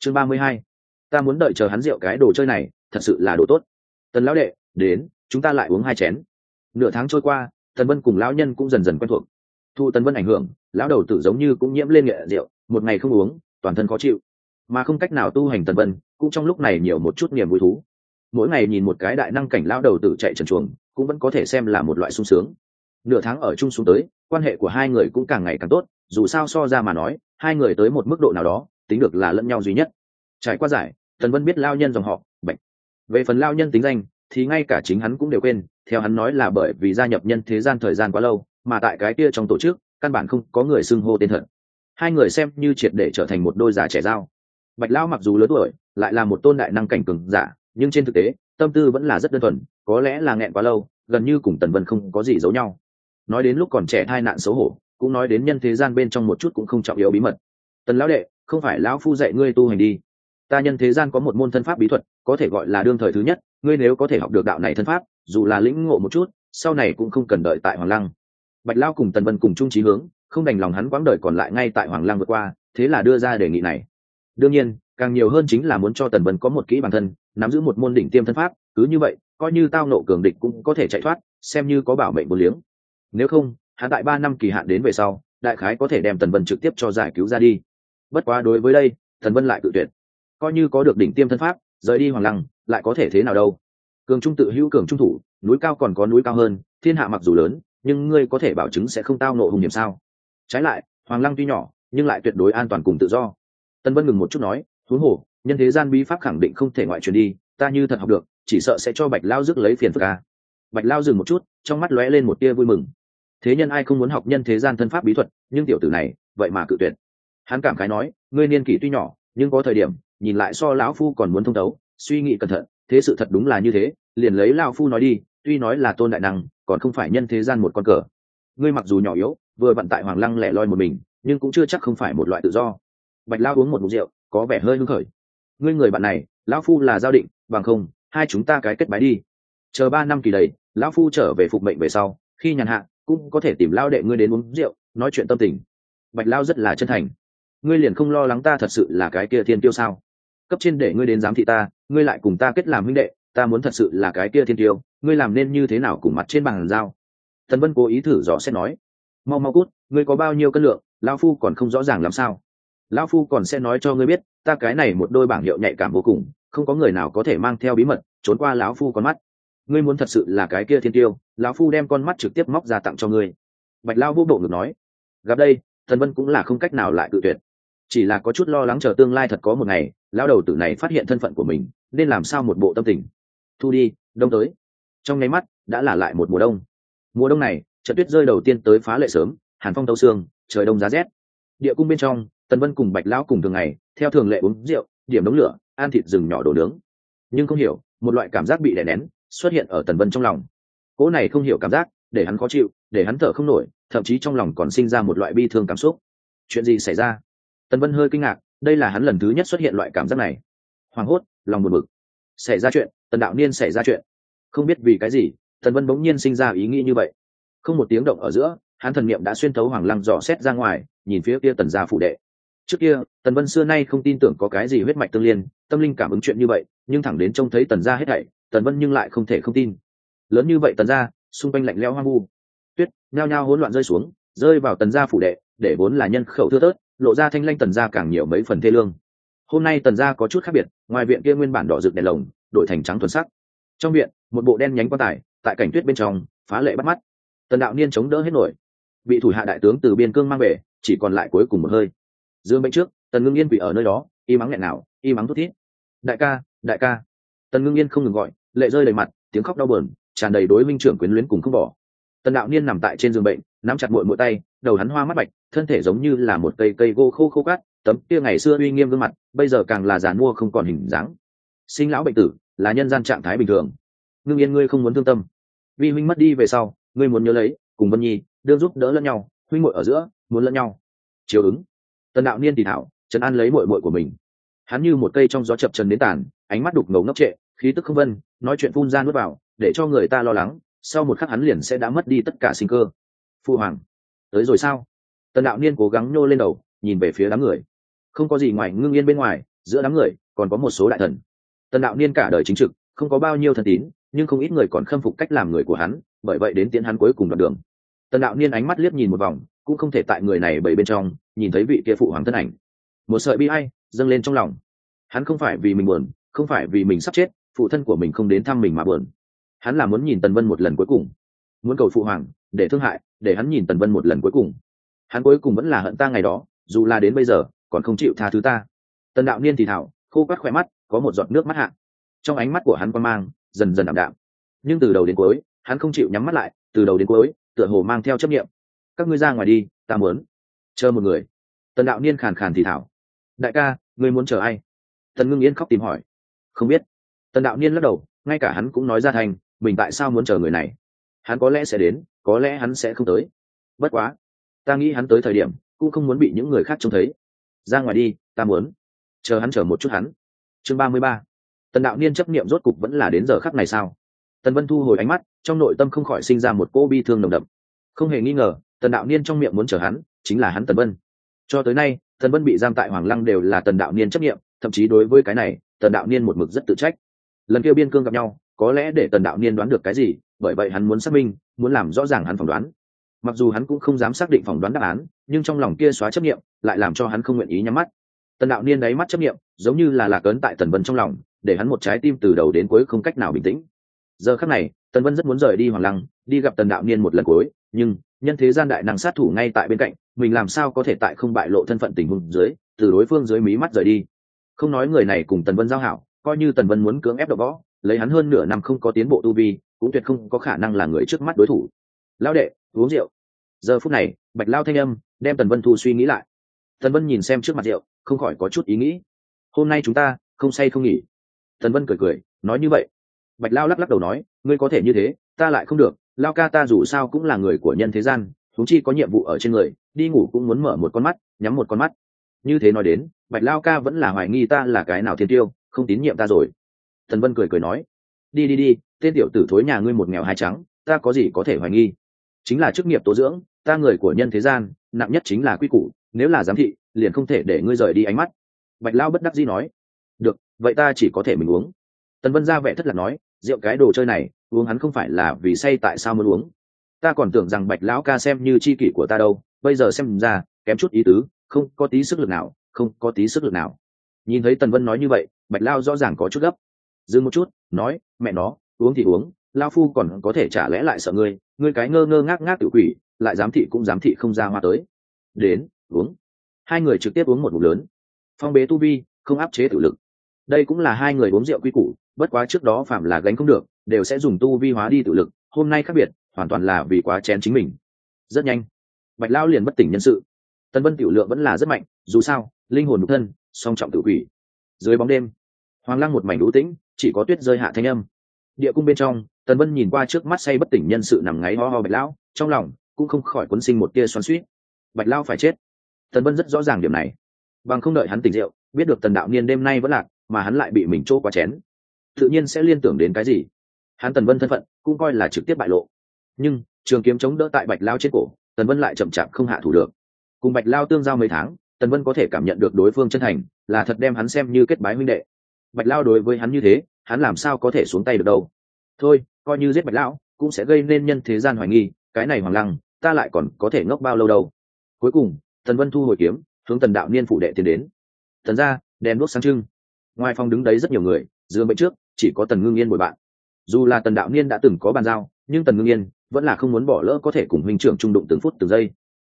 chương 32. Ta muốn đợi chờ hắn rượu, cái đồ chơi này thật sự là đồ tốt. Tần lão đệ đến, chúng ta lại uống 2 chén. Nửa tháng trôi qua, Tần Vân cùng lão nhân cũng dần dần quen thuộc. Thu Tần Vân ảnh hưởng, lão đầu tử giống như cũng nhiễm lên nghệ rượu, một ngày không uống toàn thân khó chịu, mà không cách nào tu hành. Tần Vân cũng trong lúc này nhiều một chút niềm vui thú. Mỗi ngày nhìn một cái đại năng cảnh lão đầu tử chạy trần truồng, cũng vẫn có thể xem là một loại sung sướng. Nửa tháng ở chung xuống tới, quan hệ của hai người cũng càng ngày càng tốt. Dù sao so ra mà nói, hai người tới một mức độ nào đó tính được là lẫn nhau duy nhất. Trải qua giải, Tần Vân biết lao nhân dòng họ Bạch. Về phần lao nhân tính danh thì ngay cả chính hắn cũng đều quên. Theo hắn nói là bởi vì gia nhập nhân thế gian thời gian quá lâu, mà tại cái kia trong tổ chức căn bản không có người xưng hô tên thật. Hai người xem như triệt để trở thành một đôi già trẻ dao. Bạch lao mặc dù lớn tuổi, lại là một tôn đại năng cảnh cường giả, nhưng trên thực tế tâm tư vẫn là rất đơn thuần, có lẽ là nghẹn quá lâu, gần như cùng Tần Vân không có gì giấu nhau. Nói đến lúc còn trẻ thai nạn xấu hổ, cũng nói đến nhân thế gian bên trong một chút cũng không trọng yếu bí mật. Tần lão đệ, không phải lão phu dạy ngươi tu hành đi. Ta nhân thế gian có một môn thân pháp bí thuật, có thể gọi là đương thời thứ nhất. Ngươi nếu có thể học được đạo này thân pháp, dù là lĩnh ngộ một chút, sau này cũng không cần đợi tại Hoàng Lăng. Bạch lao cùng Tần Vân cùng chung chí hướng, không đành lòng hắn quãng đời còn lại ngay tại Hoàng Lăng vượt qua, thế là đưa ra đề nghị này. Đương nhiên, càng nhiều hơn chính là muốn cho Tần Vân có một kỹ bản thân, nắm giữ một môn đỉnh tiêm thân pháp, cứ như vậy, coi như tao nộ cường địch cũng có thể chạy thoát, xem như có bảo mệnh vô liếng. Nếu không, hắn tại 3 năm kỳ hạn đến về sau, đại khái có thể đem Tần Vân trực tiếp cho giải cứu ra đi. Bất quá đối với đây, Tần Vân lại cự tuyệt. Coi như có được đỉnh tiêm thân pháp, rời đi Hoàng Lăng, lại có thể thế nào đâu? Cường trung tự hữu cường trung thủ, núi cao còn có núi cao hơn, thiên hạ mặc dù lớn, nhưng ngươi có thể bảo chứng sẽ không tao nộ hung hiểm sao? Trái lại, Hoàng Lăng tuy nhỏ, nhưng lại tuyệt đối an toàn cùng tự do. Tần Vân ngừng một chút nói, huống hồ, nhân thế gian bí pháp khẳng định không thể ngoại truyền đi, ta như thật học được, chỉ sợ sẽ cho Bạch lao rước lấy phiền phức a. Bạch lao dừng một chút, trong mắt lóe lên một tia vui mừng. Thế nhân ai không muốn học nhân thế gian thân pháp bí thuật, nhưng tiểu tử này vậy mà cự tuyệt. Hắn cảm khái nói, ngươi niên kỷ tuy nhỏ, nhưng có thời điểm nhìn lại so lão phu còn muốn thông thấu, suy nghĩ cẩn thận, thế sự thật đúng là như thế. Liền lấy lão phu nói đi, tuy nói là tôn đại năng, còn không phải nhân thế gian một con cờ. Ngươi mặc dù nhỏ yếu, vừa vận tại Hoàng Lăng lẻ loi một mình, nhưng cũng chưa chắc không phải một loại tự do. Bạch lao uống một ngụm rượu, có vẻ hơi hưng khởi. Ngươi người bạn này, lão phu là giao định, bằng không hai chúng ta cái kết bái đi. Chờ 3 năm kỳ đầy, lão phu trở về phục mệnh về sau, khi nhàn hạ cũng có thể tìm lao đệ ngươi đến uống rượu, nói chuyện tâm tình. Bạch lao rất là chân thành. Ngươi liền không lo lắng ta thật sự là cái kia thiên tiêu sao? Cấp trên để ngươi đến giám thị ta, ngươi lại cùng ta kết làm huynh đệ, ta muốn thật sự là cái kia thiên tiêu, ngươi làm nên như thế nào cùng mặt trên bàn giao? Tần Vân cố ý thử dò xét nói, mau mau cút, ngươi có bao nhiêu cân lượng, lão phu còn không rõ ràng làm sao? Lão phu còn sẽ nói cho ngươi biết, ta cái này một đôi bảng hiệu nhạy cảm vô cùng, không có người nào có thể mang theo bí mật trốn qua lão phu con mắt. Ngươi muốn thật sự là cái kia thiên tiêu, lão phu đem con mắt trực tiếp móc ra tặng cho ngươi. Bạch lao vô bộ ngực nói. Gặp đây, Tần Vân cũng là không cách nào lại cự tuyệt, chỉ là có chút lo lắng chờ tương lai thật có một ngày lão đầu tử này phát hiện thân phận của mình, nên làm sao một bộ tâm tình. Thu đi, đông tới. Trong nháy mắt đã là lại một mùa đông. Mùa đông này, trận tuyết rơi đầu tiên tới phá lệ sớm, hàn phong tấu xương, trời đông giá rét. Địa cung bên trong, Tần Vân cùng Bạch lão cùng thường ngày theo thường lệ uống rượu, điểm đống lửa, ăn thịt rừng nhỏ đồ nướng. Nhưng không hiểu, một loại cảm giác bị đè nén xuất hiện ở Tần Vân trong lòng. Cỗ này không hiểu cảm giác để hắn khó chịu, để hắn thở không nổi, thậm chí trong lòng còn sinh ra một loại bi thương cảm xúc. Chuyện gì xảy ra? Tần Vân hơi kinh ngạc, đây là hắn lần thứ nhất xuất hiện loại cảm giác này. Hoảng hốt, lòng buồn bực. Xảy ra chuyện, Tần đạo niên xảy ra chuyện. Không biết vì cái gì, Tần Vân bỗng nhiên sinh ra ý nghĩ như vậy. Không một tiếng động ở giữa, hắn thần niệm đã xuyên thấu Hoàng Lăng dò xét ra ngoài, nhìn phía kia Tần gia phủ đệ. Trước kia, Tần Vân xưa nay không tin tưởng có cái gì huyết mạch tương liên, tâm linh cảm ứng chuyện như vậy, nhưng thẳng đến trông thấy Tần gia hết thảy, Tần Vân nhưng lại không thể không tin. Lớn như vậy Tần gia, xung quanh lạnh lẽo hoang vu, tuyết nhao nhao hỗn loạn rơi xuống, rơi vào Tần gia phủ đệ, để vốn là nhân khẩu thưa thớt, lộ ra thanh lanh Tần gia càng nhiều mấy phần thê lương. Hôm nay Tần gia có chút khác biệt, ngoài viện kia nguyên bản đỏ rực đèn lồng, đổi thành trắng thuần sắc. Trong viện, một bộ đen nhánh quan tài, tại cảnh tuyết bên trong, phá lệ bắt mắt. Tần đạo niên chống đỡ hết nổi, bị thủ hạ đại tướng từ biên cương mang về, chỉ còn lại cuối cùng một hơi. Dương bệnh trước, Tần Ngưng Yên quỳ ở nơi đó, y mắng nghẹn nào, y mắng thút thít. Đại ca, đại ca. Tần Ngưng Yên không ngừng gọi, lệ rơi đầy mặt, tiếng khóc đau buồn, tràn đầy đối minh trưởng quyến luyến cùng không bỏ. Tần đạo niên nằm tại trên giường bệnh, nắm chặt muội muội tay, đầu hắn hoa mắt bạch, thân thể giống như là một cây gỗ khô khô cát, tấm kia ngày xưa uy nghiêm gương mặt, bây giờ càng là giàn mua không còn hình dáng. Sinh lão bệnh tử, là nhân gian trạng thái bình thường. Ngưng Yên ngươi không muốn thương tâm. Vi huynh mất đi về sau, ngươi muốn nhớ lấy, cùng Vân Nhi, đương giúp đỡ lẫn nhau, huynh muội ở giữa, muốn lẫn nhau. Chiếu ứng. Tần đạo niên thì thảo, trấn an lấy muội muội của mình. Hắn như một cây trong gió chập trần đến tàn, ánh mắt đục ngầu ngốc trệ, khí tức không vân, nói chuyện phun ra nuốt vào, để cho người ta lo lắng, sau một khắc hắn liền sẽ đã mất đi tất cả sinh cơ. Phu hoàng, tới rồi sao? Tần đạo niên cố gắng nhô lên đầu, nhìn về phía đám người. Không có gì ngoài Ngưng Yên bên ngoài, giữa đám người còn có một số đại thần. Tần đạo niên cả đời chính trực, không có bao nhiêu thân tín, nhưng không ít người còn khâm phục cách làm người của hắn, bởi vậy đến tiễn hắn cuối cùng đoạn đường. Tần đạo niên ánh mắt liếc nhìn một vòng, cũng không thể tại người này bảy bên trong nhìn thấy vị kia phụ hoàng thân ảnh. Một sợi bi ai dâng lên trong lòng. Hắn không phải vì mình buồn, không phải vì mình sắp chết, phụ thân của mình không đến thăm mình mà buồn. Hắn là muốn nhìn Tần Vân một lần cuối cùng, muốn cầu phụ hoàng để thương hại, để hắn nhìn Tần Vân một lần cuối cùng. Hắn cuối cùng vẫn là hận ta ngày đó, dù là đến bây giờ còn không chịu tha thứ ta. Tần đạo niên thì thảo, khô quắt khỏe mắt, có một giọt nước mắt hạ. Trong ánh mắt của hắn quan mang dần dần ảm đạm, nhưng từ đầu đến cuối hắn không chịu nhắm mắt lại, từ đầu đến cuối tựa hồ mang theo chấp niệm. Các ngươi ra ngoài đi, ta muốn chờ một người. Tần đạo niên khàn khàn thì thảo. Đại ca, ngươi muốn chờ ai? Tần Ngưng Yên khóc tìm hỏi. Không biết. Tần đạo niên lắc đầu, ngay cả hắn cũng nói ra thành mình tại sao muốn chờ người này. Hắn có lẽ sẽ đến, có lẽ hắn sẽ không tới. Bất quá, ta nghĩ hắn tới thời điểm cũng không muốn bị những người khác trông thấy. Ra ngoài đi, ta muốn chờ hắn, chờ một chút hắn. Chương 33. Tần đạo niên chấp niệm rốt cục vẫn là đến giờ khắc này sao? Tần Vân thu hồi ánh mắt, trong nội tâm không khỏi sinh ra một cỗ bi thương nồng đậm. Không hề nghi ngờ, Tần đạo niên trong miệng muốn chờ hắn chính là hắn Tần Vân. Cho tới nay, Tần Vân bị giam tại Hoàng Lăng đều là Tần đạo niên chấp niệm, thậm chí đối với cái này Tần đạo niên một mực rất tự trách. Lần kia biên cương gặp nhau có lẽ để Tần đạo niên đoán được cái gì, bởi vậy hắn muốn xác minh, muốn làm rõ ràng hắn phỏng đoán. Mặc dù hắn cũng không dám xác định phỏng đoán đáp án, nhưng trong lòng kia xóa chấp niệm lại làm cho hắn không nguyện ý nhắm mắt. Tần đạo niên đáy mắt chấp niệm giống như là lạc ấn tại Tần Vân trong lòng, để hắn một trái tim từ đầu đến cuối không cách nào bình tĩnh. Giờ khắc này Tần Vân rất muốn rời đi Hoàng Lăng, đi gặp Tần đạo niên một lần cuối, nhưng nhân thế gian đại năng sát thủ ngay tại bên cạnh, mình làm sao có thể tại không bại lộ thân phận tình huống dưới từ đối phương dưới mí mắt rời đi. Không nói người này cùng Tần Vân giao hảo, coi như Tần Vân muốn cưỡng ép đọ võ, lấy hắn hơn nửa năm không có tiến bộ tu vi, cũng tuyệt không có khả năng là người trước mắt đối thủ. Lão đệ, uống rượu. Giờ phút này Bạch Lao thanh âm đem Tần Vân thu suy nghĩ lại. Tần Vân nhìn xem trước mặt rượu, không khỏi có chút ý nghĩ. Hôm nay chúng ta không say không nghỉ. Tần Vân cười cười nói như vậy. Bạch Lao lắc lắc đầu nói, ngươi có thể như thế, ta lại không được. Lao ca ta dù sao cũng là người của nhân thế gian, huống chi có nhiệm vụ ở trên người, đi ngủ cũng muốn mở một con mắt nhắm một con mắt. Như thế nói đến, Bạch Lao ca vẫn là hoài nghi ta là cái nào thiên tiêu, không tín nhiệm ta rồi. Tần Vân cười cười nói, đi đi đi, tên tiểu tử thối nhà ngươi một nghèo hai trắng, ta có gì có thể hoài nghi. Chính là chức nghiệp tố dưỡng, ta người của nhân thế gian, nặng nhất chính là quy củ, nếu là giám thị liền không thể để ngươi rời đi ánh mắt. Bạch Lao bất đắc dĩ nói, được, vậy ta chỉ có thể mình uống. Tần Vân ra vẻ thất lạc nói, rượu cái đồ chơi này uống hắn không phải là vì say, tại sao muốn uống? Ta còn tưởng rằng Bạch lão ca xem như tri kỷ của ta đâu, bây giờ xem ra kém chút ý tứ, không có tí sức lực nào, không có tí sức lực nào. Nhìn thấy Tần Vân nói như vậy, Bạch Lao rõ ràng có chút gấp, dừng một chút nói, mẹ nó, uống thì uống, lao phu còn có thể chả lẽ lại sợ ngươi, ngươi cái ngơ ngơ ngác ngác tự quỷ, lại giám thị cũng giám thị không ra hoa tới. Đến uống. Hai người trực tiếp uống một ngụm lớn. Phong bế tu vi, không áp chế tự lực, đây cũng là hai người uống rượu quy củ. Bất quá trước đó phạm là gánh không được đều sẽ dùng tu vi hóa đi tự lực, hôm nay khác biệt, hoàn toàn là vì quá chén chính mình. Rất nhanh Bạch Lao liền bất tỉnh nhân sự. Tần Vân tiểu lượng vẫn là rất mạnh, dù sao linh hồn nhục thân song trọng tự quỷ. Dưới bóng đêm Hoàng Lăng một mảnh đũ tĩnh, chỉ có tuyết rơi hạ thanh âm. Địa cung bên trong, Tần Vân nhìn qua trước mắt say bất tỉnh nhân sự nằm ngáy ho ho Bạch Lão, trong lòng cũng không khỏi cuốn sinh một tia xoắn xuýt. Bạch Lão phải chết. Tần Vân rất rõ ràng điểm này, bằng không đợi hắn tỉnh rượu, biết được Tần đạo niên đêm nay vẫn lạc, mà hắn lại bị mình trô qua chén, tự nhiên sẽ liên tưởng đến cái gì. Hắn Tần Vân thân phận cũng coi là trực tiếp bại lộ. Nhưng trường kiếm chống đỡ tại Bạch Lão trên cổ, Tần Vân lại chậm chạp không hạ thủ được. Cùng Bạch Lão tương giao mấy tháng, Tần Vân có thể cảm nhận được đối phương chân thành, là thật đem hắn xem như kết bái huynh đệ. Bạch Lão đối với hắn như thế, hắn làm sao có thể xuống tay được đâu. Thôi, coi như giết Bạch Lão cũng sẽ gây nên nhân thế gian hoài nghi, cái này Hoàng Lăng ta lại còn có thể ngốc bao lâu đâu. Cuối cùng Tần Vân thu hồi kiếm, hướng Tần đạo niên phủ đệ tiến đến. Tần ra đèn đuốc sáng trưng, ngoài phòng đứng đấy rất nhiều người, giường bệnh trước chỉ có Tần Ngưng Yên bồi bạn. Dù là Tần đạo niên đã từng có bàn giao, nhưng Tần Ngưng Yên vẫn là không muốn bỏ lỡ có thể cùng huynh trưởng trung đụng từng phút từng giây.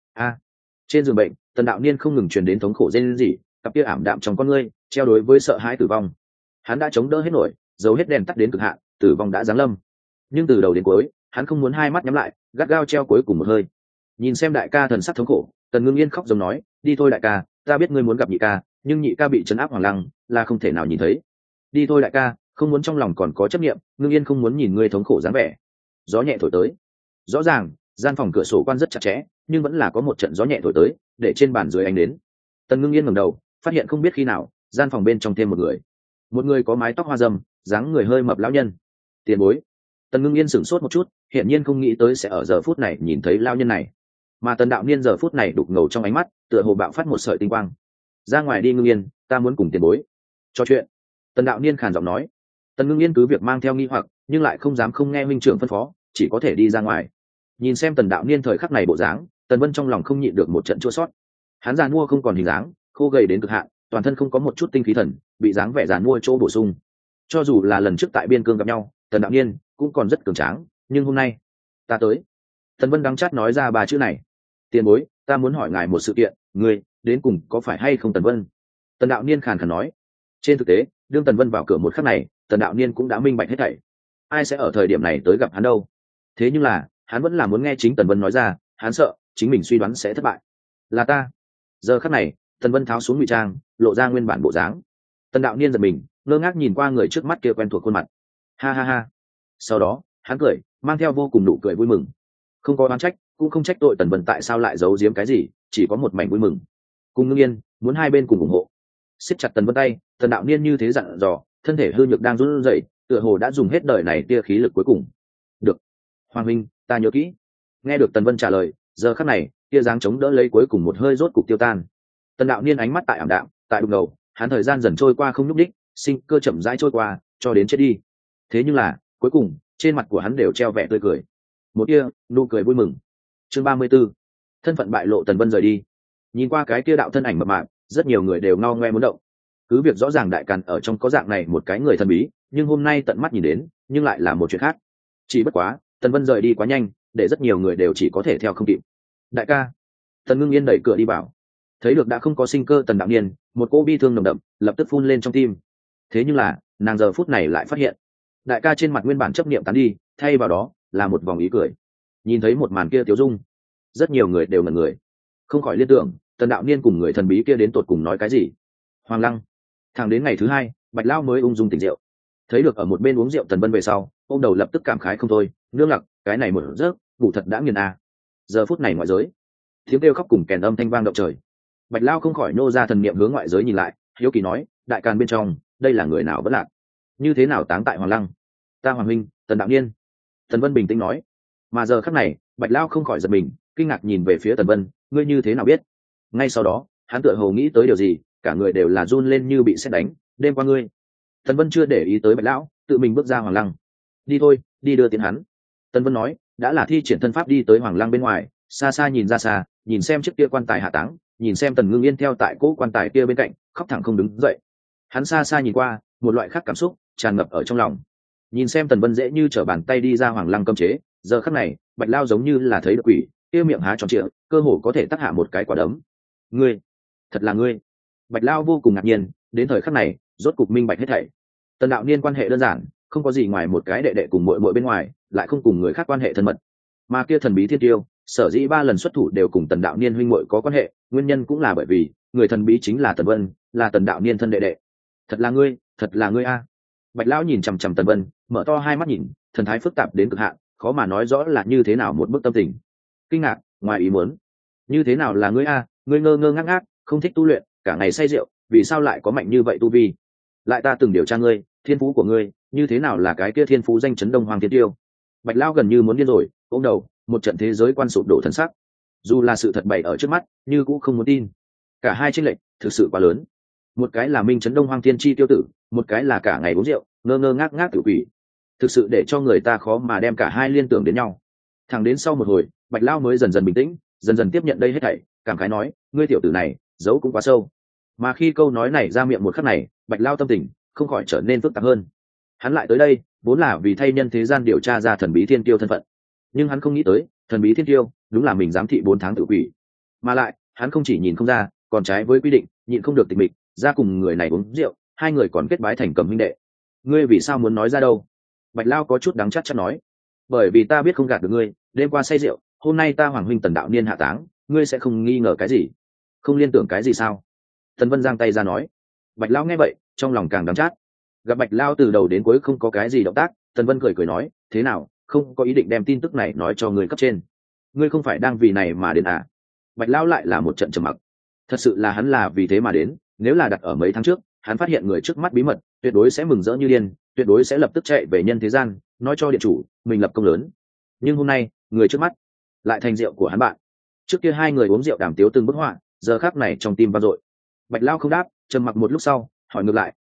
Trên giường bệnh, Tần đạo niên không ngừng truyền đến thống khổ rên rỉ, cặp kia ảm đạm trong con ngươi treo đối với sợ hãi tử vong. Hắn đã chống đỡ hết nổi, giấu hết đèn tắt đến cực hạn, tử vong đã giáng lâm. Nhưng từ đầu đến cuối hắn không muốn hai mắt nhắm lại, gắt gao treo cuối cùng một hơi. Nhìn xem đại ca thần sắc thống khổ, Tần Ngưng Yên khóc giống nói, đi thôi đại ca, ta biết ngươi muốn gặp nhị ca, nhưng nhị ca bị trấn áp Hoàng Lăng là không thể nào nhìn thấy. Đi thôi đại ca, không muốn trong lòng còn có chấp niệm. Ngưng Yên không muốn nhìn ngươi thống khổ dáng vẻ. Gió nhẹ thổi tới, rõ ràng gian phòng cửa sổ quan rất chặt chẽ, nhưng vẫn là có một trận gió nhẹ thổi tới, để trên bàn dưới ánh đến. Tần Ngưng Yên ngẩng đầu, phát hiện không biết khi nào gian phòng bên trong thêm một người có mái tóc hoa râm, dáng người hơi mập lão nhân. Tiền bối. Tần Ngưng Yên sửng sốt một chút, hiển nhiên không nghĩ tới sẽ ở giờ phút này nhìn thấy lão nhân này. Mà Tần đạo niên giờ phút này đục ngầu trong ánh mắt, tựa hồ bạo phát một sợi tinh quang. Ra ngoài đi Ngưng Yên, ta muốn cùng tiền bối. Trò chuyện. Tần đạo niên khàn giọng nói. Tần Ngưng Yên cứ việc mang theo nghi hoặc nhưng lại không dám không nghe huynh trưởng phân phó, chỉ có thể đi ra ngoài. Nhìn xem Tần đạo niên thời khắc này bộ dáng, Tần Vân trong lòng không nhịn được một trận chua xót. Hắn già mua không còn hình dáng, khô gầy đến cực hạn, toàn thân không có một chút tinh khí thần, bị dáng vẻ già mua chỗ bổ sung. Cho dù là lần trước tại biên cương gặp nhau, Tần đạo niên cũng còn rất cường tráng, nhưng hôm nay ta tới. Tần Vân đắng chát nói ra ba chữ này. Tiền bối, ta muốn hỏi ngài một sự kiện, ngươi đến cùng có phải hay không? Tần Vân. Tần đạo niên khàn khàn nói. Trên thực tế, đương Tần Vân vào cửa một khắc này, Tần đạo niên cũng đã minh bạch hết thảy. Ai sẽ ở thời điểm này tới gặp hắn đâu? Thế nhưng là hắn vẫn là muốn nghe chính Tần Vân nói ra, hắn sợ chính mình suy đoán sẽ thất bại. Là ta. Giờ khắc này, Tần Vân tháo xuống ngụy trang, lộ ra nguyên bản bộ dáng. Tần đạo niên giật mình, ngơ ngác nhìn qua người trước mắt kia quen thuộc khuôn mặt. Ha ha ha. Sau đó hắn cười, mang theo vô cùng nụ cười vui mừng, không có oán trách cũng không trách tội Tần Vân tại sao lại giấu giếm cái gì, chỉ có một mảnh vui mừng. Cùng Ngưng Yên muốn hai bên cùng ủng hộ. Siết chặt Tần Vân tay, Tần đạo niên như thế dặn dò, thân thể hư nhược đang run rẩy, tựa hồ đã dùng hết đời này tia khí lực cuối cùng. Được, Hoàng huynh, ta nhớ kỹ. Nghe được Tần Vân trả lời, giờ khắc này tia dáng chống đỡ lấy cuối cùng một hơi rốt cục tiêu tan. Tần đạo niên ánh mắt tại ảm đạm, tại đục ngầu, hắn thời gian dần trôi qua không nhúc đích, sinh cơ chậm rãi trôi qua, cho đến chết đi. Thế nhưng là cuối cùng trên mặt của hắn đều treo vẻ tươi cười, một tia nụ cười vui mừng. Chương 34. Thân phận bại lộ. Tần Vân rời đi, nhìn qua cái kia đạo thân ảnh mập mạp, rất nhiều người đều ngao ngoe muốn động. Cứ việc rõ ràng đại càn ở trong có dạng này một cái người thần bí, nhưng hôm nay tận mắt nhìn đến nhưng lại là một chuyện khác. Chỉ bất quá Tần Vân rời đi quá nhanh, để rất nhiều người đều chỉ có thể theo không kịp. Đại ca. Tần Ngưng Yên đẩy cửa đi vào, thấy được đã không có sinh cơ Tần đạo niên, một cô bi thương nồng đậm lập tức phun lên trong tim. Thế nhưng là nàng giờ phút này lại phát hiện đại ca trên mặt nguyên bản chấp niệm tán đi, thay vào đó là một vòng ý cười. Nhìn thấy một màn kia tiêu dung, rất nhiều người đều ngẩn người, không khỏi liên tưởng Tần đạo niên cùng người thần bí kia đến tột cùng nói cái gì. Hoàng Lăng. Thẳng đến ngày thứ hai, Bạch Lao mới ung dung tỉnh rượu, thấy được ở một bên uống rượu Tần Vân về sau, ôm đầu lập tức cảm khái không thôi, nương lặc, cái này một giấc ngủ thật đã nghiền a. Giờ phút này ngoại giới tiếng kêu khóc cùng kèn âm thanh vang động trời. Bạch Lao không khỏi nô ra thần niệm hướng ngoại giới nhìn lại, hiếu kỳ nói, đại càn bên trong đây là người nào vẫn lạc, như thế nào táng tại Hoàng Lăng? Ta Hoàng huynh, Tần đạo niên. Tần Vân bình tĩnh nói. Mà giờ khắc này Bạch Lao không khỏi giật mình, kinh ngạc nhìn về phía Tần Vân, ngươi như thế nào biết? Ngay sau đó hắn tựa hồ nghĩ tới điều gì, cả người đều là run lên như bị sét đánh. Đêm qua ngươi. Tần Vân chưa để ý tới Bạch Lão, tự mình bước ra Hoàng Lăng. Đi thôi, đi đưa tiến hắn. Tần Vân nói, đã là thi triển thân pháp đi tới Hoàng Lăng bên ngoài, xa xa nhìn ra xa, nhìn xem chiếc kia quan tài hạ táng, nhìn xem Tần Ngưng Yên theo tại cỗ quan tài kia bên cạnh khóc thẳng không đứng dậy. Hắn xa xa nhìn qua, một loại khác cảm xúc tràn ngập ở trong lòng. Nhìn xem Tần Vân dễ như trở bàn tay đi ra Hoàng Lăng cấm chế, giờ khắc này Bạch Lao giống như là thấy được quỷ, kia miệng há tròn trịa, cơ hồ có thể tắc hạ một cái quả đấm. Ngươi, thật là ngươi. Bạch Lao vô cùng ngạc nhiên, đến thời khắc này rốt cục minh bạch hết thảy. Tần đạo niên quan hệ đơn giản, không có gì ngoài một cái đệ đệ cùng muội muội bên ngoài, lại không cùng người khác quan hệ thân mật. Mà kia thần bí thiên tiêu, sở dĩ 3 lần xuất thủ đều cùng Tần đạo niên huynh muội có quan hệ, nguyên nhân cũng là bởi vì người thần bí chính là Tần Vân, là Tần đạo niên thân đệ đệ. Thật là ngươi a. Bạch Lão nhìn chằm chằm Tần Vân, mở to hai mắt nhìn, thần thái phức tạp đến cực hạn, khó mà nói rõ là như thế nào một bức tâm tình. Kinh ngạc, ngoài ý muốn. Như thế nào là ngươi a? Ngươi ngơ ngơ ngác ngác, không thích tu luyện, cả ngày say rượu, vì sao lại có mạnh như vậy tu vi? Lại ta từng điều tra ngươi, thiên phú của ngươi, như thế nào là cái kia thiên phú danh chấn Đông Hoàng Thiên Tiêu? Bạch Lão gần như muốn điên rồi, ôm đầu, một trận thế giới quan sụp đổ thần sắc. Dù là sự thật bày ở trước mắt, như cũng không muốn tin. Cả hai chênh lệch thực sự quá lớn. Một cái là minh chấn Đông Hoang Thiên Chi tiêu tử, một cái là cả ngày uống rượu, ngơ ngơ ngác ngác tự quỷ. Thực sự để cho người ta khó mà đem cả hai liên tưởng đến nhau. Thẳng đến sau một hồi, Bạch Lao mới dần dần bình tĩnh, dần dần tiếp nhận đây hết thảy, cảm khái nói, ngươi tiểu tử này giấu cũng quá sâu. Mà khi câu nói này ra miệng một khắc này, Bạch Lao tâm tình không khỏi trở nên phức tạp hơn. Hắn lại tới đây vốn là vì thay nhân thế gian điều tra ra thần bí thiên tiêu thân phận, nhưng hắn không nghĩ tới thần bí thiên tiêu đúng là mình giám thị 4 tháng tự quỷ. Mà lại hắn không chỉ nhìn không ra, còn trái với quy định, nhịn không được tịch mịch ra cùng người này uống rượu, hai người còn kết bái thành cầm huynh đệ. Ngươi vì sao muốn nói ra đâu? Bạch Lao có chút đắng chát chát nói. Bởi vì ta biết không gạt được ngươi, đêm qua say rượu, hôm nay ta Hoàng huynh Tần đạo niên hạ táng, ngươi sẽ không nghi ngờ cái gì, không liên tưởng cái gì sao? Tần Vân giang tay ra nói. Bạch Lao nghe vậy trong lòng càng đắng chát. Gặp Bạch Lao từ đầu đến cuối không có cái gì động tác, Tần Vân cười cười nói, thế nào, không có ý định đem tin tức này nói cho người cấp trên? Ngươi không phải đang vì này mà đến à? Bạch Lao lại là một trận trầm mặc. Thật sự là hắn là vì thế mà đến, nếu là đặt ở mấy tháng trước, hắn phát hiện người trước mắt bí mật, tuyệt đối sẽ mừng rỡ như điên, tuyệt đối sẽ lập tức chạy về nhân thế gian, nói cho điện chủ mình lập công lớn. Nhưng hôm nay người trước mắt lại thành rượu của hắn bạn. Trước kia hai người uống rượu đàm tiếu từng bức họa, giờ khắc này trong tim vang dội. Bạch Lao không đáp, trầm mặc một lúc sau hỏi ngược lại,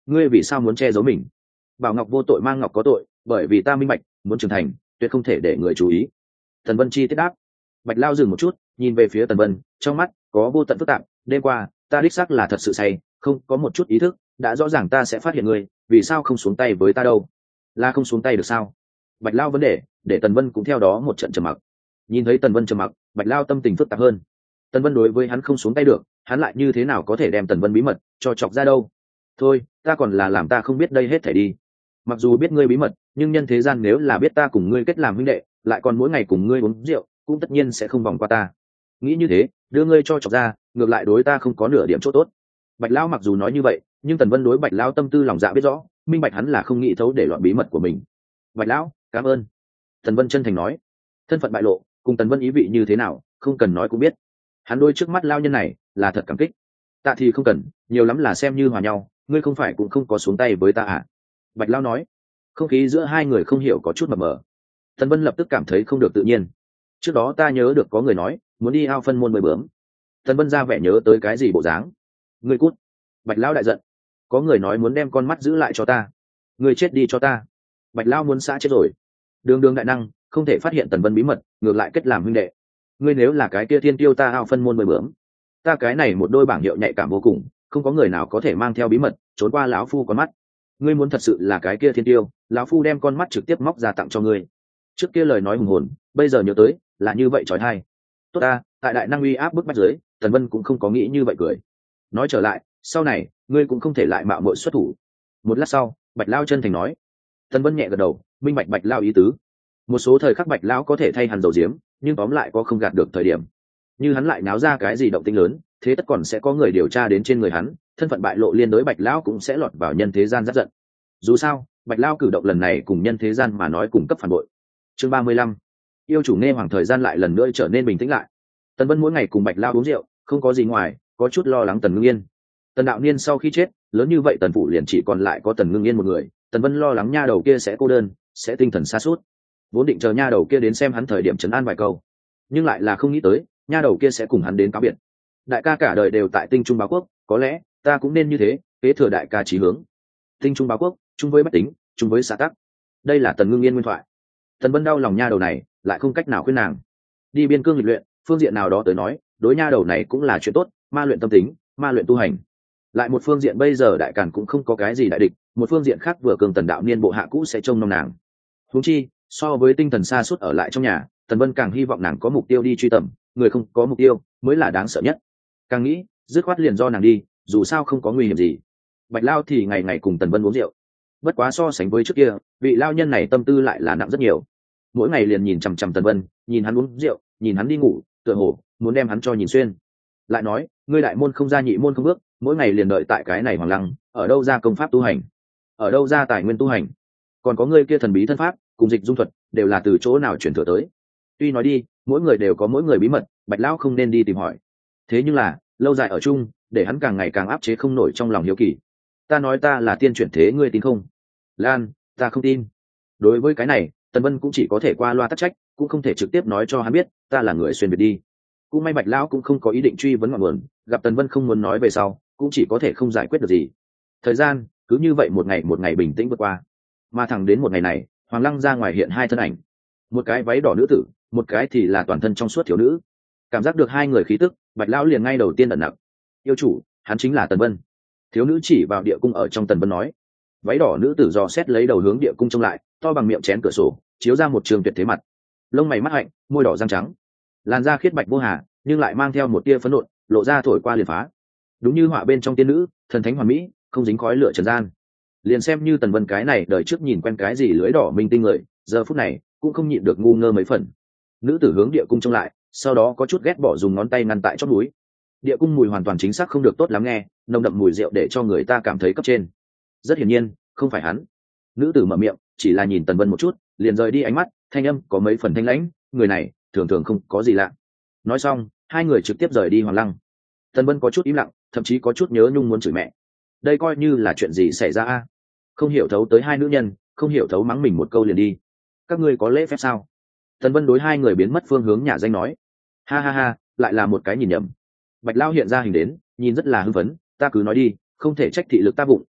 ngươi vì sao muốn che giấu mình? Bảo ngọc vô tội mang ngọc có tội, bởi vì ta minh bạch, muốn trưởng thành tuyệt không thể để người chú ý. Tần Vân chi tiết đáp. Bạch Lao dừng một chút, nhìn về phía Tần Vân, trong mắt có vô tận phức tạp. Đêm qua ta đích xác là thật sự say, không có một chút ý thức, đã rõ ràng ta sẽ phát hiện ngươi, vì sao không xuống tay với ta đâu? Là không xuống tay được sao? Bạch Lao vấn đề để Tần Vân cũng theo đó một trận trầm mặc. Nhìn thấy Tần Vân trầm mặc, Bạch Lao tâm tình phức tạp hơn. Tần Vân đối với hắn không xuống tay được, hắn lại như thế nào có thể đem Tần Vân bí mật cho chọc ra đâu? Thôi, ta còn là làm ta không biết đây hết thảy đi. Mặc dù biết ngươi bí mật, nhưng nhân thế gian nếu là biết ta cùng ngươi kết làm huynh đệ, lại còn mỗi ngày cùng ngươi uống rượu, cũng tất nhiên sẽ không vòng qua ta. Nghĩ như thế, đưa ngươi cho chọc ra, ngược lại đối ta không có nửa điểm chỗ tốt. Bạch Lão mặc dù nói như vậy, nhưng Tần Vân đối Bạch Lão tâm tư lòng dạ biết rõ, minh bạch hắn là không nghĩ thấu để loạn bí mật của mình. Bạch Lão, cảm ơn. Tần Vân chân thành nói. Thân phận bại lộ, cùng Tần Vân ý vị như thế nào, không cần nói cũng biết. Hắn đôi trước mắt lao nhân này là thật cảm kích. Tạ thì không cần, nhiều lắm là xem như hòa nhau, ngươi không phải cũng không có xuống tay với ta à? Bạch Lão nói. Không khí giữa hai người không hiểu có chút mập mờ. Tần Vân lập tức cảm thấy không được tự nhiên. Trước đó ta nhớ được có người nói muốn đi ao phân môn bơi bướm. Tần Vân ra vẻ nhớ tới cái gì bộ dáng. Ngươi cút. Bạch Lão đại giận. Có người nói muốn đem con mắt giữ lại cho ta. Ngươi chết đi cho ta. Bạch Lão muốn xã chết rồi. Đường đường đại năng không thể phát hiện Tần Vân bí mật, ngược lại kết làm huynh đệ. Ngươi nếu là cái kia thiên tiêu ta ao phân môn bơi bướm, ta cái này một đôi bảng hiệu nhạy cảm vô cùng, không có người nào có thể mang theo bí mật trốn qua lão phu con mắt. Ngươi muốn thật sự là cái kia thiên tiêu, lão phu đem con mắt trực tiếp móc ra tặng cho ngươi. Trước kia lời nói hùng hồn, bây giờ nhớ tới là như vậy trói thai. Tốt ta, tại đại năng uy áp bức bách dưới, Tần Vân cũng không có nghĩ như vậy cười. Nói trở lại, sau này ngươi cũng không thể lại mạo muội xuất thủ. Một lát sau, Bạch Lao chân thành nói. Tần Vân nhẹ gật đầu, minh bạch Bạch Lao ý tứ. Một số thời khắc Bạch Lão có thể thay hắn dầu diếm, nhưng tóm lại có không gạt được thời điểm. Như hắn lại náo ra cái gì động tĩnh lớn, thế tất còn sẽ có người điều tra đến trên người hắn, thân phận bại lộ liên đối Bạch Lão cũng sẽ lọt vào nhân thế gian rất giận. Dù sao, Bạch Lao cử động lần này cùng nhân thế gian mà nói cùng cấp phản bội. Chương 35. Yêu chủ Nghe Hoàng thời gian lại lần nữa trở nên bình tĩnh lại. Tần Vân mỗi ngày cùng Bạch Lao uống rượu, không có gì ngoài, có chút lo lắng Tần Ngưng Yên. Tần Đạo Niên sau khi chết, lớn như vậy Tần phủ liền chỉ còn lại có Tần Ngưng Yên một người, Tần Vân lo lắng nha đầu kia sẽ cô đơn, sẽ tinh thần sa sút. Vốn định chờ nha đầu kia đến xem hắn thời điểm trấn an vài câu, nhưng lại là không nghĩ tới, nha đầu kia sẽ cùng hắn đến cáo biệt. Đại ca cả đời đều tại Tinh Trung Báo Quốc, có lẽ ta cũng nên như thế, kế thừa đại ca chí hướng. Tinh Trung Báo Quốc, chung với bách tính, chung với xã tắc. Đây là Tần Ngưng Yên nguyên thoại. Tần Vân đau lòng nha đầu này, lại không cách nào khuyên nàng đi biên cương lịch luyện, phương diện nào đó tới nói, đối nha đầu này cũng là chuyện tốt, ma luyện tâm tính, ma luyện tu hành. Lại một phương diện bây giờ đại càn cũng không có cái gì đại địch, một phương diện khác vừa cường Tần Đạo Niên bộ hạ cũ sẽ trông nom nàng. Huống chi, so với tinh thần sa sút ở lại trong nhà, Tần Vân càng hy vọng nàng có mục tiêu đi truy tầm, người không có mục tiêu mới là đáng sợ nhất. Càng nghĩ, dứt khoát liền do nàng đi, dù sao không có nguy hiểm gì. Bạch Lao thì ngày ngày cùng Tần Vân uống rượu, bất quá so sánh với trước kia, vị lao nhân này tâm tư lại là nặng rất nhiều. Mỗi ngày liền nhìn chằm chằm Tần Vân, nhìn hắn uống rượu, nhìn hắn đi ngủ, tựa hồ muốn đem hắn cho nhìn xuyên. Lại nói, ngươi đại môn không ra nhị môn không bước, mỗi ngày liền đợi tại cái này hoàng lăng, ở đâu ra công pháp tu hành, ở đâu ra tài nguyên tu hành, còn có ngươi kia thần bí thân pháp cùng dịch dung thuật đều là từ chỗ nào chuyển thừa tới? Tuy nói đi, mỗi người đều có mỗi người bí mật, Bạch Lão không nên đi tìm hỏi. Thế nhưng là lâu dài ở chung, để hắn càng ngày càng áp chế không nổi trong lòng hiếu kỳ. Ta nói ta là tiên chuyển thế, ngươi tin không? Lan, ta không tin. Đối với cái này, Tần Vân cũng chỉ có thể qua loa tắc trách, cũng không thể trực tiếp nói cho hắn biết ta là người xuyên việt đi. Cũng may Bạch Lão cũng không có ý định truy vấn ngọn nguồn, gặp Tần Vân không muốn nói về sau, cũng chỉ có thể không giải quyết được gì. Thời gian cứ như vậy một ngày bình tĩnh vượt qua, mà thẳng đến một ngày này, Hoàng Lăng ra ngoài hiện hai thân ảnh, một cái váy đỏ nữ tử, một cái thì là toàn thân trong suốt thiếu nữ. Cảm giác được hai người khí tức, Bạch Lão liền ngay đầu tiên ẩn nặc. Yêu chủ, hắn chính là Tần Vân. Thiếu nữ chỉ vào địa cung ở trong Tần Vân nói. Váy đỏ nữ tử dò xét lấy đầu hướng địa cung trông lại, to bằng miệng chén cửa sổ, chiếu ra một trường tuyệt thế mặt. Lông mày mắt hạnh, môi đỏ răng trắng, làn da khiết bạch vô hà, nhưng lại mang theo một tia phấn nộn, lộ ra thổi qua liền phá. Đúng như họa bên trong tiên nữ, thần thánh hoàn mỹ, không dính khói lửa trần gian. Liền xem như Tần Vân cái này đời trước nhìn quen cái gì lưới đỏ minh tinh người, giờ phút này cũng không nhịn được ngu ngơ mấy phần. Nữ tử hướng địa cung trông lại, sau đó có chút ghét bỏ dùng ngón tay ngăn tại chót núi. Địa cung mùi hoàn toàn chính xác không được tốt lắm nghe, nồng đậm mùi rượu để cho người ta cảm thấy cấp trên. Rất hiển nhiên, không phải hắn. Nữ tử mở miệng, chỉ là nhìn Tần Vân một chút, liền rời đi ánh mắt, thanh âm có mấy phần thanh lãnh, người này thường thường không có gì lạ. Nói xong, hai người trực tiếp rời đi Hoàng Lăng. Tần Vân có chút im lặng, thậm chí có chút nhớ nhung muốn chửi mẹ. Đây coi như là chuyện gì xảy ra a? Không hiểu thấu tới hai nữ nhân, không hiểu thấu mắng mình một câu liền đi. Các ngươi có lễ phép sao? Tần Vân đối hai người biến mất phương hướng nhà danh nói. Ha ha ha, lại là một cái nhìn nhầm. Bạch Lao hiện ra hình đến, nhìn rất là hưng phấn, ta cứ nói đi, không thể trách thị lực ta bụng,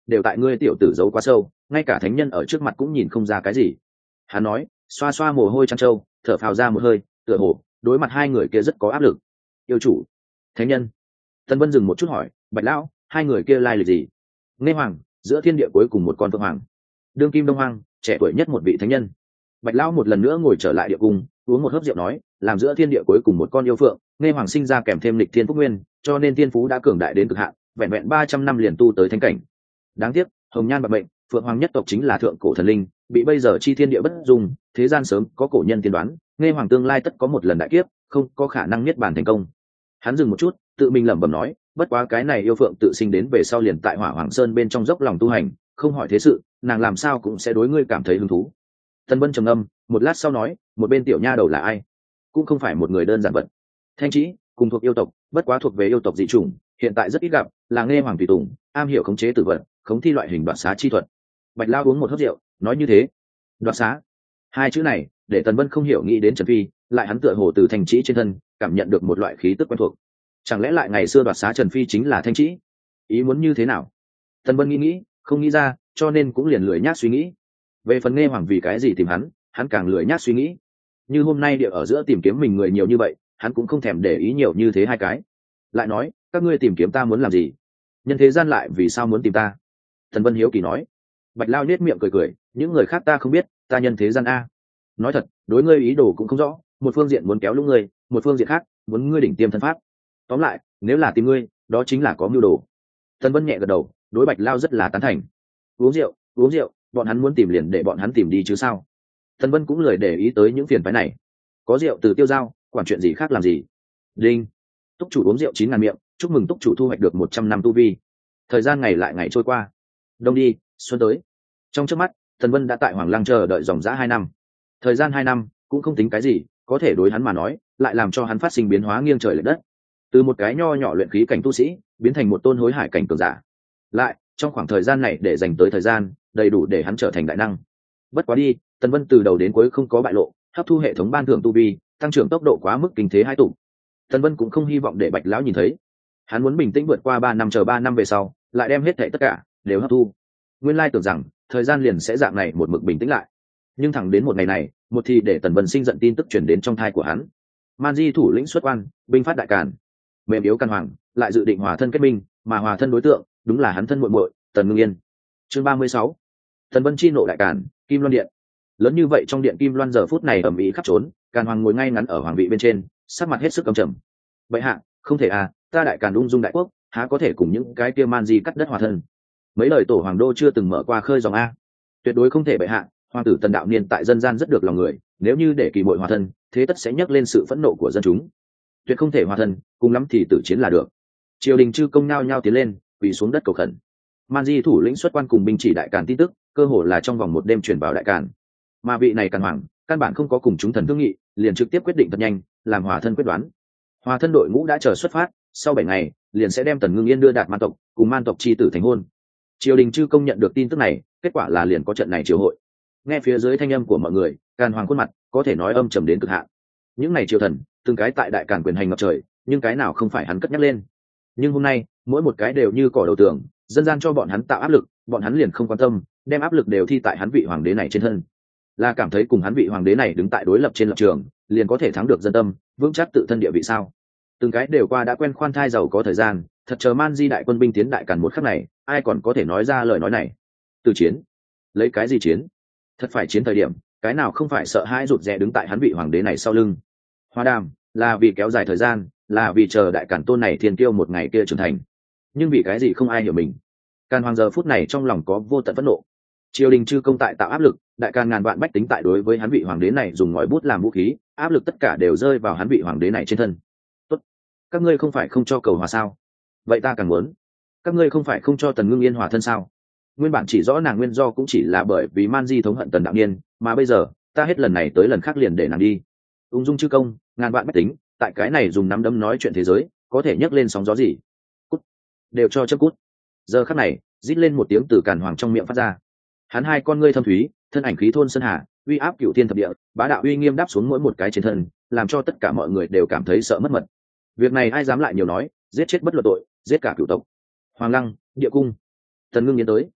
đều tại ngươi tiểu tử giấu quá sâu, ngay cả thánh nhân ở trước mặt cũng nhìn không ra cái gì. Hắn nói, xoa xoa mồ hôi trăng trâu, thở phào ra một hơi, tựa hồ đối mặt hai người kia rất có áp lực. Yêu chủ, thánh nhân. Tần Vân dừng một chút hỏi, Bạch lão, hai người kia lai lịch gì? Nghe hoàng, giữa thiên địa cuối cùng một con phượng hoàng, đương kim đông hoàng, trẻ tuổi nhất một vị thánh nhân. Bạch lão một lần nữa ngồi trở lại địa cung, uống một hớp rượu nói, làm giữa thiên địa cuối cùng một con yêu phượng, nghe hoàng sinh ra kèm thêm lịch thiên phúc nguyên, cho nên thiên phú đã cường đại đến cực hạn, vẹn vẹn 300 năm liền tu tới thánh cảnh. Đáng tiếc, hồng nhan bạc mệnh, phượng hoàng nhất tộc chính là thượng cổ thần linh, bị bây giờ chi thiên địa bất dung, thế gian sớm có cổ nhân tiên đoán, nghe hoàng tương lai tất có một lần đại kiếp, không có khả năng niết bàn thành công. Hắn dừng một chút, tự mình lẩm bẩm nói, bất quá cái này yêu phượng tự sinh đến về sau liền tại Hỏa Hoàng Sơn bên trong dốc lòng tu hành, không hỏi thế sự, nàng làm sao cũng sẽ đối ngươi cảm thấy hứng thú. Tần Vân trầm ngâm, một lát sau nói, một bên tiểu nha đầu là ai? Cũng không phải một người đơn giản vật. Thanh Trĩ, cùng thuộc yêu tộc, bất quá thuộc về yêu tộc dị chủng, hiện tại rất ít gặp, là nghe hoàng tùy tùng, am hiểu khống chế tử vật, khống thi loại hình đoạt xá chi thuật. Bạch Lao uống một hớp rượu, nói như thế. Đoạt xá, hai chữ này để Tần Vân không hiểu nghĩ đến Trần Phi, lại hắn tựa hồ từ Thanh Trĩ trên thân cảm nhận được một loại khí tức quen thuộc. Chẳng lẽ lại ngày xưa đoạt xá Trần Phi chính là Thanh Trĩ? Ý muốn như thế nào? Tần Vân nghĩ, không nghĩ ra, cho nên cũng liền lười nhác suy nghĩ. Về phần nghe hoàng vì cái gì tìm hắn càng lười nhác suy nghĩ. Như hôm nay địa ở giữa tìm kiếm mình người nhiều như vậy, hắn cũng không thèm để ý nhiều như thế hai cái. Lại nói, các ngươi tìm kiếm ta muốn làm gì? Nhân thế gian lại vì sao muốn tìm ta? Tần Vân hiếu kỳ nói. Bạch Lao nhếch miệng cười, những người khác ta không biết, ta nhân thế gian a. Nói thật, đối ngươi ý đồ cũng không rõ, một phương diện muốn kéo lũ ngươi, một phương diện khác muốn ngươi đỉnh tiêm thân pháp. Tóm lại, nếu là tìm ngươi, đó chính là có mưu đồ. Tần Vân nhẹ gật đầu, đối Bạch Lao rất là tán thành. Uống rượu, bọn hắn muốn tìm liền để bọn hắn tìm đi chứ sao? Tần Vân cũng lười để ý tới những phiền phức này. Có rượu từ tiêu dao, quản chuyện gì khác làm gì? Đinh. Túc chủ uống rượu 9.000 miệng, chúc mừng túc chủ thu hoạch được 100 năm tu vi. Thời gian ngày lại ngày trôi qua. Đông đi, xuân tới. Trong chớp mắt, Tần Vân đã tại Hoàng Lăng chờ đợi dòng dã 2 năm. Thời gian 2 năm cũng không tính cái gì, có thể đối hắn mà nói, lại làm cho hắn phát sinh biến hóa nghiêng trời lệch đất. Từ một cái nho nhỏ luyện khí cảnh tu sĩ, biến thành một tôn hối hải cảnh cường giả. Lại, trong khoảng thời gian này để dành tới thời gian, đầy đủ để hắn trở thành đại năng. Bất quá đi, Tần Vân từ đầu đến cuối không có bại lộ, hấp thu hệ thống ban thưởng tu vi, tăng trưởng tốc độ quá mức kinh thế hai tụ. Tần Vân cũng không hy vọng để Bạch lão nhìn thấy. Hắn muốn bình tĩnh vượt qua 3 năm, chờ 3 năm về sau, lại đem hết thảy tất cả đều hấp thu. Nguyên lai tưởng rằng thời gian liền sẽ dạng này một mực bình tĩnh lại, nhưng thẳng đến một ngày này, một thì để Tần Vân sinh giận tin tức truyền đến trong thai của hắn. Man Di thủ lĩnh xuất quan, binh phát đại càn, mềm yếu căn hoàng, lại dự định hòa thân kết minh, mà hòa thân đối tượng đúng là hắn thân muội muội Tần Ngưng Yên. Chương 36. Tần Vân chi nộ đại càn, Kim Loan điện. Lớn như vậy trong điện Kim Loan giờ phút này ầm ĩ khắp trốn, Càn Hoàng ngồi ngay ngắn ở hoàng vị bên trên, sắc mặt hết sức căm trầm. Bệ hạ, không thể à, ta đại Càn ung dung đại quốc, há có thể cùng những cái kia Man Di cắt đất hòa thân? Mấy lời tổ hoàng đô chưa từng mở qua khơi dòng a. Tuyệt đối không thể bệ hạ, hoàng tử Tần đạo niên tại dân gian rất được lòng người, nếu như để kỳ muội hòa thân, thế tất sẽ nhấc lên sự phẫn nộ của dân chúng. Tuyệt không thể hòa thân, cùng lắm thì tử chiến là được. Triều đình chư công nhao nhao tiến lên, quỳ xuống đất cầu khẩn. Man Di thủ lĩnh xuất quan cùng binh chỉ đại Càn tin tức, cơ hồ là trong vòng một đêm truyền vào đại Càn. Mà vị này Càn hoàng, căn bản không có cùng chúng thần thương nghị, liền trực tiếp quyết định thật nhanh, làm hòa thân quyết đoán. Hòa thân đội ngũ đã chờ xuất phát, sau 7 ngày, liền sẽ đem Tần Ngưng Yên đưa đạt Man tộc, cùng Man tộc chi tử thành hôn. Triều đình chư công nhận được tin tức này, kết quả là liền có trận này triều hội. Nghe phía dưới thanh âm của mọi người, Càn hoàng khuôn mặt có thể nói âm trầm đến cực hạn. Những này triều thần, từng cái tại đại Càn quyền hành ngập trời, nhưng cái nào không phải hắn cất nhắc lên. Nhưng hôm nay, mỗi một cái đều như cỏ đầu tường, dân gian cho bọn hắn tạo áp lực, bọn hắn liền không quan tâm, đem áp lực đều thi tại hắn vị hoàng đế này trên thân. Là cảm thấy cùng hắn vị hoàng đế này đứng tại đối lập trên lập trường, liền có thể thắng được dân tâm, vững chắc tự thân địa vị sao? Từng cái đều qua đã quen khoan thai giàu có thời gian, thật chờ Man Di đại quân binh tiến đại Càn một khắc này, ai còn có thể nói ra lời nói này? Từ chiến, lấy cái gì chiến? Thật phải chiến thời điểm, cái nào không phải sợ hãi rụt rè đứng tại hắn vị hoàng đế này sau lưng? Hoa đàm, là vì kéo dài thời gian, là vì chờ đại Càn tôn này thiên kiêu một ngày kia trưởng thành. Nhưng vì cái gì không ai hiểu mình? Càn hoàng giờ phút này trong lòng có vô tận phẫn nộ. Triều đình chư công tại tạo áp lực, đại Càn ngàn vạn bách tính tại đối với hắn vị hoàng đế này dùng ngòi bút làm vũ khí, áp lực tất cả đều rơi vào hắn vị hoàng đế này trên thân. Tốt, các ngươi không phải không cho cầu hòa sao? Vậy ta càng muốn. Các ngươi không phải không cho Tần Ngưng Yên hòa thân sao? Nguyên bản chỉ rõ nàng nguyên do cũng chỉ là bởi vì Man Di thống hận Tần đạo niên, mà bây giờ ta hết lần này tới lần khác liền để nàng đi. Ung dung chư công, ngàn vạn bách tính, tại cái này dùng nắm đấm nói chuyện thế giới, có thể nhấc lên sóng gió gì? Cút, đều cho chấp cút. Giờ khắc này, rít lên một tiếng từ Càn hoàng trong miệng phát ra. Hắn hai con ngươi thâm thúy, thân ảnh khí thôn sơn hà, uy áp cửu thiên thập địa, bá đạo uy nghiêm đáp xuống mỗi một cái trên thân, làm cho tất cả mọi người đều cảm thấy sợ mất mật. Việc này ai dám lại nhiều nói, giết chết bất luận tội, giết cả cửu tộc. Hoàng Lăng, địa cung. Tần Ngưng Yên tới,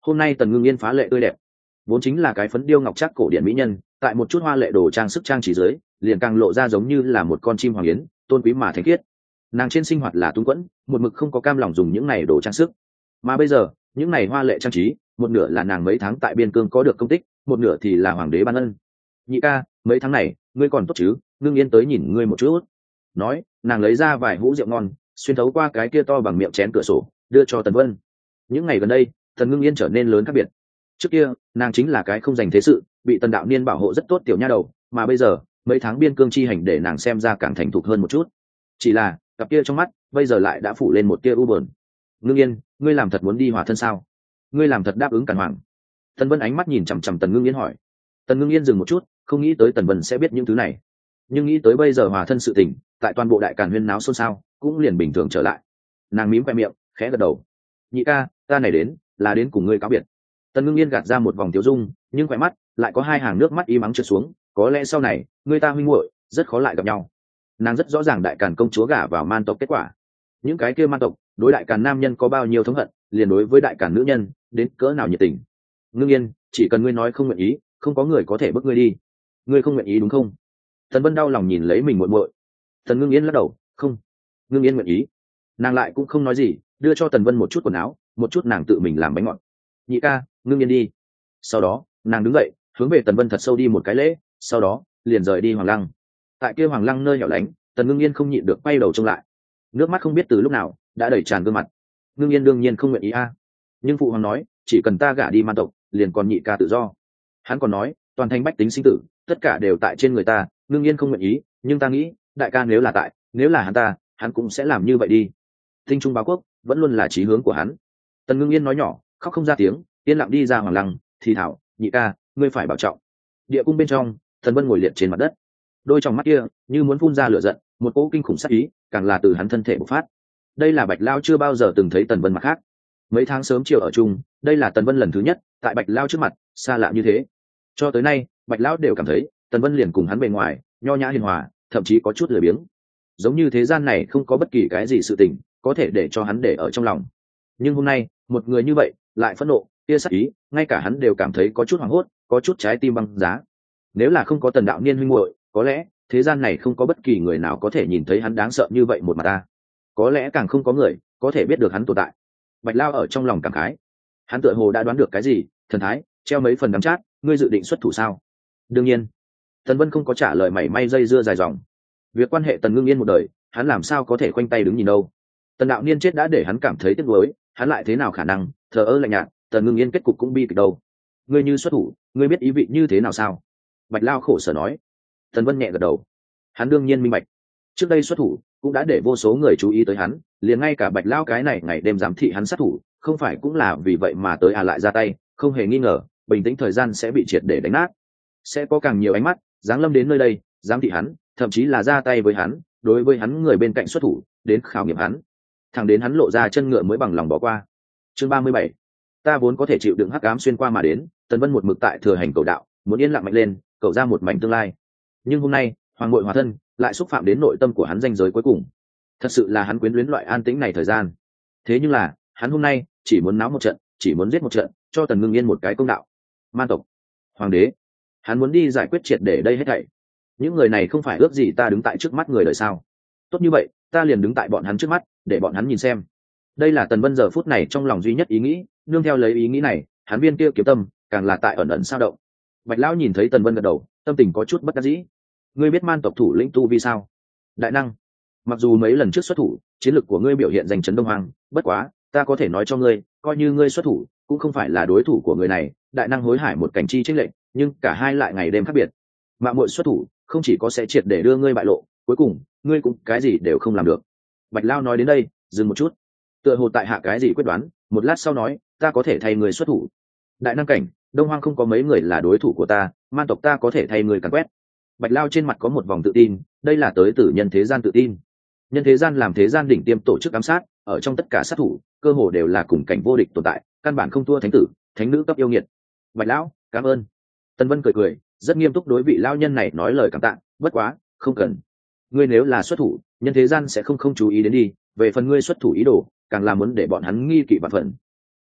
hôm nay Tần Ngưng Yên phá lệ tươi đẹp, vốn chính là cái phấn điêu ngọc trác cổ điển mỹ nhân, tại một chút hoa lệ đồ trang sức trang trí dưới liền càng lộ ra giống như là một con chim hoàng yến, tôn quý mà thánh khiết. Nàng trên sinh hoạt là túng quẫn, một mực không có cam lòng dùng những này đồ trang sức, mà bây giờ những này hoa lệ trang trí, một nửa là nàng mấy tháng tại biên cương có được công tích, một nửa thì là hoàng đế ban ân. Nhị ca, mấy tháng này ngươi còn tốt chứ? Ngưng Yên tới nhìn ngươi một chút. Nói, nàng lấy ra vài hũ rượu ngon, xuyên thấu qua cái kia to bằng miệng chén cửa sổ đưa cho Tần Vân. Những ngày gần đây Tần Ngưng Yên trở nên lớn khác biệt. Trước kia nàng chính là cái không dành thế sự, bị Tần đạo niên bảo hộ rất tốt tiểu nha đầu, mà bây giờ mấy tháng biên cương chi hành để nàng xem ra càng thành thục hơn một chút. Chỉ là cặp kia trong mắt bây giờ lại đã phủ lên một tia u buồn. Ngưng Yên, ngươi làm thật muốn đi hòa thân sao? Ngươi làm thật đáp ứng Càn Hoàng? Tần Vân ánh mắt nhìn chằm chằm Tần Ngưng Yên hỏi. Tần Ngưng Yên dừng một chút, không nghĩ tới Tần Vân sẽ biết những thứ này, nhưng nghĩ tới bây giờ hòa thân sự tình tại toàn bộ đại Càn huyên náo xôn xao, cũng liền bình thường trở lại. Nàng mím khoe miệng, khẽ gật đầu. Nhị ca, ta này đến là đến cùng ngươi cáo biệt. Tần Ngưng Yên gạt ra một vòng tiêu dung, nhưng khỏe mắt lại có hai hàng nước mắt im ắng trượt xuống. Có lẽ sau này người ta huynh muội rất khó lại gặp nhau. Nàng rất rõ ràng đại Càn công chúa gả vào man tộc kết quả, những cái kia man tộc đối đại Càn nam nhân có bao nhiêu thống hận, liền đối với đại Càn nữ nhân đến cỡ nào nhiệt tình. Ngưng Yên, chỉ cần ngươi nói không nguyện ý, không có người có thể bức ngươi đi. Ngươi không nguyện ý đúng không? Tần Vân đau lòng nhìn lấy mình muội muội. Tần Ngưng Yên lắc đầu, không. Ngưng Yên nguyện ý. Nàng lại cũng không nói gì, đưa cho Tần Vân một chút quần áo, một chút nàng tự mình làm bánh ngọt. Nhị ca, Ngưng Yên đi. Sau đó nàng đứng dậy, hướng về Tần Vân thật sâu đi một cái lễ, sau đó liền rời đi Hoàng Lăng. Tại kia Hoàng Lăng nơi hẻo lánh, Tần Ngưng Yên không nhịn được quay đầu trông lại, nước mắt không biết từ lúc nào đã đẩy tràn gương mặt. Ngưng Yên đương nhiên không nguyện ý a, nhưng phụ hoàng nói chỉ cần ta gả đi man tộc liền còn nhị ca tự do. Hắn còn nói toàn thành bách tính sinh tử tất cả đều tại trên người ta. Ngưng Yên không nguyện ý, nhưng ta nghĩ đại ca nếu là tại, nếu là hắn ta, hắn cũng sẽ làm như vậy đi. Tinh trung báo quốc vẫn luôn là chí hướng của hắn. Tần Ngưng Yên nói nhỏ, khóc không ra tiếng, yên lặng đi ra Hoàng Lăng, thì thảo, nhị ca, ngươi phải bảo trọng. Địa cung bên trong, Tần Vân ngồi liệt trên mặt đất, đôi trong mắt kia như muốn phun ra lửa giận, một cỗ kinh khủng sát ý càng là từ hắn thân thể bộc phát. Đây là Bạch Lao chưa bao giờ từng thấy Tần Vân mặt khác. Mấy tháng sớm chiều ở chung, đây là Tần Vân lần thứ nhất tại Bạch Lao trước mặt xa lạ như thế. Cho tới nay Bạch Lão đều cảm thấy Tần Vân liền cùng hắn bề ngoài nho nhã hiền hòa, thậm chí có chút lười biếng, giống như thế gian này không có bất kỳ cái gì sự tình có thể để cho hắn để ở trong lòng. Nhưng hôm nay một người như vậy lại phẫn nộ, kia sát ý, ngay cả hắn đều cảm thấy có chút hoảng hốt, có chút trái tim băng giá. Nếu là không có Tần đạo niên huynh muội, có lẽ thế gian này không có bất kỳ người nào có thể nhìn thấy hắn đáng sợ như vậy một mặt ta, có lẽ càng không có người có thể biết được hắn tồn tại. Bạch Lao ở trong lòng cảm khái, hắn tựa hồ đã đoán được cái gì, thần thái treo mấy phần đắm chát. Ngươi dự định xuất thủ sao? Đương nhiên. Tần Vân không có trả lời mảy may dây dưa dài dòng. Việc quan hệ Tần Ngưng Yên một đời, hắn làm sao có thể khoanh tay đứng nhìn đâu. Tần đạo niên chết đã để hắn cảm thấy tiếc nuối, hắn lại thế nào khả năng thờ ơ lạnh nhạt. Tần Ngưng Yên kết cục cũng bi kịch đâu. Ngươi như xuất thủ, ngươi biết ý vị như thế nào sao? Bạch Lao khổ sở nói. Tần Vân nhẹ gật đầu, hắn đương nhiên minh bạch. Trước đây xuất thủ cũng đã để vô số người chú ý tới hắn, liền ngay cả Bạch Lao cái này ngày đêm giám thị hắn sát thủ, không phải cũng là vì vậy mà tới lại ra tay. Không hề nghi ngờ, bình tĩnh thời gian sẽ bị triệt để đánh nát, sẽ có càng nhiều ánh mắt giáng lâm đến nơi đây, giám thị hắn, thậm chí là ra tay với hắn, đối với hắn người bên cạnh xuất thủ, đến khảo nghiệm hắn, thẳng đến hắn lộ ra chân ngựa mới bằng lòng bỏ qua. Chương 37. Ta vốn có thể chịu đựng hắc ám xuyên qua mà đến. Tần Vân một mực tại thừa hành cầu đạo, muốn yên lặng mạnh lên, cầu ra một mảnh tương lai. Nhưng hôm nay hoàng ngội hòa thân lại xúc phạm đến nội tâm của hắn ranh giới cuối cùng. Thật sự là hắn quyến luyến loại an tĩnh này thời gian. Thế nhưng là hắn hôm nay chỉ muốn náo một trận, chỉ muốn giết một trận, cho Tần Ngưng Yên một cái công đạo. Man tộc, hoàng đế, hắn muốn đi giải quyết triệt để đây hết thảy. Những người này không phải ước gì ta đứng tại trước mắt người đời sao? Tốt như vậy, ta liền đứng tại bọn hắn trước mắt, để bọn hắn nhìn xem. Đây là Tần Vân giờ phút này trong lòng duy nhất ý nghĩ. Nương theo lấy ý nghĩ này, hắn viên kia kiếm tâm càng là tại ẩn ẩn sao động. Bạch Lão nhìn thấy Tần Vân gật đầu, tâm tình có chút bất đắc dĩ. Ngươi biết man tộc thủ lĩnh tu vi sao? Đại năng. Mặc dù mấy lần trước xuất thủ, chiến lược của ngươi biểu hiện giành chấn Đông Hoàng, bất quá ta có thể nói cho ngươi, coi như ngươi xuất thủ cũng không phải là đối thủ của người này. Đại năng hối hải một cảnh chi chênh lệch, nhưng cả hai lại ngày đêm khác biệt. Mạo muội xuất thủ không chỉ có sẽ triệt để đưa ngươi bại lộ, cuối cùng ngươi cũng cái gì đều không làm được. Bạch Lao nói đến đây dừng một chút, tựa hồ tại hạ cái gì quyết đoán, một lát sau nói, ta có thể thay người xuất thủ. Đại năng cảnh, Đông Hoang không có mấy người là đối thủ của ta, man tộc ta có thể thay người càn quét. Bạch Lao trên mặt có một vòng tự tin, đây là tới từ nhân thế gian tự tin. Nhân thế gian làm thế gian đỉnh tiêm tổ chức ám sát, ở trong tất cả sát thủ cơ hồ đều là cùng cảnh vô địch tồn tại, căn bản không thua thánh tử thánh nữ cấp yêu nghiệt. Bạch Lão, cảm ơn. Tần Vân cười cười, rất nghiêm túc đối vị lao nhân này nói lời cảm tạ. Bất quá không cần, ngươi nếu là xuất thủ, nhân thế gian sẽ không chú ý đến đi, về phần ngươi xuất thủ ý đồ, càng là muốn để bọn hắn nghi kỵ vạn phần.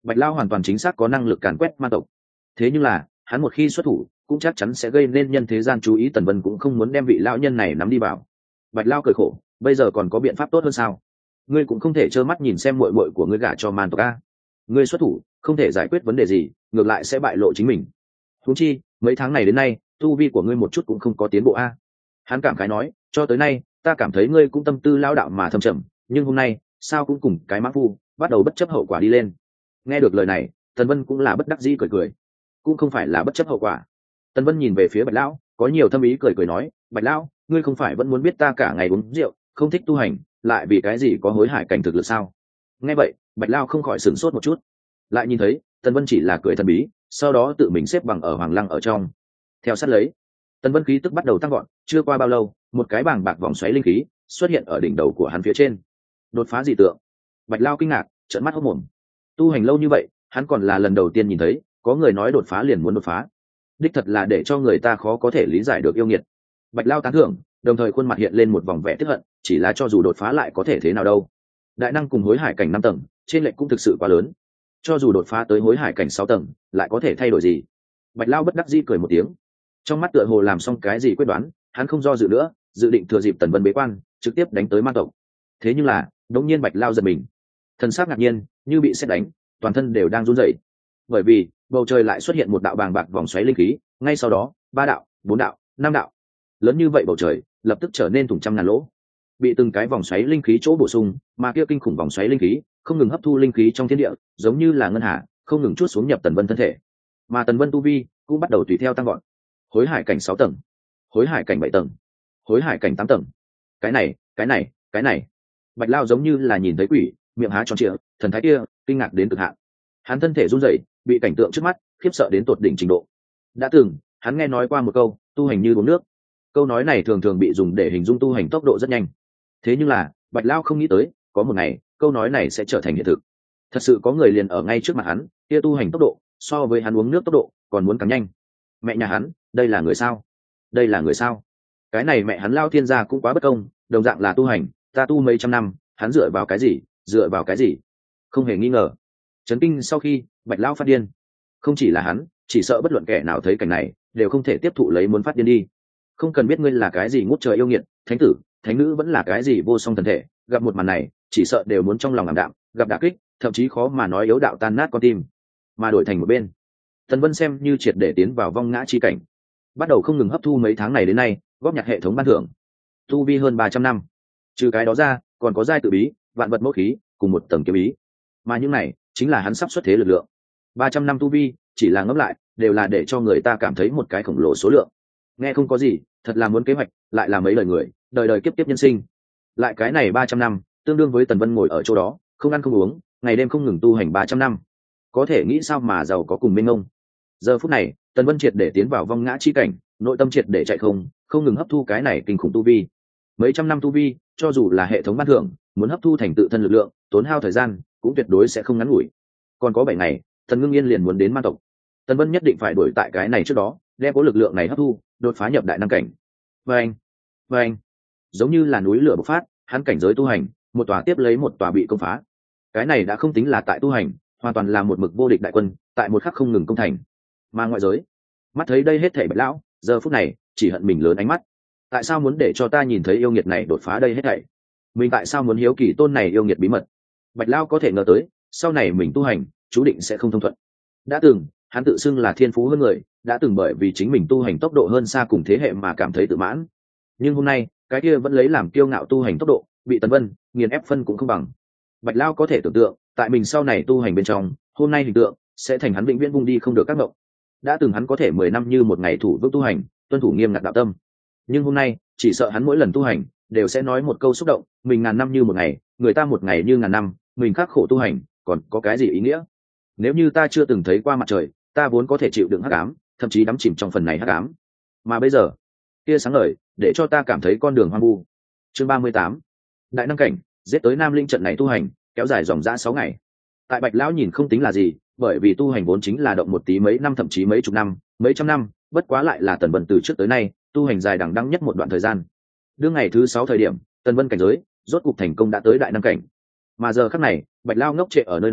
Bạch Lao hoàn toàn chính xác có năng lực càn quét ma tộc, thế nhưng là hắn một khi xuất thủ cũng chắc chắn sẽ gây nên nhân thế gian chú ý. Tần Vân cũng không muốn đem vị lão nhân này nắm đi vào. Bạch Lao cười khổ, bây giờ còn có biện pháp tốt hơn sao? Ngươi cũng không thể trơ mắt nhìn xem muội muội của ngươi gả cho man tộc a. Ngươi xuất thủ không thể giải quyết vấn đề gì, ngược lại sẽ bại lộ chính mình. Huống chi mấy tháng này đến nay tu vi của ngươi một chút cũng không có tiến bộ a. Hắn cảm khái nói, cho tới nay ta cảm thấy ngươi cũng tâm tư lão đạo mà thâm trầm, nhưng hôm nay sao cũng cùng cái mã phu bắt đầu bất chấp hậu quả đi lên. Nghe được lời này, Tần Vân cũng là bất đắc dĩ cười cười. Cũng không phải là bất chấp hậu quả. Tần Vân nhìn về phía Bạch Lão, có nhiều thâm ý cười cười nói, Bạch Lão, ngươi không phải vẫn muốn biết ta cả ngày uống rượu không thích tu hành, lại vì cái gì có hối hại cảnh thực lực sao? Nghe vậy Bạch Lão không khỏi sửng sốt một chút, lại nhìn thấy Tần Vân chỉ là cười thần bí, sau đó tự mình xếp bằng ở hoàng lăng ở trong. Theo sát lấy, Tần Vân khí tức bắt đầu tăng gọn, chưa qua bao lâu một cái bàng bạc vòng xoáy linh khí xuất hiện ở đỉnh đầu của hắn phía trên. Đột phá dị tượng. Bạch Lão kinh ngạc trợn mắt hốt mồm. Tu hành lâu như vậy hắn còn là lần đầu tiên nhìn thấy có người nói đột phá liền muốn đột phá, đích thật là để cho người ta khó có thể lý giải được yêu nghiệt. Bạch Lao tán thưởng, đồng thời khuôn mặt hiện lên một vòng vẻ tức hận, chỉ là cho dù đột phá lại có thể thế nào đâu. Đại năng cùng hối hải cảnh 5 tầng trên lệch cũng thực sự quá lớn, cho dù đột phá tới hối hải cảnh 6 tầng lại có thể thay đổi gì? Bạch Lao bất đắc dĩ cười một tiếng, trong mắt tựa hồ làm xong cái gì quyết đoán, hắn không do dự nữa, dự định thừa dịp Tần Vân bế quan trực tiếp đánh tới ma tộc. Thế nhưng là đột nhiên Bạch Lao giật mình, thần sắc ngạc nhiên như bị sét đánh, toàn thân đều đang run rẩy, bởi vì bầu trời lại xuất hiện một đạo bàng bạc vòng xoáy linh khí, ngay sau đó 3 đạo, 4 đạo, 5 đạo, lớn như vậy bầu trời lập tức trở nên thủng trăm ngàn lỗ, bị từng cái vòng xoáy linh khí chỗ bổ sung, mà kia kinh khủng vòng xoáy linh khí không ngừng hấp thu linh khí trong thiên địa, giống như là ngân hà không ngừng chuốt xuống nhập Tần Vân thân thể, mà Tần Vân tu vi cũng bắt đầu tùy theo tăng gọn. Hối hải cảnh 6 tầng, hối hải cảnh 7 tầng, hối hải cảnh 8 tầng. Cái này Bạch Lao giống như là nhìn thấy quỷ, miệng há tròn trịa, thần thái kia kinh ngạc đến cực hạn. Hắn thân thể run rẩy, bị cảnh tượng trước mắt khiếp sợ đến tột đỉnh trình độ. Đã từng hắn nghe nói qua một câu, tu hành như uống nước. Câu nói này thường thường bị dùng để hình dung tu hành tốc độ rất nhanh. Thế nhưng là Bạch Lao không nghĩ tới có một ngày câu nói này sẽ trở thành hiện thực. Thật sự có người liền ở ngay trước mặt hắn, kia tu hành tốc độ so với hắn uống nước tốc độ còn muốn càng nhanh. Mẹ nhà hắn, đây là người sao? Đây là người sao? Cái này mẹ hắn Lao thiên gia cũng quá bất công, đồng dạng là tu hành, ta tu mấy trăm năm, hắn dựa vào cái gì? Dựa vào cái gì? Không hề nghi ngờ. Chấn kinh sau khi Bạch Lao phát điên, không chỉ là hắn, chỉ sợ bất luận kẻ nào thấy cảnh này đều không thể tiếp thụ, lấy muốn phát điên đi. Không cần biết ngươi là cái gì ngút trời yêu nghiệt, thánh tử thánh nữ vẫn là cái gì vô song thần thể, gặp một màn này chỉ sợ đều muốn trong lòng ảm đạm, gặp đả kích thậm chí khó mà nói yếu đạo tan nát con tim. Mà đổi thành một bên, Tần Vân xem như triệt để tiến vào vong ngã chi cảnh, bắt đầu không ngừng hấp thu mấy tháng này đến nay góp nhặt hệ thống ban thưởng, tu vi hơn 300 năm. Trừ cái đó ra còn có giai tự bí, vạn vật mẫu khí cùng một tầng kiếm bí, mà những này chính là hắn sắp xuất thế lực lượng. 300 năm tu vi chỉ là ngẫm lại đều là để cho người ta cảm thấy một cái khổng lồ số lượng. Nghe không có gì, thật là muốn kế hoạch lại là mấy lời người, đời đời kiếp kiếp nhân sinh. Lại cái này 300 năm tương đương với Tần Vân ngồi ở chỗ đó không ăn không uống, ngày đêm không ngừng tu hành 300 năm, có thể nghĩ sao mà giàu có cùng mênh mông. Giờ phút này Tần Vân triệt để tiến vào vong ngã chi cảnh, nội tâm triệt để chạy không ngừng hấp thu cái này kinh khủng tu vi. Mấy trăm năm tu vi, cho dù là hệ thống ban thưởng muốn hấp thu thành tự thân lực lượng, tốn hao thời gian cũng tuyệt đối sẽ không ngắn ngủi. Còn có 7 ngày Tần Ngưng Yên liền muốn đến ma tộc, Tần Vân nhất định phải đuổi tại cái này trước đó, đem cố lực lượng này hấp thu, đột phá nhập đại năng cảnh. Và anh giống như là núi lửa bộc phát, hắn cảnh giới tu hành một tòa tiếp lấy một tòa bị công phá. Cái này đã không tính là tại tu hành, hoàn toàn là một mực vô địch đại quân tại một khắc không ngừng công thành. Mà ngoại giới mắt thấy đây hết thảy Bạch Lão giờ phút này chỉ hận mình lớn ánh mắt, tại sao muốn để cho ta nhìn thấy yêu nghiệt này đột phá đây hết thảy? Mình tại sao muốn hiếu kỳ tôn này yêu nghiệt bí mật? Bạch Lão có thể ngờ tới sau này mình tu hành chú định sẽ không thông thuận. Đã từng hắn tự xưng là thiên phú hơn người, đã từng bởi vì chính mình tu hành tốc độ hơn xa cùng thế hệ mà cảm thấy tự mãn, nhưng hôm nay cái kia vẫn lấy làm kiêu ngạo tu hành tốc độ bị Tần Vân nghiền ép phân cũng không bằng. Bạch Lão có thể tưởng tượng tại mình sau này tu hành bên trong, hôm nay hình tượng sẽ thành hắn vĩnh viễn vung đi không được các mộng. Đã từng hắn có thể 10 năm như một ngày thủ vững tu hành, tuân thủ nghiêm ngặt đạo tâm, nhưng hôm nay chỉ sợ hắn mỗi lần tu hành đều sẽ nói một câu xúc động, mình ngàn năm như một ngày, người ta một ngày như ngàn năm, mình khắc khổ tu hành còn có cái gì ý nghĩa? Nếu như ta chưa từng thấy qua mặt trời, ta vốn có thể chịu đựng hắc ám, thậm chí đắm chìm trong phần này hắc ám, mà bây giờ tia sáng ngời để cho ta cảm thấy con đường hoang vu. Chương 38, đại năng cảnh, giết tới Nam Linh trận này tu hành kéo dài dòng dã 6 ngày. Tại Bạch Lão nhìn không tính là gì, bởi vì tu hành vốn chính là động một tí mấy năm, thậm chí mấy chục năm, mấy trăm năm, bất quá lại là Tần Vân từ trước tới nay tu hành dài đằng đẵng nhất một đoạn thời gian. Đương ngày thứ 6 thời điểm, Tần Vân cảnh giới rốt cục thành công đã tới đại năng cảnh. Mà giờ khắc này, Bạch Lão ngốc trệ ở nơi đó,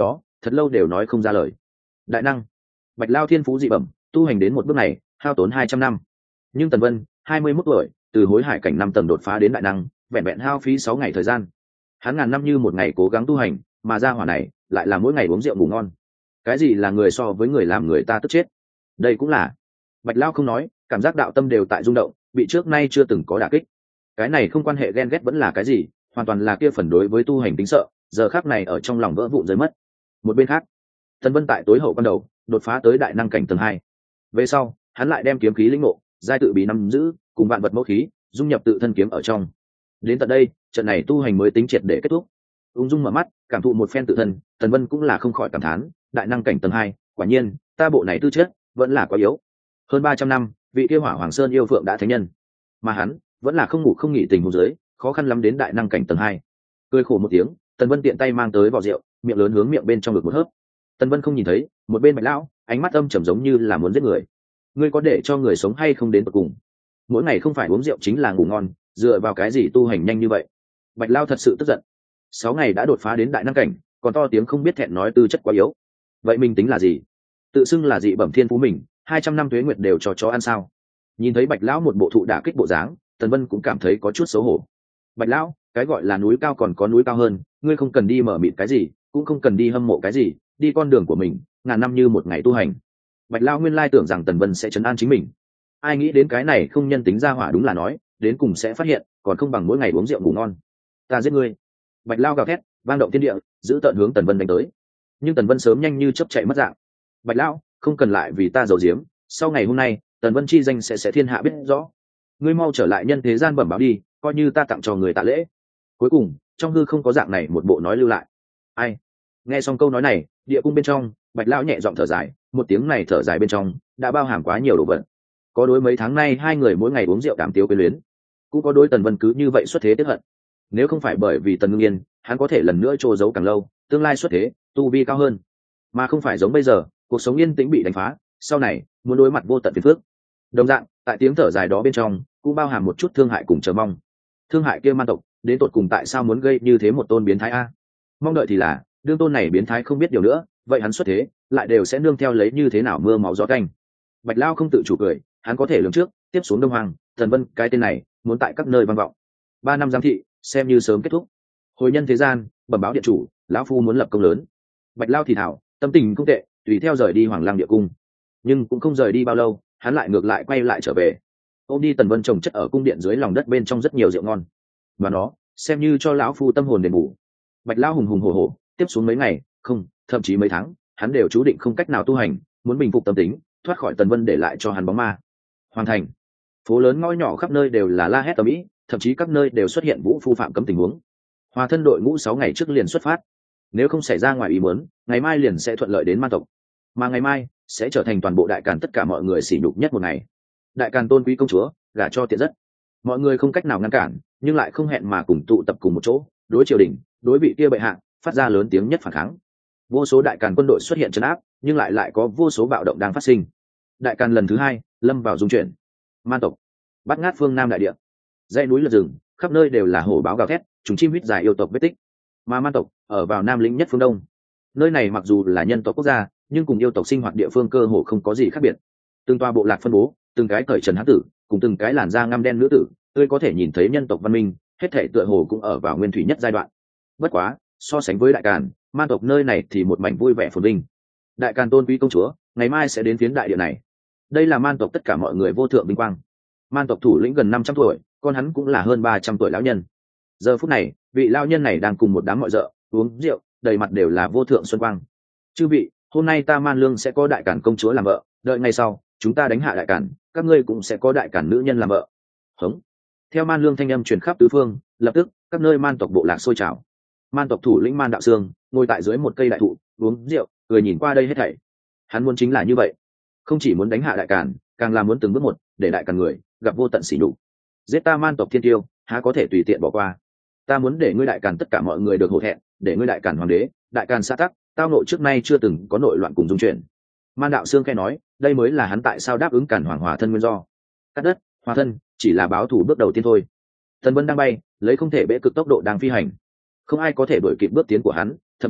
thật lâu đều nói không ra lời. Đại năng Bạch Lao thiên phú dị bẩm, tu hành đến một bước này hao tốn 200 năm, nhưng Tần Vân 21 tuổi từ hối hải cảnh 5 tầng đột phá đến đại năng vẹn vẹn hao phí 6 ngày thời gian. Hắn ngàn năm như một ngày cố gắng tu hành, mà ra hỏa này lại là mỗi ngày uống rượu ngủ ngon. Cái gì là người so với người làm người ta tức chết? Đây cũng là. Bạch Lao không nói, cảm giác đạo tâm đều tại rung động, bị trước nay chưa từng có đả kích. Cái này không quan hệ ghen ghét vẫn là cái gì, hoàn toàn là kia phần đối với tu hành tính sợ, giờ khắc này ở trong lòng vỡ vụn rơi mất. Một bên khác, Tần Vân tại tối hậu ban đầu đột phá tới đại năng cảnh tầng 2. Về sau, hắn lại đem kiếm khí lĩnh ngộ, giai tự bí nắm giữ, cùng vạn vật mẫu khí, dung nhập tự thân kiếm ở trong. Đến tận đây, trận này tu hành mới tính triệt để kết thúc. Ung dung mở mắt, cảm thụ một phen tự thân, Tần Vân cũng là không khỏi cảm thán, đại năng cảnh tầng 2, quả nhiên, ta bộ này tư chất vẫn là quá yếu. Hơn 300 năm, vị kia Hỏa Hoàng Sơn yêu phượng đã thánh nhân, mà hắn vẫn là không ngủ không nghỉ tình huống dưới, khó khăn lắm đến đại năng cảnh tầng 2. Cười khổ một tiếng, Tần Vân tiện tay mang tới vò rượu, miệng lớn hướng miệng bên trong được một hớp. Tần Vân không nhìn thấy, một bên Bạch lão, ánh mắt âm trầm giống như là muốn giết người. Ngươi có để cho người sống hay không đến tận cùng? Mỗi ngày không phải uống rượu chính là ngủ ngon, dựa vào cái gì tu hành nhanh như vậy? Bạch lão thật sự tức giận. 6 ngày đã đột phá đến đại năng cảnh, còn to tiếng không biết thẹn nói tư chất quá yếu. Vậy mình tính là gì? Tự xưng là dị bẩm thiên phú mình, 200 năm tuế nguyệt đều cho chó ăn sao? Nhìn thấy Bạch lão một bộ thụ đả kích bộ dáng, Tần Vân cũng cảm thấy có chút xấu hổ. Bạch lão, cái gọi là núi cao còn có núi cao hơn, ngươi không cần đi mở mịt cái gì, cũng không cần đi hâm mộ cái gì, đi con đường của mình, ngàn năm như một ngày tu hành. Bạch lão nguyên lai tưởng rằng Tần Vân sẽ trấn an chính mình, ai nghĩ đến cái này không nhân tính ra hỏa đúng là nói, đến cùng sẽ phát hiện, còn không bằng mỗi ngày uống rượu ngủ ngon. Ta giết ngươi! Bạch lão gào thét, vang động thiên địa, giữ tận hướng Tần Vân đánh tới. Nhưng Tần Vân sớm nhanh như chớp chạy mất dạng. Bạch lão, không cần lại vì ta giấu giếm, sau ngày hôm nay, Tần Vân chi danh sẽ thiên hạ biết rõ. Ngươi mau trở lại nhân thế gian bẩm báo đi, coi như ta tặng cho người tạ lễ. Cuối cùng, trong hư không có dạng này một bộ nói lưu lại. Ai? Nghe xong câu nói này, địa cung bên trong, Bạch lão nhẹ giọng thở dài, một tiếng này thở dài bên trong đã bao hàm quá nhiều đồ vật. Có đối mấy tháng nay hai người mỗi ngày uống rượu đàm tiếu quyến luyến, cũng có đối Tần Vân cứ như vậy xuất thế tiếp hận. Nếu không phải bởi vì Tần Ngưng Yên, hắn có thể lần nữa trô giấu càng lâu, tương lai xuất thế, tu vi cao hơn, mà không phải giống bây giờ, cuộc sống yên tĩnh bị đánh phá, sau này muốn đối mặt vô tận phiền phức. Đồng dạng, tại tiếng thở dài đó bên trong, cũng bao hàm một chút thương hại cùng chờ mong. Thương hại kia man tộc, đến tột cùng tại sao muốn gây như thế một tôn biến thái a? Mong đợi thì là, đương tôn này biến thái không biết điều nữa, vậy hắn xuất thế, lại đều sẽ nương theo lấy như thế nào mưa máu gió canh. Bạch Lao không tự chủ cười, hắn có thể lường trước, tiếp xuống Đông Hoàng, Tần Vân cái tên này muốn tại các nơi vang vọng. 3 năm giám thị, xem như sớm kết thúc. Hồi nhân thế gian, bẩm báo điện chủ, lão phu muốn lập công lớn. Bạch Lao thì thảo, tâm tình không tệ, tùy theo rời đi Hoàng Lang địa cung. Nhưng cũng không rời đi bao lâu, hắn lại ngược lại quay lại trở về. Ôm đi Tần Vân trồng chất ở cung điện dưới lòng đất bên trong rất nhiều rượu ngon, và nó xem như cho lão phu tâm hồn đền bù. Bạch Lao hùng hùng hổ hổ, tiếp xuống mấy ngày, không, thậm chí mấy tháng, hắn đều chú định không cách nào tu hành, muốn bình phục tâm tính, thoát khỏi Tần Vân để lại cho hắn bóng ma. Hoàn thành. Phố lớn ngõ nhỏ khắp nơi đều là la hét ầm ĩ, thậm chí các nơi đều xuất hiện vũ phu phạm cấm tình huống. Hòa thân đội ngũ 6 ngày trước liền xuất phát, nếu không xảy ra ngoài ý muốn, ngày mai liền sẽ thuận lợi đến man tộc, mà ngày mai sẽ trở thành toàn bộ đại càn tất cả mọi người sỉ nhục nhất một ngày. Đại càn tôn quý công chúa gả cho tiện rất, mọi người không cách nào ngăn cản, nhưng lại không hẹn mà cùng tụ tập cùng một chỗ, đối triều đình, đối vị kia bệ hạ phát ra lớn tiếng nhất phản kháng. Vô số đại càn quân đội xuất hiện trấn áp, nhưng lại có vô số bạo động đang phát sinh. Đại càn lần thứ 2 lâm vào dung chuyển. Man tộc bắt ngát phương Nam đại địa, dãy núi lật rừng, khắp nơi đều là hổ báo gào thét, chúng chim huýt dài yêu tộc vết tích. Mà man tộc ở vào Nam lĩnh nhất phương Đông, nơi này mặc dù là nhân tộc quốc gia, nhưng cùng yêu tộc sinh hoạt địa phương cơ hồ không có gì khác biệt. Từng toa bộ lạc phân bố, từng cái cởi trần hán tử, cùng từng cái làn da ngăm đen nữ tử, tươi có thể nhìn thấy nhân tộc văn minh, hết thảy tựa hồ cũng ở vào nguyên thủy nhất giai đoạn. Bất quá, so sánh với đại càn, man tộc nơi này thì một mảnh vui vẻ phồn vinh. Đại càn tôn quý công chúa ngày mai sẽ đến phiến đại địa này, đây là man tộc tất cả mọi người vô thượng vinh quang. Man tộc thủ lĩnh gần 500 tuổi, con hắn cũng là hơn 300 tuổi lão nhân. Giờ phút này, vị lão nhân này đang cùng một đám mọi dợ uống rượu, đầy mặt đều là vô thượng xuân quang. Chư vị, hôm nay ta Man Lương sẽ có đại càn công chúa làm vợ, đợi ngày sau chúng ta đánh hạ đại càn, các ngươi cũng sẽ có đại càn nữ nhân làm vợ. Hống. Theo Man Lương thanh âm truyền khắp tứ phương, lập tức các nơi man tộc bộ lạc sôi trào. Man tộc thủ lĩnh Man Đạo Sương ngồi tại dưới một cây đại thụ uống rượu, cười nhìn qua đây hết thảy. Hắn muốn chính là như vậy, không chỉ muốn đánh hạ đại càn, càng là muốn từng bước một để đại càn người gặp vô tận sỉ nhục. Giết ta man tộc thiên tiêu, há có thể tùy tiện bỏ qua. Ta muốn để ngươi đại càn tất cả mọi người được hổ thẹn, để ngươi đại càn hoàng đế, đại càn xã tắc, tao nội trước nay chưa từng có nội loạn cùng dung chuyển. Man Đạo Sương khẽ nói, đây mới là hắn tại sao đáp ứng càn hoàng hòa thân nguyên do. Cắt đất, hòa thân chỉ là báo thù bước đầu tiên thôi. Tần Vân đang bay, lấy không thể bẽ cực tốc độ đang phi hành, không ai có thể đuổi kịp bước tiến của hắn, thậm chí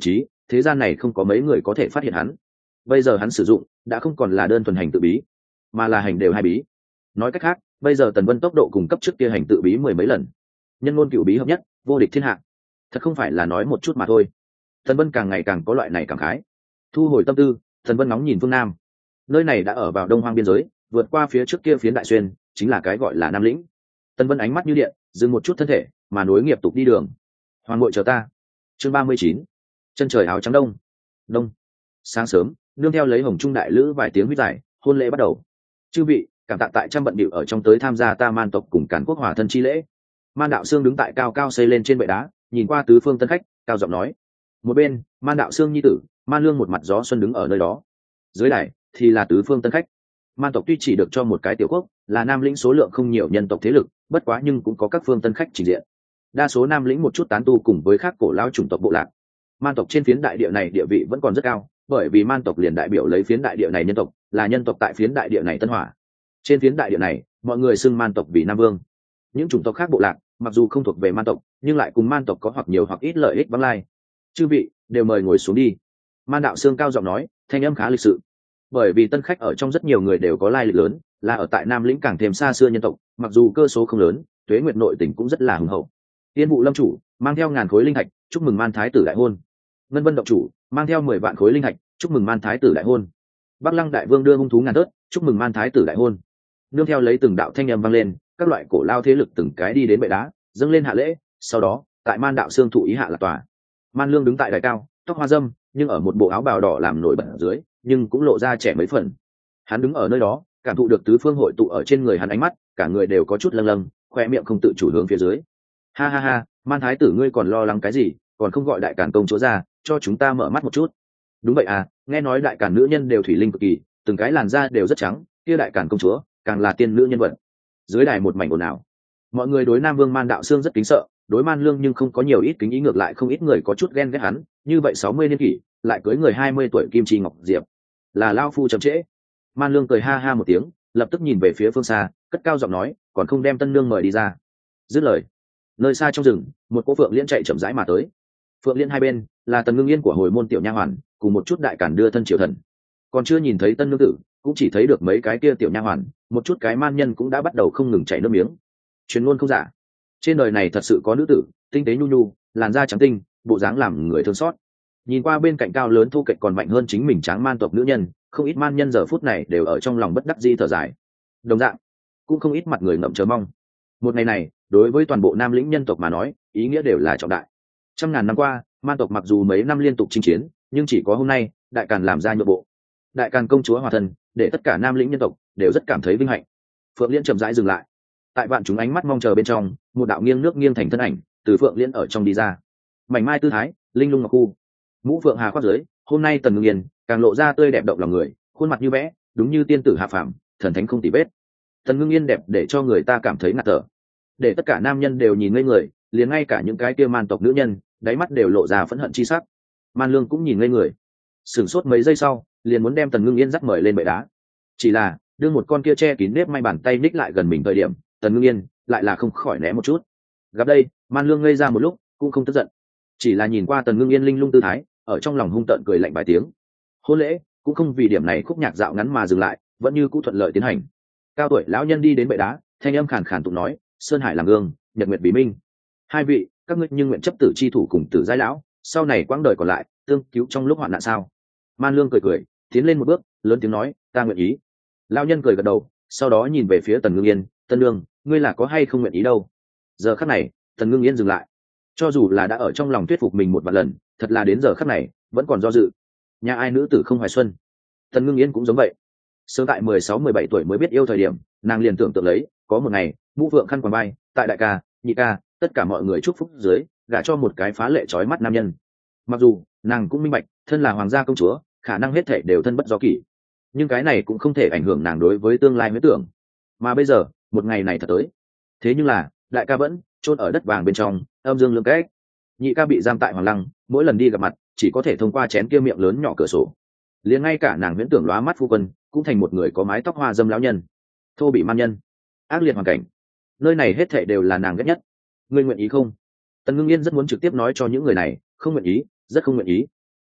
thế gian này không có mấy người có thể phát hiện hắn. Bây giờ hắn sử dụng đã không còn là đơn thuần hành tự bí, mà là hành đều hai bí. Nói cách khác, bây giờ Tần Vân tốc độ cùng cấp trước kia hành tự bí 10 mấy lần, nhân ngôn cựu bí hợp nhất, vô địch thiên hạ. Thật không phải là nói một chút mà thôi. Tần Vân càng ngày càng có loại này cảm khái. Thu hồi tâm tư, Tần Vân ngóng nhìn phương Nam. Nơi này đã ở vào Đông Hoang biên giới, vượt qua phía trước kia phiến Đại Xuyên, chính là cái gọi là Nam Lĩnh. Tần Vân ánh mắt như điện, dừng một chút thân thể, mà nối nghiệp tục đi đường. Hoàng ngội chờ ta. Chương 39. Chân trời áo trắng đông. Đông. Sáng sớm, nương theo lấy Hồng Trung đại lữ vài tiếng huýt dài, hôn lễ bắt đầu. Chư vị, cảm tạ tại trăm bận bịu ở trong tới tham gia ta Man tộc cùng Càn Quốc hòa thân chi lễ. Man đạo sương đứng tại cao cao xây lên trên bệ đá, nhìn qua tứ phương tân khách, cao giọng nói. Một bên, Man đạo sương nhi tử, Man Lương một mặt gió xuân đứng ở nơi đó. Dưới đài thì là tứ phương tân khách. Man tộc tuy chỉ được cho một cái tiểu quốc, là Nam lĩnh số lượng không nhiều nhân tộc thế lực, bất quá nhưng cũng có các phương tân khách trình diện. Đa số Nam lĩnh một chút tán tu cùng với các cổ lao chủng tộc bộ lạc. Man tộc trên phiến đại địa này địa vị vẫn còn rất cao, bởi vì Man tộc liền đại biểu lấy phiến đại địa này nhân tộc, là nhân tộc tại phiến đại địa này Tân Hỏa. Trên phiến đại địa này, mọi người xưng Man tộc vì Nam Vương. Những chủng tộc khác bộ lạc, mặc dù không thuộc về Man tộc, nhưng lại cùng Man tộc có hoặc nhiều hoặc ít lợi ích vắng lai. Chư vị, đều mời ngồi xuống đi. Man đạo sương cao giọng nói, thanh âm khá lịch sự. Bởi vì tân khách ở trong rất nhiều người đều có lai lịch lớn, là ở tại Nam lĩnh càng thêm xa xưa nhân tộc, mặc dù cơ số không lớn, tuế nguyệt nội tình cũng rất là hùng hậu. Tiên vụ lâm chủ mang theo 1000 khối linh thạch, chúc mừng Man thái tử đại hôn. Ngân Vân động chủ mang theo 10 vạn khối linh thạch, chúc mừng Man thái tử đại hôn. Bắc Lăng đại vương đưa hung thú ngàn tớt, chúc mừng Man thái tử đại hôn. Nương theo lấy từng đạo thanh âm vang lên, các loại cổ lao thế lực từng cái đi đến bệ đá, dâng lên hạ lễ. Sau đó, tại Man đạo xương thụ ý hạ là tòa. Man Lương đứng tại đài cao, tóc hoa dâm, nhưng ở một bộ áo bào đỏ làm nổi bật ở dưới, nhưng cũng lộ ra trẻ mấy phần. Hắn đứng ở nơi đó, cảm thụ được tứ phương hội tụ ở trên người hắn ánh mắt, cả người đều có chút lâng lâng, khoe miệng không tự chủ hướng phía dưới. Ha ha ha, Man thái tử ngươi còn lo lắng cái gì, còn không gọi đại càn công chúa ra, cho chúng ta mở mắt một chút. Đúng vậy à, nghe nói đại càn nữ nhân đều thủy linh cực kỳ, từng cái làn da đều rất trắng, kia đại càn công chúa càng là tiên nữ nhân vật. Dưới đài một mảnh ồn ào. Mọi người đối Nam Vương Man đạo xương rất kính sợ, đối Man Lương nhưng không có nhiều ít kính ý, ngược lại không ít người có chút ghen ghét hắn, như vậy 60 niên kỷ, lại cưới người 20 tuổi Kim Chi Ngọc Diệp, là lao phu chậm trễ. Man Lương cười ha ha một tiếng, lập tức nhìn về phía phương xa, cất cao giọng nói, còn không đem tân nương mời đi ra. Dứt lời, nơi xa trong rừng, một cô phượng liên chạy chậm rãi mà tới. Phượng liên hai bên là Tần Ngưng Yên của hồi môn tiểu nha hoàn, cùng một chút đại cản đưa thân triều thần. Còn chưa nhìn thấy tân nương tử, cũng chỉ thấy được mấy cái kia tiểu nha hoàn, một chút cái man nhân cũng đã bắt đầu không ngừng chảy nước miếng. Truyền ngôn không giả, trên đời này thật sự có nữ tử, tinh tế nhu nhu, làn da trắng tinh, bộ dáng làm người thương xót. Nhìn qua bên cạnh cao lớn thu kệch còn mạnh hơn chính mình tráng man tộc nữ nhân, không ít man nhân giờ phút này đều ở trong lòng bất đắc dĩ thở dài. Đồng dạng, cũng không ít mặt người ngậm chờ mong. Một ngày này, đối với toàn bộ Nam lĩnh nhân tộc mà nói, ý nghĩa đều là trọng đại. Trăm ngàn năm qua, man tộc mặc dù mấy năm liên tục chinh chiến, nhưng chỉ có hôm nay, đại càn làm ra nhượng bộ. Đại càn công chúa hòa thân, để tất cả Nam lĩnh nhân tộc đều rất cảm thấy vinh hạnh. Phượng Liên chậm rãi dừng lại. Tại vạn chúng ánh mắt mong chờ bên trong, một đạo nghiêng nước nghiêng thành thân ảnh từ Phượng Liên ở trong đi ra. Mảnh mai tư thái, linh lung ngọc khu, mũ phượng hà khoác dưới, hôm nay Tần Ngưng Yên càng lộ ra tươi đẹp động lòng người, khuôn mặt như vẽ, đúng như tiên tử hạ phàm, thần thánh không tì vết. Tần Ngưng Yên đẹp để cho người ta cảm thấy ngạt thở, để tất cả nam nhân đều nhìn ngây người, liền ngay cả những cái kia man tộc nữ nhân, đáy mắt đều lộ ra phẫn hận chi sắc. Man Lương cũng nhìn ngây người, sửng sốt mấy giây sau, liền muốn đem Tần Ngưng Yên dắt mời lên bệ đá. Chỉ là, đưa một con kia che kín nếp may bàn tay ních lại gần mình thời điểm, Tần Ngưng Yên lại là không khỏi né một chút. Gặp đây, Man Lương ngây ra một lúc, cũng không tức giận, chỉ là nhìn qua Tần Ngưng Yên linh lung tư thái, ở trong lòng hung tợn cười lạnh vài tiếng. Hôn lễ cũng không vì điểm này khúc nhạc dạo ngắn mà dừng lại, vẫn như cũ thuận lợi tiến hành. Cao tuổi lão nhân đi đến bệ đá, thanh âm khàn khàn tụng nói, sơn hải làm gương, nhật nguyệt bí minh. Hai vị, các ngươi nhưng nguyện chấp tử chi thủ cùng tử giai lão, sau này quãng đời còn lại tương cứu trong lúc hoạn nạn sao? Man Lương cười cười, tiến lên một bước, lớn tiếng nói, ta nguyện ý. Lão nhân cười gật đầu, sau đó nhìn về phía Tần Ngưng Yên, Tân Nương, ngươi là có hay không nguyện ý đâu? Giờ khắc này, Tần Ngưng Yên dừng lại. Cho dù là đã ở trong lòng thuyết phục mình một vài lần, thật là đến giờ khắc này vẫn còn do dự. Nhà ai nữ tử không hoài xuân? Tần Ngưng Yên cũng giống vậy. Sớm tại 16-17 tuổi mới biết yêu thời điểm, nàng liền tưởng tượng lấy, có một ngày, mũ phượng khăn quàng bay, tại đại ca, nhị ca, tất cả mọi người chúc phúc dưới, gả cho một cái phá lệ chói mắt nam nhân. Mặc dù nàng cũng minh bạch, thân là hoàng gia công chúa, khả năng hết thảy đều thân bất do kỷ, nhưng cái này cũng không thể ảnh hưởng nàng đối với tương lai huyễn tưởng. Mà bây giờ, một ngày này thật tới. Thế nhưng là, đại ca vẫn chôn ở đất vàng bên trong, âm dương lưỡng cách. Nhị ca bị giam tại hoàng lăng, mỗi lần đi gặp mặt, chỉ có thể thông qua chén kia miệng lớn nhỏ cửa sổ. Liền ngay cả nàng huyễn tưởng lóa mắt phu quân, cũng thành một người có mái tóc hoa dâm lão nhân, thô bị man nhân, ác liệt hoàn cảnh. Nơi này hết thảy đều là nàng ghét nhất. Ngươi nguyện ý không? Tần Ngưng Yên rất muốn trực tiếp nói cho những người này, không nguyện ý, rất không nguyện ý.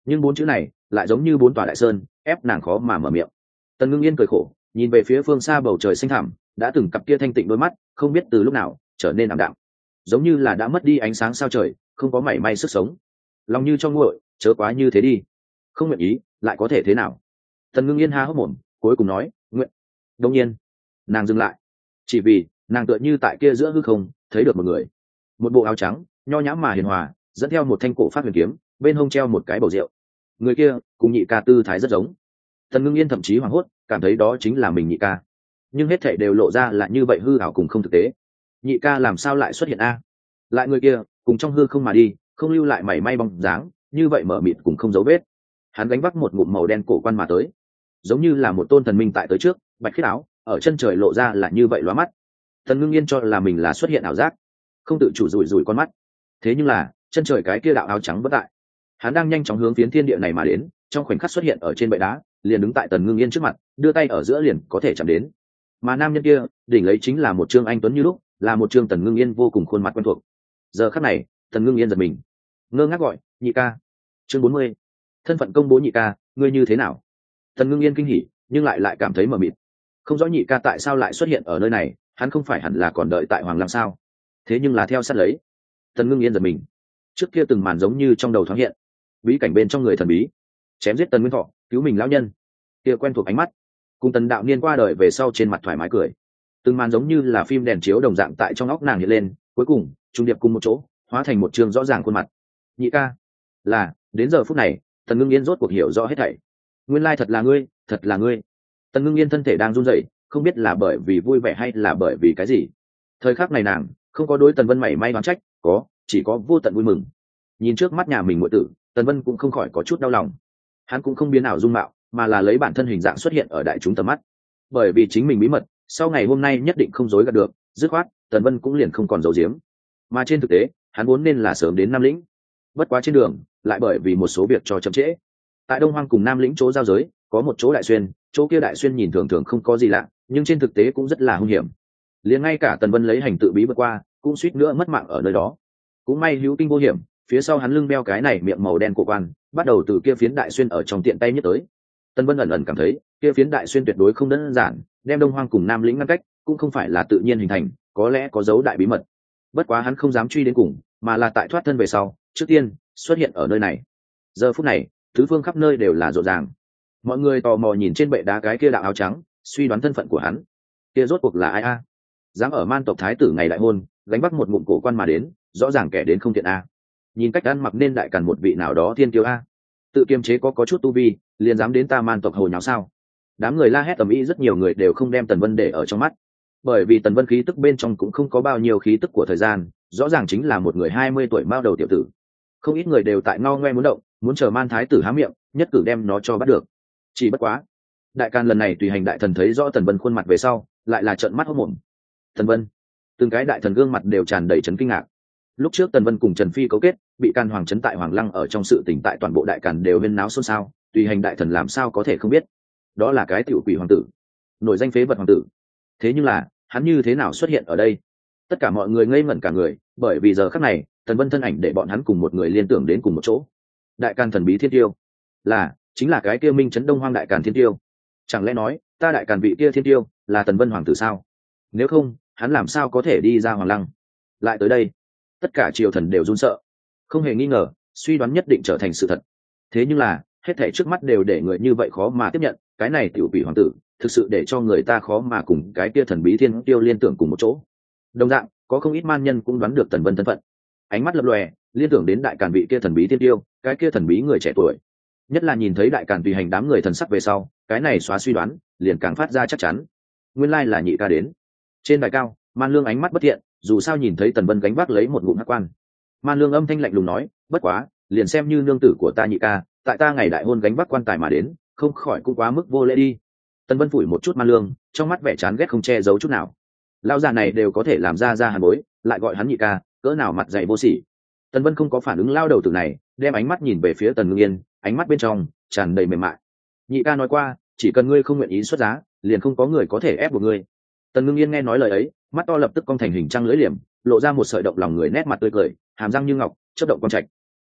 nhưng bốn chữ này lại giống như bốn tòa đại sơn, ép nàng khó mà mở miệng. Tần Ngưng Yên cười khổ, nhìn về phía phương xa bầu trời xanh thẳm, đã từng cặp kia thanh tịnh đôi mắt không biết từ lúc nào trở nên ảm đạm, giống như là đã mất đi ánh sáng sao trời, không có mảy may sức sống. Lòng như cho nguội, chớ quá như thế đi. Không nguyện ý lại có thể thế nào? Tần Ngưng Yên há hốc mồm, cuối cùng nói nguyện. Đông nhiên nàng dừng lại, chỉ vì nàng tựa như tại kia giữa hư không thấy được một người, một bộ áo trắng nho nhã mà hiền hòa, dẫn theo một thanh cổ phát huyền kiếm, bên hông treo một cái bầu rượu. Người kia cùng nhị ca tư thái rất giống. Tần Ngưng Yên thậm chí hoảng hốt, cảm thấy đó chính là mình nhị ca, nhưng hết thảy đều lộ ra là như vậy hư ảo cùng không thực tế. Nhị ca làm sao lại xuất hiện a? Lại người kia cùng trong hư không mà đi, không lưu lại mảy may bóng dáng, như vậy mở mịt cùng không dấu vết. Hắn gánh vác một ngụm màu đen cổ quan mà tới, giống như là một tôn thần minh tại tới trước, bạch khiết áo ở chân trời lộ ra là như vậy lóa mắt. Tần Ngưng Yên cho là mình là xuất hiện ảo giác, không tự chủ rủi rủi con mắt. Thế nhưng là chân trời cái kia đạo áo trắng bất tại, hắn đang nhanh chóng hướng phiến thiên địa này mà đến, trong khoảnh khắc xuất hiện ở trên bệ đá, liền đứng tại Tần Ngưng Yên trước mặt, đưa tay ở giữa liền có thể chạm đến. Mà nam nhân kia đỉnh lấy chính là một trương anh tuấn như lúc, là một trương Tần Ngưng Yên vô cùng khuôn mặt quen thuộc. Giờ khắc này Tần Ngưng Yên giật mình, ngơ ngác gọi nhị ca. Chương 40, thân phận công bố. Nhị ca, ngươi như thế nào? Tần Ngưng Yên kinh hỉ, nhưng lại cảm thấy mờ mịt, không rõ nhị ca tại sao lại xuất hiện ở nơi này. Hắn không phải hẳn là còn đợi tại Hoàng Lăng sao? Thế nhưng là theo sát lấy, Tần Ngưng Yên giật mình, trước kia từng màn giống như trong đầu thoáng hiện, bí cảnh bên trong người thần bí chém giết Tần Nguyên Thọ, cứu mình lão nhân, kia quen thuộc ánh mắt, cùng Tần Đạo Niên qua đời về sau trên mặt thoải mái cười, từng màn giống như là phim đèn chiếu đồng dạng tại trong óc nàng hiện lên, cuối cùng trung điệp cùng một chỗ, hóa thành một trường rõ ràng khuôn mặt. Nhị ca, là đến giờ phút này, Tần Ngưng Yên rốt cuộc hiểu rõ hết thảy. Nguyên lai thật là ngươi, thật là ngươi. Tần Ngưng Yên thân thể đang run rẩy, không biết là bởi vì vui vẻ hay là bởi vì cái gì. Thời khắc này nàng không có đối Tần Vân mảy may đoán trách, chỉ có vô tận vui mừng. Nhìn trước mắt nhà mình muội tử, Tần Vân cũng không khỏi có chút đau lòng. Hắn cũng không biến ảo dung mạo, mà là lấy bản thân hình dạng xuất hiện ở đại chúng tầm mắt. Bởi vì chính mình bí mật, sau ngày hôm nay nhất định không dối gạt được, dứt khoát Tần Vân cũng liền không còn giấu giếm. Mà trên thực tế hắn vốn nên là sớm đến Nam Lĩnh, bất quá trên đường lại bởi vì một số việc cho chậm trễ. Tại Đông Hoang cùng Nam Lĩnh chỗ giao giới có một chỗ đại xuyên, chỗ kia đại xuyên nhìn thường thường không có gì lạ, nhưng trên thực tế cũng rất là hung hiểm. Liền ngay cả Tần Vân lấy hành tự bí vượt qua, cũng suýt nữa mất mạng ở nơi đó. Cũng may hữu kinh vô hiểm, phía sau hắn lưng đeo cái này miệng màu đen của quan, bắt đầu từ kia phiến đại xuyên ở trong tiện tay nhất tới. Tần Vân ẩn ẩn cảm thấy kia phiến đại xuyên tuyệt đối không đơn giản, đem Đông Hoang cùng Nam Lĩnh ngăn cách, cũng không phải là tự nhiên hình thành, có lẽ có dấu đại bí mật. Bất quá hắn không dám truy đến cùng, mà là tại thoát thân về sau, trước tiên xuất hiện ở nơi này. Giờ phút này tứ phương khắp nơi đều là rộn ràng, mọi người tò mò nhìn trên bệ đá cái kia đạo áo trắng, suy đoán thân phận của hắn. Kia rốt cuộc là ai a? Dám ở Man tộc thái tử ngày đại hôn gánh vác một ngụm cổ quan mà đến, rõ ràng kẻ đến không thiện a. Nhìn cách ăn mặc nên đại càn một vị nào đó thiên kiêu a. Tự kiềm chế có chút tu vi, liền dám đến ta Man tộc hồi nháo sao? Đám người la hét tầm ý, rất nhiều người đều không đem Tần Vân để ở trong mắt, bởi vì Tần Vân khí tức bên trong cũng không có bao nhiêu khí tức của thời gian, rõ ràng chính là một người 20 tuổi mao đầu tiểu tử. Không ít người đều tại ngao ngoe muốn động, muốn chờ Man thái tử há miệng, nhất cử đem nó cho bắt được. Chỉ bất quá, đại càn lần này tùy hành đại thần thấy rõ Tần Vân khuôn mặt về sau, lại là trợn mắt hốt mồm. Tần Vân, từng cái đại thần gương mặt đều tràn đầy chấn kinh ngạc. Lúc trước Tần Vân cùng Trần Phi cấu kết, bị Can Hoàng trấn tại Hoàng Lăng, ở trong sự tỉnh tại toàn bộ đại càn đều huyên náo xôn xao, tùy hành đại thần làm sao có thể không biết, đó là cái tiểu quỷ hoàng tử, nổi danh phế vật hoàng tử. Thế nhưng là hắn như thế nào xuất hiện ở đây? Tất cả mọi người ngây ngẩn cả người, bởi vì giờ khắc này Tần Vân thân ảnh để bọn hắn cùng một người liên tưởng đến cùng một chỗ. Đại càn thần bí thiên tiêu, chính là cái kia minh trấn Đông Hoang đại càn thiên tiêu. Chẳng lẽ nói ta đại càn vị kia thiên tiêu là Tần Vân hoàng tử sao? Nếu không hắn làm sao có thể đi ra Hoàng Lăng lại tới đây? Tất cả triều thần đều run sợ, không hề nghi ngờ suy đoán nhất định trở thành sự thật. Thế nhưng là hết thảy trước mắt đều để người như vậy khó mà tiếp nhận, cái này tiểu quỷ hoàng tử thực sự để cho người ta khó mà cùng cái kia thần bí thiên tiêu liên tưởng cùng một chỗ. Đồng dạng có không ít man nhân cũng đoán được Tần Vân thân phận, ánh mắt lập lòe liên tưởng đến đại càn vị kia thần bí thiên tiêu, cái kia thần bí người trẻ tuổi. Nhất là nhìn thấy đại càn tùy hành đám người thần sắc về sau, cái này xóa suy đoán liền càng phát ra chắc chắn. Nguyên lai là nhị ca đến. Trên đài cao Man Lương ánh mắt bất thiện, dù sao nhìn thấy Tần Vân gánh vác lấy một ngụm hắc quan. Man Lương âm thanh lạnh lùng nói, bất quá liền xem như nương tử của ta nhị ca, tại ta ngày đại hôn gánh vác quan tài mà đến, không khỏi cũng quá mức vô lễ đi. Tần Vân phủi một chút Man Lương, trong mắt vẻ chán ghét không che giấu chút nào. Lão già này đều có thể làm ra hàn bối, lại gọi hắn nhị ca, cỡ nào mặt dày vô sỉ. Tần Vân không có phản ứng lao đầu tử này, đem ánh mắt nhìn về phía Tần Ngưng Yên, ánh mắt bên trong tràn đầy mềm mại. Nhị ca nói qua, chỉ cần ngươi không nguyện ý xuất giá, liền không có người có thể ép buộc ngươi. Tần Ngưng Yên nghe nói lời ấy, mắt to lập tức cong thành hình trăng lưỡi liềm, lộ ra một sợi động lòng người nét mặt tươi cười, hàm răng như ngọc, chớp động quang trạch.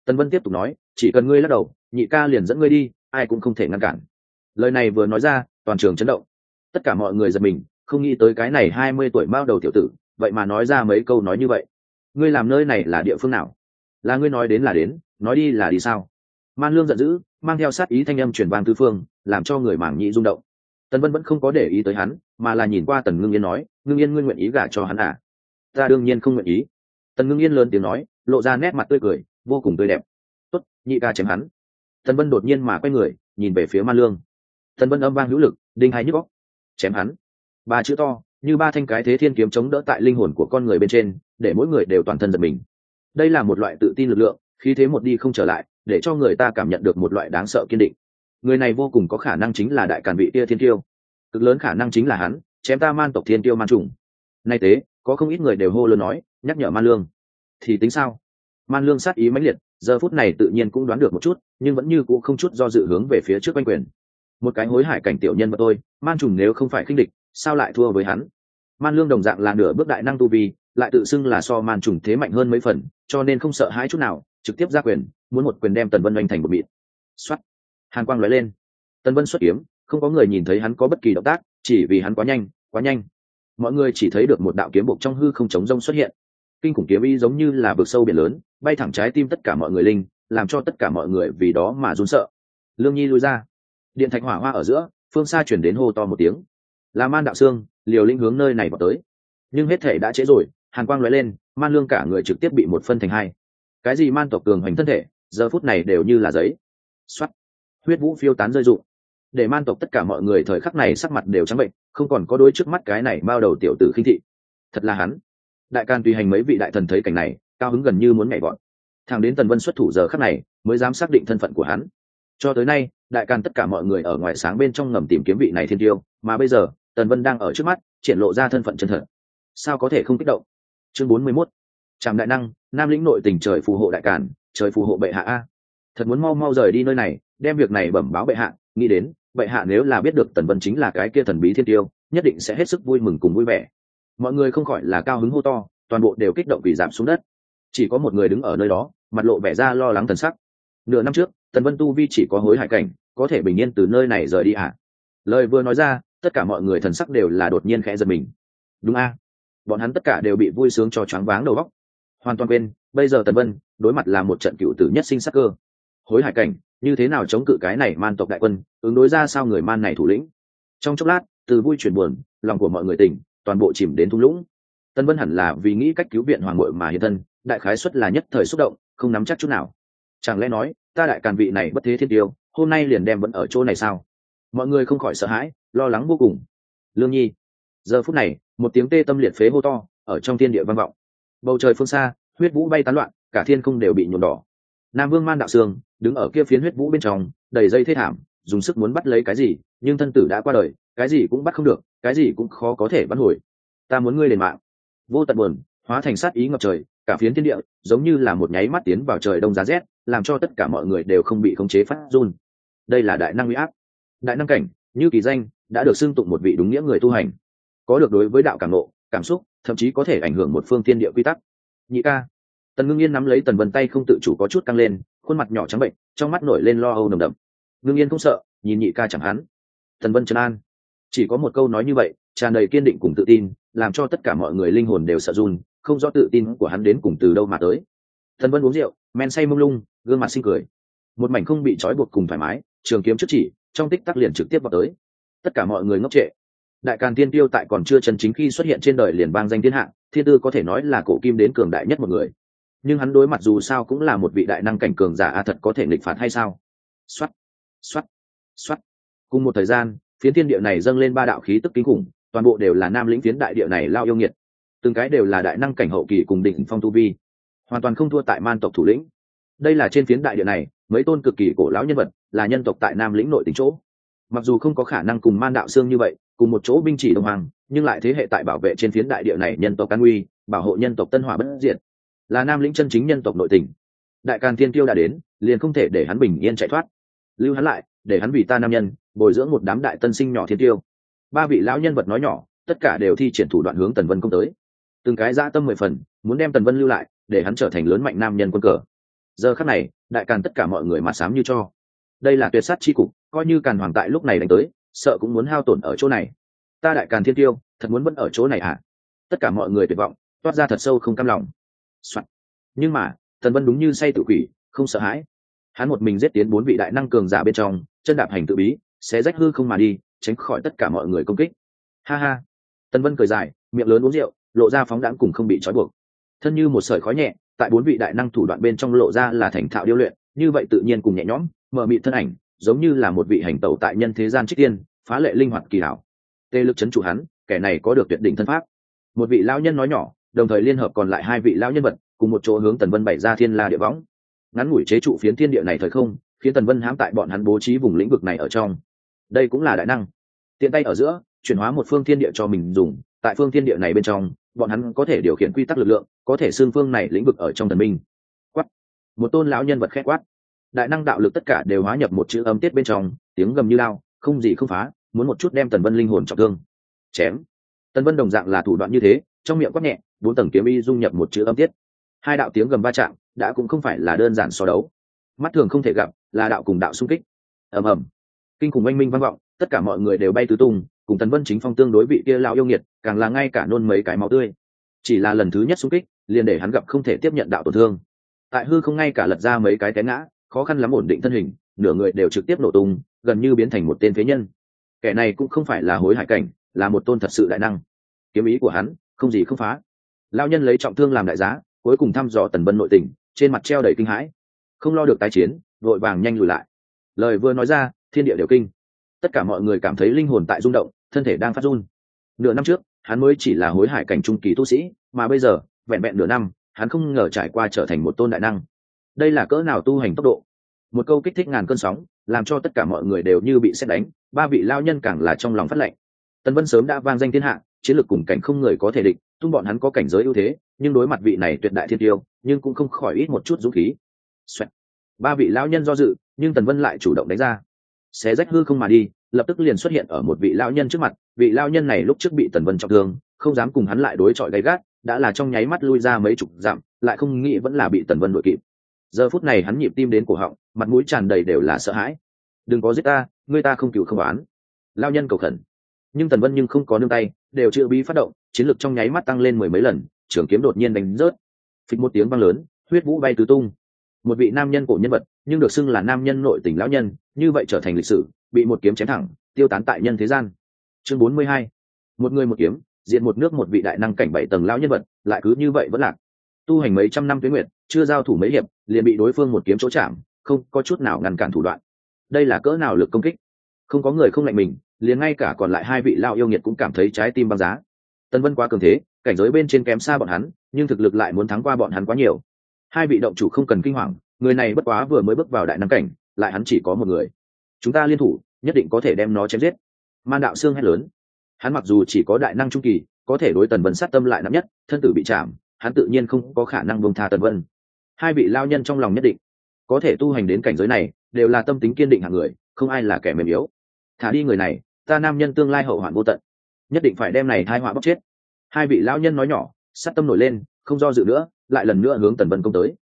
Tần Vân tiếp tục nói, chỉ cần ngươi lắc đầu, nhị ca liền dẫn ngươi đi, ai cũng không thể ngăn cản. Lời này vừa nói ra, toàn trường chấn động. Tất cả mọi người giật mình, không nghĩ tới cái này 20 tuổi mao đầu tiểu tử, vậy mà nói ra mấy câu nói như vậy. Ngươi làm nơi này là địa phương nào? Là ngươi nói đến là đến, nói đi là đi sao? Man Lương giận dữ, mang theo sát ý thanh âm truyền vang tứ phương, làm cho người mảng nhĩ rung động. Tần Vân vẫn không có để ý tới hắn, mà là nhìn qua Tần Ngưng Yên nói, Ngưng Yên ngươi nguyện ý gả cho hắn à? Ta đương nhiên không nguyện ý. Tần Ngưng Yên lớn tiếng nói, lộ ra nét mặt tươi cười, vô cùng tươi đẹp. Tốt, nhị ca chém hắn. Tần Vân đột nhiên mà quay người, nhìn về phía Man Lương. Tần Vân âm vang hữu lực, đinh hai nhức óc. Chém hắn. Ba chữ to, như ba thanh cái thế thiên kiếm chống đỡ tại linh hồn của con người bên trên, để mỗi người đều toàn thân giật mình. Đây là một loại tự tin lực lượng, khí thế một đi không trở lại, để cho người ta cảm nhận được một loại đáng sợ kiên định. Người này vô cùng có khả năng chính là đại càn vị tia thiên tiêu, cực lớn khả năng chính là hắn chém ta man tộc thiên tiêu man trùng. Nay tế có không ít người đều hô lớn nói, nhắc nhở Man Lương. Thì tính sao? Man Lương sát ý mãnh liệt, giờ phút này tự nhiên cũng đoán được một chút, nhưng vẫn như cũng không chút do dự hướng về phía trước quanh quyền. Một cái hối hải cảnh tiểu nhân mà tôi, man trùng nếu không phải khinh địch, sao lại thua với hắn? Man Lương đồng dạng là nửa bước đại năng tu vi, lại tự xưng là so man trùng thế mạnh hơn mấy phần, cho nên không sợ hãi chút nào, trực tiếp ra quyền, muốn một quyền đem Tần Vân oanh thành một mịn. Xoát, hàn quang lóe lên, Tần Vân xuất kiếm, không có người nhìn thấy hắn có bất kỳ động tác, chỉ vì hắn quá nhanh, quá nhanh. Mọi người chỉ thấy được một đạo kiếm bộc trong hư không chống rông xuất hiện, kinh khủng kiếm ý giống như là vực sâu biển lớn, bay thẳng trái tim tất cả mọi người linh, làm cho tất cả mọi người vì đó mà run sợ. Lương Nhi lui ra, điện thạch hỏa hoa ở giữa, phương xa chuyển đến hô to một tiếng, là Man Đạo Sương, liều lĩnh hướng nơi này vào tới. Nhưng hết thể đã trễ rồi, hàn quang lóe lên, Man Lương cả người trực tiếp bị một phân thành hai. Cái gì man tộc cường hoành thân thể, giờ phút này đều như là giấy. Xoát, huyết vũ phiêu tán rơi rụng, để man tộc tất cả mọi người thời khắc này sắc mặt đều trắng bệnh, không còn có đối trước mắt cái này bao đầu tiểu tử khinh thị. Thật là hắn. Đại Can tùy hành mấy vị đại thần thấy cảnh này, cao hứng gần như muốn nhảy vọt. Thằng đến Tần Vân xuất thủ giờ khắc này, mới dám xác định thân phận của hắn. Cho tới nay, Đại Can tất cả mọi người ở ngoài sáng bên trong ngầm tìm kiếm vị này thiên tiêu, mà bây giờ, Tần Vân đang ở trước mắt, triển lộ ra thân phận chân thật. Sao có thể không kích động? Chương 41. Trảm đại năng, Nam lĩnh nội tình trời phù hộ Đại Càn, trời phù hộ bệ hạ a. Thật muốn mau mau rời đi nơi này, đem việc này bẩm báo bệ hạ, nghĩ đến, bệ hạ nếu là biết được Tần Vân chính là cái kia thần bí thiên tiêu, nhất định sẽ hết sức vui mừng cùng vui vẻ. Mọi người không khỏi là cao hứng hô to, toàn bộ đều kích động vì giảm xuống đất. Chỉ có một người đứng ở nơi đó, mặt lộ vẻ ra lo lắng thần sắc. Nửa năm trước, Tần Vân tu vi chỉ có hối hải cảnh, có thể bình yên từ nơi này rời đi à? Lời vừa nói ra, tất cả mọi người thần sắc đều là đột nhiên khẽ giật mình. Đúng a? Bọn hắn tất cả đều bị vui sướng cho choáng váng đầu óc. Hoàn toàn quên, bây giờ Tần Vân đối mặt là một trận cựu tử nhất sinh sắc cơ. Hối hải cảnh, như thế nào chống cự cái này man tộc đại quân, ứng đối ra sao người man này thủ lĩnh? Trong chốc lát, từ vui chuyển buồn, lòng của mọi người tỉnh, toàn bộ chìm đến thung lũng. Tần Vân hẳn là vì nghĩ cách cứu viện hoàng muội mà hiện thân, đại khái suất là nhất thời xúc động, không nắm chắc chút nào. Chẳng lẽ nói, ta Đại Càn vị này bất thế thiên tiêu, hôm nay liền đem vẫn ở chỗ này sao? Mọi người không khỏi sợ hãi, lo lắng vô cùng. Lương Nhi. Giờ phút này, một tiếng tê tâm liệt phế hô to, ở trong thiên địa vang vọng. Bầu trời phương xa, huyết vũ bay tán loạn, cả thiên không đều bị nhuộm đỏ. Nam Vương Man Đạo Sương đứng ở kia phiến huyết vũ bên trong, đầy dây thê thảm, dùng sức muốn bắt lấy cái gì, nhưng thân tử đã qua đời, cái gì cũng bắt không được, cái gì cũng khó có thể bắt hồi. Ta muốn ngươi đền mạng. Vô tận buồn hóa thành sát ý ngập trời, cả phiến thiên địa giống như là một nháy mắt tiến vào trời đông giá rét, làm cho tất cả mọi người đều không bị khống chế phát run. Đây là đại năng uy áp, đại năng cảnh, như kỳ danh, đã được xưng tụng một vị đúng nghĩa người tu hành, có được đối với đạo cảm nộ, cảm xúc, thậm chí có thể ảnh hưởng một phương thiên địa quy tắc. Nhị ca. Tần Ngưng Yên nắm lấy Tần Vân tay không tự chủ có chút căng lên, khuôn mặt nhỏ trắng bệnh, trong mắt nổi lên lo âu nồng đậm. Ngưng Yên không sợ, nhìn nhị ca chẳng hắn. Tần Vân trấn an, chỉ có một câu nói như vậy, tràn đầy kiên định cùng tự tin, làm cho tất cả mọi người linh hồn đều sợ run, không rõ tự tin của hắn đến cùng từ đâu mà tới. Tần Vân uống rượu, men say mông lung, gương mặt xinh cười, một mảnh không bị trói buộc cùng thoải mái, trường kiếm trước chỉ, trong tích tắc liền trực tiếp vào tới. Tất cả mọi người ngốc trệ. Đại Càn Tiên Tiêu tại còn chưa chân chính khi xuất hiện trên đời liền vang danh thiên hạ, thiên tư có thể nói là cổ kim đến cường đại nhất một người. Nhưng hắn đối mặt dù sao cũng là một vị đại năng cảnh cường giả, thật có thể nghịch phạt hay sao? Xoát, xoát, xoát. Cùng một thời gian, phiến thiên địa này dâng lên ba đạo khí tức kinh khủng, toàn bộ đều là nam lĩnh phiến đại địa này lao yêu nghiệt, từng cái đều là đại năng cảnh hậu kỳ cùng đỉnh phong tu vi, hoàn toàn không thua tại man tộc thủ lĩnh. Đây là trên phiến đại địa này mấy tôn cực kỳ cổ lão nhân vật, là nhân tộc tại nam lĩnh nội tỉnh chỗ. Mặc dù không có khả năng cùng Man Đạo Sương như vậy cùng một chỗ binh chỉ đồng hoàng, nhưng lại thế hệ tại bảo vệ trên phiến đại địa này nhân tộc an nguy, bảo hộ nhân tộc tân hỏa bất diệt, là nam lĩnh chân chính nhân tộc nội tình. Đại Càn Thiên Tiêu đã đến, liền không thể để hắn bình yên chạy thoát, lưu hắn lại, để hắn vì ta nam nhân bồi dưỡng một đám đại tân sinh nhỏ thiên tiêu. Ba vị lão nhân vật nói nhỏ, tất cả đều thi triển thủ đoạn hướng Tần Vân công tới, từng cái dã tâm 10 phần, muốn đem Tần Vân lưu lại, để hắn trở thành lớn mạnh nam nhân quân cờ. Giờ khắc này đại càn tất cả mọi người mặt xám như cho. Đây là tuyệt sát chi cục, coi như càn hoàng tại lúc này đánh tới sợ cũng muốn hao tổn ở chỗ này. Ta đại càn thiên tiêu thật muốn vẫn ở chỗ này à? Tất cả mọi người tuyệt vọng, toát ra thật sâu không cam lòng. Nhưng mà Tần Vân đúng như say tự quỷ, không sợ hãi. Hắn một mình giết tiến 4 vị đại năng cường giả bên trong, chân đạp hành tự bí, xé rách hư không mà đi, tránh khỏi tất cả mọi người công kích. Ha ha. Tần Vân cười dài, miệng lớn uống rượu, lộ ra phóng đãng cùng không bị trói buộc. Thân như một sợi khói nhẹ, tại 4 vị đại năng thủ đoạn bên trong lộ ra là thành thạo điêu luyện, như vậy tự nhiên cùng nhẹ nhõm, mở mịt thân ảnh, giống như là một vị hành tẩu tại nhân thế gian trích tiên, phá lệ linh hoạt kỳ hảo. Tê lực chấn chủ hắn, kẻ này có được tuyệt đỉnh thân pháp. Một vị lão nhân nói nhỏ, đồng thời liên hợp còn lại 2 vị lão nhân vật, cùng một chỗ hướng Tần Vân bày ra thiên la địa võng. Ngắn ngủi chế trụ phiến thiên địa này thời không, khiến Tần Vân hãm tại bọn hắn bố trí vùng lĩnh vực này ở trong. Đây cũng là đại năng. Tiện tay ở giữa, chuyển hóa một phương thiên địa cho mình dùng, tại phương thiên địa này bên trong, bọn hắn có thể điều khiển quy tắc lực lượng, có thể xương phương này lĩnh vực ở trong thần minh. Quát. Một tôn lão nhân vật khét quát. Đại năng đạo lực tất cả đều hóa nhập một chữ âm tiết bên trong, tiếng gầm như lao, không gì không phá, muốn một chút đem Tần Vân linh hồn trọng thương. Chém. Tần Vân đồng dạng là thủ đoạn như thế, trong miệng quát nhẹ, 4 tầng kiếm y dung nhập một chữ âm tiết. 2 đạo tiếng gầm va chạm, đã cũng không phải là đơn giản so đấu. Mắt thường không thể gặp, là đạo cùng đạo xung kích. Ầm ầm. Kinh khủng oanh minh vang vọng, tất cả mọi người đều bay tứ tung, cùng Tần Vân chính phong tương đối vị kia lão yêu nghiệt, càng là ngay cả nôn mấy cái máu tươi. Chỉ là lần thứ nhất xung kích, liền để hắn gặp không thể tiếp nhận đạo tổn thương. Tại hư không ngay cả lật ra mấy cái té ngã, khó khăn lắm ổn định thân hình, nửa người đều trực tiếp nổ tung, gần như biến thành một tên phế nhân. Kẻ này cũng không phải là hối hải cảnh, là một tôn thật sự đại năng. Kiếm ý của hắn, không gì không phá. Lão nhân lấy trọng thương làm đại giá, cuối cùng thăm dò Tần Vân nội tình, trên mặt treo đầy kinh hãi, không lo được tái chiến, vội vàng nhanh lùi lại. Lời vừa nói ra, thiên địa đều kinh. Tất cả mọi người cảm thấy linh hồn tại rung động, thân thể đang phát run. Nửa năm trước, hắn mới chỉ là hối hải cảnh trung kỳ tu sĩ, mà bây giờ, vẹn vẹn nửa năm, hắn không ngờ trải qua trở thành một tôn đại năng. Đây là cỡ nào tu hành tốc độ? Một câu kích thích ngàn cơn sóng, làm cho tất cả mọi người đều như bị sét đánh, 3 vị lao nhân càng là trong lòng phát lạnh. Tần Vân sớm đã vang danh thiên hạ, chiến lược cùng cảnh không người có thể địch, tung bọn hắn có cảnh giới ưu thế, nhưng đối mặt vị này tuyệt đại thiên tiêu, nhưng cũng không khỏi ít một chút dũng khí. Xoẹt. 3 vị lão nhân do dự, nhưng Tần Vân lại chủ động đánh ra, xé rách hư không mà đi, lập tức liền xuất hiện ở một vị lão nhân trước mặt. Vị lão nhân này lúc trước bị Tần Vân trọng thương, không dám cùng hắn lại đối chọi gay gắt, đã là trong nháy mắt lui ra mấy chục dặm, lại không nghĩ vẫn là bị Tần Vân đuổi kịp. Giờ phút này hắn nhịp tim đến cổ họng, mặt mũi tràn đầy đều là sợ hãi. Đừng có giết ta, ngươi ta không cừu không oán. Lão nhân cầu khẩn. Nhưng Tần Vân nhưng không có nương tay, đều chưa bí phát động, chiến lực trong nháy mắt tăng lên 10 mấy lần, trường kiếm đột nhiên đánh rớt. Phịch một tiếng vang lớn, huyết vũ bay tứ tung. Một vị nam nhân cổ nhân vật, nhưng được xưng là nam nhân nội tình lão nhân, như vậy trở thành lịch sử, bị một kiếm chém thẳng, tiêu tán tại nhân thế gian. Chương 42. Một người một kiếm, diện một nước một vị đại năng cảnh 7 tầng lão nhân vật, lại cứ như vậy vẫn lạc. Tu hành mấy trăm năm tuế nguyệt, chưa giao thủ mấy hiệp, liền bị đối phương một kiếm chỗ chạm, không có chút nào ngăn cản thủ đoạn. Đây là cỡ nào lực công kích? Không có người không lạnh mình, liền ngay cả còn lại 2 vị lão yêu nghiệt cũng cảm thấy trái tim băng giá. Tần Vân quá cường thế, cảnh giới bên trên kém xa bọn hắn, nhưng thực lực lại muốn thắng qua bọn hắn quá nhiều. 2 vị động chủ không cần kinh hoàng, người này bất quá vừa mới bước vào đại năng cảnh, lại hắn chỉ có một người. Chúng ta liên thủ, nhất định có thể đem nó chém giết. Man Đạo Xương hét lớn. Hắn mặc dù chỉ có đại năng trung kỳ, có thể đối Tần Vân sát tâm lại nặng nhất, thân tử bị chạm, hắn tự nhiên không có khả năng buông tha Tần Vân. 2 vị lao nhân trong lòng nhất định, có thể tu hành đến cảnh giới này, đều là tâm tính kiên định hạng người, không ai là kẻ mềm yếu. Thả đi người này, ta nam nhân tương lai hậu hoạn vô tận, nhất định phải đem này tai họa bóc chết. 2 vị lão nhân nói nhỏ, sát tâm nổi lên, không do dự nữa, lại lần nữa hướng Tần Vân công tới.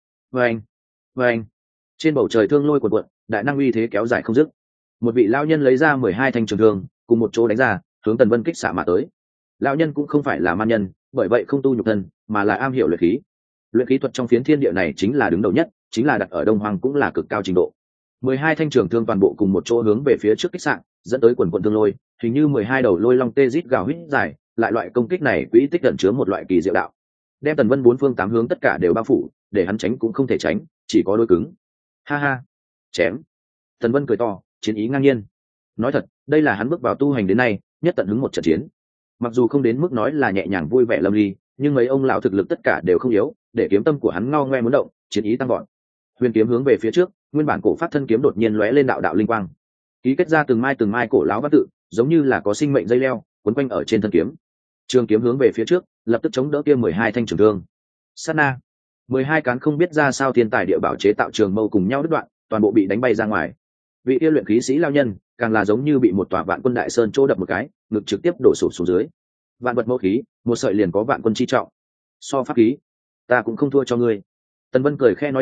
Vâng. Trên bầu trời thương lôi cuộn cuộn, đại năng uy thế kéo dài không dứt. Một vị lão nhân lấy ra 12 thanh trường thương, cùng một chỗ đánh ra, hướng Tần Vân kích xạ mà tới. Lão nhân cũng không phải là man nhân, bởi vậy không tu nhục thân, mà là am hiểu luyện khí. Luyện khí thuật trong phiến thiên địa này chính là đứng đầu nhất, chính là đặt ở Đông Hoàng cũng là cực cao trình độ. 12 thanh trường thương toàn bộ cùng một chỗ hướng về phía trước kích xạ, dẫn tới quần quần thương lôi, hình như 12 đầu lôi long tê rít gào huýt dài, lại loại công kích này quỹ tích ẩn chứa một loại kỳ diệu đạo, đem Tần Vân 4 phương 8 hướng tất cả đều bao phủ, để hắn tránh cũng không thể tránh, chỉ có đối cứng. Ha ha, chém. Tần Vân cười to, chiến ý ngang nhiên. Nói thật, đây là hắn bước vào tu hành đến nay nhất tận hứng một trận chiến. Mặc dù không đến mức nói là nhẹ nhàng vui vẻ lâm ly, nhưng mấy ông lão thực lực tất cả đều không yếu, để kiếm tâm của hắn ngao ngoe muốn động, chiến ý tăng vọt. Huyền kiếm hướng về phía trước, nguyên bản cổ phát thân kiếm đột nhiên lóe lên đạo đạo linh quang, ký kết ra từng mai cổ lão văn tự, giống như là có sinh mệnh dây leo quấn quanh ở trên thân kiếm. Trường kiếm hướng về phía trước, lập tức chống đỡ kia 12 thanh trường thương. Sát na, 12 cán không biết ra sao thiên tài địa bảo chế tạo trường mâu cùng nhau đứt đoạn, toàn bộ bị đánh bay ra ngoài. Vị kia luyện khí sĩ lao nhân, càng là giống như bị một tòa vạn quân đại sơn chỗ đập một cái, ngực trực tiếp đổ sụp xuống dưới. Vạn vật mẫu khí, một sợi liền có vạn quân chi trọng. So pháp khí, ta cũng không thua cho ngươi. Tần Vân cười khẽ nói nhỏ,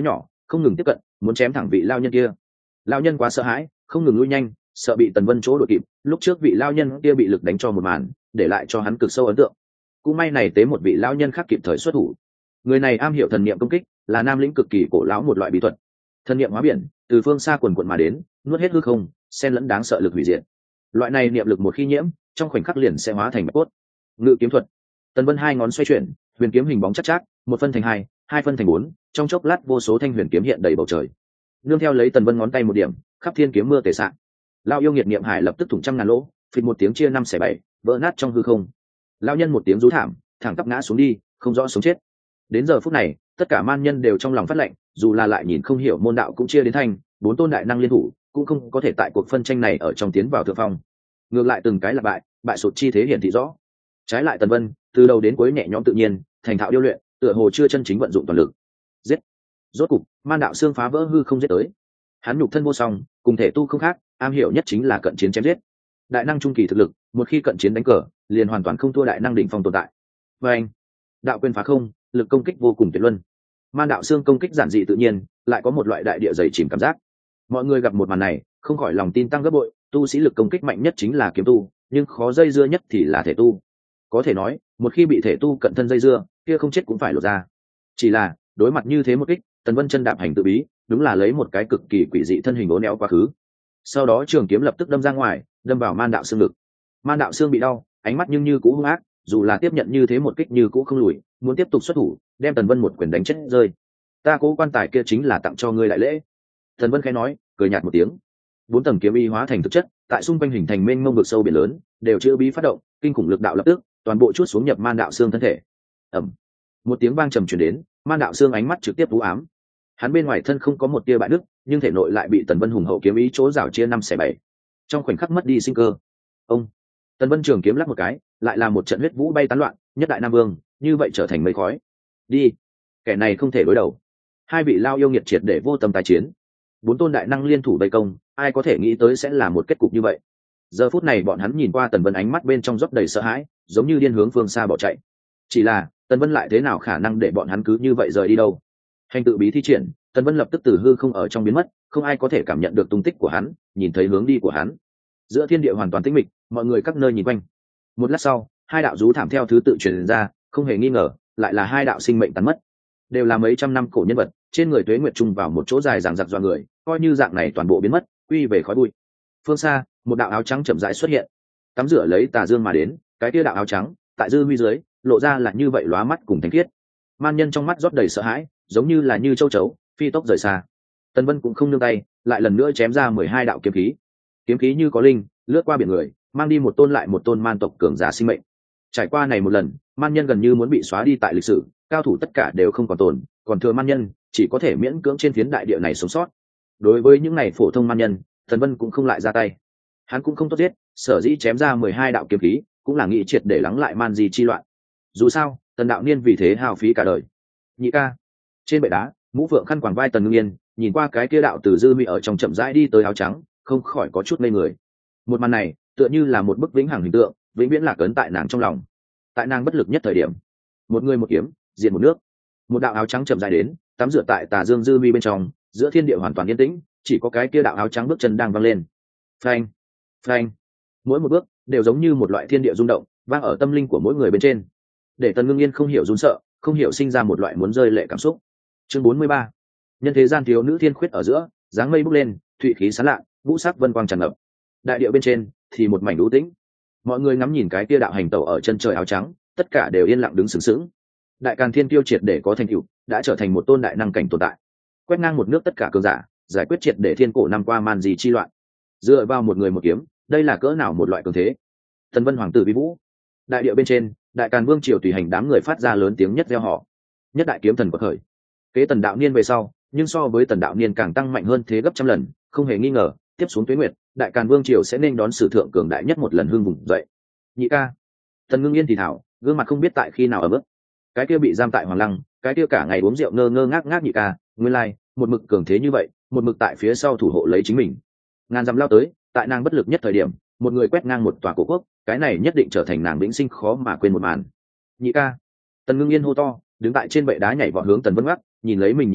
không ngừng tiếp cận, muốn chém thẳng vị lao nhân kia. Lao nhân quá sợ hãi, không ngừng lui nhanh, sợ bị Tần Vân chỗ đuổi kịp. Lúc trước vị lao nhân kia bị lực đánh cho một màn, để lại cho hắn cực sâu ấn tượng. Cũng may này tế một vị lao nhân khác kịp thời xuất thủ. Người này am hiểu thần niệm công kích, là nam lĩnh cực kỳ cổ lão một loại bí thuật. Thần niệm hóa biển, từ phương xa quần quần mà đến, nuốt hết hư không, xen lẫn đáng sợ lực hủy diệt. Loại này niệm lực một khi nhiễm, trong khoảnh khắc liền sẽ hóa thành bạch cốt. Ngự kiếm thuật. Tần Vân hai ngón xoay chuyển, huyền kiếm hình bóng chắc chắc, một phân thành hai, hai phân thành bốn, trong chốc lát vô số thanh huyền kiếm hiện đầy bầu trời. Nương theo lấy Tần Vân ngón tay một điểm, khắp thiên kiếm mưa tề sạng. Lão yêu nghiệt niệm hải lập tức thủng trăm ngàn lỗ, phịch một tiếng chia năm xẻ bảy, vỡ nát trong hư không. Lão nhân một tiếng rú thảm, thẳng tắp ngã xuống đi, không rõ sống chết. Đến giờ phút này, tất cả man nhân đều trong lòng phát lệnh, dù là lại nhìn không hiểu môn đạo cũng chia đến thành, bốn tôn đại năng liên thủ, cũng không có thể tại cuộc phân tranh này ở trong tiến vào thượng phong. Ngược lại từng cái là bại sụt chi thế hiển thị rõ. Trái lại Tần Vân, từ đầu đến cuối nhẹ nhõm tự nhiên, thành thạo điêu luyện, tựa hồ chưa chân chính vận dụng toàn lực. Giết! Rốt cục, man đạo xương phá vỡ hư không giết tới. Hắn nhục thân vô song, cùng thể tu không khác, am hiểu nhất chính là cận chiến chém giết. Đại năng trung kỳ thực lực, một khi cận chiến đánh cờ, liền hoàn toàn không thua đại năng đỉnh phong tồn tại. Và anh, đạo quyền phá không, lực công kích vô cùng tuyệt luân. Man đạo xương công kích giản dị tự nhiên, lại có một loại đại địa dày chìm cảm giác. Mọi người gặp một màn này, không khỏi lòng tin tăng gấp bội. Tu sĩ lực công kích mạnh nhất chính là kiếm tu, nhưng khó dây dưa nhất thì là thể tu. Có thể nói, một khi bị thể tu cận thân dây dưa, kia không chết cũng phải lột ra. Chỉ là đối mặt như thế một kích, Tần Vân chân đạp hành tự bí, đúng là lấy một cái cực kỳ quỷ dị thân hình uốn éo quá khứ. Sau đó trường kiếm lập tức đâm ra ngoài, đâm vào man đạo xương lực. Man đạo xương bị đau, ánh mắt nhưng như cũ hung ác, dù là tiếp nhận như thế một kích như cũ không lùi, muốn tiếp tục xuất thủ, đem Tần Vân một quyền đánh chết rơi. Ta cố quan tài kia chính là tặng cho ngươi đại lễ. Tần Vân khẽ nói, cười nhạt một tiếng. Bốn tầng kiếm y hóa thành thực chất, tại xung quanh hình thành mênh mông vực sâu biển lớn, đều chữa bí phát động, kinh khủng lực đạo lập tức, toàn bộ chuốt xuống nhập man đạo xương thân thể. Ầm. Một tiếng vang trầm truyền đến, man đạo xương ánh mắt trực tiếp u ám. Hắn bên ngoài thân không có một tia bại đức, nhưng thể nội lại bị Tần Vân hùng hậu kiếm ý chỗ rào chia năm xẻ bảy, trong khoảnh khắc mất đi sinh cơ. Ông. Tần Vân trường kiếm lắc một cái, lại là một trận huyết vũ bay tán loạn, nhất đại nam vương, như vậy trở thành mây khói. Đi, kẻ này không thể đối đầu. Hai vị lao yêu nghiệt triệt để vô tâm tái chiến. Bốn tôn đại năng liên thủ vây công, ai có thể nghĩ tới sẽ là một kết cục như vậy. Giờ phút này bọn hắn nhìn qua Tần Vân ánh mắt bên trong rót đầy sợ hãi, giống như điên hướng phương xa bỏ chạy. Chỉ là Tần Vân lại thế nào khả năng để bọn hắn cứ như vậy rời đi đâu? Hành tự bí thi triển, Tần Vân lập tức từ hư không ở trong biến mất, không ai có thể cảm nhận được tung tích của hắn, nhìn thấy hướng đi của hắn. Giữa thiên địa hoàn toàn tĩnh mịch, mọi người các nơi nhìn quanh. Một lát sau, hai đạo rú thảm theo thứ tự truyền ra, không hề nghi ngờ, lại là hai đạo sinh mệnh tàn mất. Đều là mấy trăm năm cổ nhân vật, trên người tuế nguyệt chung vào một chỗ dài dằng dặc dọa người, coi như dạng này toàn bộ biến mất, quy về khói bụi. Phương xa, một đạo áo trắng chậm rãi xuất hiện, tắm rửa lấy tà dương mà đến, cái kia đạo áo trắng, tại dư huy dưới, lộ ra là như vậy lóa mắt cùng thanh khiết. Man nhân trong mắt rót đầy sợ hãi, giống như là như châu chấu, phi tốc rời xa. Tần Vân cũng không nương tay, lại lần nữa chém ra 12 đạo kiếm khí. Kiếm khí như có linh, lướt qua biển người, mang đi một tôn lại một tôn man tộc cường giả sinh mệnh. Trải qua này một lần, man nhân gần như muốn bị xóa đi tại lịch sử, cao thủ tất cả đều không còn tồn, còn thừa man nhân chỉ có thể miễn cưỡng trên phiến đại địa này sống sót. Đối với những này phổ thông man nhân, Tần Vân cũng không lại ra tay. Hắn cũng không tốt giết, sở dĩ chém ra 12 đạo kiếm khí, cũng là nghĩ triệt để lắng lại man di chi loạn. Dù sao, Tần đạo niên vì thế hao phí cả đời. Nhị ca. Trên bệ đá, mũ phượng khăn quàng vai Tần Ngưng Yên, nhìn qua cái kia đạo từ dư mi ở trong chậm rãi đi tới áo trắng, không khỏi có chút ngây người. Một màn này, tựa như là một bức vĩnh hằng hình tượng, vĩnh viễn lạc ấn tại nàng trong lòng. Tại nàng bất lực nhất thời điểm, một người một kiếm, diện một nước. Một đạo áo trắng chậm rãi đến, tắm rửa tại tà dương dư mi bên trong, giữa thiên địa hoàn toàn yên tĩnh, chỉ có cái kia đạo áo trắng bước chân đang văng lên. Phanh, phanh. Mỗi một bước đều giống như một loại thiên địa rung động, vang ở tâm linh của mỗi người bên trên. Để Tần Ngưng Yên không hiểu run sợ, không hiểu sinh ra một loại muốn rơi lệ cảm xúc. Chương 43. Nhân thế gian thiếu nữ thiên khuyết ở giữa, dáng mây bốc lên, thụy khí sáng lạ, vũ sắc vân quang tràn ngập. Đại địa bên trên thì một mảnh u tĩnh. Mọi người ngắm nhìn cái kia đạo hành tẩu ở chân trời áo trắng, tất cả đều yên lặng đứng sừng sững. Đại Càn Thiên Tiêu triệt để có thành tựu, đã trở thành một tôn đại năng cảnh tồn tại, quét ngang một nước tất cả cường giả, giải quyết triệt để thiên cổ năm qua man gì chi loạn. Dựa vào một người một kiếm, đây là cỡ nào một loại cường thế. Tần Vân hoàng tử vi vũ. Đại địa bên trên, Đại Càn Vương triều tùy hành đám người phát ra lớn tiếng nhất reo hò. Nhất đại kiếm thần bậc khởi. Kế Tần đạo niên về sau, nhưng so với Tần đạo niên càng tăng mạnh hơn thế gấp trăm lần, không hề nghi ngờ, tiếp xuống tuế nguyệt, Đại Càn Vương triều sẽ nên đón sử thượng cường đại nhất một lần hưng vùng dậy. Nhị ca. Tần Ngưng Yên thì thảo, gương mặt không biết tại khi nào ở bước. Cái kia bị giam tại Hoàng Lăng, cái kia cả ngày uống rượu ngơ ngơ ngác ngác nhị ca, nguyên lai, một mực cường thế như vậy, một mực tại phía sau thủ hộ lấy chính mình. Ngàn dặm lao tới, tại nàng bất lực nhất thời điểm, một người quét ngang một tòa cổ quốc, cái này nhất định trở thành nàng vĩnh sinh khó mà quên một màn. Nhị ca. Tần Ngưng Yên hô to, đứng tại trên bệ đá nhảy vọt hướng Tần Vân Ngắc, nhìn lấy mình nhị ca,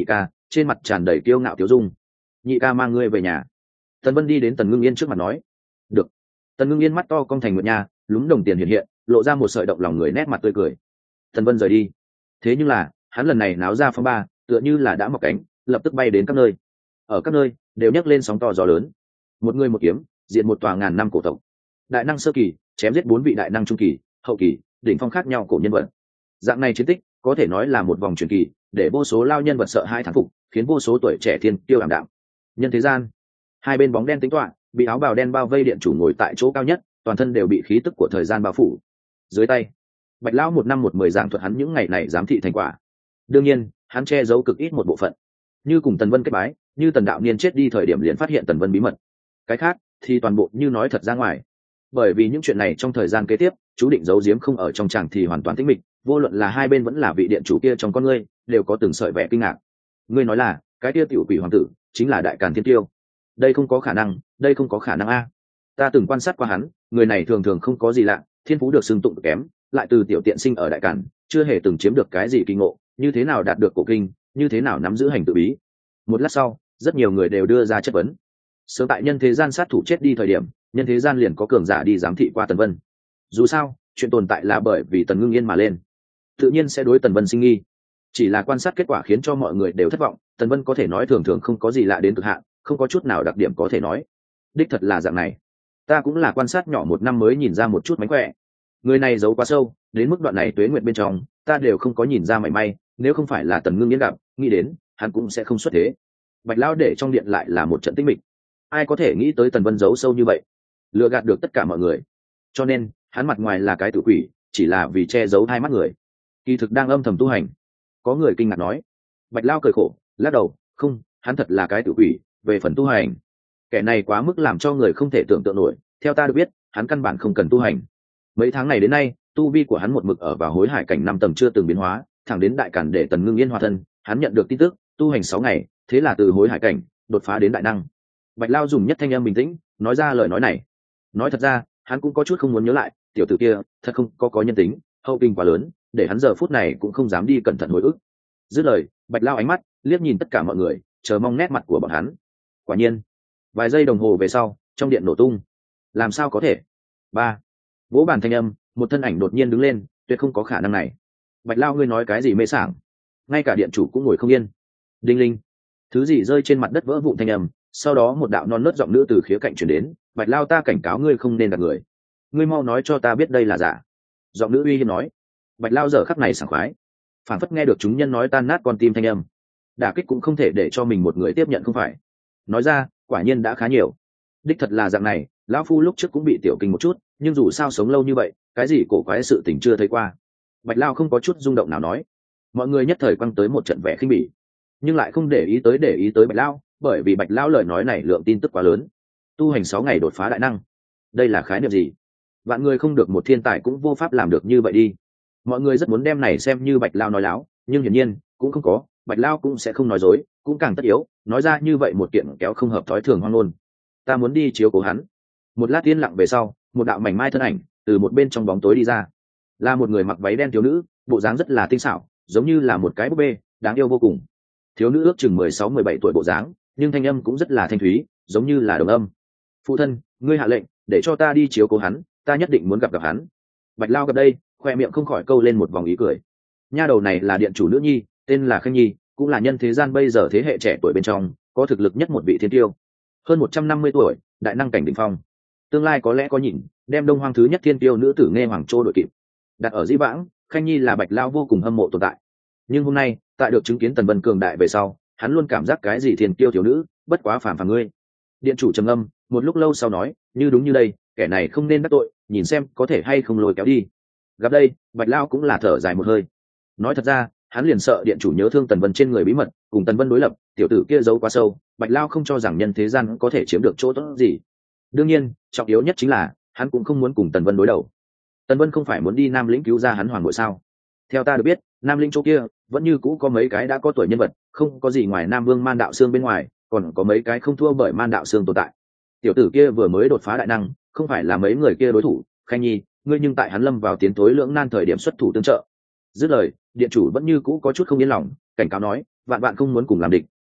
trên mặt tràn đầy kiêu ngạo tiêu dung. Nhị ca mang ngươi về nhà. Tần Vân đi đến Tần Ngưng Yên trước mặt nói. Được. Tần Ngưng Yên mắt to cong thành nguyệt nha, lúm đồng tiền hiện hiện, lộ ra một sợi động lòng người nét mặt tươi cười. Tần Vân rời đi. Thế nhưng là hắn lần này náo ra phong ba, tựa như là đã mọc cánh, lập tức bay đến các nơi. Ở các nơi đều nhấc lên sóng to gió lớn. Một người một kiếm, diện một tòa ngàn năm cổ tộc. Đại năng sơ kỳ chém giết 4 vị đại năng trung kỳ, hậu kỳ đỉnh phong khác nhau cổ nhân vật. Dạng này chiến tích có thể nói là một vòng truyền kỳ, để vô số lao nhân vật sợ hai thán phục, khiến vô số tuổi trẻ thiên tiêu ảm đạm. Nhân thế gian, hai bên bóng đen tính toán, bị áo bào đen bao vây điện chủ ngồi tại chỗ cao nhất, toàn thân đều bị khí tức của thời gian bao phủ. Dưới tay, Bạch lão một năm một mười giảng thuật hắn những ngày này giám thị thành quả. Đương nhiên, hắn che giấu cực ít một bộ phận. Như cùng Tần Vân kết bái, như Tần đạo niên chết đi thời điểm liền phát hiện Tần Vân bí mật. Cái khác thì toàn bộ như nói thật ra ngoài. Bởi vì những chuyện này trong thời gian kế tiếp, chú định giấu giếm không ở trong chàng thì hoàn toàn tĩnh mịch, vô luận là hai bên vẫn là vị điện chủ kia trong con ngươi, đều có từng sợi vẻ kinh ngạc. Ngươi nói là, cái kia tiểu quỷ hoàng tử chính là Đại Càn Thiên Tiêu? Đây không có khả năng, đây không có khả năng a. Ta từng quan sát qua hắn, người này thường thường không có gì lạ, thiên phú được xưng tụng kém, lại từ tiểu tiện sinh ở Đại Càn, chưa hề từng chiếm được cái gì kinh ngộ, như thế nào đạt được cổ kinh, như thế nào nắm giữ hành tự bí. Một lát sau, rất nhiều người đều đưa ra chất vấn. Sớm tại nhân thế gian sát thủ chết đi thời điểm, nhân thế gian liền có cường giả đi giám thị qua Tần Vân. Dù sao, chuyện tồn tại là bởi vì Tần Ngưng Yên mà lên, tự nhiên sẽ đối Tần Vân sinh nghi. Chỉ là quan sát kết quả khiến cho mọi người đều thất vọng. Tần Vân có thể nói thường thường không có gì lạ đến cực hạn, không có chút nào đặc điểm có thể nói. Đích thật là dạng này. Ta cũng là quan sát nhỏ một năm mới nhìn ra một chút mánh khỏe. Người này giấu quá sâu, đến mức đoạn này tuế nguyện bên trong, ta đều không có nhìn ra mảy may. Nếu không phải là Tần Ngưng Yên gặp, nghĩ đến hắn cũng sẽ không xuất thế. Bạch lão để trong điện lại là một trận tĩnh mịch. Ai có thể nghĩ tới Tần Vân giấu sâu như vậy, lừa gạt được tất cả mọi người. Cho nên hắn mặt ngoài là cái tự quỷ, chỉ là vì che giấu hai mắt người, kỳ thực đang âm thầm tu hành. Có người kinh ngạc nói. Bạch lao cười khổ lắc đầu, không, hắn thật là cái tự quỷ. Về phần tu hành, kẻ này quá mức làm cho người không thể tưởng tượng nổi. Theo ta được biết, hắn căn bản không cần tu hành. Mấy tháng này đến nay, tu vi của hắn một mực ở vào hối hải cảnh 5 tầng chưa từng biến hóa, thẳng đến Đại Càn để Tần Ngưng Yên hóa thân, hắn nhận được tin tức, tu hành 6 ngày, thế là từ hối hải cảnh đột phá đến đại năng. Bạch lao dùng nhất thanh âm bình tĩnh nói ra lời nói này. Nói thật ra, hắn cũng có chút không muốn nhớ lại, tiểu tử kia thật không có nhân tính, hậu kinh quá lớn, để hắn giờ phút này cũng không dám đi cẩn thận hồi ức. Dứt lời, Bạch lao ánh mắt liếc nhìn tất cả mọi người, chờ mong nét mặt của bọn hắn. Quả nhiên, vài giây đồng hồ về sau, trong điện nổ tung. Làm sao có thể? Ba, vỗ bàn thanh âm, một thân ảnh đột nhiên đứng lên, tuyệt không có khả năng này. Bạch lao, ngươi nói cái gì mê sảng? Ngay cả điện chủ cũng ngồi không yên. Đinh linh, thứ gì rơi trên mặt đất vỡ vụn thanh âm, sau đó một đạo non nớt giọng nữ từ khía cạnh truyền đến. Bạch lao, ta cảnh cáo ngươi không nên gạt người, ngươi mau nói cho ta biết đây là giả. Giọng nữ uy hiếp nói. Bạch lao giờ khắc này sảng khoái, phản phất nghe được chúng nhân nói tan nát con tim thanh âm. Đả kích cũng không thể để cho mình một người tiếp nhận không phải. Nói ra, quả nhiên đã khá nhiều. Đích thật là dạng này, lão phu lúc trước cũng bị tiểu kinh một chút, nhưng dù sao sống lâu như vậy, cái gì cổ quái sự tình chưa thấy qua. Bạch lao không có chút rung động nào nói. Mọi người nhất thời quăng tới một trận vẻ khinh bỉ, nhưng lại không để ý tới Bạch lao, bởi vì Bạch lao lời nói này lượng tin tức quá lớn. Tu hành 6 ngày đột phá đại năng, đây là khái niệm gì? Vạn người không được một thiên tài cũng vô pháp làm được như vậy đi. Mọi người rất muốn đem này xem như Bạch lao nói láo, nhưng hiển nhiên cũng không có. Bạch lao cũng sẽ không nói dối, cũng càng tất yếu nói ra như vậy một kiện kéo không hợp thói thường hoang ngôn. Ta muốn đi chiếu cố hắn. Một lát yên lặng về sau, một đạo mảnh mai thân ảnh từ một bên trong bóng tối đi ra, là một người mặc váy đen thiếu nữ, bộ dáng rất là tinh xảo, giống như là một cái búp bê đáng yêu vô cùng. Thiếu nữ ước chừng 16-17 tuổi bộ dáng, nhưng thanh âm cũng rất là thanh thúy, giống như là đồng âm. Phụ thân, ngươi hạ lệnh để cho ta đi chiếu cố hắn, ta nhất định muốn gặp hắn. Bạch lao gặp đây, khoe miệng không khỏi câu lên một vòng ý cười. Nha đầu này là điện chủ nữ nhi, tên là Khanh Nhi, cũng là nhân thế gian bây giờ thế hệ trẻ tuổi bên trong có thực lực nhất một vị thiên tiêu. Hơn 150 tuổi, đại năng cảnh đỉnh phong. Tương lai có lẽ có nhìn, đem Đông Hoang thứ nhất thiên tiêu nữ tử Nghe Hoàng Trô đội kịp. Đặt ở dĩ vãng, Khanh Nhi là Bạch lao vô cùng hâm mộ tồn tại. Nhưng hôm nay, tại được chứng kiến Tần Vân cường đại về sau, hắn luôn cảm giác cái gì thiên tiêu thiếu nữ, bất quá phàm ngươi. Điện chủ trầm âm, một lúc lâu sau nói, như đúng như đây, kẻ này không nên đắc tội, nhìn xem có thể hay không lôi kéo đi. Gặp đây, Bạch lao cũng là thở dài một hơi. Nói thật ra, hắn liền sợ điện chủ nhớ thương Tần Vân trên người bí mật, cùng Tần Vân đối lập, tiểu tử kia giấu quá sâu, Bạch lao không cho rằng nhân thế gian có thể chiếm được chỗ tốt gì. Đương nhiên, trọng yếu nhất chính là hắn cũng không muốn cùng Tần Vân đối đầu. Tần Vân không phải muốn đi Nam Lĩnh cứu ra hắn hoàng muội sao? Theo ta được biết, Nam Lĩnh chỗ kia vẫn như cũ có mấy cái đã có tuổi nhân vật, không có gì ngoài Nam Vương Man Đạo Xương bên ngoài, còn có mấy cái không thua bởi Man Đạo Xương tồn tại. Tiểu tử kia vừa mới đột phá đại năng, không phải là mấy người kia đối thủ. Khanh Nhi, ngươi nhưng tại hắn lâm vào tiến tối lưỡng nan thời điểm xuất thủ tương trợ. Dứt lời, điện chủ vẫn như cũ có chút không yên lòng, cảnh cáo nói, vạn bạn không muốn cùng làm địch,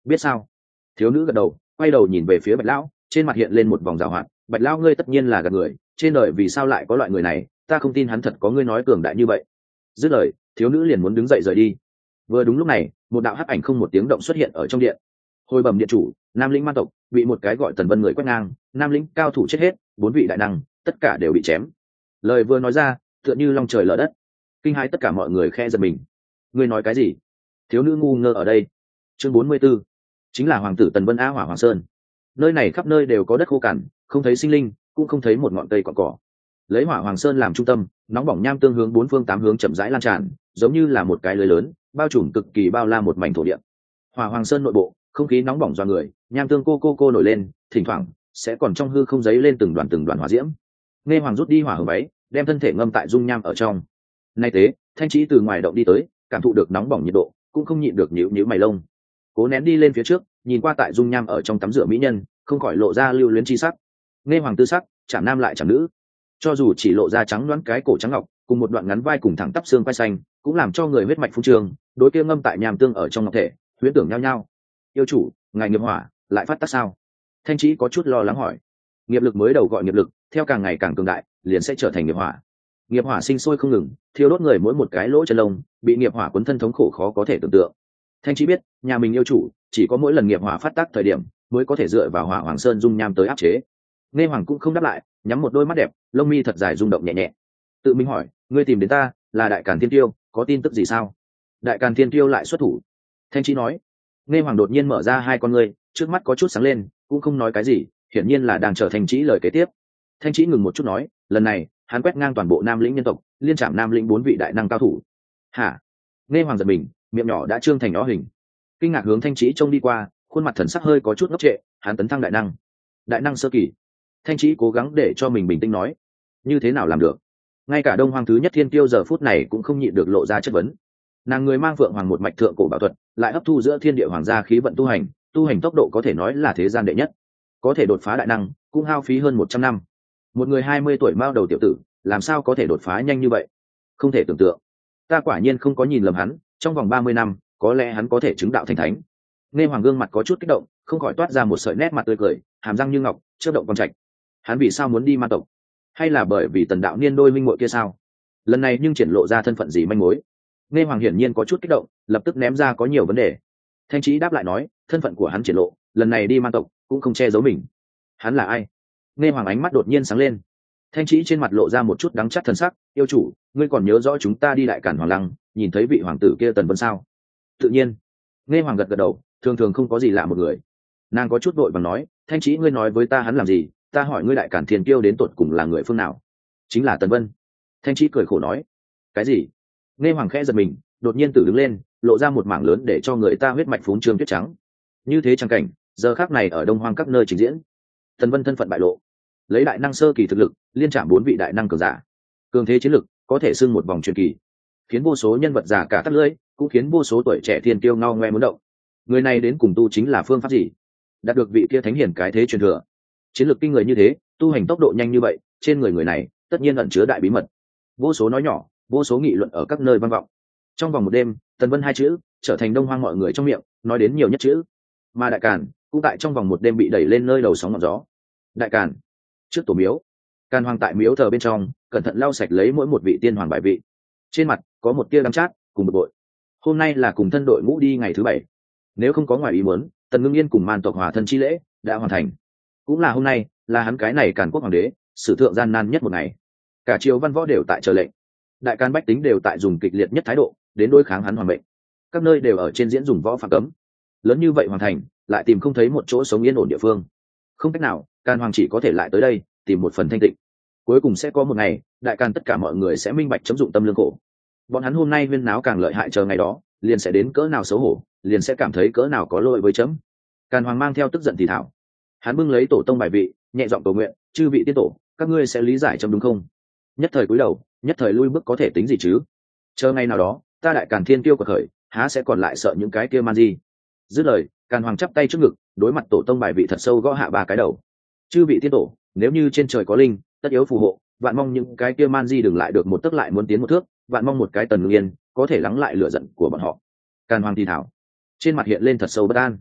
biết sao? Thiếu nữ gật đầu, quay đầu nhìn về phía Bạch lão, trên mặt hiện lên một vòng giảo hoạt. Bạch lão, ngươi tất nhiên là gạt người, trên đời vì sao lại có loại người này, ta không tin hắn thật có ngươi nói cường đại như vậy. Dứt lời, thiếu nữ liền muốn đứng dậy rời đi. Vừa đúng lúc này, một đạo hắc ảnh không một tiếng động xuất hiện ở trong điện. Hồi bẩm điện chủ, Nam lĩnh man tộc bị một cái gọi Tần Vân người quét ngang, Nam lĩnh cao thủ chết hết, 4 vị đại năng tất cả đều bị chém. Lời vừa nói ra, tựa như long trời lở đất, kinh hãi tất cả mọi người khe giật mình. Ngươi nói cái gì? Thiếu nữ ngu ngơ ở đây. Chương 44, chính là hoàng tử Tần Vân Á Hỏa Hoàng Sơn. Nơi này khắp nơi đều có đất khô cằn, không thấy sinh linh, cũng không thấy một ngọn cây cỏ cỏ. Lấy Hỏa Hoàng Sơn làm trung tâm, nóng bỏng nham tương hướng 4 phương 8 hướng chậm rãi lan tràn, giống như là một cái lưới lớn, bao trùm cực kỳ bao la một mảnh thổ địa. Hỏa Hoàng Sơn nội bộ, không khí nóng bỏng do người, nham tương cô nổi lên, thỉnh thoảng sẽ còn trong hư không giấy lên từng đoàn hỏa diễm. Nghe Hoàng rút đi hỏa hồng váy, đem thân thể ngâm tại dung nham ở trong. Nay tế, Thanh Trí từ ngoài động đi tới, cảm thụ được nóng bỏng nhiệt độ, cũng không nhịn được nhíu mày lông. Cố nén đi lên phía trước, nhìn qua tại dung nham ở trong tắm rửa mỹ nhân, không khỏi lộ ra lưu luyến chi sắc. Nghe Hoàng tư sắc, chạm nam lại chạm nữ, cho dù chỉ lộ ra trắng loáng cái cổ trắng ngọc, cùng một đoạn ngắn vai cùng thẳng tắp xương quai xanh, cũng làm cho người huyết mạch phun trường, đối kia ngâm tại nham tương ở trong ngọc thể, huyễn tưởng nhau nhau. Yêu chủ, ngài nghiệp hỏa lại phát tác sao? Thanh Trí có chút lo lắng hỏi. Nghiệp lực mới đầu gọi nghiệp lực, theo càng ngày càng cường đại, liền sẽ trở thành nghiệp hỏa. Nghiệp hỏa sinh sôi không ngừng, thiêu đốt người mỗi một cái lỗ chân lông, bị nghiệp hỏa cuốn thân thống khổ khó có thể tưởng tượng. Thanh Trí biết, nhà mình yêu chủ chỉ có mỗi lần nghiệp hỏa phát tác thời điểm mới có thể dựa vào Hỏa Hoàng Sơn dung nham tới áp chế. Nghe Hoàng cũng không đáp lại, nhắm một đôi mắt đẹp, lông mi thật dài rung động nhẹ nhẹ. Tự mình hỏi, ngươi tìm đến ta là Đại Càn Thiên Tiêu, có tin tức gì sao? Đại Càn Thiên Tiêu lại xuất thủ. Thanh Trí nói. Nghe Hoàng đột nhiên mở ra hai con ngươi, trước mắt có chút sáng lên, cũng không nói cái gì, hiển nhiên là đang chờ Thanh Trí lời kế tiếp. Thanh Trí ngừng một chút nói, lần này hắn quét ngang toàn bộ Nam lĩnh nhân tộc, liên trảm Nam lĩnh 4 vị đại năng cao thủ. Hả? Nghe Hoàng giật mình, miệng nhỏ đã trương thành ó hình, kinh ngạc hướng Thanh Trí trông đi qua, khuôn mặt thần sắc hơi có chút ngốc trệ. Hắn tấn thăng đại năng, đại năng sơ kỳ. Thanh Trí cố gắng để cho mình bình tĩnh nói, như thế nào làm được? Ngay cả Đông Hoàng thứ nhất Thiên Tiêu giờ phút này cũng không nhịn được lộ ra chất vấn. Nàng người mang Phượng Hoàng một mạch thượng cổ bảo thuật, lại hấp thu giữa thiên địa hoàng gia khí vận tu hành tốc độ có thể nói là thế gian đệ nhất, có thể đột phá đại năng cũng hao phí hơn 100 năm. Một người 20 tuổi mao đầu tiểu tử làm sao có thể đột phá nhanh như vậy? Không thể tưởng tượng. Ta quả nhiên không có nhìn lầm hắn, trong vòng 30 năm có lẽ hắn có thể chứng đạo thành thánh. Nghe Hoàng gương mặt có chút kích động, không khỏi toát ra một sợi nét mặt tươi cười, hàm răng như ngọc, chớp động con trạch. Hắn vì sao muốn đi ma tộc? Hay là bởi vì Tần đạo niên đôi minh muội kia sao? Lần này nhưng triển lộ ra thân phận gì manh mối? Nghe Hoàng hiển nhiên có chút kích động, lập tức ném ra có nhiều vấn đề. Thanh Trí đáp lại nói, thân phận của hắn triển lộ, lần này đi ma tộc cũng không che giấu mình. Hắn là ai? Nghe Hoàng ánh mắt đột nhiên sáng lên. Thanh Trí trên mặt lộ ra một chút đắng chát thần sắc, yêu chủ, ngươi còn nhớ rõ chúng ta đi Đại Cản Hoàng Lăng, nhìn thấy vị hoàng tử kia Tần Vân sao? Tự nhiên. Nghe Hoàng gật gật đầu, thường thường không có gì lạ một người. Nàng có chút vội vàng nói, Thanh Trí, ngươi nói với ta hắn làm gì? Ta hỏi ngươi Đại Cản Thiên Kiêu đến tột cùng là người phương nào? Chính là Tần Vân. Thanh Trí cười khổ nói. Cái gì? Nghe Hoàng khẽ giật mình, đột nhiên tự đứng lên, lộ ra một mảng lớn để cho người ta huyết mạch phún trương tuyết trắng. Như thế trang cảnh, giờ khắc này ở Đông Hoang các nơi trình diễn. Tần Vân thân phận bại lộ, lấy đại năng sơ kỳ thực lực, liên trảm 4 vị đại năng cường giả, cường thế chiến lực, có thể xưng một vòng truyền kỳ, khiến vô số nhân vật giả cả tắt lưỡi, cũng khiến vô số tuổi trẻ thiên kiêu ngao ngoe muốn động. Người này đến cùng tu chính là phương pháp gì? Đạt được vị kia thánh hiển cái thế truyền thừa, chiến lược kinh người như thế, tu hành tốc độ nhanh như vậy, trên người này tất nhiên ẩn chứa đại bí mật. Vô số nói nhỏ, vô số nghị luận ở các nơi vang vọng. Trong vòng một đêm, Tần Vân 2 chữ trở thành Đông Hoang mọi người trong miệng nói đến nhiều nhất chữ, mà Đại Càn cũng tại trong vòng một đêm bị đẩy lên nơi đầu sóng ngọn gió. Đại Càn trước tổ miếu, Càn Hoàng tại miếu thờ bên trong cẩn thận lau sạch lấy mỗi một vị tiên hoàng bài vị, trên mặt có một tia đắng chát cùng bực bội. Hôm nay là cùng thân đội ngũ đi ngày thứ 7, nếu không có ngoài ý muốn, Tần Ngưng Yên cùng Man tộc hòa thân chi lễ đã hoàn thành. Cũng là hôm nay, là hắn cái này Càn quốc hoàng đế sử thượng gian nan nhất một ngày. Cả triều văn võ đều tại chờ lệnh, Đại Càn bách tính đều tại dùng kịch liệt nhất thái độ đến đối kháng hắn hoàng mệnh. Các nơi đều ở trên diễn dùng võ phạm cấm. Lớn như vậy hoàn thành, lại tìm không thấy một chỗ sống yên ổn địa phương. Không cách nào, Càn hoàng chỉ có thể lại tới đây tìm một phần thanh tịnh. Cuối cùng sẽ có một ngày, Đại Càn tất cả mọi người sẽ minh bạch chấm dụng tâm lương khổ. Bọn hắn hôm nay huyên náo càng lợi hại, chờ ngày đó liền sẽ đến cỡ nào xấu hổ, liền sẽ cảm thấy cỡ nào có lỗi với chấm. Càn hoàng mang theo tức giận thì thảo, hắn bưng lấy tổ tông bài vị, nhẹ giọng cầu nguyện, chư vị tiên tổ, các ngươi sẽ lý giải chấm đúng không? Nhất thời cúi đầu, nhất thời lui bước có thể tính gì chứ? Chờ ngày nào đó, ta Đại Càn thiên kiêu của khởi, há sẽ còn lại sợ những cái kia man di? Dứt lời, Càn hoàng chắp tay trước ngực, đối mặt tổ tông bài vị thật sâu gõ hạ 3 cái đầu. Chư vị tiên tổ, nếu như trên trời có linh, tất yếu phù hộ, vạn mong những cái kia man di đừng lại được một tấc lại muốn tiến một thước, vạn mong một cái Tần Ngưng Yên có thể lắng lại lửa giận của bọn họ. Càn hoàng thì thảo, trên mặt hiện lên thật sâu bất an.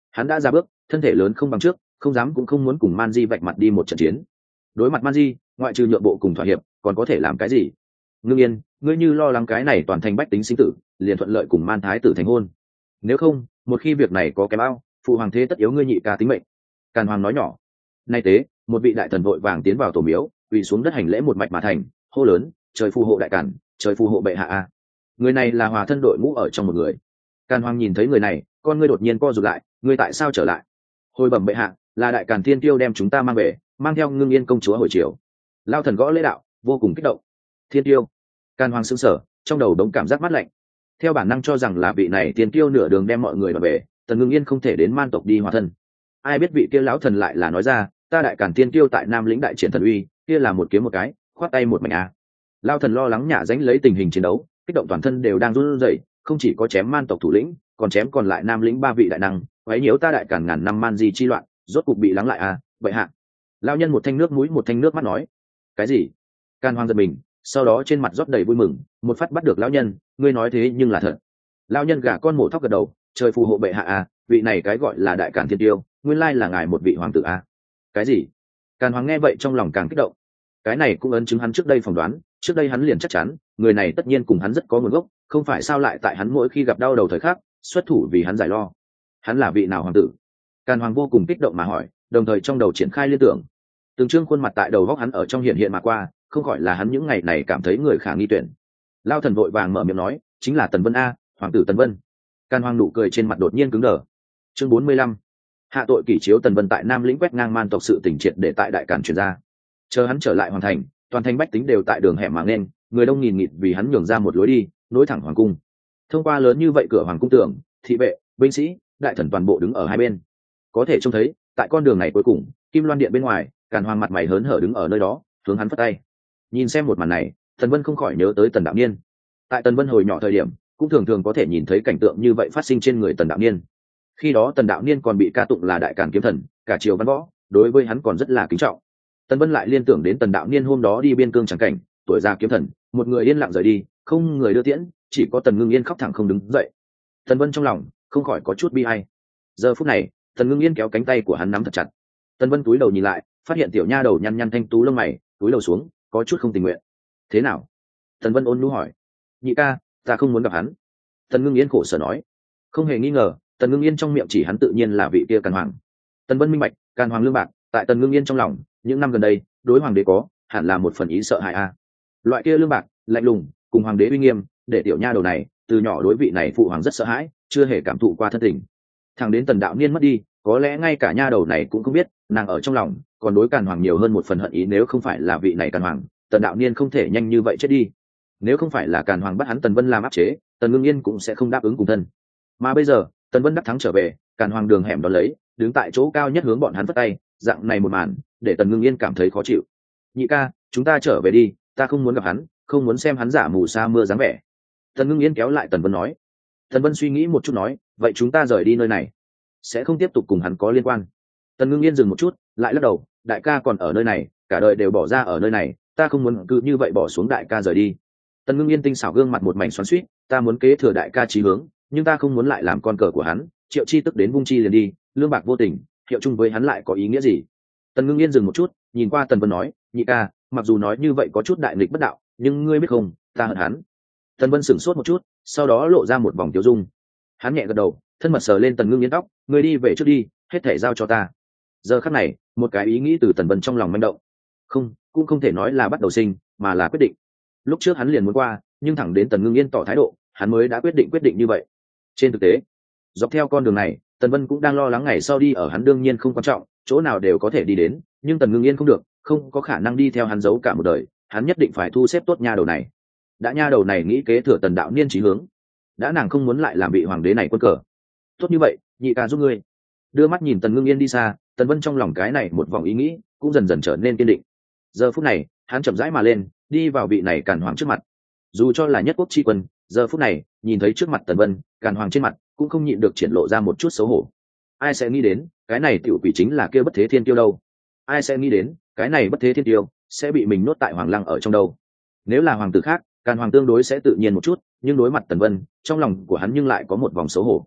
Hắn đã ra bước, thân thể lớn không bằng trước, không dám cũng không muốn cùng Man Di vạch mặt đi một trận chiến. Đối mặt Man Di, ngoại trừ nhượng bộ cùng thỏa hiệp, còn có thể làm cái gì? Ngưng Yên, ngươi như lo lắng cái này toàn thành bách tính sinh tử, liền thuận lợi cùng Man thái tử thành hôn. Nếu không, một khi việc này có cái bao, phụ hoàng thế tất yếu ngươi nhị ca tính mệnh. Càn Hoàng nói nhỏ. Nay tế, một vị đại thần vội vàng tiến vào tổ miếu, quỳ xuống đất hành lễ một mạch mà thành, hô lớn, trời phù hộ đại càn, trời phù hộ bệ hạ a. Người này là hòa thân đội ngũ ở trong một người. Càn Hoàng nhìn thấy người này, con ngươi đột nhiên co rụt lại, ngươi tại sao trở lại? Hồi bẩm bệ hạ, là đại càn thiên tiêu đem chúng ta mang về, mang theo Ngưng Yên công chúa hồi triều. Lao thần gõ lễ đạo, vô cùng kích động. Thiên tiêu. Càn Hoàng sững sờ, trong đầu đống cảm giác mát lạnh. Theo bản năng cho rằng là vị này thiên tiêu nửa đường đem mọi người đòi về, Tần Ngưng Yên không thể đến man tộc đi hòa thân. Ai biết vị kia lão thần lại là nói ra, ta đại càn thiên tiêu tại Nam lĩnh đại triển thần uy, kia là một kiếm một cái, khoát tay một mảnh a. Lao thần lo lắng nhả dánh lấy tình hình chiến đấu, kích động toàn thân đều đang run rẩy, không chỉ có chém man tộc thủ lĩnh, còn chém còn lại Nam lĩnh 3 vị đại năng, quấy nhiễu ta đại càn ngàn năm man di chi loạn, rốt cục bị lắng lại a. Vậy hạ. Lao nhân một thanh nước mũi một thanh nước mắt nói. Cái gì? Càn Hoàng giật mình, sau đó trên mặt rót đầy vui mừng, một phát bắt được lão nhân, ngươi nói thế nhưng là thật. Lão nhân gả con mổ thóc gật đầu, trời phù hộ bệ hạ a, vị này cái gọi là đại càn thiên tiêu, nguyên lai là ngài một vị hoàng tử a. Cái gì? Càn Hoàng nghe vậy trong lòng càng kích động. Cái này cũng ấn chứng hắn trước đây phỏng đoán, trước đây hắn liền chắc chắn, người này tất nhiên cùng hắn rất có nguồn gốc, không phải sao lại tại hắn mỗi khi gặp đau đầu thời khắc, xuất thủ vì hắn giải lo. Hắn là vị nào hoàng tử? Càn Hoàng vô cùng kích động mà hỏi, đồng thời trong đầu triển khai liên tưởng. Từng trương khuôn mặt tại đầu góc hắn ở trong hiện hiện mà qua, không khỏi là hắn những ngày này cảm thấy người khả nghi tuyển. Lao thần vội vàng mở miệng nói, chính là Tần Vân a, hoàng tử Tần Vân. Càn Hoàng nụ cười trên mặt đột nhiên cứng đờ. Chương 45. Hạ tội kỷ chiếu Tần Vân tại Nam lĩnh quét ngang man tộc sự tình triệt để tại đại càn truyền ra. Chờ hắn trở lại hoàn thành, toàn thành bách tính đều tại đường hẻm mà nên, người đông nghìn nghịt vì hắn nhường ra một lối đi, nối thẳng hoàng cung. Thông qua lớn như vậy cửa hoàng cung tường, thị vệ, binh sĩ, đại thần toàn bộ đứng ở hai bên. Có thể trông thấy, tại con đường này cuối cùng, Kim Loan điện bên ngoài, Càn Hoàng mặt mày hớn hở đứng ở nơi đó, hướng hắn phất tay. Nhìn xem một màn này, Tần Vân không khỏi nhớ tới Tần Đạo Niên. Tại Tần Vân hồi nhỏ thời điểm, cũng thường thường có thể nhìn thấy cảnh tượng như vậy phát sinh trên người Tần Đạo Niên. Khi đó Tần Đạo Niên còn bị ca tụng là đại càn kiếm thần, cả triều văn võ đối với hắn còn rất là kính trọng. Tần Vân lại liên tưởng đến Tần Đạo Niên hôm đó đi biên cương chẳng cảnh, tuổi già kiếm thần, một người yên lặng rời đi, không người đưa tiễn, chỉ có Tần Ngưng Yên khóc thẳng không đứng dậy. Tần Vân trong lòng không khỏi có chút bi ai. Giờ phút này, Tần Ngưng Yên kéo cánh tay của hắn nắm thật chặt. Tần Vân túi đầu nhìn lại, phát hiện tiểu nha đầu nhăn nhăn thanh tú lông mày, túi đầu xuống, có chút không tình nguyện. Thế nào? Tần Vân ôn nhu hỏi. Nhị ca, ta không muốn gặp hắn. Tần Ngưng Yên khổ sở nói. Không hề nghi ngờ, Tần Ngưng Yên trong miệng chỉ hắn tự nhiên là vị kia Càn Hoàng. Tần Vân minh bạch, Càn Hoàng lương bạc, tại Tần Ngưng Yên trong lòng, những năm gần đây, đối hoàng đế có, hẳn là một phần ý sợ hãi a. Loại kia lương bạc, lạnh lùng, cùng hoàng đế uy nghiêm, để tiểu nha đầu này, từ nhỏ đối vị này phụ hoàng rất sợ hãi, chưa hề cảm thụ qua thân tình. Thằng đến Tần Đạo Niên mất đi, có lẽ ngay cả nha đầu này cũng không biết, nàng ở trong lòng, còn đối Càn Hoàng nhiều hơn một phần hận ý, nếu không phải là vị này Càn Hoàng, Tần Đạo Niên không thể nhanh như vậy chết đi. Nếu không phải là Càn Hoàng bắt hắn Tần Vân làm áp chế, Tần Ngưng Yên cũng sẽ không đáp ứng cùng thân. Mà bây giờ, Tần Vân đắc thắng trở về, Càn Hoàng đường hẻm đó lấy, đứng tại chỗ cao nhất hướng bọn hắn vất tay, dạng này một màn, để Tần Ngưng Yên cảm thấy khó chịu. Nhị ca, chúng ta trở về đi, ta không muốn gặp hắn, không muốn xem hắn giả mù sa mưa dáng vẻ. Tần Ngưng Yên kéo lại Tần Vân nói. Tần Vân suy nghĩ một chút nói, vậy chúng ta rời đi nơi này, sẽ không tiếp tục cùng hắn có liên quan. Tần Ngưng Yên dừng một chút, lại lắc đầu, đại ca còn ở nơi này, cả đời đều bỏ ra ở nơi này, ta không muốn cứ như vậy bỏ xuống đại ca rời đi. Tần Ngưng Yên tinh xảo gương mặt một mảnh xoắn xuýt, ta muốn kế thừa đại ca chí hướng, nhưng ta không muốn lại làm con cờ của hắn, Triệu Chi tức đến vung chi liền đi, lương bạc vô tình, hiệu chung với hắn lại có ý nghĩa gì? Tần Ngưng Yên dừng một chút, nhìn qua Tần Vân nói, nhị ca, mặc dù nói như vậy có chút đại nghịch bất đạo, nhưng ngươi biết không, ta hận hắn. Tần Vân sửng sốt một chút, sau đó lộ ra một vòng tiêu dung. Hắn nhẹ gật đầu, thân mật sờ lên Tần Ngưng Yên tóc, ngươi đi về trước đi, hết thảy giao cho ta. Giờ khắc này, một cái ý nghĩ từ Tần Vân trong lòng manh động. Không, cũng không thể nói là bắt đầu sinh, mà là quyết định. Lúc trước hắn liền muốn qua, nhưng thẳng đến Tần Ngưng Yên tỏ thái độ, hắn mới đã quyết định như vậy. Trên thực tế, dọc theo con đường này, Tần Vân cũng đang lo lắng ngày sau đi ở hắn đương nhiên không quan trọng, chỗ nào đều có thể đi đến, nhưng Tần Ngưng Yên không được, không có khả năng đi theo hắn giấu cả một đời, hắn nhất định phải thu xếp tốt nha đầu này. Đã nha đầu này nghĩ kế thừa Tần Đạo Niên chí hướng, đã nàng không muốn lại làm vị hoàng đế này quân cờ. Tốt như vậy, nhị ca giúp ngươi. Đưa mắt nhìn Tần Ngưng Yên đi xa, Tần Vân trong lòng cái này một vòng ý nghĩ cũng dần dần trở nên kiên định. Giờ phút này, hắn chậm rãi mà lên, đi vào vị này Càn Hoàng trước mặt. Dù cho là nhất quốc tri quân, giờ phút này nhìn thấy trước mặt Tần Vân, Càn Hoàng trên mặt cũng không nhịn được triển lộ ra một chút xấu hổ. Ai sẽ nghĩ đến, cái này tiểu quỷ chính là kia bất thế thiên tiêu đâu? Ai sẽ nghĩ đến, cái này bất thế thiên tiêu sẽ bị mình nuốt tại Hoàng Lăng ở trong đâu? Nếu là hoàng tử khác, Càn Hoàng tương đối sẽ tự nhiên một chút, nhưng đối mặt Tần Vân, trong lòng của hắn nhưng lại có một vòng xấu hổ.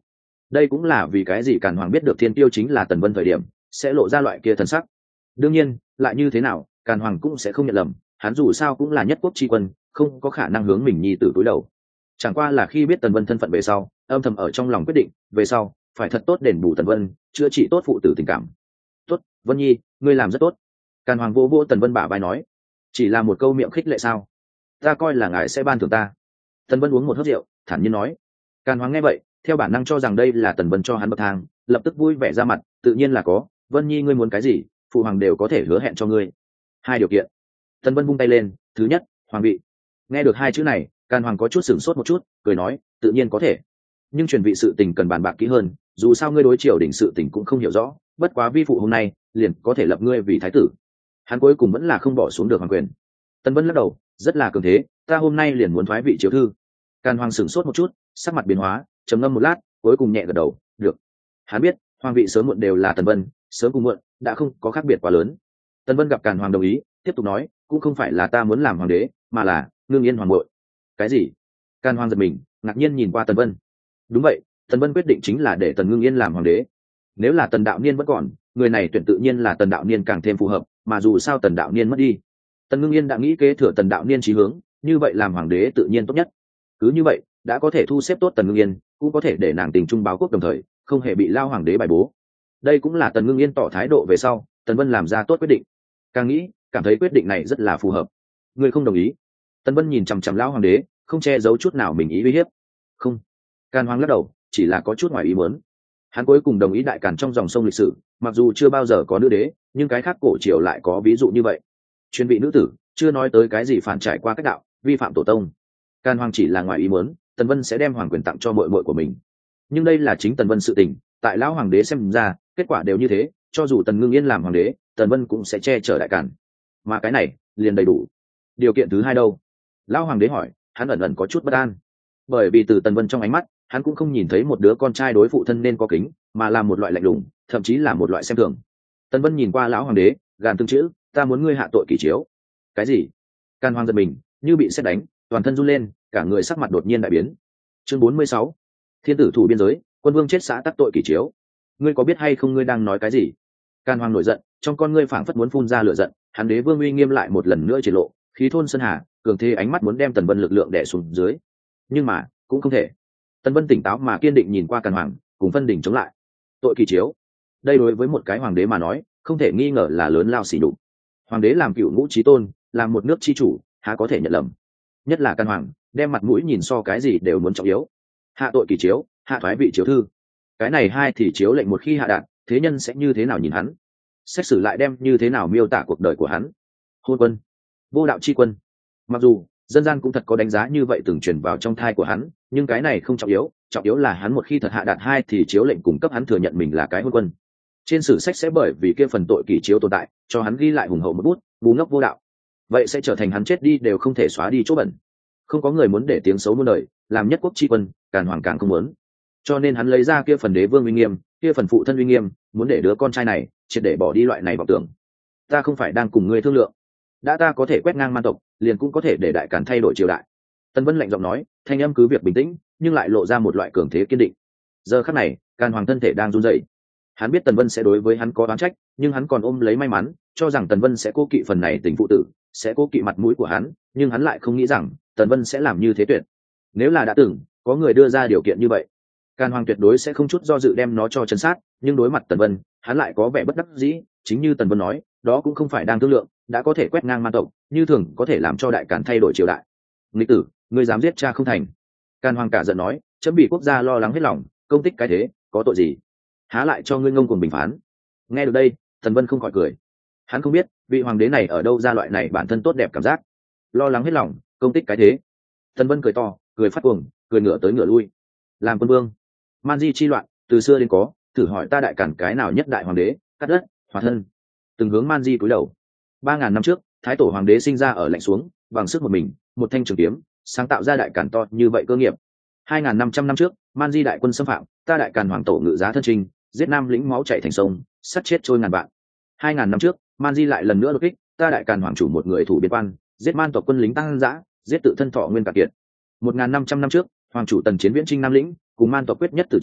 đây cũng là vì cái gì Càn Hoàng biết được Thiên Tiêu chính là Tần Vân thời điểm sẽ lộ ra loại kia thần sắc. Đương nhiên lại như thế nào Càn Hoàng cũng sẽ không nhận lầm, hắn dù sao cũng là nhất quốc tri quân, không có khả năng hướng mình nhi tử cúi đầu. Chẳng qua là khi biết Tần Vân thân phận về sau, âm thầm ở trong lòng quyết định về sau phải thật tốt đền bù Tần Vân, chữa trị tốt phụ tử tình cảm. Tốt, Vân Nhi, ngươi làm rất tốt. Càn Hoàng vô vô Tần Vân bả vai nói, chỉ là một câu miệng khích lệ sao? Ta coi là ngài sẽ ban thưởng ta. Tần Vân uống một hớp rượu, thản nhiên nói. Càn Hoàng nghe vậy, theo bản năng cho rằng đây là Tần Vân cho hắn bậc thang, lập tức vui vẻ ra mặt, tự nhiên là có. Vân Nhi ngươi muốn cái gì, phụ hoàng đều có thể hứa hẹn cho ngươi. Hai điều kiện. Tần Vân vung tay lên, thứ nhất, hoàng vị. Nghe được hai chữ này, Càn Hoàng có chút sửng sốt một chút, cười nói, tự nhiên có thể. Nhưng truyền vị sự tình cần bàn bạc kỹ hơn, dù sao ngươi đối triều đình sự tình cũng không hiểu rõ, bất quá vi phụ hôm nay liền có thể lập ngươi vì thái tử. Hắn cuối cùng vẫn là không bỏ xuống được hoàng quyền. Tần Vân lắc đầu, rất là cường thế, ta hôm nay liền muốn thoái vị chiếu thư. Càn Hoàng sửng sốt một chút, sắc mặt biến hóa, trầm ngâm một lát, cuối cùng nhẹ gật đầu, được. Hắn biết hoàng vị sớm muộn đều là Tần Vân, sớm cùng muộn đã không có khác biệt quá lớn. Tần Vân gặp Càn Hoàng đồng ý, tiếp tục nói, cũng không phải là ta muốn làm hoàng đế, mà là Ngưng Yên hoàng muội. Cái gì? Càn Hoàng giật mình, ngạc nhiên nhìn qua Tần Vân. Đúng vậy, Tần Vân quyết định chính là để Tần Ngưng Yên làm hoàng đế. Nếu là Tần Đạo Niên vẫn còn, người này tuyển tự nhiên là Tần Đạo Niên càng thêm phù hợp, mà dù sao Tần Đạo Niên mất đi, Tần Ngưng Yên đã nghĩ kế thừa Tần Đạo Niên chí hướng, như vậy làm hoàng đế tự nhiên tốt nhất. Cứ như vậy, đã có thể thu xếp tốt Tần Ngưng Yên, cũng có thể để nàng tình trung báo quốc đồng thời, không hề bị lao hoàng đế bài bố. Đây cũng là Tần Ngưng Yên tỏ thái độ về sau, Tần Vân làm ra tốt quyết định. Càng nghĩ, cảm thấy quyết định này rất là phù hợp. Người không đồng ý? Tần Vân nhìn chằm chằm lao hoàng đế, không che giấu chút nào mình ý uy hiếp. Không. Càn Hoàng lắc đầu, chỉ là có chút ngoài ý muốn. Hắn cuối cùng đồng ý đại càn trong dòng sông lịch sử, mặc dù chưa bao giờ có nữ đế, nhưng cái khác cổ triều lại có ví dụ như vậy. Chuyên vị nữ tử, chưa nói tới cái gì phản trải qua cách đạo, vi phạm tổ tông. Càn Hoàng chỉ là ngoài ý muốn, Tần Vân sẽ đem hoàng quyền tặng cho muội muội của mình. Nhưng đây là chính Tần Vân sự tình, tại lão hoàng đế xem ra, kết quả đều như thế, cho dù Tần Ngưng Yên làm hoàng đế, Tần Vân cũng sẽ che chở đại càn. Mà cái này, liền đầy đủ. Điều kiện thứ hai đâu? Lão hoàng đế hỏi, hắn ẩn ẩn có chút bất an. Bởi vì từ Tần Vân trong ánh mắt, hắn cũng không nhìn thấy một đứa con trai đối phụ thân nên có kính, mà là một loại lạnh lùng, thậm chí là một loại xem thường. Tần Vân nhìn qua lão hoàng đế, gàn từng chữ, ta muốn ngươi hạ tội kỷ chiếu. Cái gì? Càn Hoàng giật mình, như bị sét đánh, toàn thân run lên, cả người sắc mặt đột nhiên đại biến. Chương 46. Thiên tử thủ biên giới, quân vương chết xã tắc tội kỷ chiếu. Ngươi có biết hay không ngươi đang nói cái gì? Càn Hoàng nổi giận, trong con ngươi phảng phất muốn phun ra lửa giận, hắn đế vương uy nghiêm lại một lần nữa triển lộ, khí thôn sơn hà, cường thế ánh mắt muốn đem Tần Vân lực lượng đè xuống dưới. Nhưng mà, cũng không thể. Tần Vân tỉnh táo mà kiên định nhìn qua Càn Hoàng, cùng phân đỉnh chống lại. Tội kỷ chiếu. Đây đối với một cái hoàng đế mà nói, không thể nghi ngờ là lớn lao sỉ nhục. Hoàng đế làm cựu ngũ chí tôn, làm một nước chi chủ, há có thể nhận lầm. Nhất là Càn Hoàng, đem mặt mũi nhìn so cái gì đều muốn trọng yếu. Hạ tội kỷ chiếu, hạ thoái vị chiếu thư. Cái này hai thì chiếu lệnh một khi hạ đạt, thế nhân sẽ như thế nào nhìn hắn? Xét xử lại đem như thế nào miêu tả cuộc đời của hắn? Hôn quân, vô đạo chi quân. Mặc dù dân gian cũng thật có đánh giá như vậy từng truyền vào trong thai của hắn, nhưng cái này không trọng yếu là hắn một khi thật hạ đạt hai thì chiếu lệnh cung cấp hắn thừa nhận mình là cái hôn quân. Trên sử sách sẽ bởi vì kia phần tội kỷ chiếu tồn tại, cho hắn ghi lại hùng hậu một bút, ngu ngốc vô đạo. Vậy sẽ trở thành hắn chết đi đều không thể xóa đi chỗ bẩn. Không có người muốn để tiếng xấu muôn đời, làm nhất quốc chi quân, Càn Hoàng càng không muốn. Cho nên hắn lấy ra kia phần đế vương uy nghiêm, kia phần phụ thân uy nghiêm, muốn để đứa con trai này triệt để bỏ đi loại này vọng tưởng. Ta không phải đang cùng ngươi thương lượng, đã ta có thể quét ngang man tộc, liền cũng có thể để đại càn thay đổi triều đại. Tần Vân lạnh giọng nói, thanh âm cứ việc bình tĩnh, nhưng lại lộ ra một loại cường thế kiên định. Giờ khắc này, Càn Hoàng thân thể đang run rẩy. Hắn biết Tần Vân sẽ đối với hắn có oán trách, nhưng hắn còn ôm lấy may mắn, cho rằng Tần Vân sẽ cố kỵ phần này tình phụ tử, sẽ cố kỵ mặt mũi của hắn, nhưng hắn lại không nghĩ rằng Tần Vân sẽ làm như thế tuyệt. Nếu là đã từng có người đưa ra điều kiện như vậy, Càn Hoàng tuyệt đối sẽ không chút do dự đem nó cho trấn sát, nhưng đối mặt Tần Vân, hắn lại có vẻ bất đắc dĩ, chính như Tần Vân nói, đó cũng không phải đang thương lượng, đã có thể quét ngang man tộc, như thường có thể làm cho đại càn thay đổi triều đại. Nghịch tử, ngươi dám giết cha không thành? Càn Hoàng cả giận nói, chấm bị quốc gia lo lắng hết lòng, công tích cái thế, có tội gì? Há lại cho ngươi ngông cuồng bình phán? Nghe được đây, Tần Vân không khỏi cười. Hắn không biết vị hoàng đế này ở đâu ra loại này bản thân tốt đẹp cảm giác. Lo lắng hết lòng, công tích cái thế. Tần Vân cười to, cười phát cuồng, cười ngửa tới ngửa lui. Làm quân vương, man di chi loạn từ xưa đến có, thử hỏi ta đại càn cái nào nhất đại hoàng đế, cắt đất, hóa thân, từng hướng man di cúi đầu. 3.000 năm trước, thái tổ hoàng đế sinh ra ở lạnh xuống, bằng sức một mình, một thanh trường kiếm, sáng tạo ra đại càn to như vậy cơ nghiệp. 2.500 năm trước, man di đại quân xâm phạm, ta đại càn hoàng tổ ngự giá thân trinh, giết nam lĩnh máu chảy thành sông, sát chết trôi ngàn vạn. 2.000 năm trước, man di lại lần nữa đột kích, ta đại càn hoàng chủ một người thủ biên quan, giết man tộc quân lính tăng dã, giết tự thân thọ nguyên cạn kiệt. 1.500 năm trước, hoàng chủ tần chiến viễn trinh nam lĩnh, cùng man tộc quyết nhất tử chiến,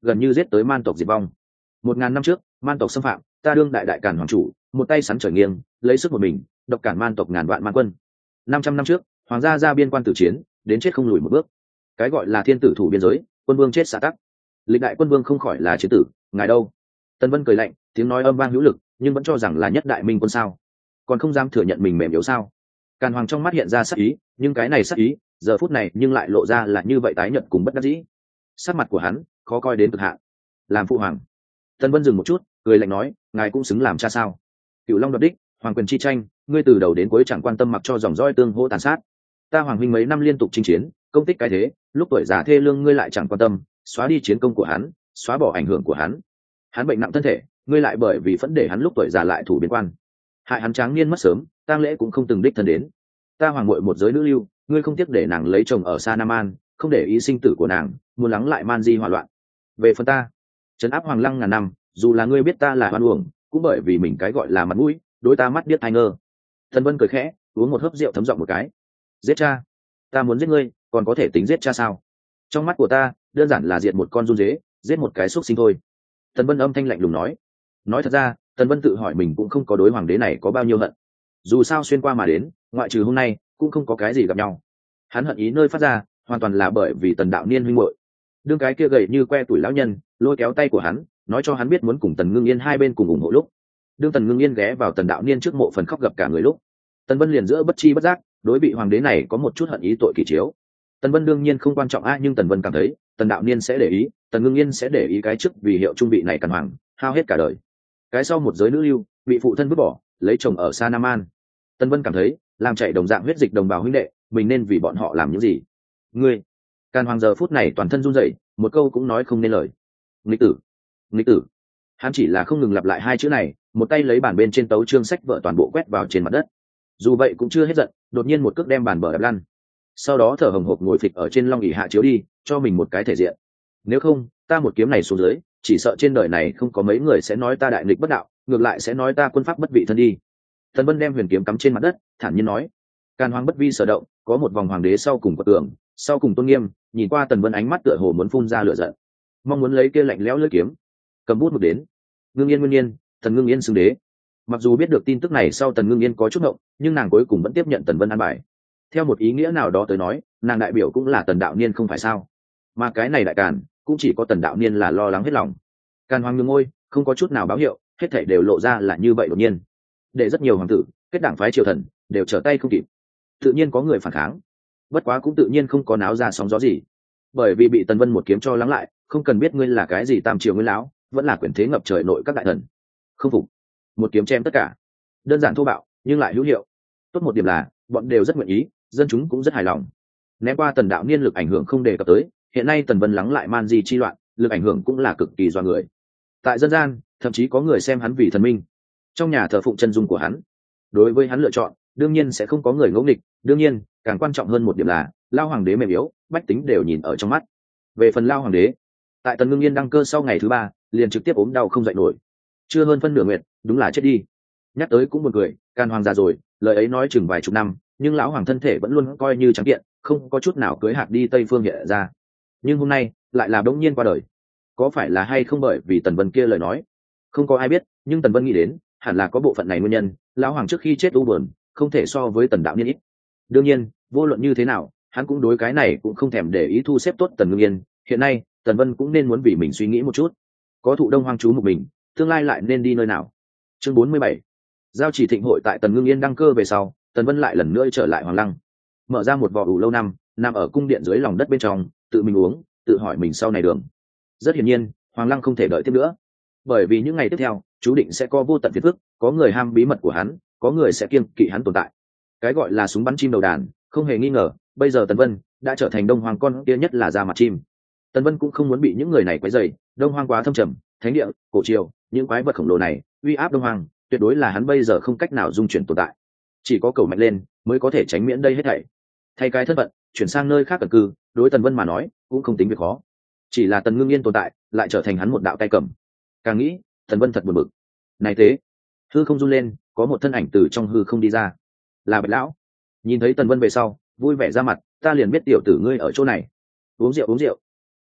gần như giết tới man tộc diệt vong. 1000 năm trước man tộc xâm phạm, ta đương đại đại càn hoàng chủ, một tay sắn trời nghiêng, lấy sức một mình độc cản man tộc ngàn vạn man quân. 500 năm trước hoàng gia ra biên quan tử chiến, đến chết không lùi một bước. Cái gọi là thiên tử thủ biên giới, quân vương chết xã tắc. Lịch đại quân vương không khỏi là chiến tử, ngài đâu? Tần Vân cười lạnh, tiếng nói âm vang hữu lực, nhưng vẫn cho rằng là nhất đại minh quân sao? Còn không dám thừa nhận mình mềm yếu sao? Càn Hoàng trong mắt hiện ra sắc ý, nhưng cái này sắc ý, giờ phút này nhưng lại lộ ra là như vậy tái nhợt cùng bất đắc dĩ. Sắc mặt của hắn khó coi đến cực hạn. Làm phụ hoàng. Tần Vân dừng một chút, cười lạnh nói, ngài cũng xứng làm cha sao? Cửu Long đoạt đích, hoàng quyền chi tranh, ngươi từ đầu đến cuối chẳng quan tâm mặc cho dòng dõi tương hỗ tàn sát. Ta hoàng huynh mấy năm liên tục chinh chiến, công tích cái thế, lúc tuổi già thê lương ngươi lại chẳng quan tâm, xóa đi chiến công của hắn, xóa bỏ ảnh hưởng của hắn. Hắn bệnh nặng thân thể, ngươi lại bởi vì phẫn để hắn lúc tuổi già lại thủ biên quan, hại hắn tráng niên mất sớm, tang lễ cũng không từng đích thân đến. Ta hoàng muội một giới nữ lưu, ngươi không tiếc để nàng lấy chồng ở xa Nam An, không để ý sinh tử của nàng, muốn lắng lại man di hỏa loạn. Về phần ta, trấn áp hoàng lăng ngàn năm, dù là ngươi biết ta là hoan uổng, cũng bởi vì mình cái gọi là mặt mũi, đối ta mắt điếc tai ngơ. Thần Vân cười khẽ, uống một hớp rượu thấm giọng một cái. Giết cha? Ta muốn giết ngươi, còn có thể tính giết cha sao? Trong mắt của ta, đơn giản là diệt một con giun dế, giết một cái xúc sinh thôi. Tần Vân âm thanh lạnh lùng nói. Nói thật ra, Tần Vân tự hỏi mình cũng không có đối hoàng đế này có bao nhiêu hận. Dù sao xuyên qua mà đến, ngoại trừ hôm nay, cũng không có cái gì gặp nhau. Hắn hận ý nơi phát ra, hoàn toàn là bởi vì Tần Đạo Niên huynh muội. Đương cái kia gầy như que tuổi lão nhân, lôi kéo tay của hắn, nói cho hắn biết muốn cùng Tần Ngưng Yên hai bên cùng ủng hộ lúc. Đương Tần Ngưng Yên ghé vào Tần Đạo Niên trước mộ phần khóc gặp cả người lúc, Tần Vân liền giữa bất chi bất giác, đối bị hoàng đế này có một chút hận ý tội kỳ chiếu. Tần Vân đương nhiên không quan trọng nhưng Tần Vân cảm thấy, Tần Đạo Niên sẽ để ý, Tần Ngưng Yên sẽ để ý cái trước vì hiệu trung vị này Càn Hoàng, hao hết cả đời. Cái sau một giới nữ lưu, bị phụ thân vứt bỏ, lấy chồng ở xa Nam An. Tần Vân cảm thấy, làm chạy đồng dạng huyết dịch đồng bào huynh đệ, mình nên vì bọn họ làm những gì? Ngươi, Càn Hoàng giờ phút này toàn thân run rẩy, một câu cũng nói không nên lời. Nghịch tử, nghịch tử. Hắn chỉ là không ngừng lặp lại hai chữ này, một tay lấy bản bên trên tấu chương sách vợ toàn bộ quét vào trên mặt đất. Dù vậy cũng chưa hết giận, đột nhiên một cước đem bàn bờ đập lăn. Sau đó thở hồng hộc ngồi phịch ở trên long ỷ hạ chiếu đi, cho mình một cái thể diện. Nếu không, ta một kiếm này xuống dưới, chỉ sợ trên đời này không có mấy người sẽ nói ta đại nghịch bất đạo, ngược lại sẽ nói ta quân pháp bất vị thân đi. Tần Vân đem huyền kiếm cắm trên mặt đất, thản nhiên nói: Càn Hoàng bất vi sở động, có một vòng hoàng đế sau cùng quật tường, sau cùng tôn nghiêm. Nhìn qua Tần Vân ánh mắt tựa hồ muốn phun ra lửa giận, mong muốn lấy kia lạnh lẽo lưỡi kiếm, cầm bút mực đến. Ngưng Yên, Nguyên Yên, Tần Ngưng Yên xưng đế. Mặc dù biết được tin tức này sau Tần Ngưng Yên có chút ngộng, nhưng nàng cuối cùng vẫn tiếp nhận Tần Vân an bài. Theo một ý nghĩa nào đó tới nói, nàng đại biểu cũng là Tần Đạo Niên không phải sao? Mà cái này đại càn, cũng chỉ có Tần Đạo Niên là lo lắng hết lòng. Càn Hoàng nhướng môi, không có chút nào báo hiệu, hết thảy đều lộ ra là như vậy đột nhiên. Để rất nhiều hoàng tử, kết đảng phái triều thần, đều trở tay không kịp. Tự nhiên có người phản kháng, bất quá cũng tự nhiên không có náo ra sóng gió gì, bởi vì bị Tần Vân một kiếm cho lắng lại. Không cần biết ngươi là cái gì tam triều nguyên lão, vẫn là quyền thế ngập trời nội các đại thần, không phục, một kiếm chém tất cả. Đơn giản thô bạo, nhưng lại hữu hiệu. Tốt một điểm là, bọn đều rất nguyện ý, dân chúng cũng rất hài lòng. Ném qua Tần Đạo Niên lực ảnh hưởng không đề cập tới, hiện nay Tần Vân lắng lại man di chi loạn, lực ảnh hưởng cũng là cực kỳ doa người. Tại dân gian, thậm chí có người xem hắn vì thần minh, trong nhà thờ phụng chân dung của hắn. Đối với hắn lựa chọn, đương nhiên sẽ không có người ngẫu nghịch. Đương nhiên, càng quan trọng hơn một điểm là, Lao Hoàng đế mềm yếu, bách tính đều nhìn ở trong mắt. Về phần Lao Hoàng đế, tại Tần Ngưng Yên đăng cơ sau ngày thứ 3, liền trực tiếp ốm đau không dậy nổi, chưa hơn phân nửa nguyệt, đúng là chết đi. Nhắc tới cũng buồn cười, Càn Hoàng già rồi, lời ấy nói chừng vài chục năm, nhưng lão hoàng thân thể vẫn luôn coi như trắng kiện, không có chút nào cưới hạc đi Tây Phương hiện ra. Nhưng hôm nay lại là bỗng nhiên qua đời. Có phải là hay không bởi vì Tần Vân kia lời nói? Không có ai biết, nhưng Tần Vân nghĩ đến, hẳn là có bộ phận này nguyên nhân. Lão hoàng trước khi chết u buồn, không thể so với Tần Đạo Niên ít. Đương nhiên, vô luận như thế nào, hắn cũng đối cái này cũng không thèm để ý, thu xếp tốt Tần Ngưng Yên. Hiện nay, Tần Vân cũng nên muốn vì mình suy nghĩ một chút. Có thụ đông hoang chú một mình, tương lai lại nên đi nơi nào? Chương 47. Giao chỉ thịnh hội tại Tần Ngưng Yên đăng cơ về sau, Tần Vân lại lần nữa trở lại Hoàng Lăng, mở ra một vò ủ lâu năm, nằm ở cung điện dưới lòng đất bên trong, tự mình uống, tự hỏi mình sau này đường. Rất hiển nhiên, Hoàng Lăng không thể đợi tiếp nữa, bởi vì những ngày tiếp theo, chú định sẽ có vô tận phiền phức, có người ham bí mật của hắn, có người sẽ kiêng kỵ hắn tồn tại. Cái gọi là súng bắn chim đầu đàn, không hề nghi ngờ, bây giờ Tần Vân đã trở thành Đông Hoàng con kia nhất là ra mặt chim. Tần Vân cũng không muốn bị những người này quấy rầy, Đông Hoàng quá thâm trầm, thánh địa, cổ triều, những quái vật khổng lồ này, uy áp Đông Hoàng, tuyệt đối là hắn bây giờ không cách nào dung chuyển tồn tại. Chỉ có cầu mạnh lên mới có thể tránh miễn đây hết thảy. Thay cái thân phận, chuyển sang nơi khác cẩn cư, đối Tần Vân mà nói cũng không tính việc khó. Chỉ là Tần Ngưng Yên tồn tại lại trở thành hắn một đạo tay cầm. Càng nghĩ, Tần Vân thật buồn bực. Này thế, hư không run lên, có một thân ảnh từ trong hư không đi ra, là Bạch lão. Nhìn thấy Tần Vân về sau, vui vẻ ra mặt, ta liền biết tiểu tử ngươi ở chỗ này. Uống rượu uống rượu.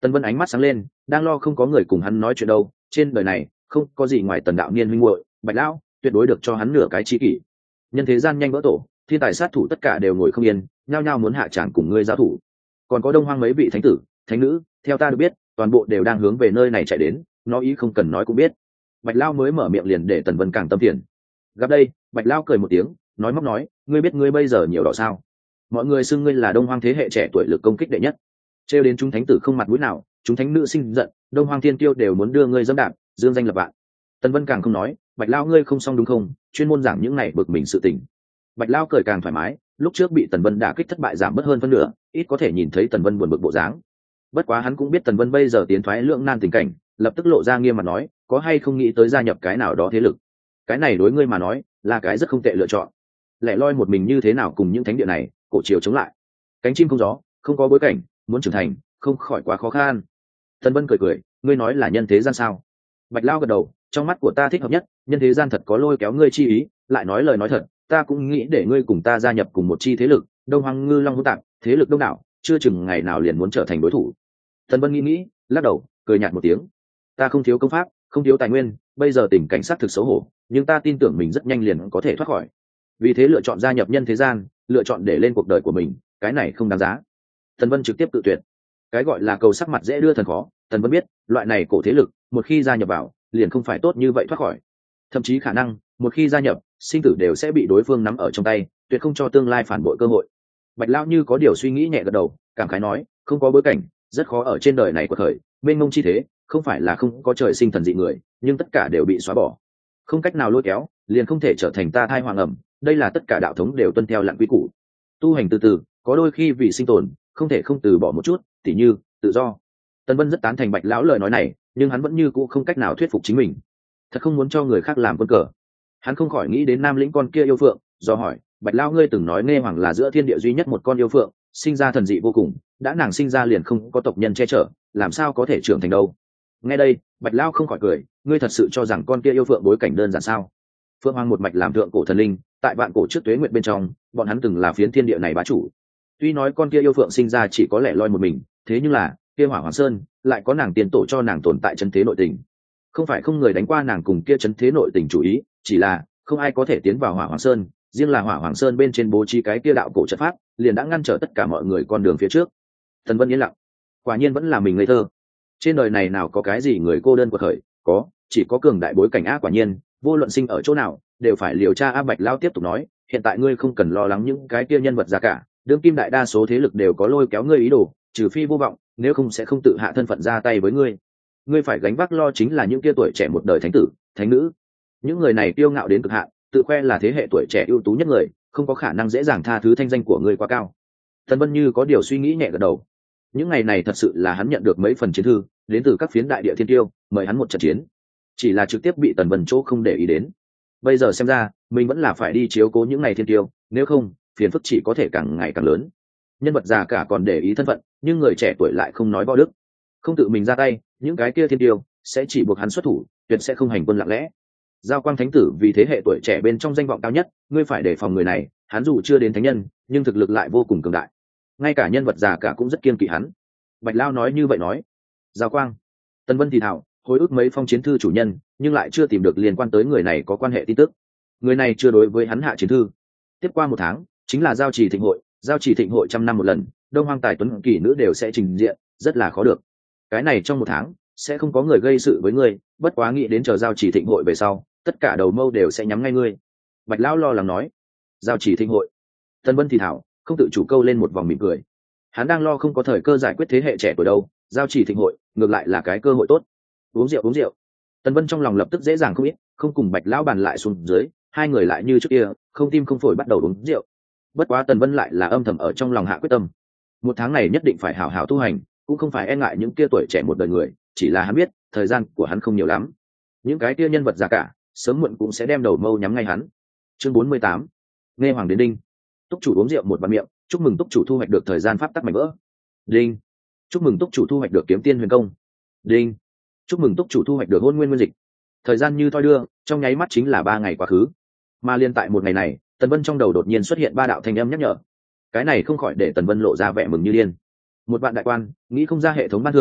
Tần Vân ánh mắt sáng lên, đang lo không có người cùng hắn nói chuyện đâu, trên đời này không có gì ngoài Tần đạo niên huynh muội, Bạch lão tuyệt đối được cho hắn nửa cái chi kỷ. Nhân thế gian nhanh vỡ tổ, thiên tài sát thủ tất cả đều ngồi không yên, nhao nhao muốn hạ tràng cùng ngươi giao thủ. Còn có Đông Hoang mấy vị thánh tử, thánh nữ, theo ta được biết, toàn bộ đều đang hướng về nơi này chạy đến, nó ý không cần nói cũng biết. Bạch lão mới mở miệng liền để Tần Vân càng tâm phiền. Gặp đây, Bạch lão cười một tiếng, nói móc nói, ngươi biết ngươi bây giờ nhiều đỏ sao? Mọi người xưng ngươi là Đông Hoang thế hệ trẻ tuổi lực công kích đệ nhất. Trêu đến chúng thánh tử không mặt mũi nào, chúng thánh nữ sinh giận, Đông Hoang thiên tiêu đều muốn đưa ngươi dẫm đạp, dương danh lập vạn. Tần Vân càng không nói, Bạch lão ngươi không xong đúng không? Chuyên môn giảng những này bực mình sự tình. Bạch lão cười càng thoải mái, lúc trước bị Tần Vân đả kích thất bại giảm bớt hơn phân nửa, ít có thể nhìn thấy Tần Vân buồn bực bộ dáng. Bất quá hắn cũng biết Tần Vân bây giờ tiến thoái lưỡng nan tình cảnh, lập tức lộ ra nghiêm mặt nói, có hay không nghĩ tới gia nhập cái nào đó thế lực? Cái này đối ngươi mà nói là cái rất không tệ lựa chọn. Lẻ loi một mình như thế nào cùng những thánh địa này cổ chiều chống lại? Cánh chim không gió, không có bối cảnh, muốn trưởng thành không khỏi quá khó khăn. Tần Vân cười cười, ngươi nói là nhân thế gian sao? Bạch lão gật đầu, trong mắt của ta thích hợp nhất, nhân thế gian thật có lôi kéo ngươi chi ý, lại nói lời nói thật, ta cũng nghĩ để ngươi cùng ta gia nhập cùng một chi thế lực, Đông Hoang ngư long hỗn tạp, thế lực đông đảo, chưa chừng ngày nào liền muốn trở thành đối thủ. Tần Vân nghĩ, lắc đầu, cười nhạt một tiếng. Ta không thiếu công pháp, không thiếu tài nguyên, bây giờ tình cảnh sát thực xấu hổ, nhưng ta tin tưởng mình rất nhanh liền có thể thoát khỏi. Vì thế lựa chọn gia nhập nhân thế gian, lựa chọn để lên cuộc đời của mình, cái này không đáng giá. Tần Vân trực tiếp tự tuyệt. Cái gọi là cầu sắc mặt dễ đưa thần khó, Tần Vân biết, loại này cổ thế lực, một khi gia nhập vào, liền không phải tốt như vậy thoát khỏi. Thậm chí khả năng, một khi gia nhập, sinh tử đều sẽ bị đối phương nắm ở trong tay, tuyệt không cho tương lai phản bội cơ hội. Bạch lão như có điều suy nghĩ nhẹ gật đầu, cảm khái nói, không có bối cảnh, rất khó ở trên đời này của thời, mênh mông chi thế, không phải là không có trời sinh thần dị người, nhưng tất cả đều bị xóa bỏ, không cách nào lôi kéo, liền không thể trở thành ta thai hoàng ẩm. Đây là tất cả đạo thống đều tuân theo lặng quy củ. Tu hành từ từ, có đôi khi vì sinh tồn, không thể không từ bỏ một chút, tỉ như tự do. Tần Vân rất tán thành Bạch lão lời nói này, nhưng hắn vẫn như cũ không cách nào thuyết phục chính mình, thật không muốn cho người khác làm quân cờ. Hắn không khỏi nghĩ đến Nam Lĩnh con kia yêu phượng, do hỏi, Bạch lão ngươi từng nói nghe hoàng là giữa thiên địa duy nhất một con yêu phượng, sinh ra thần dị vô cùng, đã nàng sinh ra liền không có tộc nhân che chở, làm sao có thể trưởng thành đâu? Nghe đây, Bạch lão không khỏi cười, ngươi thật sự cho rằng con kia yêu phượng bối cảnh đơn giản sao? Phượng Hoàng một mạch làm thượng cổ thần linh, tại vạn cổ trước tuế nguyện bên trong, bọn hắn từng là phiến thiên địa này bá chủ. Tuy nói con kia yêu phượng sinh ra chỉ có lẻ loi một mình, thế nhưng là kia Hỏa Hoàng Sơn lại có nàng tiền tổ cho nàng tồn tại chân thế nội tình. Không phải không người đánh qua nàng cùng kia chân thế nội tình chủ ý, chỉ là không ai có thể tiến vào Hỏa Hoàng Sơn, riêng là Hỏa Hoàng Sơn bên trên bố trí cái kia đạo cổ trận pháp, liền đã ngăn trở tất cả mọi người con đường phía trước. Tần Vân yên lặng, quả nhiên vẫn là mình ngây thơ. Trên đời này nào có cái gì người cô đơn của khởi, có, chỉ có cường đại bối cảnh quả nhiên, vô luận sinh ở chỗ nào, đều phải liều tra. Bạch lão tiếp tục nói, hiện tại ngươi không cần lo lắng những cái kia nhân vật ra cả, đương kim đại đa số thế lực đều có lôi kéo ngươi ý đồ, trừ phi vô vọng, nếu không sẽ không tự hạ thân phận ra tay với ngươi. Ngươi phải gánh vác lo chính là những kia tuổi trẻ một đời thánh tử, thánh nữ. Những người này kiêu ngạo đến cực hạn, tự khoe là thế hệ tuổi trẻ ưu tú nhất người, không có khả năng dễ dàng tha thứ thanh danh của ngươi quá cao. Tần Vân như có điều suy nghĩ nhẹ gật đầu. Những ngày này thật sự là hắn nhận được mấy phần chiến thư, đến từ các phiến đại địa thiên tiêu, mời hắn một trận chiến. Chỉ là trực tiếp bị Tần Vân chỗ không để ý đến. Bây giờ xem ra, mình vẫn là phải đi chiếu cố những ngày thiên tiêu, nếu không, phiền phức chỉ có thể càng ngày càng lớn. Nhân vật già cả còn để ý thân phận, nhưng người trẻ tuổi lại không nói võ đức, không tự mình ra tay, những cái kia thiên tiêu sẽ chỉ buộc hắn xuất thủ, tuyệt sẽ không hành quân lặng lẽ. Giao Quang Thánh tử vì thế hệ tuổi trẻ bên trong danh vọng cao nhất, ngươi phải đề phòng người này, hắn dù chưa đến thánh nhân, nhưng thực lực lại vô cùng cường đại. Ngay cả nhân vật già cả cũng rất kiêng kỵ hắn. Bạch Lao nói như vậy nói. Giao Quang. Tần Vân thì thảo, hồi ức mấy phong chiến thư chủ nhân, nhưng lại chưa tìm được liên quan tới người này có quan hệ tin tức. Người này chưa đối với hắn hạ chiến thư. Tiếp qua một tháng, chính là giao trì thịnh hội, giao trì thịnh hội trăm năm một lần, Đông Hoang tài tuấn kỳ nữ đều sẽ trình diện, rất là khó được. Cái này trong một tháng sẽ không có người gây sự với ngươi, bất quá nghĩ đến chờ giao trì thịnh hội về sau, tất cả đầu mâu đều sẽ nhắm ngay ngươi. Bạch Lão lo lắng nói. Giao trì thịnh hội. Tần Vân thì thảo, không tự chủ câu lên một vòng mỉm cười. Hắn đang lo không có thời cơ giải quyết thế hệ trẻ tuổi đâu, giao trì thịnh hội ngược lại là cái cơ hội tốt. Uống rượu uống rượu. Tần Vân trong lòng lập tức dễ dàng không ít, không cùng Bạch Lão bàn lại xuống dưới, hai người lại như trước kia, không tim không phổi bắt đầu uống rượu. Bất quá Tần Vân lại là âm thầm ở trong lòng hạ quyết tâm, một tháng này nhất định phải hảo hảo tu hành, cũng không phải e ngại những kia tuổi trẻ một đời người, chỉ là hắn biết thời gian của hắn không nhiều lắm, những cái kia nhân vật già cả sớm muộn cũng sẽ đem đầu mâu nhắm ngay hắn. Chương 48. Nghe hoàng đến đinh. Túc chủ uống rượu một bạt miệng, chúc mừng túc chủ thu hoạch được thời gian pháp tắc mảnh vỡ. Đinh. Chúc mừng túc chủ thu hoạch được kiếm tiên huyền công. Đinh. Chúc mừng túc chủ thu hoạch được hôn nguyên nguyên dịch. Thời gian như thoi đưa, trong nháy mắt chính là 3 ngày quá khứ. Mà liên tại một ngày này, Tần Vân trong đầu đột nhiên xuất hiện 3 đạo thanh âm nhắc nhở. Cái này không khỏi để Tần Vân lộ ra vẻ mừng như điên. Một vạn đại quan, nghĩ không ra hệ thống ban thưởng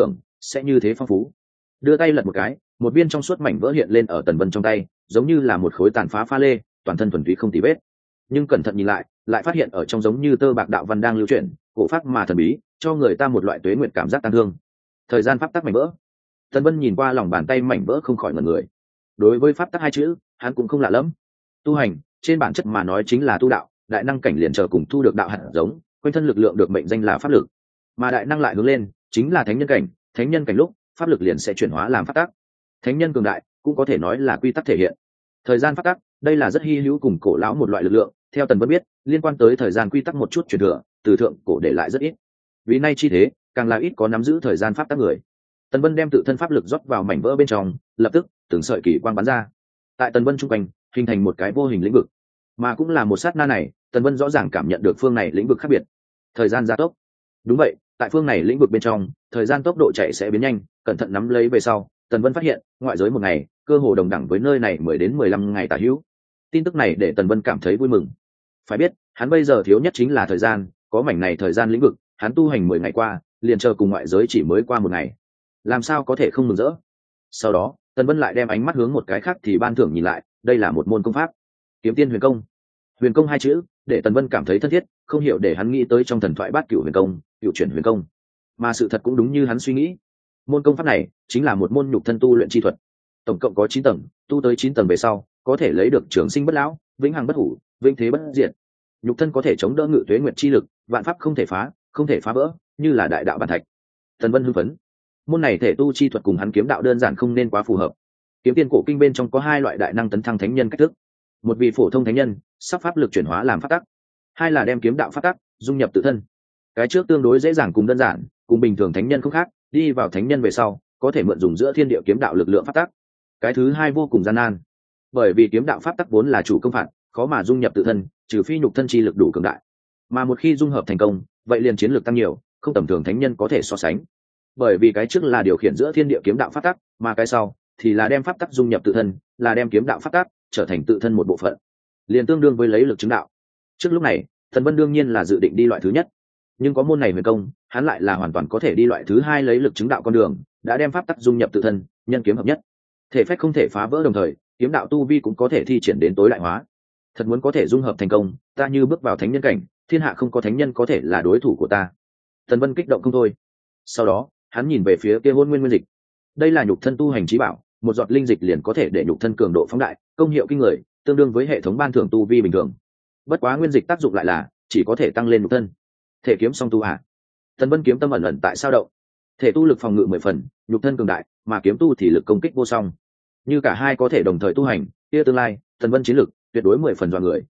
sẽ như thế phong phú. Đưa tay lật một cái, một viên trong suốt mảnh vỡ hiện lên ở Tần Vân trong tay, giống như là một khối tàn phá pha lê, toàn thân thuần túy không tì vết. Nhưng cẩn thận nhìn lại phát hiện ở trong giống như tơ bạc đạo văn đang lưu chuyển, cổ pháp mà thần bí, cho người ta một loại tuế nguyện cảm giác tang thương. Thời gian pháp tắc mảnh vỡ. Tần Vân nhìn qua lòng bàn tay mảnh vỡ không khỏi ngẩn người. Đối với pháp tắc hai chữ, hắn cũng không lạ lắm. Tu hành, trên bản chất mà nói chính là tu đạo, đại năng cảnh liền chờ cùng thu được đạo hạt giống, quanh thân lực lượng được mệnh danh là pháp lực. Mà đại năng lại hướng lên, chính là thánh nhân cảnh lúc, pháp lực liền sẽ chuyển hóa làm pháp tắc. Thánh nhân cường đại, cũng có thể nói là quy tắc thể hiện. Thời gian pháp tắc, đây là rất hy hữu cùng cổ lão một loại lực lượng, theo Tần Vân biết, liên quan tới thời gian quy tắc một chút truyền thừa, từ thượng cổ để lại rất ít. Vì nay chi thế, càng là ít có nắm giữ thời gian pháp tắc người. Tần Vân đem tự thân pháp lực rót vào mảnh vỡ bên trong, lập tức, từng sợi kỳ quang bắn ra. Tại Tần Vân trung quanh, hình thành một cái vô hình lĩnh vực. Mà cũng là một sát na này, Tần Vân rõ ràng cảm nhận được phương này lĩnh vực khác biệt. Thời gian gia tốc. Đúng vậy, tại phương này lĩnh vực bên trong, thời gian tốc độ chạy sẽ biến nhanh, cẩn thận nắm lấy về sau, Tần Vân phát hiện, ngoại giới một ngày, cơ hồ đồng đẳng với nơi này 10 đến 15 ngày tả hữu. Tin tức này để Tần Vân cảm thấy vui mừng. Phải biết, hắn bây giờ thiếu nhất chính là thời gian, có mảnh này thời gian lĩnh vực, hắn tu hành 10 ngày qua, liền chờ cùng ngoại giới chỉ mới qua một ngày. Làm sao có thể không mừng rỡ? Sau đó, Tần Vân lại đem ánh mắt hướng một cái khác thì ban thưởng nhìn lại, đây là một môn công pháp, Kiếm Tiên Huyền Công. Huyền Công hai chữ, để Tần Vân cảm thấy thân thiết, không hiểu để hắn nghĩ tới trong thần thoại Bát Cửu Huyền Công, Cửu Chuyển Huyền Công. Mà sự thật cũng đúng như hắn suy nghĩ. Môn công pháp này chính là một môn nhục thân tu luyện chi thuật. Tổng cộng có 9 tầng, tu tới 9 tầng về sau, có thể lấy được trường sinh bất lão, vĩnh hằng bất hủ, vĩnh thế bất diệt. Nhục thân có thể chống đỡ ngự tuế nguyệt chi lực, vạn pháp không thể phá, không thể phá vỡ, như là đại đạo bản thạch. Tần Vân hưng phấn. Môn này thể tu chi thuật cùng hắn kiếm đạo đơn giản không nên quá phù hợp. Kiếm tiên cổ kinh bên trong có hai loại đại năng tấn thăng thánh nhân cách thức. Một vị phổ thông thánh nhân, sắp pháp lực chuyển hóa làm pháp tắc. Hai là đem kiếm đạo pháp tắc dung nhập tự thân. Cái trước tương đối dễ dàng cùng đơn giản, cùng bình thường thánh nhân không khác, đi vào thánh nhân về sau, có thể mượn dùng giữa thiên địa kiếm đạo lực lượng pháp tắc. Cái thứ hai vô cùng gian nan, bởi vì kiếm đạo pháp tắc vốn là chủ công phạt, khó mà dung nhập tự thân, trừ phi nhục thân chi lực đủ cường đại. Mà một khi dung hợp thành công, vậy liền chiến lược tăng nhiều, không tầm thường thánh nhân có thể so sánh. Bởi vì cái trước là điều khiển giữa thiên địa kiếm đạo pháp tắc, mà cái sau thì là đem pháp tắc dung nhập tự thân, là đem kiếm đạo pháp tắc trở thành tự thân một bộ phận, liền tương đương với lấy lực chứng đạo. Trước lúc này, Thần Vân đương nhiên là dự định đi loại thứ nhất, nhưng có môn này huyền công, hắn lại là hoàn toàn có thể đi loại thứ hai, lấy lực chứng đạo con đường, đã đem pháp tắc dung nhập tự thân, nhân kiếm hợp nhất, thể phách không thể phá vỡ, đồng thời kiếm đạo tu vi cũng có thể thi triển đến tối đại hóa. Thật muốn có thể dung hợp thành công, ta như bước vào thánh nhân cảnh, thiên hạ không có thánh nhân có thể là đối thủ của ta. Thần Vân kích động không thôi. Sau đó, hắn nhìn về phía kia Hôn Nguyên Nguyên Dịch. Đây là nhục thân tu hành chí bảo, một giọt linh dịch liền có thể để nhục thân cường độ phóng đại, công hiệu kinh người, tương đương với hệ thống ban thưởng tu vi bình thường. Bất quá nguyên dịch tác dụng lại là chỉ có thể tăng lên nhục thân. Thể kiếm song tu à? Thần Vân kiếm tâm ẩn ẩn tại sao động. Thể tu lực phòng ngự 10 phần, nhục thân cường đại, mà kiếm tu thì lực công kích vô song. Như cả hai có thể đồng thời tu hành, kia tương lai, Thần Vân chiến lực tuyệt đối 10 phần dọa người.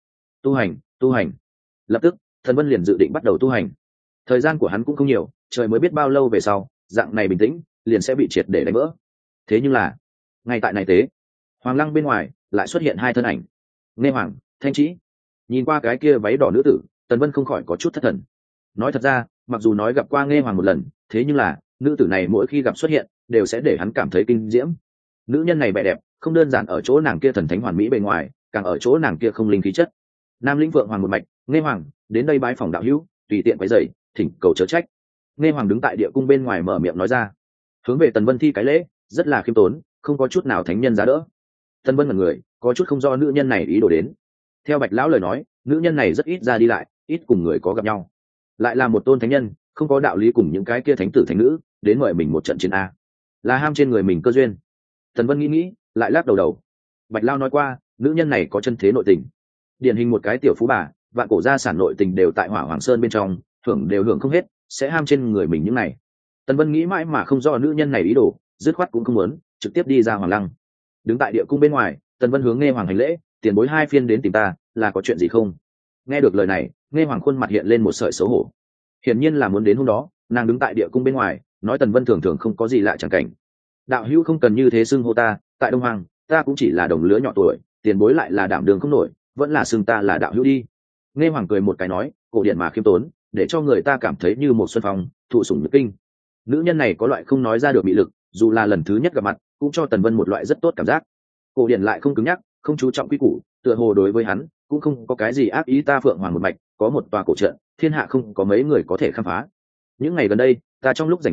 Tu hành. Lập tức, Thần Vân liền dự định bắt đầu tu hành. Thời gian của hắn cũng không nhiều, trời mới biết bao lâu về sau, dạng này bình tĩnh liền sẽ bị triệt để đánh vỡ. Thế nhưng là, ngay tại này tế, Hoàng Lăng bên ngoài lại xuất hiện hai thân ảnh. Nghe Hoàng, Thanh Trĩ. Nhìn qua cái kia váy đỏ nữ tử, Tần Vân không khỏi có chút thất thần. Nói thật ra, mặc dù nói gặp qua Nghe Hoàng một lần, thế nhưng là nữ tử này mỗi khi gặp xuất hiện đều sẽ để hắn cảm thấy kinh diễm. Nữ nhân này vẻ đẹp không đơn giản ở chỗ nàng kia thần thánh hoàn mỹ bề ngoài, càng ở chỗ nàng kia không linh khí chất. Nam lĩnh vượng hoàng một mạch, Nghe Hoàng đến đây bái phòng đạo hữu, tùy tiện quấy rầy, thỉnh cầu chớ trách. Nghe Hoàng đứng tại địa cung bên ngoài mở miệng nói ra, hướng về Tần Vân thi cái lễ, rất là khiêm tốn, không có chút nào thánh nhân giá đỡ. Tần Vân ngẩn người, có chút không do nữ nhân này ý đồ đến. Theo Bạch lão lời nói, nữ nhân này rất ít ra đi lại, ít cùng người có gặp nhau, lại là một tôn thánh nhân, không có đạo lý cùng những cái kia thánh tử thánh nữ đến mời mình một trận chiến a, là ham trên người mình cơ duyên. Tần Vân nghĩ, lại lắc đầu. Bạch lão nói qua, nữ nhân này có chân thế nội tình, điển hình một cái tiểu phú bà, vạn cổ gia sản nội tình đều tại Hỏa Hoàng Sơn bên trong, hưởng không hết, sẽ ham trên người mình những này. Tần Vân nghĩ mãi mà không rõ nữ nhân này ý đồ, dứt khoát cũng không muốn, trực tiếp đi ra Hoàng Lăng. Đứng tại địa cung bên ngoài, Tần Vân hướng Nghe Hoàng hành lễ, tiền bối hai phiên đến tìm ta, là có chuyện gì không? Nghe được lời này, Nghe Hoàng khuôn mặt hiện lên một sợi xấu hổ. Hiển nhiên là muốn đến hôm đó, nàng đứng tại địa cung bên ngoài, nói Tần Vân thường không có gì lạ chẳng cảnh. Đạo hữu không cần như thế xưng hô ta, tại Đông Hoàng, ta cũng chỉ là đồng lứa nhỏ tuổi, tiền bối lại là đảm đường không nổi, vẫn là xưng ta là đạo hữu đi. Nghe Hoàng cười một cái nói, cổ điển mà khiêm tốn, để cho người ta cảm thấy như một xuân phong, thụ sủng nhược kinh. Nữ nhân này có loại không nói ra được mị lực, dù là lần thứ nhất gặp mặt, cũng cho Tần Vân một loại rất tốt cảm giác. Cổ điển lại không cứng nhắc, không chú trọng quy củ, tựa hồ đối với hắn cũng không có cái gì ác ý. Ta Phượng Hoàng một mạch có một tòa cổ trận, thiên hạ không có mấy người có thể khám phá. Những ngày gần đây, ta trong lúc rảnh rỗi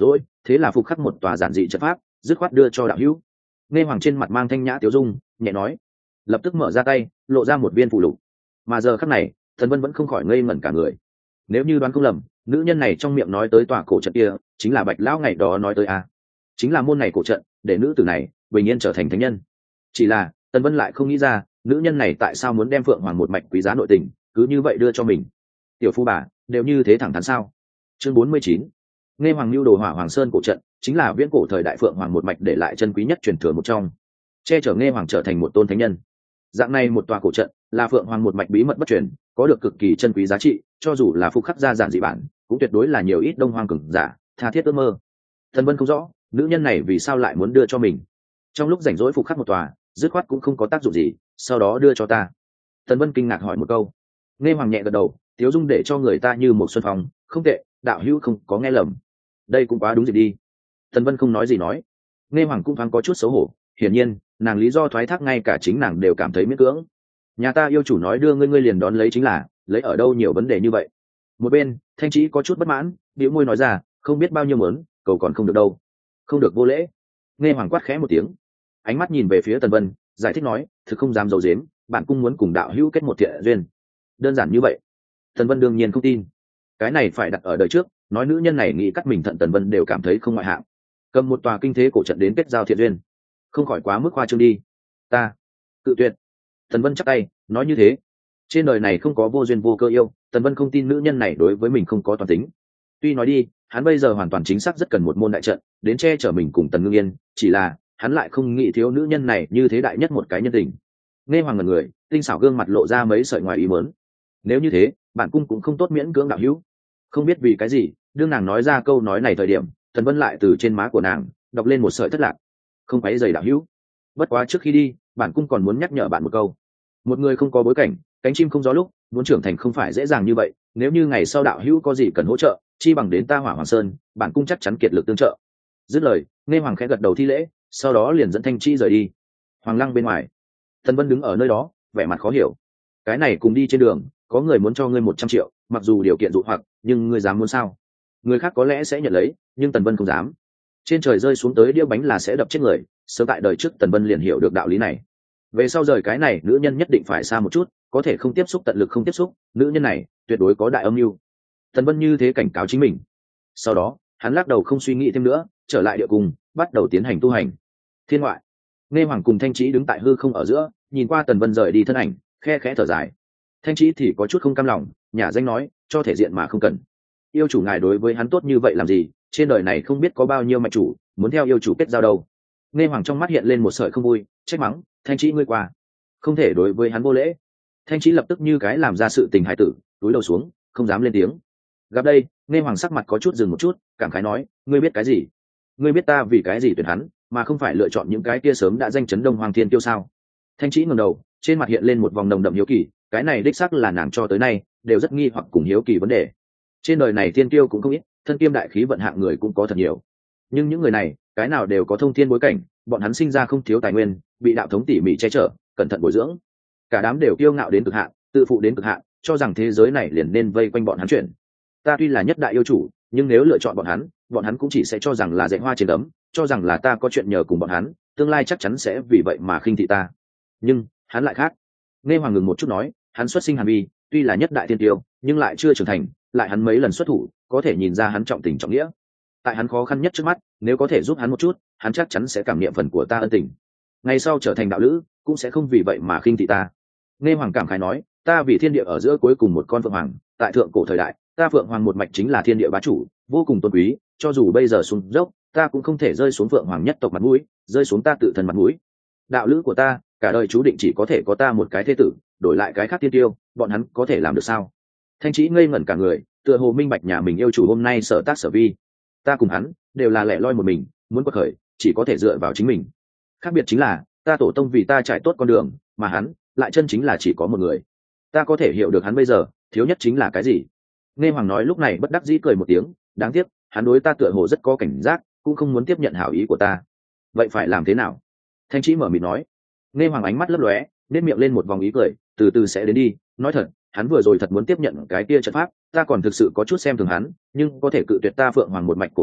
thế là phục khắc một tòa giản dị trận pháp, dứt khoát đưa cho đạo hữu. Nghe Hoàng trên mặt mang thanh nhã tiếu dung, nhẹ nói, lập tức mở ra tay, lộ ra một viên phù lục. Mà giờ khắc này, Tần Vân vẫn không khỏi ngây ngẩn cả người. Nếu như đoán không lầm, nữ nhân này trong miệng nói tới tòa cổ trận kia, chính là Bạch lão ngày đó nói tới chính là môn này cổ trận, để nữ tử này bình yên trở thành thánh nhân. Chỉ là Tần Vân lại không nghĩ ra, nữ nhân này tại sao muốn đem Phượng Hoàng một mạch quý giá nội tình cứ như vậy đưa cho mình. Tiểu phu bà đều như thế thẳng thắn sao? Chương 49. Nghe Hoàng lưu đồ Hỏa Hoàng Sơn cổ trận, chính là viễn cổ thời đại Phượng Hoàng một mạch để lại chân quý nhất truyền thừa một trong, che chở Nghe Hoàng trở thành một tôn thánh nhân. Dạng này một tòa cổ trận là Phượng Hoàng một mạch bí mật bất truyền, có được cực kỳ chân quý giá trị, cho dù là phục khắc ra giản dị bản, cũng tuyệt đối là nhiều ít đông hoang cường giả tha thiết ước mơ. Thần Vân không rõ, nữ nhân này vì sao lại muốn đưa cho mình. Trong lúc rảnh rỗi phục khắc một tòa, dứt khoát cũng không có tác dụng gì, sau đó đưa cho ta. Thần Vân kinh ngạc hỏi một câu. Nghe Hoàng nhẹ gật đầu, tiếu dung để cho người ta như một xuân phong, không tệ, đạo hữu không có nghe lầm. Đây cũng quá đúng gì đi. Thần Vân không nói gì nói. Nghe Hoàng cũng thoáng có chút xấu hổ, hiển nhiên nàng lý do thoái thác ngay cả chính nàng đều cảm thấy miễn cưỡng. Nhà ta yêu chủ nói đưa ngươi liền đón lấy, chính là lấy ở đâu nhiều vấn đề như vậy. Một bên Thanh Trí có chút bất mãn, bĩu môi nói ra, không biết bao nhiêu mớn, cầu còn không được đâu. Không được vô lễ. Nghe Hoàng quát khẽ một tiếng, ánh mắt nhìn về phía Tần Vân, giải thích nói, thực không dám giấu giếm, bạn cũng muốn cùng đạo hữu kết một thiện duyên. Đơn giản như vậy. Tần Vân đương nhiên không tin. Cái này phải đặt ở đời trước, nói nữ nhân này nghĩ cắt mình thận, Tần Vân đều cảm thấy không ngoại hạng. Cầm một tòa kinh thế cổ trận đến kết giao thiện duyên, không khỏi quá mức khoa trương đi. Ta cự tuyệt. Tần Vân chắp tay nói, như thế trên đời này không có vô duyên vô cơ yêu. Tần Vân không tin nữ nhân này đối với mình không có toàn tính. Tuy nói đi, hắn bây giờ hoàn toàn chính xác rất cần một môn đại trận đến che chở mình cùng Tần Ngưng Yên, chỉ là hắn lại không nghĩ thiếu nữ nhân này như thế đại nhất một cái nhân tình. Nghe Hoàng ngẩn người, tinh xảo gương mặt lộ ra mấy sợi ngoài ý mớn. Nếu như thế, bản cung cũng không tốt miễn cưỡng đạo hữu. Không biết vì cái gì, đương nàng nói ra câu nói này thời điểm, Tần Vân lại từ trên má của nàng đọc lên một sợi thất lạc. Không phải giày đạo hữu. Bất quá trước khi đi, bản cung còn muốn nhắc nhở bạn một câu. Một người không có bối cảnh, cánh chim không gió lúc, muốn trưởng thành không phải dễ dàng như vậy. Nếu như ngày sau đạo hữu có gì cần hỗ trợ, chi bằng đến ta Hỏa Hoàng Sơn, bản cung chắc chắn kiệt lực tương trợ. Dứt lời, Nghe Hoàng khẽ gật đầu thi lễ, sau đó liền dẫn Thanh Chi rời đi. Hoàng lăng bên ngoài, Tần Vân đứng ở nơi đó, vẻ mặt khó hiểu. Cái này cùng đi trên đường, có người muốn cho ngươi 100 triệu, mặc dù điều kiện dụ hoặc, nhưng ngươi dám muốn sao? Người khác có lẽ sẽ nhận lấy, nhưng Tần Vân không dám. Trên trời rơi xuống tới đĩa bánh là sẽ đập chết người, sớm tại đời trước Tần Vân liền hiểu được đạo lý này. Về sau rời cái này, nữ nhân nhất định phải xa một chút, có thể không tiếp xúc tận lực không tiếp xúc, nữ nhân này tuyệt đối có đại âm mưu. Tần Vân như thế cảnh cáo chính mình. Sau đó, hắn lắc đầu không suy nghĩ thêm nữa, trở lại địa cung, bắt đầu tiến hành tu hành. Thiên ngoại, Nghe Hoàng cùng Thanh Trí đứng tại hư không ở giữa, nhìn qua Tần Vân rời đi thân ảnh, khe khẽ thở dài. Thanh Trí thì có chút không cam lòng, nhả danh nói, cho thể diện mà không cần. Yêu chủ ngài đối với hắn tốt như vậy làm gì? Trên đời này không biết có bao nhiêu mạnh chủ muốn theo yêu chủ kết giao đâu. Nghe Hoàng trong mắt hiện lên một sợi không vui, trách mắng, Thanh Trí ngươi qua, không thể đối với hắn vô lễ. Thanh Trí lập tức như cái làm ra sự tình hài tử, cúi đầu xuống, không dám lên tiếng. Gặp đây, Nghe Hoàng sắc mặt có chút dừng một chút, cảm khái nói, ngươi biết cái gì? Ngươi biết ta vì cái gì tuyển hắn, mà không phải lựa chọn những cái kia sớm đã danh chấn Đông Hoàng Thiên Tiêu sao? Thanh Trí ngẩng đầu, trên mặt hiện lên một vòng nồng đậm hiếu kỳ, cái này đích xác là nàng cho tới nay đều rất nghi hoặc cùng hiếu kỳ vấn đề. Trên đời này thiên tiêu cũng không ít, thân kiêm đại khí vận hạng người cũng có thật nhiều, nhưng những người này cái nào đều có thông thiên bối cảnh, bọn hắn sinh ra không thiếu tài nguyên, bị đạo thống tỉ mỉ che chở, cẩn thận bồi dưỡng, cả đám đều kiêu ngạo đến cực hạn, tự phụ đến cực hạn, cho rằng thế giới này liền nên vây quanh bọn hắn chuyển. Ta tuy là nhất đại yêu chủ, nhưng nếu lựa chọn bọn hắn cũng chỉ sẽ cho rằng là dạy hoa trên đấm, cho rằng là ta có chuyện nhờ cùng bọn hắn, tương lai chắc chắn sẽ vì vậy mà khinh thị ta. Nhưng hắn lại khác. Nghe Hoàng ngừng một chút nói, hắn xuất sinh hàn vi, tuy là nhất đại thiên tiêu, nhưng lại chưa trưởng thành, lại hắn mấy lần xuất thủ, có thể nhìn ra hắn trọng tình trọng nghĩa. Tại hắn khó khăn nhất trước mắt, nếu có thể giúp hắn một chút, hắn chắc chắn sẽ cảm niệm phần của ta ân tình. Ngày sau trở thành đạo lữ, cũng sẽ không vì vậy mà khinh thị ta. Nghe Hoàng cảm khái nói, ta vì thiên địa ở giữa cuối cùng một con phượng hoàng, tại thượng cổ thời đại, ta phượng hoàng một mạch chính là thiên địa bá chủ, vô cùng tôn quý, cho dù bây giờ xuống dốc, ta cũng không thể rơi xuống phượng hoàng nhất tộc mặt mũi, rơi xuống ta tự thân mặt mũi. Đạo lữ của ta, cả đời chú định chỉ có thể có ta một cái thế tử, đổi lại cái khác thiên tiêu, bọn hắn có thể làm được sao? Thanh Trí ngây ngẩn cả người, tựa hồ minh bạch nhà mình yêu chủ hôm nay sở tác sở vi. Ta cùng hắn đều là lẻ loi một mình, muốn quật khởi chỉ có thể dựa vào chính mình. Khác biệt chính là ta tổ tông vì ta trải tốt con đường, mà hắn lại chân chính là chỉ có một người. Ta có thể hiểu được hắn bây giờ thiếu nhất chính là cái gì. Nghe Hoàng nói lúc này bất đắc dĩ cười một tiếng, đáng tiếc hắn đối ta tựa hồ rất có cảnh giác, cũng không muốn tiếp nhận hảo ý của ta. Vậy phải làm thế nào? Thanh Trí mở mịt nói. Nghe Hoàng ánh mắt lấp lóe, nét miệng lên một vòng ý cười, từ từ sẽ đến đi. Nói thật, hắn vừa rồi thật muốn tiếp nhận cái kia trận pháp, ta còn thực sự có chút xem thường hắn, nhưng có thể cự tuyệt ta phượng hoàng một mạch cổ trận,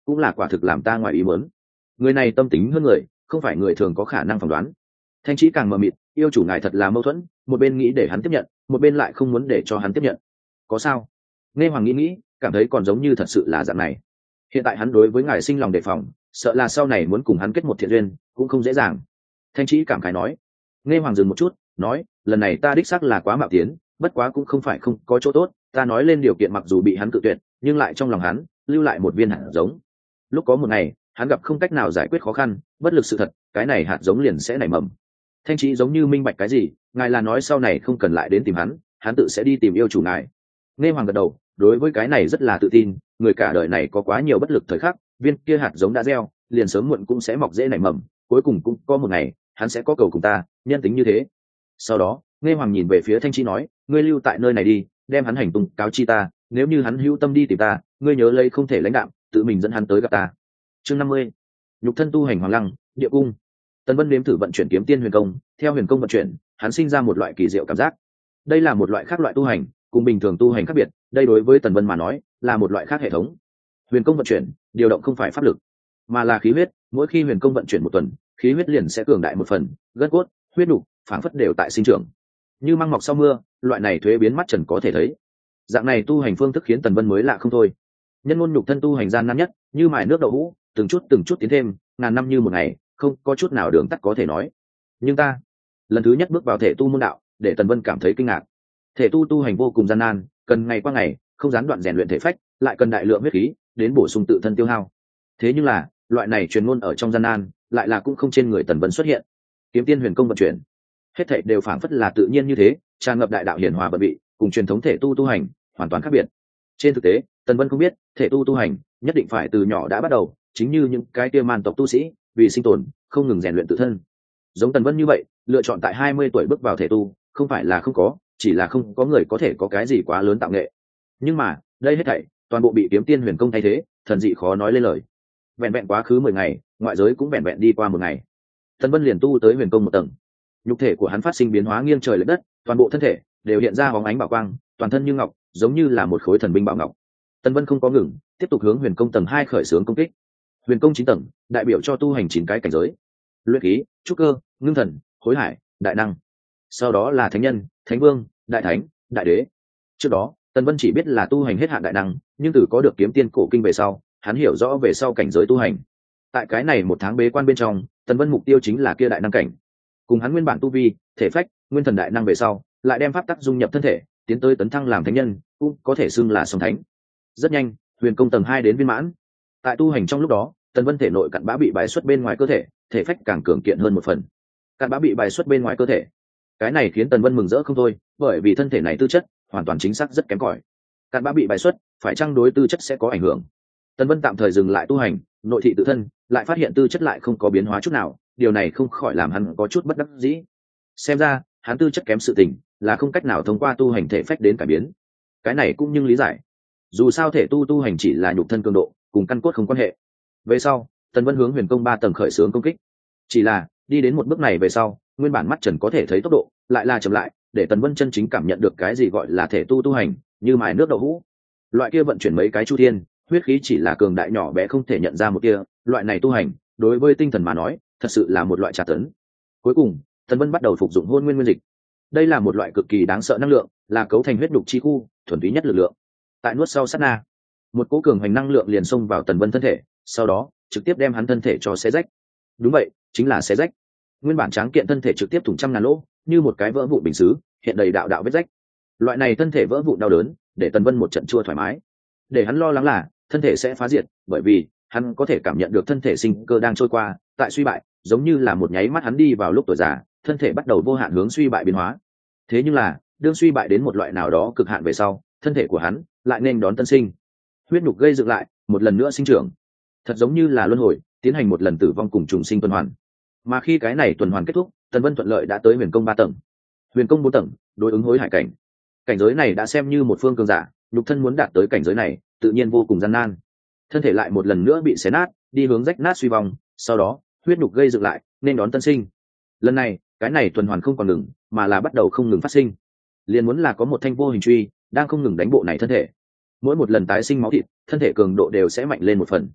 cũng là quả thực làm ta ngoài ý muốn. Người này tâm tính hơn người, không phải người thường có khả năng phỏng đoán. Thanh Chí càng mờ mịt, yêu chủ ngài thật là mâu thuẫn, một bên nghĩ để hắn tiếp nhận, một bên lại không muốn để cho hắn tiếp nhận. Có sao? Nghe Hoàng nghĩ, cảm thấy còn giống như thật sự là dạng này. Hiện tại hắn đối với ngài sinh lòng đề phòng, sợ là sau này muốn cùng hắn kết một thiện duyên cũng không dễ dàng. Thanh Chí cảm khái nói. Nghe Hoàng dừng một chút, nói, lần này ta đích xác là quá mạo tiến, bất quá cũng không phải không có chỗ tốt. Ta nói lên điều kiện mặc dù bị hắn cự tuyệt, nhưng lại trong lòng hắn lưu lại một viên hạt giống. Lúc có một ngày, hắn gặp không cách nào giải quyết khó khăn, bất lực sự thật, cái này hạt giống liền sẽ nảy mầm. Thanh Chí giống như minh bạch cái gì, ngài là nói sau này không cần lại đến tìm hắn tự sẽ đi tìm yêu chủ ngài. Nghe Hoàng gật đầu, đối với cái này rất là tự tin, người cả đời này có quá nhiều bất lực thời khắc, viên kia hạt giống đã gieo, liền sớm muộn cũng sẽ mọc rễ nảy mầm, cuối cùng cũng có một ngày, hắn sẽ có cầu cùng ta, nhân tính như thế. Sau đó, Nghe Hoàng nhìn về phía Thanh Chí nói, ngươi lưu tại nơi này đi, đem hắn hành tung cáo chi ta, nếu như hắn hữu tâm đi tìm ta, ngươi nhớ lấy không thể lãnh đạm, tự mình dẫn hắn tới gặp ta. Chương 50. Nhục thân tu hành Hoàng Lăng, Địa Cung. Tần Vân nếm thử vận chuyển kiếm tiên huyền công, theo huyền công vận chuyển, hắn sinh ra một loại kỳ diệu cảm giác. Đây là một loại khác loại tu hành, cùng bình thường tu hành khác biệt, đây đối với Tần Vân mà nói, là một loại khác hệ thống. Huyền công vận chuyển, điều động không phải pháp lực, mà là khí huyết, mỗi khi huyền công vận chuyển một tuần, khí huyết liền sẽ cường đại một phần, gân cốt, huyết nục, phảng phất đều tại sinh trưởng. Như măng mọc sau mưa, loại này thuế biến mắt trần có thể thấy. Dạng này tu hành phương thức khiến Tần Vân mới lạ không thôi. Nhân ngôn nhục thân tu hành gian nan nhất, như mài nước đậu hũ, từng chút tiến thêm, ngàn năm như một ngày, không có chút nào đường tắt có thể nói. Nhưng ta, lần thứ nhất bước vào thể tu môn đạo, để Tần Vân cảm thấy kinh ngạc. Thể tu tu hành vô cùng gian nan, cần ngày qua ngày, không gián đoạn rèn luyện thể phách, lại cần đại lượng huyết khí đến bổ sung tự thân tiêu hao. Thế nhưng là, loại này truyền ngôn ở trong gian nan, lại là cũng không trên người Tần Vân xuất hiện. Kiếm tiên huyền công vận chuyển, hết thảy đều phảng phất là tự nhiên như thế, tràn ngập đại đạo hiển hòa bận bị, cùng truyền thống thể tu tu hành hoàn toàn khác biệt. Trên thực tế, Tần Vân không biết, thể tu tu hành nhất định phải từ nhỏ đã bắt đầu, chính như những cái kia man tộc tu sĩ, vì sinh tồn, không ngừng rèn luyện tự thân. Giống Tần Vân như vậy, lựa chọn tại 20 tuổi bước vào thể tu, không phải là không có, chỉ là không có người có thể có cái gì quá lớn tạo nghệ. Nhưng mà, đây hết thảy, toàn bộ bị kiếm tiên huyền công thay thế, thần dị khó nói lên lời. Vẹn vẹn quá khứ 10 ngày, ngoại giới cũng vẹn vẹn đi qua một ngày. Tần Vân liền tu tới huyền công một tầng. Nhục thể của hắn phát sinh biến hóa nghiêng trời lệch đất, toàn bộ thân thể đều hiện ra bóng ánh bảo quang, toàn thân như ngọc, giống như là một khối thần binh bảo ngọc. Tần Vân không có ngừng, tiếp tục hướng huyền công tầng 2 khởi xướng công kích. Huyền công 9 tầng, đại biểu cho tu hành 9 cái cảnh giới: luyện khí, trúc cơ, ngưng thần, hối hải, đại năng. Sau đó là thánh nhân, thánh vương, đại thánh, đại đế. Trước đó, Tần Vân chỉ biết là tu hành hết hạn đại năng, nhưng từ có được kiếm tiên cổ kinh về sau, hắn hiểu rõ về sau cảnh giới tu hành. Tại cái này một tháng bế quan bên trong, Tần Vân mục tiêu chính là kia đại năng cảnh. Cùng hắn nguyên bản tu vi, thể phách, nguyên thần đại năng về sau, lại đem pháp tắc dung nhập thân thể, tiến tới tấn thăng làm thánh nhân, cũng có thể xưng là song thánh. Rất nhanh, huyền công tầng 2 đến viên mãn. Tại tu hành trong lúc đó, Tần Vân thể nội cặn bã bị bài xuất bên ngoài cơ thể, thể phách càng cường kiện hơn một phần. Cặn bã bị bài xuất bên ngoài cơ thể, cái này khiến Tần Vân mừng rỡ không thôi, bởi vì thân thể này tư chất hoàn toàn chính xác rất kém cỏi. Cặn bã bị bài xuất, phải chăng đối tư chất sẽ có ảnh hưởng? Tần Vân tạm thời dừng lại tu hành, nội thị tự thân, lại phát hiện tư chất lại không có biến hóa chút nào, điều này không khỏi làm hắn có chút bất đắc dĩ. Xem ra, hắn tư chất kém sự tình, là không cách nào thông qua tu hành thể phách đến cải biến. Cái này cũng nhưng lý giải. Dù sao thể tu hành chỉ là nhục thân cường độ, cùng căn cốt không quan hệ. Về sau, Tần Vân hướng huyền công 3 tầng khởi xướng công kích. Chỉ là, đi đến một bước này về sau, nguyên bản mắt trần có thể thấy tốc độ, lại là chậm lại, để Tần Vân chân chính cảm nhận được cái gì gọi là thể tu hành, như mài nước đậu hũ. Loại kia vận chuyển mấy cái chu thiên, huyết khí chỉ là cường đại nhỏ bé không thể nhận ra một kia, loại này tu hành, đối với tinh thần mà nói, thật sự là một loại tra tấn. Cuối cùng, Tần Vân bắt đầu phục dụng hôn nguyên nguyên dịch. Đây là một loại cực kỳ đáng sợ năng lượng, là cấu thành huyết đục chi khu, thuần túy nhất lực lượng. Tại nuốt sau sát na, một cỗ cường hành năng lượng liền xông vào Tần Vân thân thể, sau đó trực tiếp đem hắn thân thể cho xé rách. Đúng vậy, chính là xé rách. Nguyên bản tráng kiện thân thể trực tiếp thủng trăm ngàn lỗ, như một cái vỡ vụn bình sứ, hiện đầy đạo đạo vết rách. Loại này thân thể vỡ vụn đau đớn, để Tần Vân một trận chua thoải mái. Để hắn lo lắng là thân thể sẽ phá diệt, bởi vì hắn có thể cảm nhận được thân thể sinh cơ đang trôi qua, tại suy bại, giống như là một nháy mắt hắn đi vào lúc tuổi già, thân thể bắt đầu vô hạn hướng suy bại biến hóa. Thế nhưng là, đương suy bại đến một loại nào đó cực hạn về sau, thân thể của hắn lại nên đón tân sinh. Huyết nhục gây dựng lại, một lần nữa sinh trưởng. Thật giống như là luân hồi, tiến hành một lần tử vong cùng trùng sinh tuần hoàn. Mà khi cái này tuần hoàn kết thúc, Tần Vân thuận lợi đã tới huyền công 3 tầng. Huyền công 4 tầng, đối ứng hối hải cảnh. Cảnh giới này đã xem như một phương cường giả, nhục thân muốn đạt tới cảnh giới này, tự nhiên vô cùng gian nan. Thân thể lại một lần nữa bị xé nát, đi hướng rách nát suy vong, sau đó, huyết nhục gây dựng lại, nên đón tân sinh. Lần này, cái này tuần hoàn không còn ngừng, mà là bắt đầu không ngừng phát sinh. Liền muốn là có một thanh vô hình truy đang không ngừng đánh bộ này thân thể. Mỗi một lần tái sinh máu thịt, thân thể cường độ đều sẽ mạnh lên một phần.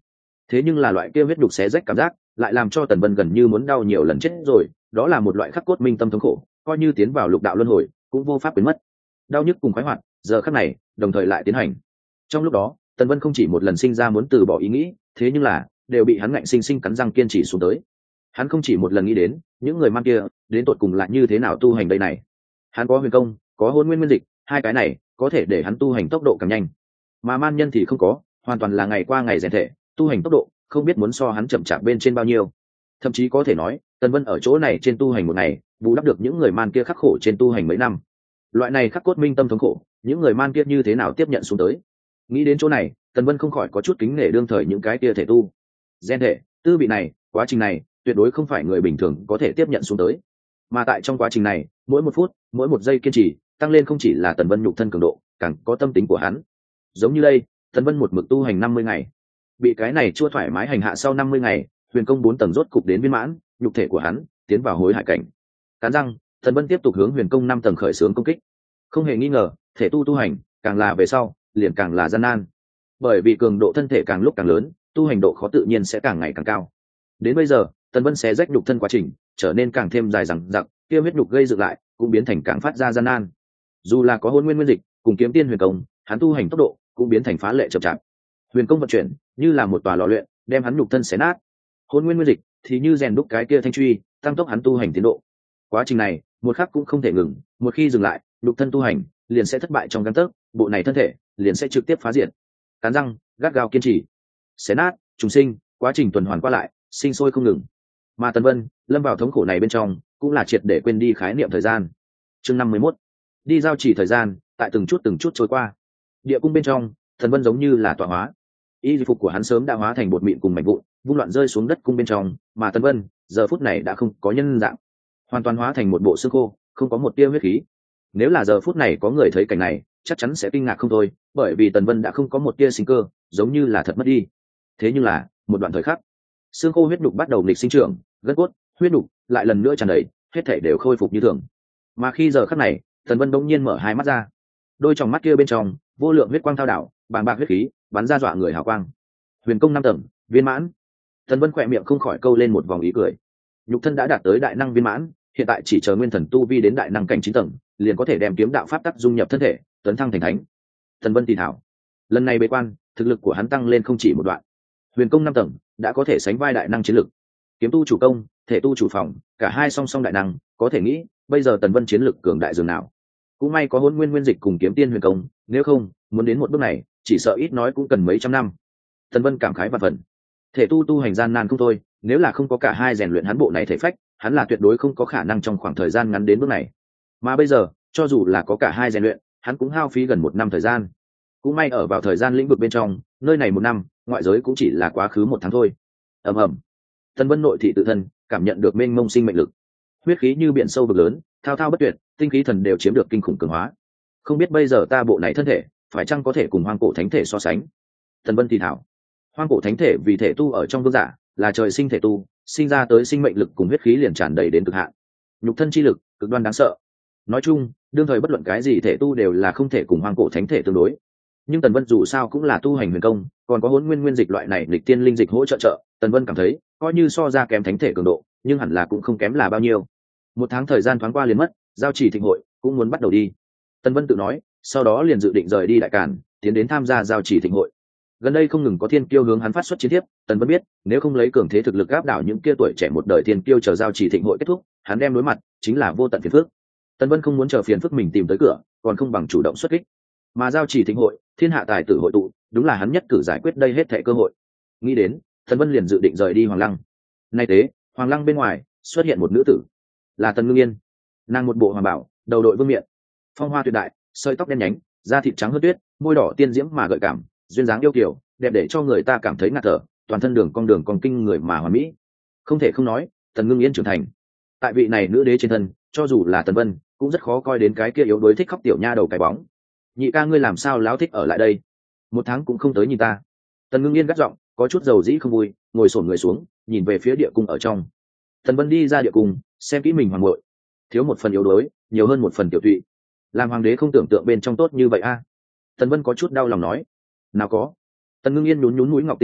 thế nhưng là loại kia huyết đục xé rách cảm giác lại làm cho tần vân gần như muốn đau nhiều lần chết rồi. Đó là một loại khắc cốt minh tâm thống khổ, coi như tiến vào lục đạo luân hồi cũng vô pháp biến mất. Đau nhức cùng khoái hoạt giờ khắc này đồng thời lại tiến hành. Trong lúc đó tần vân không chỉ một lần sinh ra muốn từ bỏ ý nghĩ, thế nhưng là đều bị hắn ngạnh sinh sinh cắn răng kiên trì xuống tới. Hắn không chỉ một lần nghĩ đến những người man kia đến tột cùng lại như thế nào tu hành đây này. Hắn có huyền công, có hôn nguyên nguyên dịch, hai cái này có thể để hắn tu hành tốc độ càng nhanh, mà man nhân thì không có, hoàn toàn là ngày qua ngày rèn thể, tu hành tốc độ không biết muốn so hắn chậm chạp bên trên bao nhiêu. Thậm chí có thể nói tần vân ở chỗ này trên tu hành một ngày bù đắp được những người man kia khắc khổ trên tu hành mấy năm. Loại này khắc cốt minh tâm thống khổ, những người man kia như thế nào tiếp nhận xuống tới. Nghĩ đến chỗ này tần vân không khỏi có chút kính nể đương thời những cái kia thể tu rèn thể tư vị này, quá trình này tuyệt đối không phải người bình thường có thể tiếp nhận xuống tới. Mà tại trong quá trình này mỗi một phút mỗi một giây kiên trì tăng lên không chỉ là tần vân nhục thân cường độ, càng có tâm tính của hắn. Giống như đây tần vân một mực tu hành 50 ngày, bị cái này chua thoải mái hành hạ sau 50 ngày huyền công 4 tầng rốt cục đến viên mãn, nhục thể của hắn tiến vào hối hải cảnh. Cắn răng tần vân tiếp tục hướng huyền công 5 tầng khởi xướng công kích. Không hề nghi ngờ thể tu hành càng là về sau liền càng là gian nan, bởi vì cường độ thân thể càng lúc càng lớn, tu hành độ khó tự nhiên sẽ càng ngày càng cao. Đến bây giờ tần vân xé rách nhục thân quá trình trở nên càng thêm dài dằng dặc, kia huyết nhục gây dựng lại cũng biến thành càng phát ra gian nan. Dù là có hôn nguyên nguyên dịch cùng kiếm tiên huyền công, hắn tu hành tốc độ cũng biến thành phá lệ chậm chạp. Huyền công vận chuyển như là một tòa lò luyện, đem hắn nhục thân xé nát. Hôn nguyên nguyên dịch thì như rèn đúc cái kia thanh truy, tăng tốc hắn tu hành tiến độ. Quá trình này một khắc cũng không thể ngừng, một khi dừng lại nhục thân tu hành liền sẽ thất bại trong gang tấc, bộ này thân thể liền sẽ trực tiếp phá diệt. Cắn răng gắt gao kiên trì, xé nát trùng sinh, quá trình tuần hoàn qua lại sinh sôi không ngừng. Mà tần vân lâm vào thống khổ này bên trong cũng là triệt để quên đi khái niệm thời gian. Chương 51, đi giao chỉ thời gian tại từng chút trôi qua. Địa cung bên trong thần vân giống như là tọa hóa, y phục của hắn sớm đã hóa thành bột mịn cùng mảnh vụn vung loạn rơi xuống đất cung bên trong, mà tần vân giờ phút này đã không có nhân dạng, hoàn toàn hóa thành một bộ xương khô, không có một tia huyết khí. Nếu là giờ phút này có người thấy cảnh này chắc chắn sẽ kinh ngạc không thôi, bởi vì tần vân đã không có một tia sinh cơ, giống như là thật mất đi. Thế nhưng là một đoạn thời khắc, xương khô huyết đục bắt đầu nghịch sinh trưởng, gân cốt huyết đục lại lần nữa tràn đầy, hết thảy đều khôi phục như thường. Mà khi giờ khắc này tần vân bỗng nhiên mở hai mắt ra, đôi tròng mắt kia bên trong vô lượng huyết quang thao đảo, bàng bạc huyết khí bắn ra dọa người hào quang. Huyền công 5 tầng viên mãn. Tần vân khỏe miệng không khỏi câu lên một vòng ý cười. Nhục thân đã đạt tới đại năng viên mãn, hiện tại chỉ chờ nguyên thần tu vi đến đại năng cảnh 9 tầng liền có thể đem kiếm đạo pháp tắc dung nhập thân thể, tấn thăng thành thánh. Tần vân thì thảo, lần này bế quan thực lực của hắn tăng lên không chỉ một đoạn. Huyền công 5 tầng đã có thể sánh vai đại năng chiến lực, kiếm tu chủ công, thể tu chủ phòng, cả hai song song đại năng, có thể nghĩ bây giờ tần vân chiến lực cường đại dường nào. Cũng may có hôn nguyên nguyên dịch cùng kiếm tiên huyền công, nếu không muốn đến một bước này chỉ sợ ít nói cũng cần mấy trăm năm. Tần vân cảm khái vạn phần. Thể tu hành gian nan không thôi, nếu là không có cả hai rèn luyện hắn bộ này thể phách, hắn là tuyệt đối không có khả năng trong khoảng thời gian ngắn đến bước này. Mà bây giờ cho dù là có cả hai rèn luyện, hắn cũng hao phí gần 1 năm thời gian. Cũng may ở vào thời gian lĩnh vực bên trong, nơi này 1 năm, ngoại giới cũng chỉ là quá khứ 1 tháng thôi. Ầm ầm. Tần vân nội thị tự thân cảm nhận được mênh mông sinh mệnh lực, huyết khí như biển sâu vực lớn, thao thao bất tuyệt, tinh khí thần đều chiếm được kinh khủng cường hóa. Không biết bây giờ ta bộ này thân thể phải chăng có thể cùng hoang cổ thánh thể so sánh. Tần vân thì thảo. Hoang cổ thánh thể vì thể tu ở trong vương giả, là trời sinh thể tu, sinh ra tới sinh mệnh lực cùng huyết khí liền tràn đầy đến cực hạn, nhục thân chi lực cực đoan đáng sợ. Nói chung đương thời bất luận cái gì thể tu đều là không thể cùng hoang cổ thánh thể tương đối. Nhưng tần vân dù sao cũng là tu hành huyền công, còn có hỗn nguyên nguyên dịch loại này lịch tiên linh dịch hỗ trợ, tần vân cảm thấy coi như so ra kém thánh thể cường độ, nhưng hẳn là cũng không kém là bao nhiêu. 1 tháng thời gian thoáng qua liền mất, giao chỉ thịnh hội cũng muốn bắt đầu đi. Tần vân tự nói, sau đó liền dự định rời đi đại càn, tiến đến tham gia giao chỉ thịnh hội. Gần đây không ngừng có thiên kiêu hướng hắn phát xuất chiến thiếp, tần vân biết nếu không lấy cường thế thực lực áp đảo những kia tuổi trẻ một đời thiên kiêu chờ giao chỉ thịnh hội kết thúc, hắn đem đối mặt chính là vô tận phiền phức. Tần vân không muốn chờ phiền phức mình tìm tới cửa, còn không bằng chủ động xuất kích. Mà giao chỉ thịnh hội, thiên hạ tài tử hội tụ, đúng là hắn nhất cử giải quyết đây hết thảy cơ hội. Nghĩ đến, tần vân liền dự định rời đi hoàng lăng. Nay tế, hoàng lăng bên ngoài xuất hiện một nữ tử, là Tần Ngưng Yên. Nàng một bộ hoàng bảo, đầu đội vương miện, phong hoa tuyệt đại, sợi tóc đen nhánh, da thịt trắng hơn tuyết, môi đỏ tiên diễm mà gợi cảm, duyên dáng yêu kiều, đẹp để cho người ta cảm thấy ngạt thở, toàn thân đường cong kinh người mà hoàn mỹ. Không thể không nói, Tần Ngưng Yên trưởng thành. Tại vị này nữ đế trên thân, cho dù là Tần Vân, cũng rất khó coi đến cái kia yếu đuối thích khóc tiểu nha đầu cái bóng. Nhị ca ngươi làm sao láo thích ở lại đây? 1 tháng cũng không tới nhìn ta. Tần Ngưng Yên gắt giọng, có chút dầu dĩ không vui, ngồi xổm người xuống, nhìn về phía địa cung ở trong. Tần Vân đi ra địa cung, xem kỹ mình hoàng muội, thiếu một phần yếu đuối, nhiều hơn một phần tiểu thụy. Làm hoàng đế không tưởng tượng bên trong tốt như vậy a. Tần Vân có chút đau lòng nói. Nào có. Tần Ngưng Yên nhún nhún mũi ngọc tinh xảo,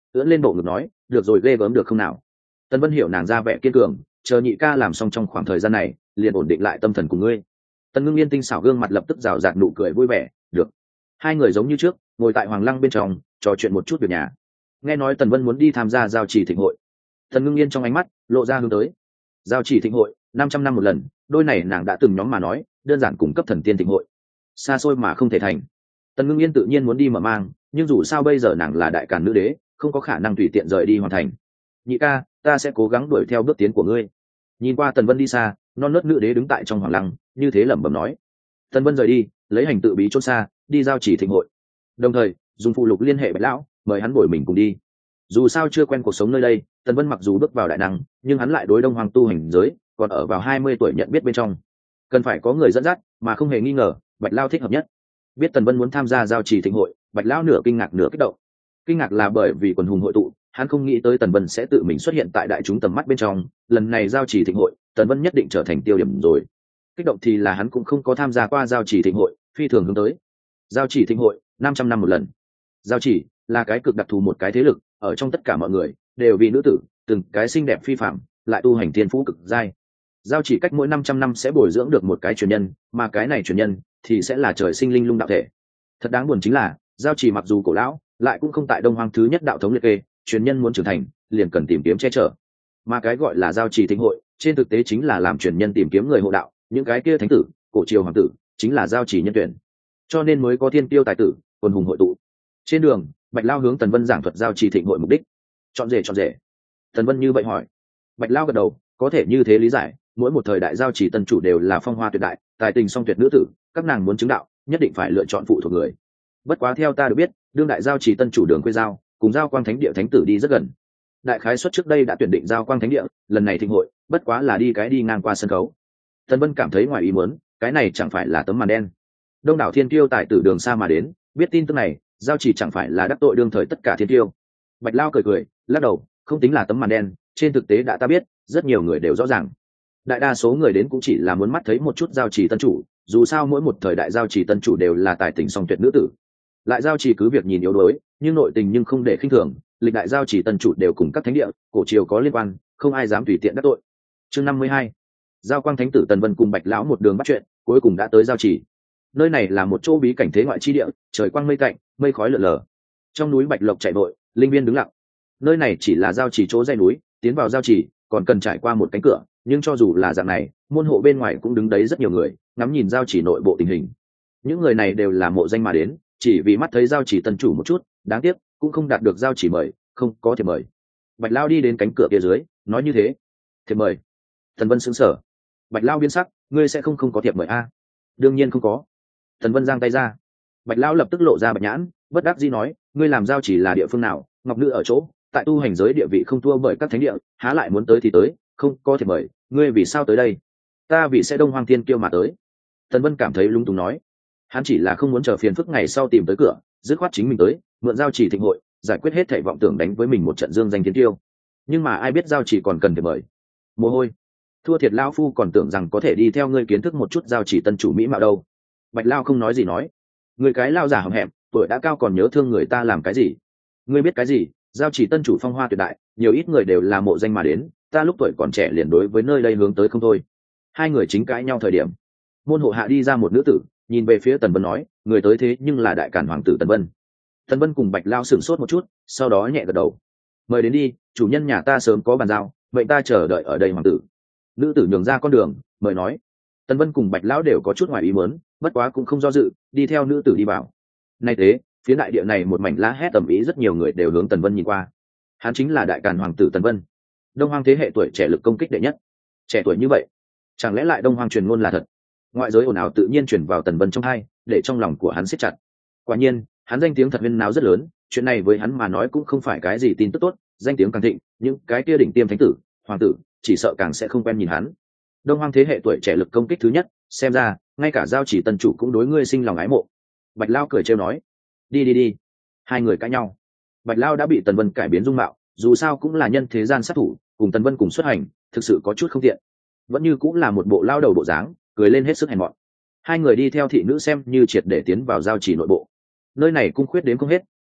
ưỡn lên bộ ngực nói, được rồi, ghê gớm được không nào. Tần Vân hiểu nàng ra vẻ kiên cường, chờ nhị ca làm xong trong khoảng thời gian này liền ổn định lại tâm thần của ngươi. Tần Ngưng Yên tinh xảo gương mặt lập tức rào rạt nụ cười vui vẻ. Được. Hai người giống như trước ngồi tại hoàng lăng bên trong trò chuyện một chút việc nhà. Nghe nói Tần Vân muốn đi tham gia giao chỉ thịnh hội, Tần Ngưng Yên trong ánh mắt lộ ra hướng tới. Giao chỉ thịnh hội 500 năm một lần, đôi này nàng đã từng nhóm mà nói đơn giản cung cấp thần tiên thịnh hội, xa xôi mà không thể thành. Tần Ngưng Yên tự nhiên muốn đi mở mang, nhưng dù sao bây giờ nàng là đại càn nữ đế, không có khả năng tùy tiện rời đi hoàn thành. Nhị ca, ta sẽ cố gắng đuổi theo bước tiến của ngươi. Nhìn qua Tần Vân đi xa, non nớt nữ đế đứng tại trong hoàng lăng như thế lẩm bẩm nói. Tần Vân rời đi, lấy hành tự bí chôn xa đi giao chỉ thịnh hội, đồng thời dùng phụ lục liên hệ bạch lão mời hắn bồi mình cùng đi. Dù sao chưa quen cuộc sống nơi đây, Tần Vân mặc dù bước vào đại năng, nhưng hắn lại đối đông hoàng tu hành giới còn ở vào 20 tuổi nhận biết bên trong, cần phải có người dẫn dắt, mà không hề nghi ngờ bạch lão thích hợp nhất. Biết Tần Vân muốn tham gia giao chỉ thịnh hội, bạch lão nửa kinh ngạc nửa kích động. Kinh ngạc là bởi vì quần hùng hội tụ, hắn không nghĩ tới Tần Vân sẽ tự mình xuất hiện tại đại chúng tầm mắt bên trong, lần này giao chỉ thịnh hội Tần Vân nhất định trở thành tiêu điểm rồi. Kích động thì là hắn cũng không có tham gia qua giao chỉ thịnh hội, phi thường hướng tới. Giao chỉ thịnh hội 500 năm một lần. Giao chỉ là cái cực đặc thù một cái thế lực, ở trong tất cả mọi người đều vì nữ tử, từng cái xinh đẹp phi phàm, lại tu hành thiên phú cực giai. Giao chỉ cách mỗi 500 năm sẽ bồi dưỡng được một cái truyền nhân, mà cái này truyền nhân thì sẽ là trời sinh linh lung đạo thể. Thật đáng buồn chính là, giao chỉ mặc dù cổ lão, lại cũng không tại đông hoang thứ nhất đạo thống liệt kê, truyền nhân muốn trưởng thành liền cần tìm kiếm che chở. Mà cái gọi là giao chỉ thịnh hội trên thực tế chính là làm truyền nhân tìm kiếm người hộ đạo, những cái kia thánh tử, cổ triều hoàng tử chính là giao chỉ nhân tuyển, cho nên mới có thiên tiêu tài tử quần hùng hội tụ. Trên đường, bạch lao hướng Tần Vân giảng thuật giao chỉ thịnh hội mục đích. Chọn rể. Tần Vân như vậy hỏi. Bạch lao gật đầu, có thể như thế lý giải, mỗi một thời đại giao chỉ tân chủ đều là phong hoa tuyệt đại, tài tình song tuyệt nữ tử, các nàng muốn chứng đạo nhất định phải lựa chọn phụ thuộc người. Bất quá theo ta được biết, đương đại giao chỉ tân chủ Đường Khuê Giao cùng Giao Quang Thánh Địa thánh tử đi rất gần. Đại khái suất trước đây đã tuyển định Giao Quang Thánh Địa, lần này thịnh hội bất quá là đi ngang qua sân khấu. Tần Vân cảm thấy ngoài ý muốn, cái này chẳng phải là tấm màn đen. Đông đảo thiên kiêu tài tử đường xa mà đến, biết tin tức này, giao chỉ chẳng phải là đắc tội đương thời tất cả thiên kiêu. Bạch lao cười lắc đầu, không tính là tấm màn đen, trên thực tế đã ta biết, rất nhiều người đều rõ ràng. Đại đa số người đến cũng chỉ là muốn mắt thấy một chút giao chỉ tân chủ, dù sao mỗi một thời đại giao chỉ tân chủ đều là tài tình song tuyệt nữ tử. Lại giao chỉ cứ việc nhìn yếu đuối, nhưng nội tình nhưng không để khinh thường, lịch đại giao chỉ tân chủ đều cùng các thánh địa, cổ triều có liên quan, không ai dám tùy tiện đắc tội. Chương 52. Giao Quang Thánh tử Tần Vân cùng Bạch lão một đường bắt chuyện, cuối cùng đã tới giao chỉ. Nơi này là một chỗ bí cảnh thế ngoại chi địa, trời quang mây tạnh, mây khói lượn lờ. Trong núi bạch lộc chạy vội, linh viên đứng lặng. Nơi này chỉ là giao chỉ chỗ dãy núi, tiến vào giao chỉ còn cần trải qua một cánh cửa, nhưng cho dù là dạng này, môn hộ bên ngoài cũng đứng đấy rất nhiều người, ngắm nhìn giao chỉ nội bộ tình hình. Những người này đều là mộ danh mà đến, chỉ vì mắt thấy giao chỉ tân chủ một chút, đáng tiếc cũng không đạt được giao chỉ mời, không có thiệp mời. Bạch lao đi đến cánh cửa kia dưới, nói như thế. Thiệp mời? Tần Vân sững sờ. Bạch lao biến sắc, ngươi sẽ không có thiệp mời a? Đương nhiên không có. Tần Vân giang tay ra. Bạch lao lập tức lộ ra bạch nhãn, bất đắc dĩ nói, ngươi làm giao chỉ là địa phương nào? Ngọc nữ ở chỗ, tại tu hành giới địa vị không thua bởi các thánh địa, há lại muốn tới thì tới, không có thiệp mời, ngươi vì sao tới đây? Ta vì sẽ đông hoang thiên kiêu mà tới. Tần Vân cảm thấy lung túng nói, hắn chỉ là không muốn chờ phiền phức ngày sau tìm tới cửa, dứt khoát chính mình tới, mượn giao chỉ thịnh hội, giải quyết hết thảy vọng tưởng đánh với mình một trận dương danh thiên tiêu. Nhưng mà ai biết giao chỉ còn cần thiệp mời. Mồ hôi, thua thiệt lão phu còn tưởng rằng có thể đi theo ngươi kiến thức một chút giao chỉ tân chủ mỹ mạo đâu. Bạch lao không nói gì nói, người cái lao giả hậm hẹm, tuổi đã cao còn nhớ thương người ta làm cái gì? Ngươi biết cái gì? Giao chỉ tân chủ phong hoa tuyệt đại, nhiều ít người đều là mộ danh mà đến, ta lúc tuổi còn trẻ liền đối với nơi đây hướng tới không thôi. Hai người chính cãi nhau thời điểm, môn hộ hạ đi ra một nữ tử, nhìn về phía Tần Vân nói, người tới thế nhưng là đại càn hoàng tử Tần Vân. Tần Vân cùng Bạch lao sửng sốt một chút, sau đó nhẹ gật đầu, mời đến đi, chủ nhân nhà ta sớm có bàn giao, vậy ta chờ đợi ở đây hoàng tử. Nữ tử nhường ra con đường, mời nói. Tần Vân cùng Bạch lão đều có chút ngoài ý muốn, bất quá cũng không do dự, đi theo nữ tử đi vào. Nay thế, phía đại địa này một mảnh lá hét tầm ý, rất nhiều người đều hướng Tần Vân nhìn qua. Hắn chính là đại càn hoàng tử Tần Vân, đông hoang thế hệ tuổi trẻ lực công kích đệ nhất. Trẻ tuổi như vậy, chẳng lẽ lại đông hoang truyền ngôn là thật? Ngoại giới ồn ào tự nhiên truyền vào Tần Vân trong tai, để trong lòng của hắn siết chặt. Quả nhiên, hắn danh tiếng thật huyên náo rất lớn, chuyện này với hắn mà nói cũng không phải cái gì tin tức tốt, danh tiếng càng thịnh, những cái kia đỉnh tiêm thánh tử, hoàng tử, chỉ sợ càng sẽ không quen nhìn hắn. Đông hoang thế hệ tuổi trẻ lực công kích thứ nhất, xem ra ngay cả giao chỉ tân chủ cũng đối ngươi sinh lòng ái mộ. Bạch lao cười trêu nói, đi. Hai người cãi nhau. Bạch lao đã bị Tần Vân cải biến dung mạo, dù sao cũng là nhân thế gian sát thủ, cùng Tần Vân cùng xuất hành, thực sự có chút không tiện. Vẫn như cũng là một bộ lao đầu bộ dáng, cười lên hết sức hèn mọn. Hai người đi theo thị nữ xem như triệt để tiến vào giao chỉ nội bộ. Nơi này cung khuyết đến không hết,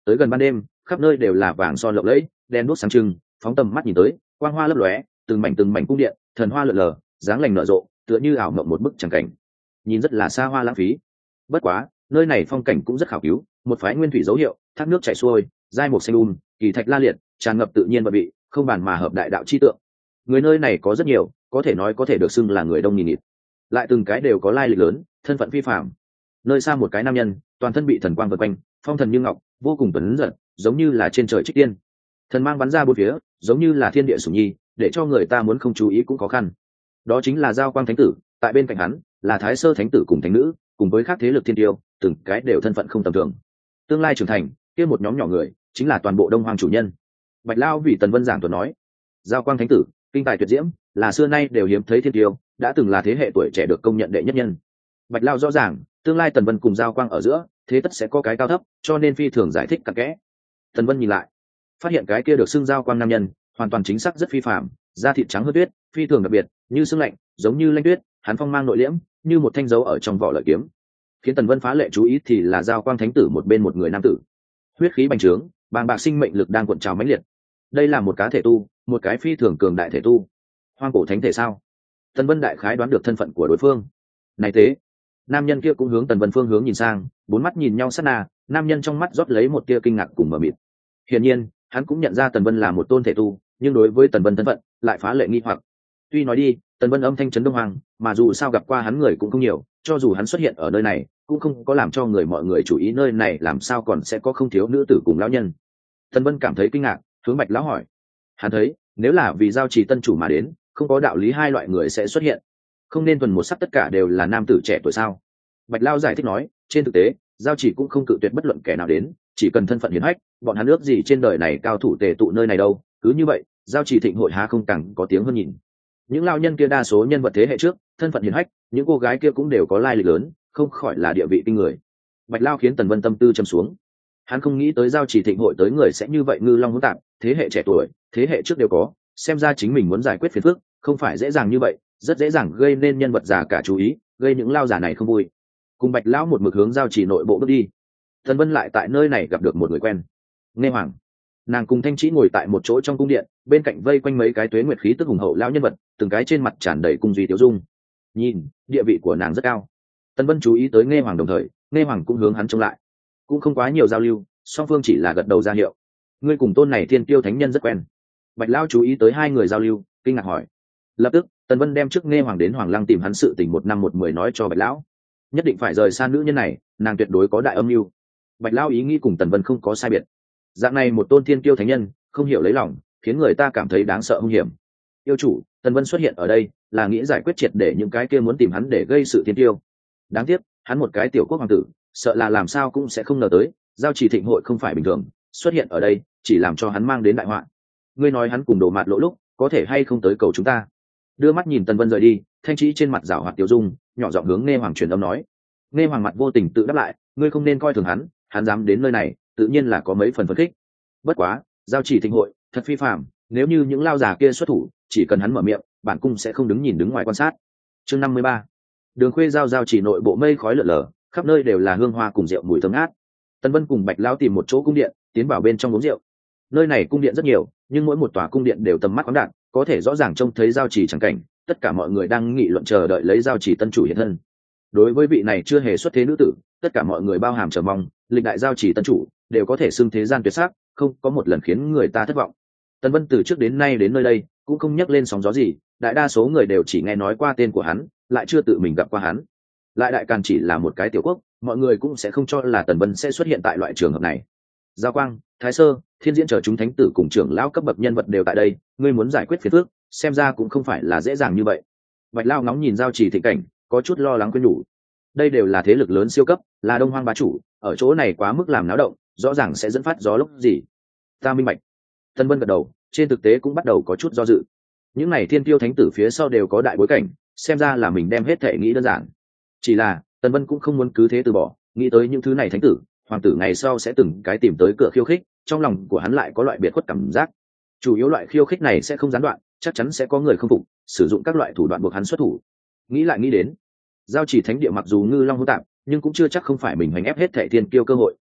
Tới gần ban đêm, khắp nơi đều là vàng son lộng lẫy, đèn đuốc sáng trưng, phóng tầm mắt nhìn tới, quang hoa lấp lóe, từng mảnh cung điện, thần hoa lượn lờ, dáng lành nở rộ, tựa như ảo mộng một bức tràng cảnh, nhìn rất là xa hoa lãng phí. Bất quá, nơi này phong cảnh cũng rất khảo cứu, một phái nguyên thủy dấu hiệu, thác nước chảy xuôi, giai mục xanh kỳ thạch la liệt, tràn ngập tự nhiên và vị, không bàn mà hợp đại đạo chi tượng. Người nơi này có rất nhiều, có thể nói có thể được xưng là người đông nghìn nghịt, lại từng cái đều có lai lịch lớn, thân phận phi phàm. Nơi xa một cái nam nhân, toàn thân bị thần quang vây quanh, phong thần như ngọc, vô cùng tuấn giật, giống như là trên trời trích tiên. Thần mang bắn ra bốn phía, giống như là thiên địa sủng nhi, để cho người ta muốn không chú ý cũng khó khăn. Đó chính là Giao Quang Thánh Tử, tại bên cạnh hắn là Thái Sơ Thánh Tử cùng Thánh Nữ, cùng với các thế lực thiên tiêu, từng cái đều thân phận không tầm thường. Tương lai trưởng thành, kia một nhóm nhỏ người, chính là toàn bộ Đông Hoang chủ nhân. Bạch Lao vì Tần Vân giảng thuật nói, Giao Quang Thánh Tử, kinh tài tuyệt diễm, là xưa nay đều hiếm thấy thiên tiêu, đã từng là thế hệ tuổi trẻ được công nhận đệ nhất nhân. Bạch Lao rõ ràng, tương lai Tần Vân cùng Giao Quang ở giữa, thế tất sẽ có cái cao thấp, cho nên phi thường giải thích cặn kẽ. Tần Vân nhìn lại, phát hiện cái kia được xưng Giao Quang nam nhân, hoàn toàn chính xác rất phi phàm, da thịt trắng hơn tuyết, phi thường đặc biệt, như sương lạnh, giống như lanh tuyết, hắn phong mang nội liễm, như một thanh dấu ở trong vỏ lợi kiếm. Khiến Tần Vân phá lệ chú ý thì là Giao Quang Thánh Tử một bên một người nam tử, huyết khí bành trướng, bàng bạc sinh mệnh lực đang cuộn trào mãnh liệt. Đây là một cá thể tu, một cái phi thường cường đại thể tu. Hoang cổ thánh thể sao? Tần Vân đại khái đoán được thân phận của đối phương. Này thế, nam nhân kia cũng hướng Tần Vân phương hướng nhìn sang, bốn mắt nhìn nhau sát na, nam nhân trong mắt rót lấy một tia kinh ngạc cùng mờ mịt. Hiển nhiên, hắn cũng nhận ra Tần Vân là một tôn thể tu, nhưng đối với Tần Vân thân phận lại phá lệ nghi hoặc. Tuy nói đi, Tần Vân âm thanh trấn Đông Hoàng, mà dù sao gặp qua hắn người cũng không nhiều, cho dù hắn xuất hiện ở nơi này, cũng không có làm cho mọi người chú ý nơi này, làm sao còn sẽ có không thiếu nữ tử cùng lão nhân. Tần Vân cảm thấy kinh ngạc, hướng Bạch lão hỏi. Hắn thấy, nếu là vì giao trì tân chủ mà đến, không có đạo lý hai loại người sẽ xuất hiện, không nên thuần một sắc tất cả đều là nam tử trẻ tuổi sao? Bạch lão giải thích nói, trên thực tế, giao trì cũng không cự tuyệt bất luận kẻ nào đến, chỉ cần thân phận hiển hách, bọn hắn ước gì trên đời này cao thủ tề tụ nơi này đâu. Cứ như vậy, giao trì thịnh hội há không càng có tiếng hơn nhìn. Những lão nhân kia đa số nhân vật thế hệ trước, thân phận hiển hách, những cô gái kia cũng đều có lai lịch lớn, không khỏi là địa vị kinh người. Bạch lão khiến Tần Vân tâm tư trầm xuống. Hắn không nghĩ tới giao trì thịnh hội tới người sẽ như vậy ngư long hỗn tạp, thế hệ trẻ tuổi, thế hệ trước đều có, xem ra chính mình muốn giải quyết phiền phức, không phải dễ dàng như vậy, rất dễ dàng gây nên nhân vật già cả chú ý, gây những lao giả này không vui. Cùng Bạch lão một mực hướng giao trì nội bộ bước đi. Tần Vân lại tại nơi này gặp được một người quen, Nghe Hoàng. Nàng cùng Thanh Trĩ ngồi tại một chỗ trong cung điện, bên cạnh vây quanh mấy cái tuế nguyệt khí tức hùng hậu lão nhân vật, từng cái trên mặt tràn đầy cung duy tiêu dung. Nhìn, địa vị của nàng rất cao. Tần Vân chú ý tới Nghe Hoàng, đồng thời Nghe Hoàng cũng hướng hắn trông lại, cũng không quá nhiều giao lưu, song phương chỉ là gật đầu ra hiệu. Ngươi cùng tôn này thiên tiêu thánh nhân rất quen. Bạch lão chú ý tới hai người giao lưu, kinh ngạc hỏi. Lập tức Tần Vân đem trước Nghe Hoàng đến Hoàng Lăng tìm hắn sự tình 1 năm 1 10 nói cho Bạch lão. Nhất định phải rời xa nữ nhân này, nàng tuyệt đối có đại âm mưu. Bạch lão ý nghĩ cùng Tần Vân không có sai biệt. Dạng này một tôn thiên kiêu thánh nhân, không hiểu lấy lòng, khiến người ta cảm thấy đáng sợ hung hiểm. Yêu chủ, Tần Vân xuất hiện ở đây là nghĩ giải quyết triệt để những cái kia muốn tìm hắn để gây sự thiên tiêu. Đáng tiếc, hắn một cái tiểu quốc hoàng tử, sợ là làm sao cũng sẽ không ngờ tới, giao trì thịnh hội không phải bình thường, xuất hiện ở đây chỉ làm cho hắn mang đến đại họa. Ngươi nói hắn cùng Đồ Mạt Lỗ lúc, có thể hay không tới cầu chúng ta? Đưa mắt nhìn Tần Vân rời đi, Thanh Trĩ trên mặt giảo hoạt tiêu dung, nhỏ giọng hướng Nghe Hoàng truyền âm nói. Nghe Hoàng mặt vô tình tự đáp lại, ngươi không nên coi thường hắn dám đến nơi này, tự nhiên là có mấy phần phấn khích. Bất quá, giao trì thịnh hội thật phi phàm, nếu như những lao già kia xuất thủ, chỉ cần hắn mở miệng, bản cung sẽ không đứng ngoài quan sát. Chương 53. Đường khuê giao trì nội bộ mây khói lượn lờ, khắp nơi đều là hương hoa cùng rượu mùi thơm ngát. Tần Vân cùng Bạch lão tìm một chỗ cung điện, tiến vào bên trong uống rượu. Nơi này cung điện rất nhiều, nhưng mỗi một tòa cung điện đều tầm mắt khoáng đạt, có thể rõ ràng trông thấy giao trì chẳng cảnh, tất cả mọi người đang nghị luận chờ đợi lấy giao trì tân chủ hiện thân. Đối với vị này chưa hề xuất thế nữ tử, tất cả mọi người bao hàm chờ mong, lịch đại giao trì tân chủ đều có thể xưng thế gian tuyệt sắc, không có một lần khiến người ta thất vọng. Tần Vân từ trước đến nay đến nơi đây cũng không nhắc lên sóng gió gì, đại đa số người đều chỉ nghe nói qua tên của hắn, lại chưa tự mình gặp qua hắn. Lại đại càn chỉ là một cái tiểu quốc, mọi người cũng sẽ không cho là Tần Vân sẽ xuất hiện tại loại trường hợp này. Giao Quang, Thái Sơ, Thiên Diễn chờ chúng thánh tử cùng trưởng lão cấp bậc nhân vật đều tại đây, ngươi muốn giải quyết phiền phức, xem ra cũng không phải là dễ dàng như vậy. Bạch lão ngóng nhìn giao trì thịnh cảnh, có chút lo lắng khuyên nhủ. Đây đều là thế lực lớn siêu cấp, là Đông Hoang bá chủ, ở chỗ này quá mức làm náo động, rõ ràng sẽ dẫn phát gió lốc gì. Ta minh bạch. Tần Vân gật đầu, trên thực tế cũng bắt đầu có chút do dự. Những này thiên tiêu thánh tử phía sau đều có đại bối cảnh, xem ra là mình đem hết thể nghĩ đơn giản. Chỉ là Tần Vân cũng không muốn cứ thế từ bỏ, nghĩ tới những thứ này thánh tử, hoàng tử ngày sau sẽ từng cái tìm tới cửa khiêu khích, trong lòng của hắn lại có loại biệt khuất cảm giác. Chủ yếu loại khiêu khích này sẽ không gián đoạn, chắc chắn sẽ có người không phục, sử dụng các loại thủ đoạn buộc hắn xuất thủ. Nghĩ lại nghĩ đến, giao chỉ thánh địa mặc dù ngư long hỗn tạp, nhưng cũng chưa chắc không phải mình hành ép hết thệ thiên kiêu cơ hội,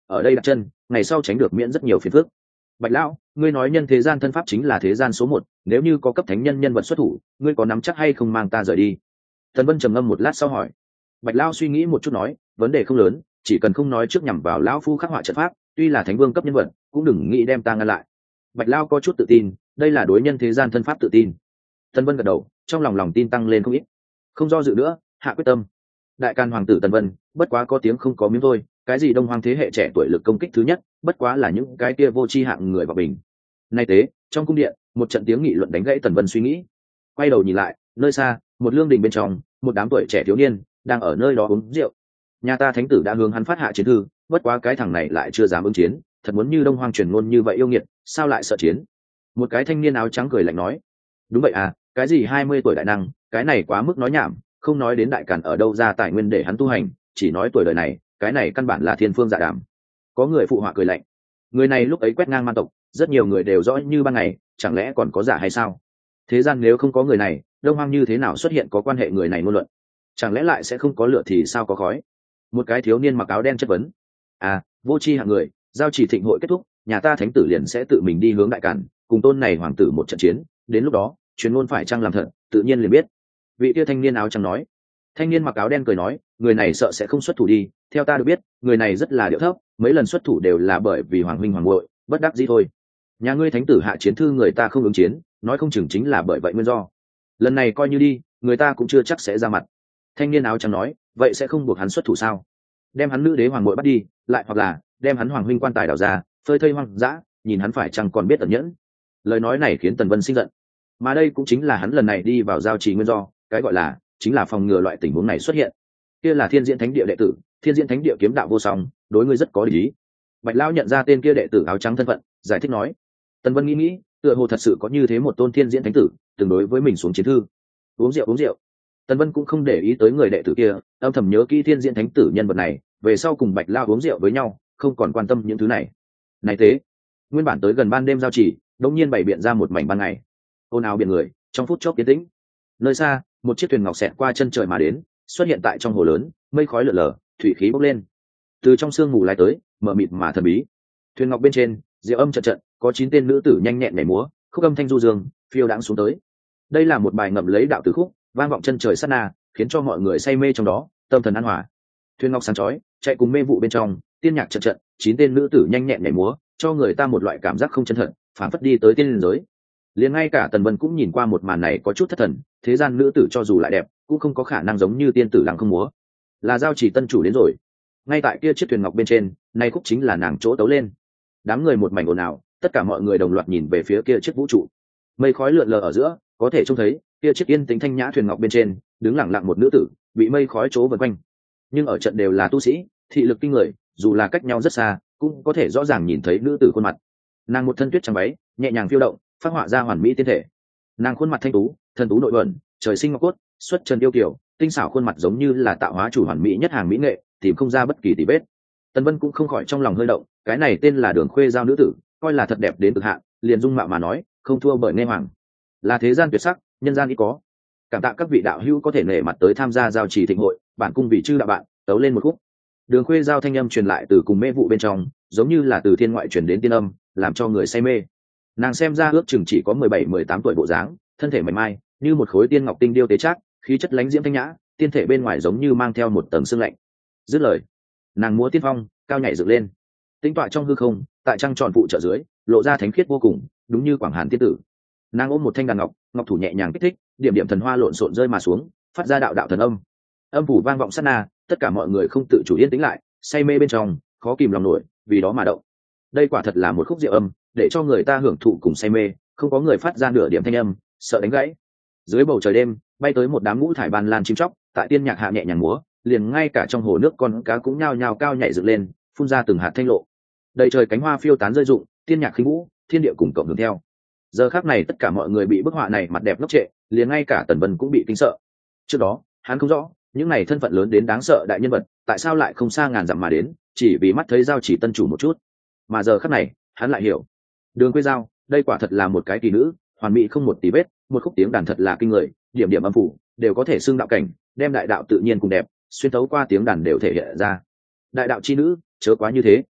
ở đây đặt chân ngày sau tránh được miễn rất nhiều phiền phức. Bạch lão, ngươi nói nhân thế gian thân pháp chính là thế gian số một, nếu như có cấp thánh nhân nhân vật xuất thủ, ngươi có nắm chắc hay không mang ta rời đi? Tần Vân trầm ngâm một lát sau hỏi. Bạch lão suy nghĩ một chút nói, vấn đề không lớn, chỉ cần không nói trước nhằm vào lão phu khắc họa trận pháp, tuy là thánh vương cấp nhân vật cũng đừng nghĩ đem ta ngăn lại. Bạch lão có chút tự tin, đây là đối nhân thế gian thân pháp tự tin. Tần Vân gật đầu, trong lòng tin tăng lên không ít, không do dự nữa, hạ quyết tâm. Đại Can hoàng tử Tần Vân, bất quá có tiếng không có miếng thôi, cái gì đông hoang thế hệ trẻ tuổi lực công kích thứ nhất, bất quá là những cái kia vô tri hạng người và bình. Nay tế, trong cung điện, một trận tiếng nghị luận đánh gãy Tần Vân suy nghĩ. Quay đầu nhìn lại, nơi xa, một lương đình bên trong, một đám tuổi trẻ thiếu niên đang ở nơi đó uống rượu. Nhà ta thánh tử đã hướng hắn phát hạ chiến thư, bất quá cái thằng này lại chưa dám ứng chiến, thật muốn như đông hoang truyền ngôn như vậy yêu nghiệt, sao lại sợ chiến? Một cái thanh niên áo trắng cười lạnh nói, đúng vậy à, cái gì 20 tuổi đại năng, cái này quá mức nói nhảm, không nói đến Đại Càn ở đâu ra tài nguyên để hắn tu hành, chỉ nói tuổi đời này, cái này căn bản là thiên phương dạ đàm. Có người phụ họa cười lạnh, người này lúc ấy quét ngang man tộc, rất nhiều người đều rõ như ban ngày, chẳng lẽ còn có giả hay sao? Thế gian nếu không có người này, đông hoang như thế nào xuất hiện có quan hệ người này ngôn luận? Chẳng lẽ lại sẽ không có lửa thì sao có khói? Một cái thiếu niên mặc áo đen chất vấn. À, vô tri hạng người, giao chỉ thịnh hội kết thúc, nhà ta thánh tử liền sẽ tự mình đi hướng Đại Càn, cùng tôn này hoàng tử một trận chiến, đến lúc đó truyền ngôn phải chăng làm thật, tự nhiên liền biết. Vị kia thanh niên áo trắng nói. Thanh niên mặc áo đen cười nói, người này sợ sẽ không xuất thủ đi, theo ta được biết, người này rất là điệu thấp, mấy lần xuất thủ đều là bởi vì hoàng huynh hoàng muội bất đắc dĩ thôi. Nhà ngươi thánh tử hạ chiến thư người ta không ứng chiến, nói không chừng chính là bởi vậy nguyên do. Lần này coi như đi, người ta cũng chưa chắc sẽ ra mặt. Thanh niên áo trắng nói, vậy sẽ không buộc hắn xuất thủ sao? Đem hắn nữ đế hoàng muội bắt đi, lại hoặc là đem hắn hoàng huynh quan tài đào ra, phơi thây hoang dã, nhìn hắn phải chăng còn biết ẩn nhẫn. Lời nói này khiến Tần Vân sinh giận, mà đây cũng chính là hắn lần này đi vào giao trì nguyên do, cái gọi là chính là phòng ngừa loại tình huống này xuất hiện. Kia là Thiên Diễn Thánh Địa đệ tử, Thiên Diễn Thánh Địa kiếm đạo vô song, đối ngươi rất có lý. Bạch lão nhận ra tên kia đệ tử áo trắng thân phận, giải thích nói. Tần Vân nghĩ, tựa hồ thật sự có như thế một tôn Thiên Diễn Thánh tử, từng đối với mình xuống chiến thư. Uống rượu. Tần Vân cũng không để ý tới người đệ tử kia, âm thầm nhớ kỹ Thiên Diễn Thánh tử nhân vật này, về sau cùng Bạch lão uống rượu với nhau, không còn quan tâm những thứ này. Này thế, nguyên bản tới gần ban đêm giao chỉ, đột nhiên bày biện ra một mảnh ban ngày. Ồn ào biển người, trong phút chốc yên tĩnh. Nơi xa, một chiếc thuyền ngọc xẹt qua chân trời mà đến, xuất hiện tại trong hồ lớn, mây khói lở lở, thủy khí bốc lên. Từ trong sương mù lái tới, mờ mịt mà thần bí. Thuyền ngọc bên trên, diệu âm trận trận, có 9 tên nữ tử nhanh nhẹn nhảy múa, khúc âm thanh du dương, phiêu đãng xuống tới. Đây là một bài ngậm lấy đạo tử khúc, vang vọng chân trời sát na, khiến cho mọi người say mê trong đó, tâm thần an hòa. Thuyền ngọc sáng chói, chạy cùng mê vụ bên trong, tiên nhạc trận trận, 9 tên nữ tử nhanh nhẹn nhảy múa, cho người ta một loại cảm giác không chân thật, phản phất đi tới tiên liên giới. Liền ngay cả Tần Vân cũng nhìn qua một màn này có chút thất thần, thế gian nữ tử cho dù lại đẹp, cũng không có khả năng giống như tiên tử lặng không múa. Là giao chỉ tân chủ đến rồi. Ngay tại kia chiếc thuyền ngọc bên trên, nay khúc chính là nàng chỗ tấu lên. Đám người một mảnh ồn ào, tất cả mọi người đồng loạt nhìn về phía kia chiếc vũ trụ. Mây khói lượn lờ ở giữa, có thể trông thấy kia chiếc yên tĩnh thanh nhã thuyền ngọc bên trên, đứng lặng lặng một nữ tử, bị mây khói trố vần quanh. Nhưng ở trận đều là tu sĩ, thị lực kinh người, dù là cách nhau rất xa, cũng có thể rõ ràng nhìn thấy nữ tử khuôn mặt. Nàng một thân tuyết trắng váy, nhẹ nhàng phiêu động, phát họa ra hoàn mỹ tiên thể. Nàng khuôn mặt thanh tú, thân tú nội bẩn, trời sinh ngọc cốt, xuất trần yêu kiều, tinh xảo khuôn mặt giống như là tạo hóa chủ hoàn mỹ nhất hàng mỹ nghệ, tìm không ra bất kỳ tì vết. Tần Vân cũng không khỏi trong lòng hơi động, cái này tên là Đường Khuê Giao nữ tử, coi là thật đẹp đến cực hạn, liền dung mạo mà nói, không thua bởi Nghe Hoàng. Là thế gian tuyệt sắc, nhân gian ít có. Cảm tạ các vị đạo hữu có thể nể mặt tới tham gia giao trì thịnh hội, bản cung vì chư đạo bạn, tấu lên một khúc. Đường Khuê Giao thanh âm truyền lại từ cùng mê vụ bên trong, giống như là từ thiên ngoại truyền đến tiên âm, làm cho người say mê. Nàng xem ra ước chừng chỉ có 17-18 tuổi bộ dáng, thân thể mảnh mai, như một khối tiên ngọc tinh điêu tế trác, khí chất lánh diễm thanh nhã, tiên thể bên ngoài giống như mang theo một tầng sương lạnh. Dứt lời, nàng múa tiên phong, cao nhảy dựng lên, tinh tọa trong hư không, tại trăng tròn phụ trợ dưới, lộ ra thánh khiết vô cùng, đúng như Quảng Hàn tiên tử. Nàng ôm một thanh đàn ngọc, ngọc thủ nhẹ nhàng kích thích, điểm điểm thần hoa lộn xộn rơi mà xuống, phát ra đạo đạo thần âm. Âm phủ vang vọng sát na, tất cả mọi người không tự chủ yên tĩnh lại, say mê bên trong, khó kìm lòng nổi, vì đó mà động. Đây quả thật là một khúc diệu âm, để cho người ta hưởng thụ cùng say mê, không có người phát ra nửa điểm thanh âm, sợ đánh gãy. Dưới bầu trời đêm, bay tới một đám ngũ thải ban lan chim chóc, tại tiên nhạc hạ nhẹ nhàng múa, liền ngay cả trong hồ nước con cá cũng nhao nhao cao nhảy dựng lên, phun ra từng hạt thanh lộ. Đầy trời cánh hoa phiêu tán rơi rụng, tiên nhạc khinh vũ, thiên địa cùng cộng hưởng theo. Giờ khắc này tất cả mọi người bị bức họa này mặt đẹp ngốc trệ, liền ngay cả Tần Vân cũng bị kinh sợ. Trước đó, hắn không rõ, những này thân phận lớn đến đáng sợ đại nhân vật, tại sao lại không xa ngàn dặm mà đến, chỉ vì mắt thấy giao chỉ tân chủ một chút. Mà giờ khắc này, hắn lại hiểu. Đường Quê Giao, đây quả thật là một cái kỳ nữ, hoàn mỹ không một tí vết, một khúc tiếng đàn thật là kinh người, điểm điểm âm phủ đều có thể xưng đạo cảnh, đem đại đạo tự nhiên cùng đẹp, xuyên thấu qua tiếng đàn đều thể hiện ra. Đại đạo chi nữ, chớ quá như thế.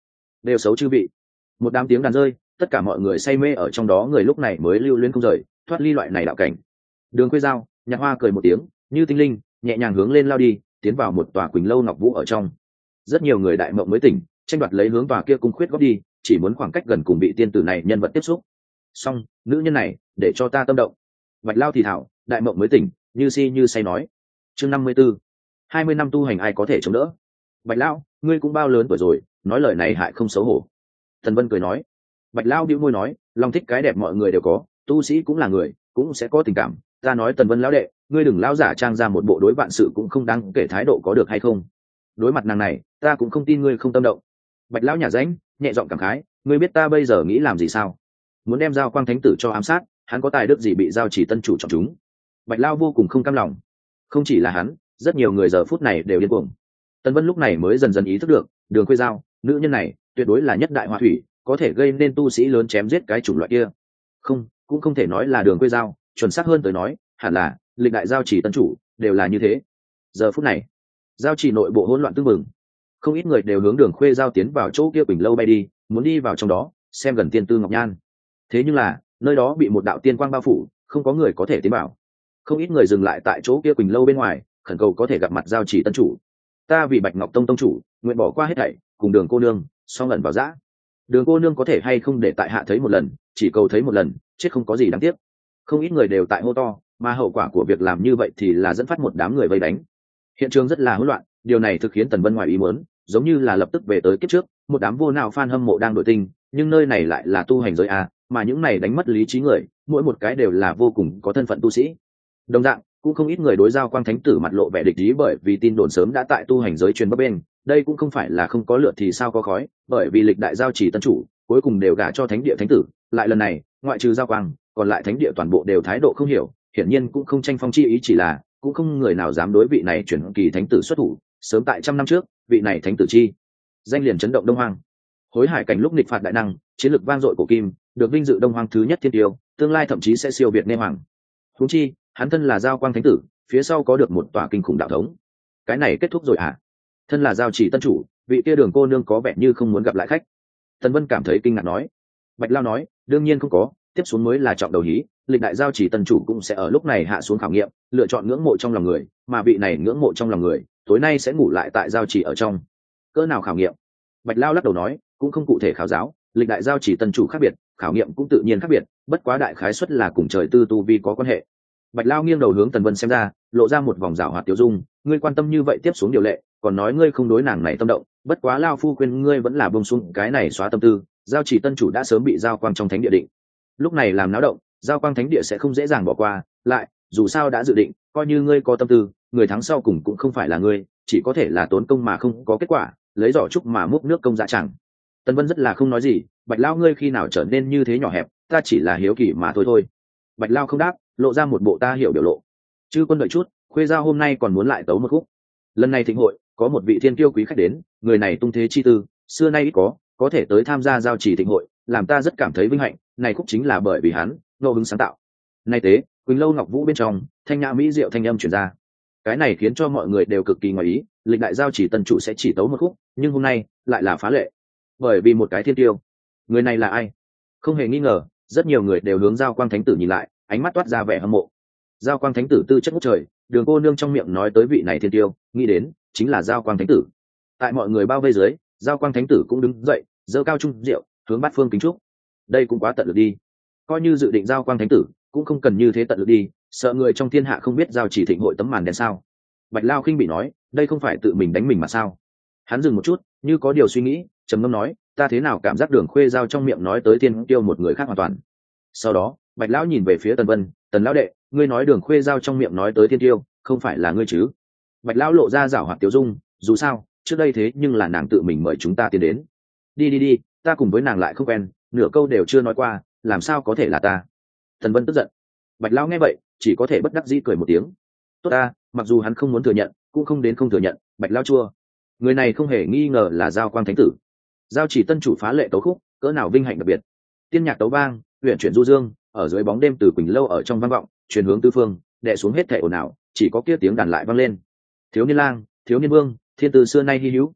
đều xấu chư vị. Một đám tiếng đàn rơi, tất cả mọi người say mê ở trong đó, người lúc này mới lưu luyến không rời, thoát ly loại này đạo cảnh. Đường Khuê Giao, Nhạc Hoa cười một tiếng, như tinh linh, nhẹ nhàng hướng lên lao đi, tiến vào một tòa Quỳnh lâu Ngọc Vũ ở trong. Rất nhiều người đại mộng mới tỉnh, tranh đoạt lấy hướng tòa kia cung khuyết góp đi, chỉ muốn khoảng cách gần cùng vị tiên tử này nhân vật tiếp xúc. Song, nữ nhân này, để cho ta tâm động. Bạch Lao thì thảo, đại mộng mới tỉnh, như si như say nói. Chương 54. 20 năm tu hành ai có thể chống đỡ? Bạch Lao, ngươi cũng bao lớn tuổi rồi, nói lời này hại không xấu hổ. Tần Vân cười nói. Bạch Lao bĩu môi nói, lòng thích cái đẹp mọi người đều có, tu sĩ cũng là người, cũng sẽ có tình cảm. Ta nói Tần Vân lão đệ, ngươi đừng lao giả trang ra một bộ đối vạn sự cũng không đáng kể thái độ có được hay không? Đối mặt nàng này, ta cũng không tin ngươi không tâm động. Bạch Lão nhả ránh, nhẹ giọng cảm khái, ngươi biết ta bây giờ nghĩ làm gì sao? Muốn đem Giao Quang Thánh Tử cho ám sát, hắn có tài đức gì bị Giao Chỉ Tân chủ chọn chúng? Bạch Lão vô cùng không cam lòng. Không chỉ là hắn, rất nhiều người giờ phút này đều điên cuồng. Tần Vân lúc này mới dần dần ý thức được, Đường Khuê Giao, nữ nhân này, tuyệt đối là nhất đại họa thủy, có thể gây nên tu sĩ lớn chém giết cái chủng loại kia. Không, cũng không thể nói là Đường Khuê Giao, chuẩn xác hơn tới nói, hẳn là lịch đại Giao Chỉ Tân chủ đều là như thế. Giờ phút này, Giao Chỉ nội bộ hỗn loạn tương mừng, không ít người đều hướng Đường Khuê Giao tiến vào chỗ kia Quỳnh lâu bay đi, muốn đi vào trong đó xem gần tiên tư ngọc nhan. Thế nhưng là nơi đó bị một đạo tiên quang bao phủ, không có người có thể tiến vào. Không ít người dừng lại tại chỗ kia Quỳnh lâu bên ngoài, khẩn cầu có thể gặp mặt Giao Chỉ Tân chủ. Ta vì Bạch Ngọc Tông tông chủ, nguyện bỏ qua hết thảy, cùng Đường cô nương song lần vào dã. Đường cô nương có thể hay không để tại hạ thấy một lần, chỉ cầu thấy một lần, chết không có gì đáng tiếc. Không ít người đều tại hô to, mà hậu quả của việc làm như vậy thì là dẫn phát một đám người vây đánh. Hiện trường rất là hỗn loạn, điều này thực khiến Tần Vân ngoài ý muốn, giống như là lập tức về tới kiếp trước, một đám vô nào fan hâm mộ đang đổi tình, nhưng nơi này lại là tu hành giới a, mà những này đánh mất lý trí người, mỗi một cái đều là vô cùng có thân phận tu sĩ. Đồng dạng, cũng không ít người đối Giao Quang Thánh Tử mặt lộ vẻ địch ý, bởi vì tin đồn sớm đã tại tu hành giới truyền bấp bên, đây cũng không phải là không có lửa thì sao có khói, bởi vì lịch đại Giao Chỉ Tân chủ cuối cùng đều gả cho Thánh Địa Thánh Tử, lại lần này, ngoại trừ Giao Quang, còn lại Thánh Địa toàn bộ đều thái độ không hiểu, hiển nhiên cũng không tranh phong chi ý, chỉ là cũng không người nào dám đối vị này chuyển kỳ thánh tử xuất thủ. Sớm tại trăm năm trước, vị này thánh tử chi danh liền chấn động Đông Hoang. Hối Hải cảnh lúc nghịch phạt đại năng, chiến lược vang dội của kim, được vinh dự Đông Hoang thứ nhất thiên tiêu, tương lai thậm chí sẽ siêu việt Nê Hoàng. Huống chi, hắn thân là Giao Quang Thánh Tử, phía sau có được một tòa kinh khủng đạo thống. Cái này kết thúc rồi à? Thân là Giao Chỉ Tân chủ, vị kia Đường cô nương có vẻ như không muốn gặp lại khách. Tần Vân cảm thấy kinh ngạc nói. Bạch Lao nói, đương nhiên không có, tiếp xuống mới là trọng đầu hí, lịch đại Giao Chỉ Tân chủ cũng sẽ ở lúc này hạ xuống khảo nghiệm, lựa chọn ngưỡng mộ trong lòng người, mà vị này ngưỡng mộ trong lòng người, tối nay sẽ ngủ lại tại Giao Chỉ ở trong. Cỡ nào khảo nghiệm? Bạch Lao lắc đầu nói, cũng không cụ thể khảo giáo, lịch đại Giao Chỉ Tân chủ khác biệt, khảo nghiệm cũng tự nhiên khác biệt, bất quá đại khái suất là cùng trời tư tu vi có quan hệ. Bạch Lao nghiêng đầu hướng Tần Vân xem ra, lộ ra một vòng rảo hoạt tiêu dung, ngươi quan tâm như vậy tiếp xuống điều lệ, còn nói ngươi không đối nàng này tâm động, bất quá Lao phu khuyên ngươi vẫn là buông xuống cái này xóa tâm tư, Giao Chỉ Tân chủ đã sớm bị Giao Quang trong thánh địa định. Lúc này làm náo động, Giao Quang thánh địa sẽ không dễ dàng bỏ qua, lại, dù sao đã dự định, coi như ngươi có tâm tư, người thắng sau cùng cũng không phải là ngươi, chỉ có thể là tốn công mà không có kết quả, lấy giỏ trúc mà múc nước công dạ chẳng. Tần Vân rất là không nói gì, Bạch Lao ngươi khi nào trở nên như thế nhỏ hẹp, ta chỉ là hiếu kỳ mà thôi thôi. Bạch Lao không đáp, lộ ra một bộ ta hiểu biểu lộ. Chư quân đợi chút, Khuê Giao hôm nay còn muốn lại tấu một khúc. Lần này thịnh hội, có một vị thiên kiêu quý khách đến, người này tung thế chi tư, xưa nay ít có thể tới tham gia Giao Chỉ thịnh hội, làm ta rất cảm thấy vinh hạnh, này khúc chính là bởi vì hắn ngẫu hứng sáng tạo. Nay tế, Quỳnh lâu Ngọc Vũ bên trong, thanh nhã mỹ diệu thanh âm truyền ra. Cái này khiến cho mọi người đều cực kỳ ngoài ý, lịch đại Giao Chỉ Tân chủ sẽ chỉ tấu một khúc, nhưng hôm nay lại là phá lệ. Bởi vì một cái thiên tiêu. Người này là ai? Không hề nghi ngờ, rất nhiều người đều hướng Giao Quang Thánh Tử nhìn lại, ánh mắt toát ra vẻ hâm mộ. Giao Quang Thánh Tử tư chất ngút trời, Đường cô nương trong miệng nói tới vị này thiên tiêu, nghĩ đến chính là Giao Quang Thánh Tử. Tại mọi người bao vây dưới, Giao Quang Thánh Tử cũng đứng dậy, giơ cao trung rượu, hướng bát phương kính chúc. Đây cũng quá tận lực đi, coi như dự định Giao Quang Thánh Tử cũng không cần như thế tận lực đi, sợ người trong thiên hạ không biết Giao Chỉ thịnh hội tấm màn đen sao? Bạch Lao khinh bị nói, đây không phải tự mình đánh mình mà sao? Hắn dừng một chút, như có điều suy nghĩ, trầm ngâm nói, ta thế nào cảm giác Đường Khuê Giao trong miệng nói tới thiên tiêu một người khác hoàn toàn. Sau đó, Bạch Lão nhìn về phía Tần Vân, Tần lão đệ, ngươi nói Đường Khuê Giao trong miệng nói tới thiên tiêu, không phải là ngươi chứ? Bạch Lão lộ ra giảo hoạt tiêu dung, dù sao, trước đây thế nhưng là nàng tự mình mời chúng ta tiến đến. Đi, ta cùng với nàng lại không quen, nửa câu đều chưa nói qua, làm sao có thể là ta? Tần Vân tức giận. Bạch Lão nghe vậy, chỉ có thể bất đắc dĩ cười một tiếng. Tốt ta, mặc dù hắn không muốn thừa nhận, cũng không đến không thừa nhận, Bạch Lão chua. Người này không hề nghi ngờ là Giao Quang Thánh Tử. Giao Chỉ Tân chủ phá lệ tấu khúc, cỡ nào vinh hạnh đặc biệt. Tiên nhạc tấu vang, huyền chuyển du dương, ở dưới bóng đêm từ Quỳnh lâu ở trong vang vọng, truyền hướng tứ phương, đè xuống hết thảy ồn ào, chỉ có kia tiếng đàn lại vang lên. Thiếu niên lang, thiếu niên vương, thiên tử xưa nay hi hữu.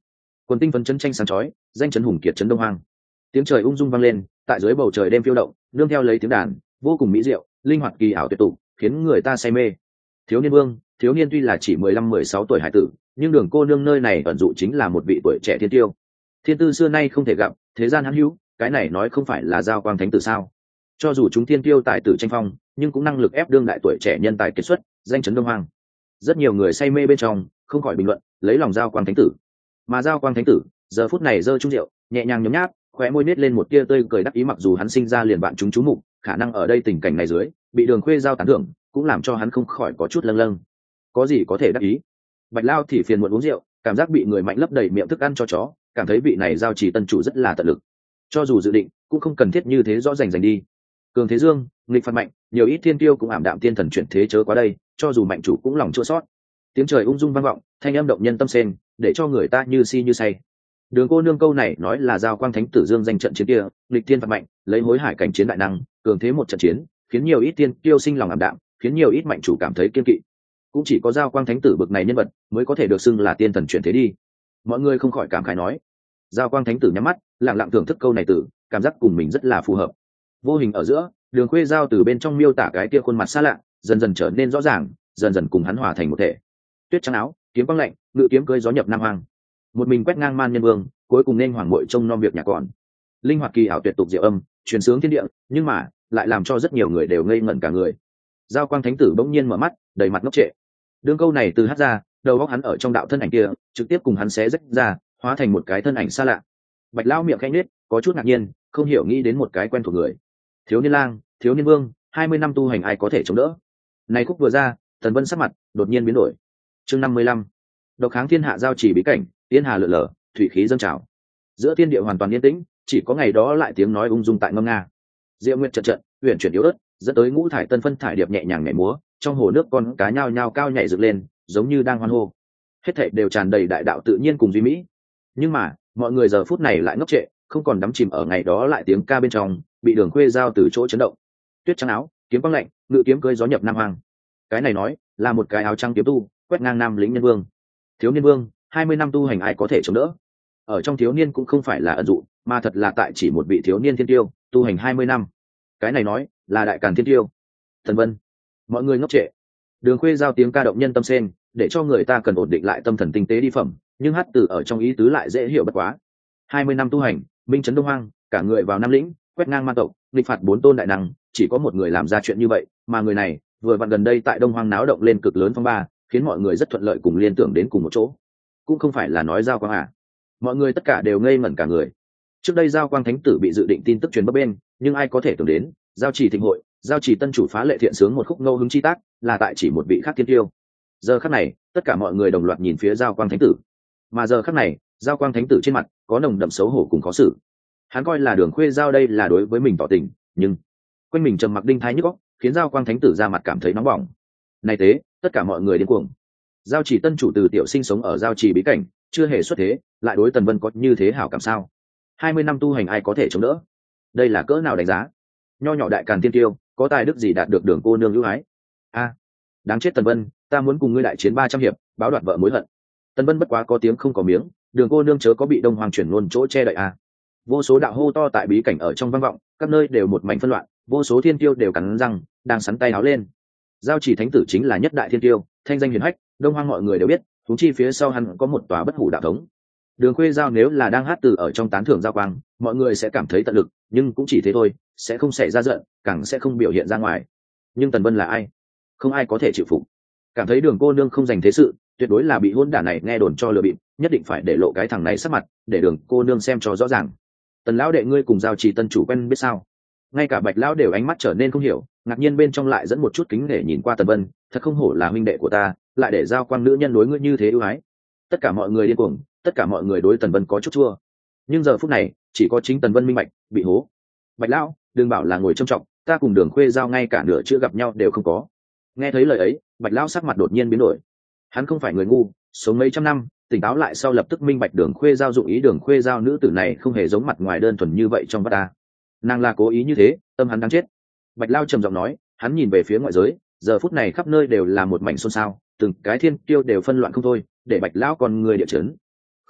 quần tinh phấn chấn tranh sáng chói, danh chấn hùng kiệt chấn đông hoang. Tiếng trời ung dung vang lên, tại dưới bầu trời đêm phiêu động, nương theo lấy tiếng đàn, vô cùng mỹ diệu, linh hoạt kỳ ảo tuyệt tục, khiến người ta say mê. Thiếu niên vương, thiếu niên tuy là chỉ 15-16 tuổi hải tử, nhưng Đường cô nương nơi này ẩn dụ chính là một vị tuổi trẻ thiên tiêu. Thiên tư xưa nay không thể gặp, thế gian hữu hữu, cái này nói không phải là giao quang thánh tử sao? Cho dù chúng thiên tiêu tài tử tranh phong, nhưng cũng năng lực ép đương đại tuổi trẻ nhân tài kiệt xuất, danh chấn đông hoang. Rất nhiều người say mê bên trong, không khỏi bình luận, lấy lòng giao quang thánh tử. Mà giao quang thánh tử, giờ phút này giơ chung rượu, nhẹ nhàng nhấm nháp, khóe môi nết lên một tia tươi cười đắc ý, mặc dù hắn sinh ra liền bạn chúng chú mục, khả năng ở đây tình cảnh này dưới, bị Đường Khuê giao tán thưởng, cũng làm cho hắn không khỏi có chút lâng lâng. Có gì có thể đắc ý? Bạch Lao thì phiền muộn uống rượu, cảm giác bị người mạnh lấp đầy miệng thức ăn cho chó, cảm thấy vị này giao chỉ tân chủ rất là tận lực. Cho dù dự định, cũng không cần thiết như thế rõ rành rành đi. Cường thế dương, nghịch phạt mạnh, nhiều ít thiên tiêu cũng ảm đạm tiên thần chuyển thế chớ quá đây, cho dù mạnh chủ cũng lòng chua sót. Tiếng trời ung dung vang vọng, thanh âm động nhân tâm sen, để cho người ta như si như say. Đường cô nương câu này nói là giao quang thánh tử dương danh trận chiến kia, nghịch thiên phạt mạnh, lấy hối hải cảnh chiến đại năng, cường thế một trận chiến, khiến nhiều ít tiên tiêu sinh lòng ảm đạm, khiến nhiều ít mạnh chủ cảm thấy kiên kỵ. Cũng chỉ có giao quang thánh tử bậc này nhân vật mới có thể được xưng là tiên thần chuyển thế đi. Mọi người không khỏi cảm khái nói. Giao quang thánh tử nhắm mắt, lặng lặng thưởng thức câu này tử, cảm giác cùng mình rất là phù hợp. Vô hình ở giữa, Đường Khuê giao từ bên trong miêu tả cái kia khuôn mặt xa lạ, dần dần trở nên rõ ràng, dần dần cùng hắn hòa thành một thể. Tuyết trắng áo, kiếm quang lạnh, ngự kiếm cưỡi gió nhập nam hoang. Một mình quét ngang man nhân vương, cuối cùng nên hoàng muội trông nom việc nhà còn. Linh hoạt kỳ ảo tuyệt tục diệu âm, truyền sướng thiên địa, nhưng mà lại làm cho rất nhiều người đều ngây ngẩn cả người. Giao quang thánh tử bỗng nhiên mở mắt, đầy mặt ngốc trệ. Đương câu này từ hát ra, đầu óc hắn ở trong đạo thân ảnh kia, trực tiếp cùng hắn xé rách ra, hóa thành một cái thân ảnh xa lạ. Bạch Lão miệng khẽ nhếch, có chút ngạc nhiên, không hiểu nghĩ đến một cái quen thuộc người. Thiếu niên lang, thiếu niên vương, 20 năm tu hành ai có thể chống đỡ? Này khúc vừa ra, Tần Vân sắc mặt đột nhiên biến đổi. Chương 55. Độc kháng thiên hạ giao chỉ bí cảnh, tiên hà lượn lờ, thủy khí dâng trào. Giữa thiên địa hoàn toàn yên tĩnh, chỉ có ngày đó lại tiếng nói ung dung tại ngâm nga. Diệu Nguyệt trận trận, huyền chuyển yếu ớt, dẫn tới ngũ thải tân phân thải điệp nhẹ nhàng nhảy múa, trong hồ nước con cá nhao nhao cao nhảy dựng lên, giống như đang hoan hô. Hết thảy đều tràn đầy đại đạo tự nhiên cùng duy mỹ. Nhưng mà, mọi người giờ phút này lại ngốc trệ, không còn đắm chìm ở ngày đó lại tiếng ca bên trong, bị Đường Khuê giao từ chỗ chấn động. Tuyết trắng áo, kiếm quang lạnh, ngự kiếm cưỡi gió nhập nam hoang. Cái này nói là một cái áo trắng kiếm tu, quét ngang nam lĩnh nhân vương. Thiếu niên vương, 20 năm tu hành ai có thể chống đỡ? Ở trong thiếu niên cũng không phải là ẩn dụ, mà thật là tại chỉ một vị thiếu niên thiên tiêu, tu hành 20 năm. Cái này nói là đại càn thiên tiêu. Thần Vân, mọi người ngốc trệ. Đường Khuê giao tiếng ca động nhân tâm sen, để cho người ta cần ổn định lại tâm thần tinh tế đi phẩm, nhưng hát từ ở trong ý tứ lại dễ hiểu bất quá. 20 năm tu hành, minh trấn đông hoang, cả người vào nam lĩnh, quét ngang man tộc, nghịch phạt 4 tôn đại năng, chỉ có một người làm ra chuyện như vậy, mà người này vừa vặn gần đây tại đông hoang náo động lên cực lớn phong ba, khiến mọi người rất thuận lợi cùng liên tưởng đến cùng một chỗ. Cũng không phải là nói giao quang à? Mọi người tất cả đều ngây ngẩn cả người. Trước đây giao quang thánh tử bị dự định tin tức truyền bấp bên, nhưng ai có thể tưởng đến, giao chỉ thịnh hội, giao chỉ tân chủ phá lệ thiện sướng một khúc ngẫu hứng chi tác, là tại chỉ một vị khác thiên tiêu. Giờ khắc này, tất cả mọi người đồng loạt nhìn phía giao quang thánh tử. Mà giờ khắc này, giao quang thánh tử trên mặt có nồng đậm xấu hổ cùng khó xử. Hắn coi là Đường Khuê giao đây là đối với mình tỏ tình, nhưng quanh mình trầm mặc đinh thái nhức óc, khiến giao quang thánh tử ra mặt cảm thấy nóng bỏng. Này tế, tất cả mọi người điên cuồng. Giao chỉ tân chủ từ tiểu sinh sống ở giao chỉ bí cảnh, chưa hề xuất thế, lại đối Tần Vân có như thế hảo cảm sao? 20 năm tu hành ai có thể chống đỡ? Đây là cỡ nào đánh giá? Nho nhỏ đại càn tiên tiêu, có tài đức gì đạt được Đường cô nương ưu ái? A, đáng chết Tần Vân, ta muốn cùng ngươi đại chiến 300 hiệp, báo đoạt vợ mối hận. Tần Vân bất quá có tiếng không có miếng, Đường cô nương chớ có bị đông hoàng chuyển luôn chỗ che đậy a. Vô số đạo hô to tại bí cảnh ở trong vang vọng, các nơi đều một mảnh phân loạn, vô số thiên tiêu đều cắn răng, đang sắn tay áo lên. Giao chỉ thánh tử chính là nhất đại thiên tiêu, thanh danh hiển hách, đông hoang mọi người đều biết, thú chi phía sau hắn có một tòa bất hủ đạo thống. Đường Khuê giao nếu là đang hát từ ở trong tán thưởng giao quang, mọi người sẽ cảm thấy tận lực, nhưng cũng chỉ thế thôi, sẽ không xảy ra giận, càng sẽ không biểu hiện ra ngoài. Nhưng Tần Vân là ai? Không ai có thể chịu phục. Cảm thấy Đường cô nương không dành thế sự, tuyệt đối là bị hôn đản này nghe đồn cho lừa bịp, nhất định phải để lộ cái thằng này sắc mặt, để Đường cô nương xem cho rõ ràng. Tần lão đệ ngươi cùng giao trì tân chủ quen biết sao? Ngay cả Bạch lão đều ánh mắt trở nên không hiểu, ngạc nhiên bên trong lại dẫn một chút kính nể nhìn qua Tần Vân, thật không hổ là huynh đệ của ta, lại để giao quang nữ nhân đối ngươi như thế ưu ái. Tất cả mọi người điên cuồng, tất cả mọi người đối Tần Vân có chút chua. Nhưng giờ phút này, chỉ có chính Tần Vân minh bạch, bị hố. Bạch lão, đừng bảo là ngồi trông trọng, ta cùng Đường Khuê giao ngay cả nửa chưa gặp nhau đều không có. Nghe thấy lời ấy, Bạch lão sắc mặt đột nhiên biến đổi. Hắn không phải người ngu, sống mấy trăm năm, tỉnh táo lại sau lập tức minh bạch Đường Khuê giao dụng ý Đường Khuê giao nữ tử này không hề giống mặt ngoài đơn thuần như vậy trong mắt ta. Nàng là cố ý như thế, tâm hắn đáng chết. Bạch lão trầm giọng nói, hắn nhìn về phía ngoại giới, giờ phút này khắp nơi đều là một mảnh xôn xao, từng cái thiên kiêu đều phân loạn không thôi, để Bạch lão còn người địa chấn.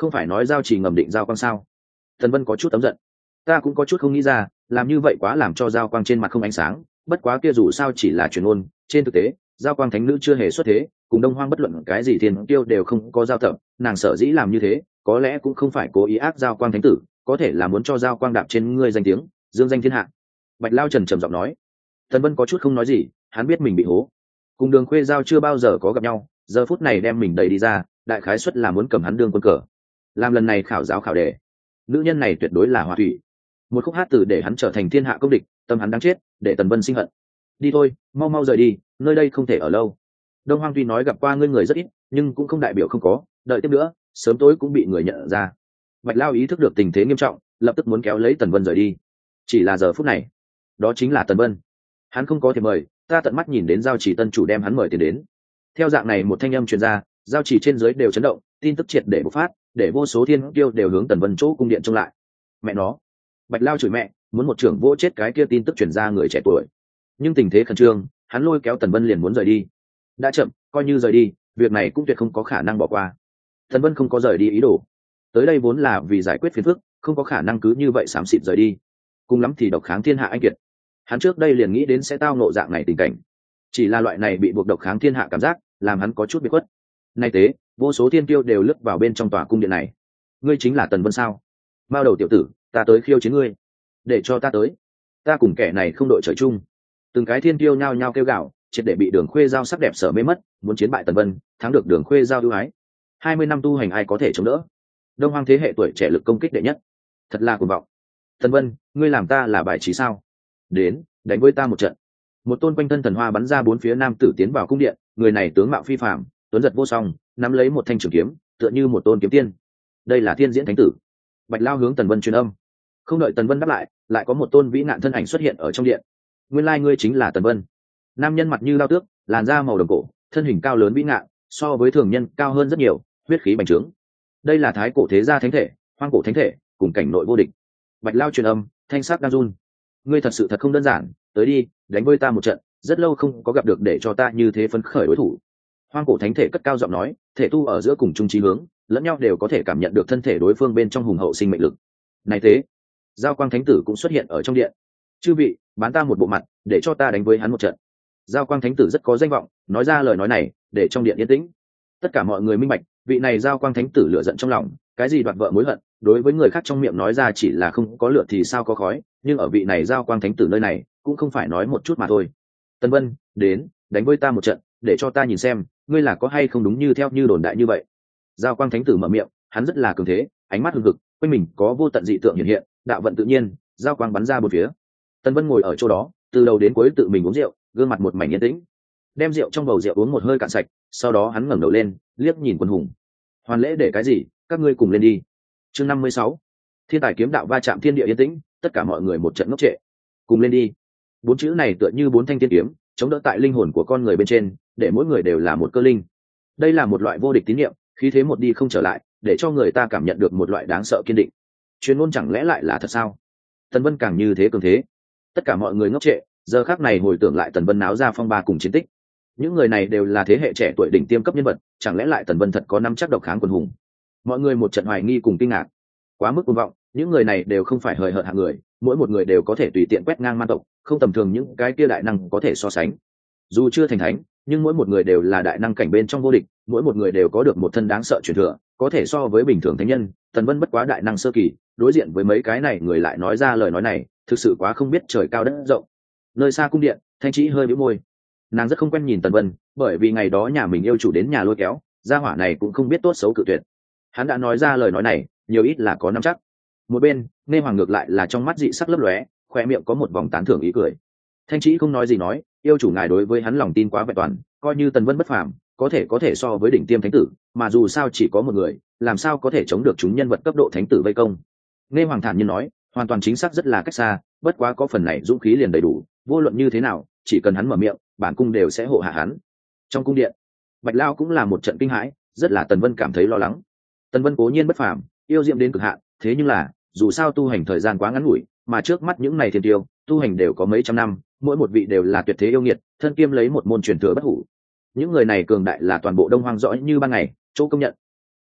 không phải nói giao chỉ ngầm định giao quang sao? Tần Vân có chút ấm giận. Ta cũng có chút không nghĩ ra, làm như vậy quá làm cho giao quang trên mặt không ánh sáng, bất quá kia dù sao chỉ là truyền ngôn, trên thực tế giao quang thánh nữ chưa hề xuất thế, cùng Đông Hoang bất luận cái gì thiên tiêu đều không có giao tập, nàng sở dĩ làm như thế có lẽ cũng không phải cố ý áp giao quang thánh tử, có thể là muốn cho giao quang đạp trên ngươi danh tiếng, dương danh thiên hạ. Bạch Lao trầm trầm giọng nói. Tần Vân có chút không nói gì, hắn biết mình bị hố. Cùng Đường Khuê Giao chưa bao giờ có gặp nhau, giờ phút này đem mình đẩy đi ra, đại khái suất là muốn cầm hắn đương quân cờ. Làm lần này khảo giáo khảo đề, nữ nhân này tuyệt đối là Hoa Thủy. Một khúc hát từ để hắn trở thành thiên hạ công địch, tâm hắn đáng chết, để Tần Vân sinh hận. Đi thôi, mau mau rời đi, nơi đây không thể ở lâu. Đông Hoang tuy nói gặp qua ngươi người rất ít, nhưng cũng không đại biểu không có, đợi tiếp nữa, sớm tối cũng bị người nhận ra. Bạch Lao ý thức được tình thế nghiêm trọng, lập tức muốn kéo lấy Tần Vân rời đi. Chỉ là giờ phút này, đó chính là Tần Vân. Hắn không có thể mời, ta tận mắt nhìn đến giao chỉ tân chủ đem hắn mời tiền đến. Theo dạng này một thanh âm truyền ra, giao chỉ trên dưới đều chấn động, tin tức triệt để bộc phát, để vô số thiên kiêu đều hướng Tần Vân chỗ cung điện trông lại. Mẹ nó, Bạch Lao chửi mẹ, muốn một trưởng vô chết cái kia tin tức truyền ra người trẻ tuổi. Nhưng tình thế khẩn trương, hắn lôi kéo Tần Vân liền muốn rời đi. Đã chậm, coi như rời đi, việc này cũng tuyệt không có khả năng bỏ qua. Tần Vân không có rời đi ý đồ, tới đây vốn là vì giải quyết phiền phức, không có khả năng cứ như vậy xám xịt rời đi. Cùng lắm thì độc kháng thiên hạ anh kiệt. Hắn trước đây liền nghĩ đến sẽ tao ngộ dạng này tình cảnh, chỉ là loại này bị buộc độc kháng thiên hạ cảm giác làm hắn có chút bị khuất. Nay tế, vô số thiên kiêu đều lướt vào bên trong tòa cung điện này. Ngươi chính là Tần Vân sao? Bao đầu tiểu tử, ta tới khiêu chiến ngươi. Để cho ta tới, ta cùng kẻ này không đội trời chung. Từng cái thiên kiêu nhao nhao kêu gào, triệt để bị Đường Khuê Giao sắc đẹp sở mê mất, muốn chiến bại Tần Vân, thắng được Đường Khuê Giao ưu ái. 20 năm tu hành ai có thể chống đỡ? Đông Hoang thế hệ tuổi trẻ lực công kích đệ nhất, thật là cuồng vọng. Tần Vân, ngươi làm ta là bài trí sao? Đến, đánh với ta một trận. Một tôn quanh thân thần hoa bắn ra bốn phía nam tử tiến vào cung điện, người này tướng mạo phi phàm, tuấn giật vô song, nắm lấy một thanh trường kiếm, tựa như một tôn kiếm tiên. Đây là Thiên Diễn Thánh tử. Bạch Lao hướng Tần Vân truyền âm. Không đợi Tần Vân đáp lại, lại có một tôn vĩ nạn thân ảnh xuất hiện ở trong điện. Nguyên lai ngươi chính là Tần Vân. Nam nhân mặt như lao tước, làn da màu đồng cổ, thân hình cao lớn vĩ ngạn, so với thường nhân cao hơn rất nhiều, huyết khí bành trướng. Đây là thái cổ thế gia thánh thể, hoang cổ thánh thể, cùng cảnh nội vô địch. Bạch Lao truyền âm, thanh sắc đang run. Ngươi thật sự thật không đơn giản, tới đi, đánh với ta một trận, rất lâu không có gặp được để cho ta như thế phấn khởi đối thủ. Hoang cổ thánh thể cất cao giọng nói, thể tu ở giữa cùng chung chí hướng, lẫn nhau đều có thể cảm nhận được thân thể đối phương bên trong hùng hậu sinh mệnh lực. Này thế, Giao Quang thánh tử cũng xuất hiện ở trong điện. Chư vị, bán ta một bộ mặt, để cho ta đánh với hắn một trận. Giao Quang thánh tử rất có danh vọng, nói ra lời nói này, để trong điện yên tĩnh. Tất cả mọi người minh bạch, vị này Giao Quang thánh tử lửa giận trong lòng, cái gì đoạt vợ mối hận, đối với người khác trong miệng nói ra chỉ là không có lửa thì sao có khói, nhưng ở vị này Giao Quang thánh tử nơi này, cũng không phải nói một chút mà thôi. Tần Vân, đến, đánh với ta một trận, để cho ta nhìn xem, ngươi là có hay không đúng như theo như đồn đại như vậy. Giao Quang thánh tử mở miệng, hắn rất là cường thế, ánh mắt hừng hực, quanh mình có vô tận dị tượng hiện hiện, đạo vận tự nhiên, giao quang bắn ra bốn phía. Tần Vân ngồi ở chỗ đó, từ đầu đến cuối tự mình uống rượu, gương mặt một mảnh yên tĩnh. Đem rượu trong bầu rượu uống một hơi cạn sạch, sau đó hắn ngẩng đầu lên, liếc nhìn quân hùng. Hoàn lễ để cái gì, các ngươi cùng lên đi. Chương 56. Thiên tài kiếm đạo va chạm thiên địa yên tĩnh, tất cả mọi người một trận ngốc trệ. Cùng lên đi. Bốn chữ này tựa như bốn thanh thiên kiếm, chống đỡ tại linh hồn của con người bên trên, để mỗi người đều là một cơ linh. Đây là một loại vô địch tín niệm, khí thế một đi không trở lại, để cho người ta cảm nhận được một loại đáng sợ kiên định. Chuyên môn chẳng lẽ lại là thật sao? Tần Vân càng như thế cường thế. Tất cả mọi người ngốc trệ, giờ khắc này hồi tưởng lại Tần Vân náo ra phong ba cùng chiến tích. Những người này đều là thế hệ trẻ tuổi đỉnh tiêm cấp nhân vật, chẳng lẽ lại Tần Vân thật có nắm chắc độc kháng quần hùng? Mọi người một trận hoài nghi cùng kinh ngạc. Quá mức cuồng vọng, những người này đều không phải hời hợt hạng người, mỗi một người đều có thể tùy tiện quét ngang man tộc, không tầm thường những cái kia đại năng có thể so sánh. Dù chưa thành thánh, nhưng mỗi một người đều là đại năng cảnh bên trong vô địch, mỗi một người đều có được một thân đáng sợ truyền thừa, có thể so với bình thường thánh nhân. Tần Vân bất quá đại năng sơ kỳ, đối diện với mấy cái này người lại nói ra lời nói này, thực sự quá không biết trời cao đất rộng. Nơi xa cung điện, Thanh Trĩ hơi bĩu môi, nàng rất không quen nhìn Tần Vân, bởi vì ngày đó nhà mình yêu chủ đến nhà lôi kéo, gia hỏa này cũng không biết tốt xấu cự tuyệt. Hắn đã nói ra lời nói này, nhiều ít là có nắm chắc. Một bên, Nghe Hoàng ngược lại là trong mắt dị sắc lấp lóe, khoe miệng có một vòng tán thưởng ý cười. Thanh Trĩ không nói gì nói, yêu chủ ngài đối với hắn lòng tin quá vẹn toàn, coi như Tần Vân bất phàm, có thể so với đỉnh tiêm thánh tử, mà dù sao chỉ có một người, làm sao có thể chống được chúng nhân vật cấp độ thánh tử vây công. Nghe Hoàng thản nhiên nói, hoàn toàn chính xác rất là cách xa, bất quá có phần này dũng khí liền đầy đủ, vô luận như thế nào, chỉ cần hắn mở miệng, bản cung đều sẽ hộ hạ hắn. Trong cung điện, Bạch Lao cũng là một trận kinh hãi, rất là Tần Vân cảm thấy lo lắng. Tần Vân cố nhiên bất phàm, yêu diệm đến cực hạn, thế nhưng là, dù sao tu hành thời gian quá ngắn ngủi, mà trước mắt những này thiên tiêu, tu hành đều có mấy trăm năm, mỗi một vị đều là tuyệt thế yêu nghiệt, thân kiêm lấy một môn truyền thừa bất hủ. Những người này cường đại là toàn bộ Đông Hoang rõ như ban ngày, chỗ công nhận.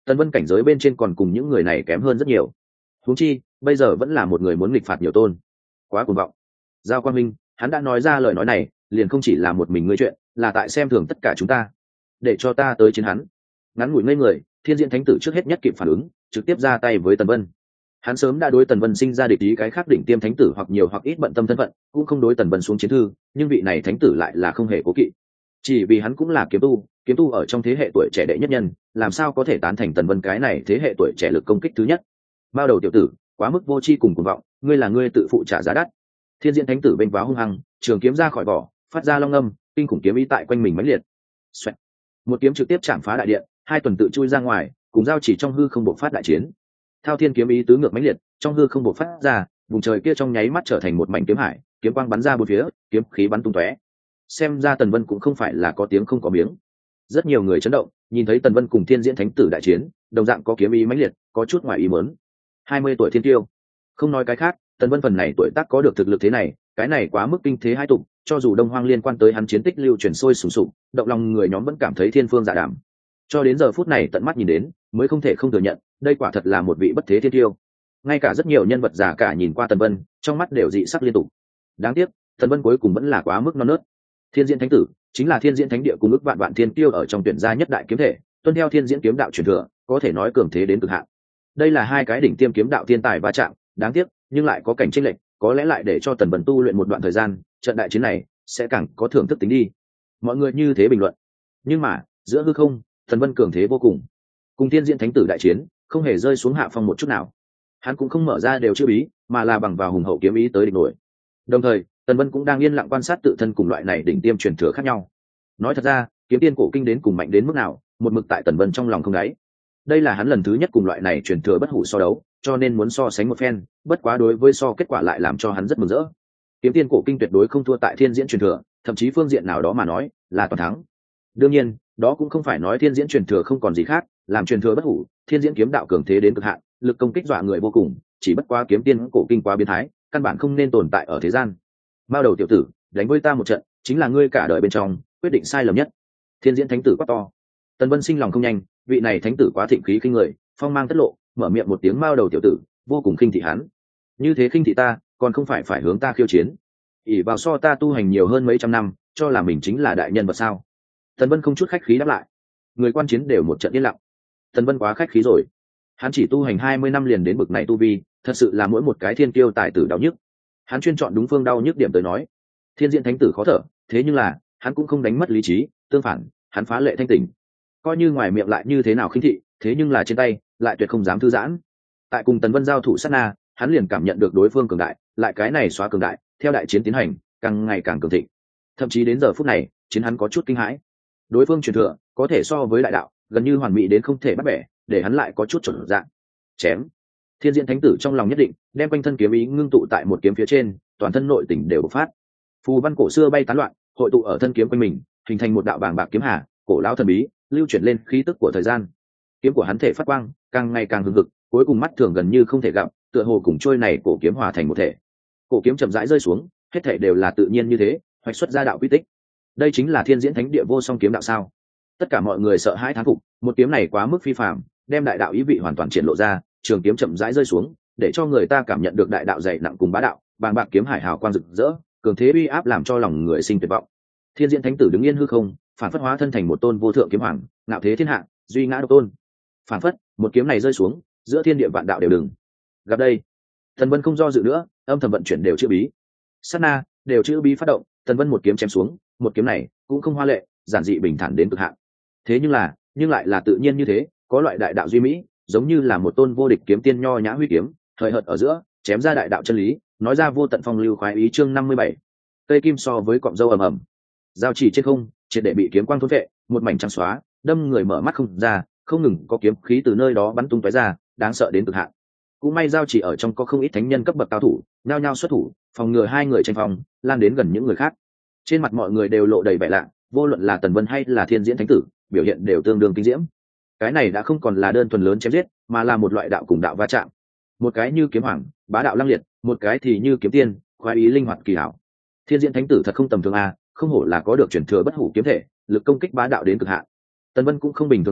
Tần Vân cảnh giới bên trên còn cùng những người này kém hơn rất nhiều, huống chi bây giờ vẫn là một người muốn nghịch phạt nhiều tôn, quá cuồng vọng. Giao Quang Minh, hắn đã nói ra lời nói này liền không chỉ là một mình ngươi chuyện, là tại xem thường tất cả chúng ta, để cho ta tới chiến hắn. Ngắn ngủi ngây người, Thiên Diễn Thánh Tử trước hết nhất kịp phản ứng, trực tiếp ra tay với Tần Vân. Hắn sớm đã đối Tần Vân sinh ra địch ý, cái khác đỉnh tiêm thánh tử hoặc nhiều hoặc ít bận tâm thân phận, cũng không đối Tần Vân xuống chiến thư, nhưng vị này thánh tử lại là không hề cố kỵ. Chỉ vì hắn cũng là kiếm tu ở trong thế hệ tuổi trẻ đệ nhất nhân, làm sao có thể tán thành Tần Vân cái này thế hệ tuổi trẻ lực công kích thứ nhất. Bao đầu tiểu tử, quá mức vô tri cùng cuồng vọng, ngươi là ngươi tự phụ trả giá đắt. Thiên Diễn Thánh Tử bênh váo hung hăng, trường kiếm ra khỏi vỏ, phát ra long âm, kinh khủng kiếm ý tại quanh mình mãnh liệt. Xoẹt. Một kiếm trực tiếp chạm phá đại điện, hai tuần tự chui ra ngoài, cùng giao chỉ trong hư không bộc phát đại chiến. Thao thiên kiếm ý tứ ngược mãnh liệt, trong hư không bộc phát ra, vùng trời kia trong nháy mắt trở thành một mảnh kiếm hải, kiếm quang bắn ra bốn phía, kiếm khí bắn tung tóe. Xem ra Tần Vân cũng không phải là có tiếng không có miếng. Rất nhiều người chấn động, nhìn thấy Tần Vân cùng Thiên Diễn Thánh Tử đại chiến, đồng dạng có kiếm ý mãnh liệt, có chút ngoài ý muốn. 20 tuổi thiên tiêu, không nói cái khác, Tần Vân phần này tuổi tác có được thực lực thế này, cái này quá mức kinh thế hai tục, cho dù Đông Hoang liên quan tới hắn chiến tích lưu truyền sôi sùng sục, động lòng người nhóm vẫn cảm thấy thiên phương dạ đảm. Cho đến giờ phút này tận mắt nhìn đến, mới không thể không thừa nhận, đây quả thật là một vị bất thế thiên tiêu. Ngay cả rất nhiều nhân vật già cả nhìn qua Tần Vân, trong mắt đều dị sắc liên tục. Đáng tiếc, Tần Vân cuối cùng vẫn là quá mức non nớt. Thiên Diễn Thánh Tử chính là Thiên Diễn Thánh Địa cùng ức vạn vạn thiên tiêu ở trong tuyển gia nhất đại kiếm thể, tuân theo Thiên Diễn kiếm đạo truyền thừa, có thể nói cường thế đến cực hạn. Đây là hai cái đỉnh tiêm kiếm đạo thiên tài va chạm, đáng tiếc, nhưng lại có cảnh chênh lệch, có lẽ lại để cho Tần Vân tu luyện một đoạn thời gian, trận đại chiến này sẽ càng có thưởng thức tính đi. Mọi người như thế bình luận. Nhưng mà, giữa hư không, Tần Vân cường thế vô cùng Thiên Diễn Thánh Tử đại chiến, không hề rơi xuống hạ phong một chút nào. Hắn cũng không mở ra đều chưa bí, mà là bằng vào hùng hậu kiếm ý tới địch nổi. Đồng thời, Tần Vân cũng đang yên lặng quan sát tự thân cùng loại này đỉnh tiêm truyền thừa khác nhau. Nói thật ra, kiếm tiên cổ kinh đến cùng mạnh đến mức nào, một mực tại Tần Vân trong lòng không đáy. Đây là hắn lần thứ nhất cùng loại này truyền thừa bất hủ so đấu, cho nên muốn so sánh một phen, bất quá đối với so kết quả lại làm cho hắn rất mừng rỡ. Kiếm tiên cổ kinh tuyệt đối không thua tại Thiên Diễn truyền thừa, thậm chí phương diện nào đó mà nói là toàn thắng. Đương nhiên, đó cũng không phải nói Thiên Diễn truyền thừa không còn gì khác, làm truyền thừa bất hủ, Thiên Diễn kiếm đạo cường thế đến cực hạn, lực công kích dọa người vô cùng, chỉ bất quá kiếm tiên cổ kinh quá biến thái, căn bản không nên tồn tại ở thế gian. Bao đầu tiểu tử, đánh với ta một trận, chính là ngươi cả đời bên trong quyết định sai lầm nhất. Thiên Diễn Thánh Tử quát to. Tần Vân sinh lòng không nhanh, vị này thánh tử quá thịnh khí khinh người, phong mang tất lộ, mở miệng một tiếng bao đầu tiểu tử, vô cùng khinh thị hắn. Như thế khinh thị ta, còn không phải hướng ta khiêu chiến? ỷ vào so ta tu hành nhiều hơn mấy trăm năm, cho là mình chính là đại nhân vật sao? Tần Vân không chút khách khí đáp lại. Người quan chiến đều một trận yên lặng. Tần Vân quá khách khí rồi. Hắn chỉ tu hành 20 năm liền đến bực này tu vi, thật sự là mỗi một cái thiên kiêu tài tử đau nhức. Hắn chuyên chọn đúng phương đau nhức điểm tới nói. Thiên Diễn Thánh Tử khó thở, thế nhưng là, hắn cũng không đánh mất lý trí, tương phản, hắn phá lệ thanh tỉnh. Coi như ngoài miệng lại như thế nào khinh thị, thế nhưng là trên tay lại tuyệt không dám thư giãn. Tại cùng Tần Vân giao thủ sát na, hắn liền cảm nhận được đối phương cường đại, lại cái này xóa cường đại, theo đại chiến tiến hành, càng ngày càng cường thịnh. Thậm chí đến giờ phút này, chiến hắn có chút kinh hãi. Đối phương truyền thừa, có thể so với đại đạo, gần như hoàn mỹ đến không thể bắt bẻ, để hắn lại có chút chuẩn dạng. Chém. Thiên Diễn Thánh Tử trong lòng nhất định, đem quanh thân kiếm ý ngưng tụ tại một kiếm phía trên, toàn thân nội tình đều bộc phát. Phù văn cổ xưa bay tán loạn, hội tụ ở thân kiếm quanh mình, hình thành một đạo bàng bạc kiếm hà, cổ lão thần bí, lưu chuyển lên khí tức của thời gian. Kiếm của hắn thể phát quang, càng ngày càng hừng hực, cuối cùng mắt thường gần như không thể gặp, tựa hồ cùng trôi này cổ kiếm hòa thành một thể. Cổ kiếm chậm rãi rơi xuống, hết thể đều là tự nhiên như thế, hoạch xuất ra đạo quy tích. Đây chính là Thiên Diễn Thánh Địa vô song kiếm đạo sao? Tất cả mọi người sợ hãi thán phục, một kiếm này quá mức phi phàm, đem đại đạo ý vị hoàn toàn triển lộ ra, trường kiếm chậm rãi rơi xuống, để cho người ta cảm nhận được đại đạo dày nặng cùng bá đạo, bàng bạc kiếm hải hào quang rực rỡ, cường thế uy áp làm cho lòng người sinh tuyệt vọng. Thiên Diễn Thánh Tử đứng yên hư không, phản phất hóa thân thành một tôn vô thượng kiếm hoàng, ngạo thế thiên hạ, duy ngã độc tôn. Phản phất, một kiếm này rơi xuống, giữa thiên địa vạn đạo đều đừng. Gặp đây, Tần Vân không do dự nữa, âm thầm vận chuyển đều chữ bí. Sát na, đều chữ bí phát động, Tần Vân một kiếm chém xuống, một kiếm này cũng không hoa lệ, giản dị bình thản đến cực hạn. Thế nhưng lại là tự nhiên như thế, có loại đại đạo duy mỹ, giống như là một tôn vô địch kiếm tiên nho nhã huy kiếm, thời hợt ở giữa, chém ra đại đạo chân lý, nói ra vô tận phong lưu khoái ý. Chương 57. Cây kim so với cọng dâu ầm ầm. Giao chỉ trên không, triệt để bị kiếm quang thôn vệ, một mảnh trắng xóa, đâm người mở mắt không ra, không ngừng có kiếm khí từ nơi đó bắn tung tóe ra, đáng sợ đến cực hạn. Cũng may giao chỉ ở trong có không ít thánh nhân cấp bậc cao thủ, nhao nhao xuất thủ, phòng ngừa hai người tranh phòng, lan đến gần những người khác. Trên mặt mọi người đều lộ đầy vẻ lạ, vô luận là Tần Vân hay là Thiên Diễn Thánh Tử, biểu hiện đều tương đương kinh diễm. Cái này đã không còn là đơn thuần lớn chém giết, mà là một loại đạo cùng đạo va chạm. Một cái như kiếm hoàng, bá đạo lăng liệt, một cái thì như kiếm tiên, khoái ý linh hoạt kỳ hảo. Thiên Diễn Thánh Tử thật không tầm thường a, không hổ là có được truyền thừa bất hủ kiếm thể, lực công kích bá đạo đến cực hạn. Tần Vân cũng không bình thường a,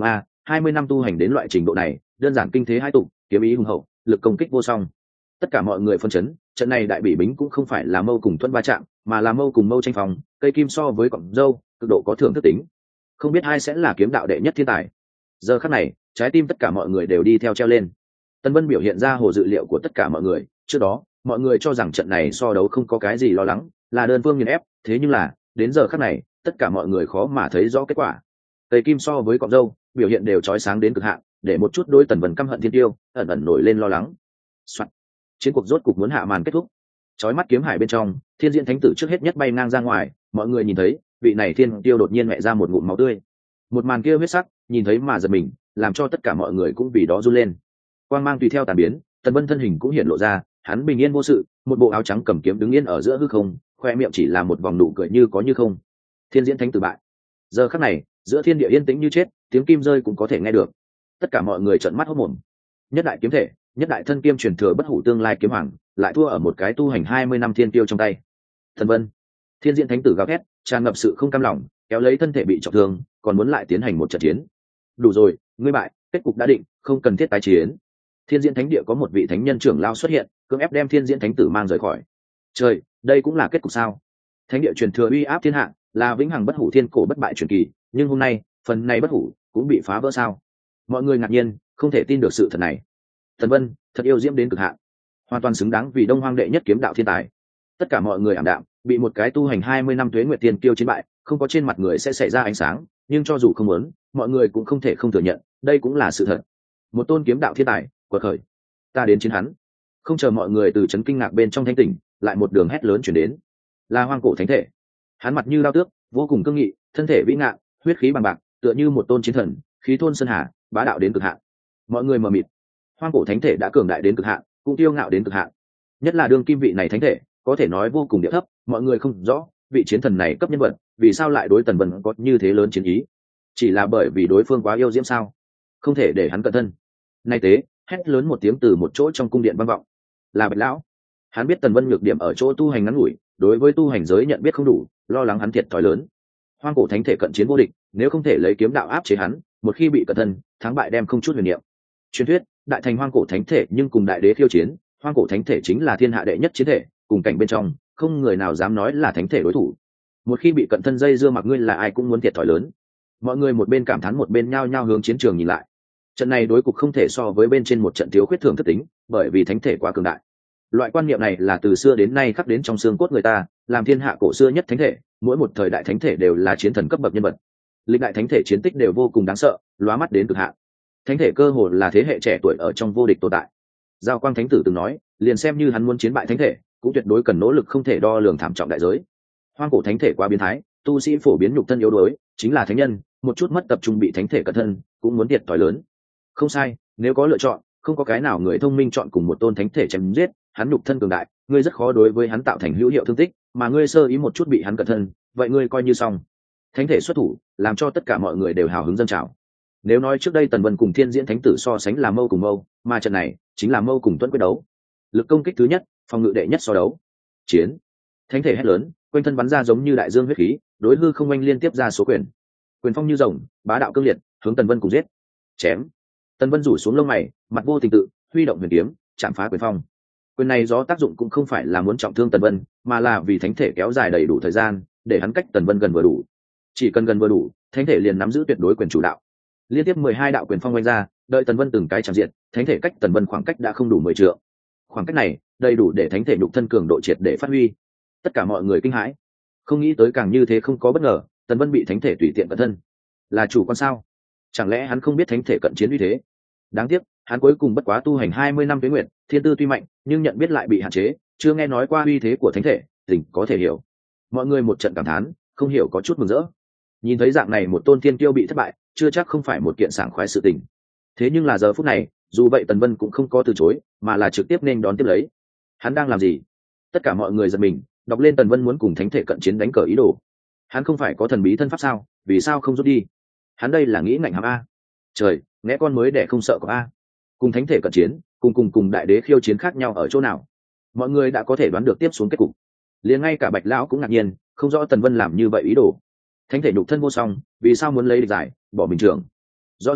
20 năm tu hành đến loại trình độ này đơn giản kinh thế hai tục, kiếm ý hùng hậu, lực công kích vô song. Tất cả mọi người phân chấn, trận này đại bỉ bính cũng không phải là mâu cùng thuẫn va chạm, mà là mâu cùng mâu tranh phòng, cây kim so với cọng dâu, cực độ có thưởng thức tính. Không biết ai sẽ là kiếm đạo đệ nhất thiên tài. Giờ khắc này, trái tim tất cả mọi người đều đi theo treo lên. Tần Vân biểu hiện ra hồ dự liệu của tất cả mọi người, trước đó, mọi người cho rằng trận này so đấu không có cái gì lo lắng, là đơn phương nghiền ép, thế nhưng là, đến giờ khắc này, tất cả mọi người khó mà thấy rõ kết quả. Cây kim so với cọng dâu, biểu hiện đều chói sáng đến cực hạn, để một chút đối Tần Vân căm hận thiên tiêu, ẩn ẩn nổi lên lo lắng. Soạn. Chiến cuộc rốt cục muốn hạ màn kết thúc. Chói mắt kiếm hải bên trong, Thiên Diễn Thánh Tử trước hết nhất bay ngang ra ngoài, mọi người nhìn thấy, vị này thiên tiêu đột nhiên mẹ ra một ngụm máu tươi. Một màn kia huyết sắc, nhìn thấy mà giật mình, làm cho tất cả mọi người cũng vì đó run lên. Quang mang tùy theo tàn biến, Tần Vân thân hình cũng hiện lộ ra, hắn bình yên vô sự, một bộ áo trắng cầm kiếm đứng yên ở giữa hư không, khoe miệng chỉ là một vòng nụ cười như có như không. Thiên Diễn Thánh Tử bại. Giờ khắc này, giữa thiên địa yên tĩnh như chết, tiếng kim rơi cũng có thể nghe được. Tất cả mọi người trợn mắt hốt mồm. Nhất đại kiếm thể, nhất đại thân kiêm truyền thừa bất hủ tương lai kiếm hoàng, lại thua ở một cái tu hành 20 năm thiên tiêu trong tay. Thần Vân. Thiên Diễn Thánh Tử gào thét, tràn ngập sự không cam lòng, kéo lấy thân thể bị trọng thương, còn muốn lại tiến hành một trận chiến. Đủ rồi, ngươi bại, kết cục đã định, không cần thiết tái chiến. Thiên Diễn Thánh Địa có một vị thánh nhân trưởng lao xuất hiện, cưỡng ép đem Thiên Diễn Thánh Tử mang rời khỏi. Trời, đây cũng là kết cục sao? Thánh địa truyền thừa uy áp thiên hạ, là vĩnh hằng bất hủ thiên cổ bất bại truyền kỳ, nhưng hôm nay, phần này bất hủ cũng bị phá vỡ sao? Mọi người ngạc nhiên, không thể tin được sự thật này. Thần Vân, thật yêu diễm đến cực hạn, hoàn toàn xứng đáng vì Đông Hoang đệ nhất kiếm đạo thiên tài. Tất cả mọi người ảm đạm, bị một cái tu hành 20 năm tuế nguyệt tiên tiêu chiến bại, không có trên mặt người sẽ xảy ra ánh sáng, nhưng cho dù không muốn, mọi người cũng không thể không thừa nhận, đây cũng là sự thật. Một tôn kiếm đạo thiên tài, quật khởi, ta đến chiến hắn. Không chờ mọi người từ chấn kinh ngạc bên trong thanh tỉnh, lại một đường hét lớn chuyển đến, là Hoang Cổ Thánh Thể. Hắn mặt như đao tước, vô cùng cương nghị, thân thể vĩ ngạn, huyết khí bằng bạc, tựa như một tôn chiến thần, khí thôn sơn hà, bá đạo đến cực hạn. Mọi người mờ mịt. Hoang Cổ Thánh Thể đã cường đại đến cực hạn, cũng tiêu ngạo đến cực hạn. Nhất là đương kim vị này thánh thể, có thể nói vô cùng địa thấp, mọi người không rõ, vị chiến thần này cấp nhân vật, vì sao lại đối Tần Vân có như thế lớn chiến ý? Chỉ là bởi vì đối phương quá yêu diễm sao? Không thể để hắn cẩn thân. Nay tế, hét lớn một tiếng từ một chỗ trong cung điện vang vọng. Là Bạch lão. Hắn biết Tần Vân nhược điểm ở chỗ tu hành ngắn ngủi, đối với tu hành giới nhận biết không đủ, lo lắng hắn thiệt thòi lớn. Hoang Cổ Thánh Thể cận chiến vô địch, nếu không thể lấy kiếm đạo áp chế hắn, một khi bị cẩn thân, thắng bại đem không chút huyền niệm. Truyền thuyết, đại thành Hoang Cổ Thánh Thể nhưng cùng đại đế khiêu chiến, Hoang Cổ Thánh Thể chính là thiên hạ đệ nhất chiến thể, cùng cảnh bên trong, không người nào dám nói là thánh thể đối thủ. Một khi bị cận thân dây dưa mặc ngươi là ai cũng muốn thiệt thòi lớn. Mọi người một bên cảm thán một bên nhao nhao hướng chiến trường nhìn lại. Trận này đối cục không thể so với bên trên một trận thiếu khuyết thường thất tính, bởi vì thánh thể quá cường đại. Loại quan niệm này là từ xưa đến nay khắc đến trong xương cốt người ta, làm thiên hạ cổ xưa nhất thánh thể, mỗi một thời đại thánh thể đều là chiến thần cấp bậc nhân vật. Lịch đại thánh thể chiến tích đều vô cùng đáng sợ, lóa mắt đến cực hạn. Thánh thể cơ hồ là thế hệ trẻ tuổi ở trong vô địch tồn tại. Giao Quang Thánh Tử từng nói, liền xem như hắn muốn chiến bại thánh thể, cũng tuyệt đối cần nỗ lực không thể đo lường thảm trọng đại giới. Hoang Cổ Thánh Thể quá biến thái, tu sĩ phổ biến nhục thân yếu đuối, chính là thánh nhân, một chút mất tập trung bị thánh thể cận thân, cũng muốn thiệt thòi lớn. Không sai, nếu có lựa chọn, không có cái nào người thông minh chọn cùng một tôn thánh thể chém giết, hắn nhục thân cường đại, ngươi rất khó đối với hắn tạo thành hữu hiệu thương tích, mà ngươi sơ ý một chút bị hắn cận thân, vậy ngươi coi như xong. Thánh thể xuất thủ, làm cho tất cả mọi người đều hào hứng dâng trào. Nếu nói trước đây Tần Vân cùng Thiên Diễn Thánh Tử so sánh là mâu cùng mâu, mà trận này chính là mâu cùng tuấn quyết đấu. Lực công kích thứ nhất, phòng ngự đệ nhất so đấu. Chiến. Thánh thể hét lớn, quanh thân bắn ra giống như đại dương huyết khí, đối hư không anh liên tiếp ra số quyền. Quyền phong như rồng, bá đạo cương liệt, hướng Tần Vân cùng giết. Chém. Tần Vân rủ xuống lông mày, mặt vô tình tự, huy động huyền kiếm, chạm phá quyền phong. Quyền này gió tác dụng cũng không phải là muốn trọng thương Tần Vân, mà là vì thánh thể kéo dài đầy đủ thời gian, để hắn cách Tần Vân gần vừa đủ. Chỉ cần gần vừa đủ, thánh thể liền nắm giữ tuyệt đối quyền chủ đạo. Liên tiếp 12 đạo quyền phong oanh ra, đợi Tần Vân từng cái chạm diện, thánh thể cách Tần Vân khoảng cách đã không đủ 10 trượng. Khoảng cách này, đầy đủ để thánh thể nhục thân cường độ triệt để phát huy. Tất cả mọi người kinh hãi, không nghĩ tới càng như thế không có bất ngờ, Tần Vân bị thánh thể tùy tiện cận thân. Là chủ quan sao? Chẳng lẽ hắn không biết thánh thể cận chiến uy thế? Đáng tiếc, hắn cuối cùng bất quá tu hành 20 năm tuế nguyệt, thiên tư tuy mạnh, nhưng nhận biết lại bị hạn chế, chưa nghe nói qua uy thế của thánh thể, tình có thể hiểu. Mọi người một trận cảm thán, không hiểu có chút mừng rỡ. Nhìn thấy dạng này một tôn thiên kiêu bị thất bại, chưa chắc không phải một kiện sảng khoái sự tình. Thế nhưng là giờ phút này, dù vậy Tần Vân cũng không có từ chối, mà là trực tiếp nên đón tiếp lấy. Hắn đang làm gì? Tất cả mọi người giật mình, đọc lên Tần Vân muốn cùng thánh thể cận chiến đánh cờ ý đồ. Hắn không phải có thần bí thân pháp sao, vì sao không rút đi? Hắn đây là nghĩ ngạnh hàm a. Trời, nghe con mới để không sợ có a. Cùng thánh thể cận chiến, cùng đại đế khiêu chiến khác nhau ở chỗ nào? Mọi người đã có thể đoán được tiếp xuống kết cục. Liền ngay cả Bạch lão cũng ngạc nhiên, không rõ Tần Vân làm như vậy ý đồ. Thánh thể nhục thân vô song, vì sao muốn lấy địch giải, bỏ mình trưởng? Rõ ràng,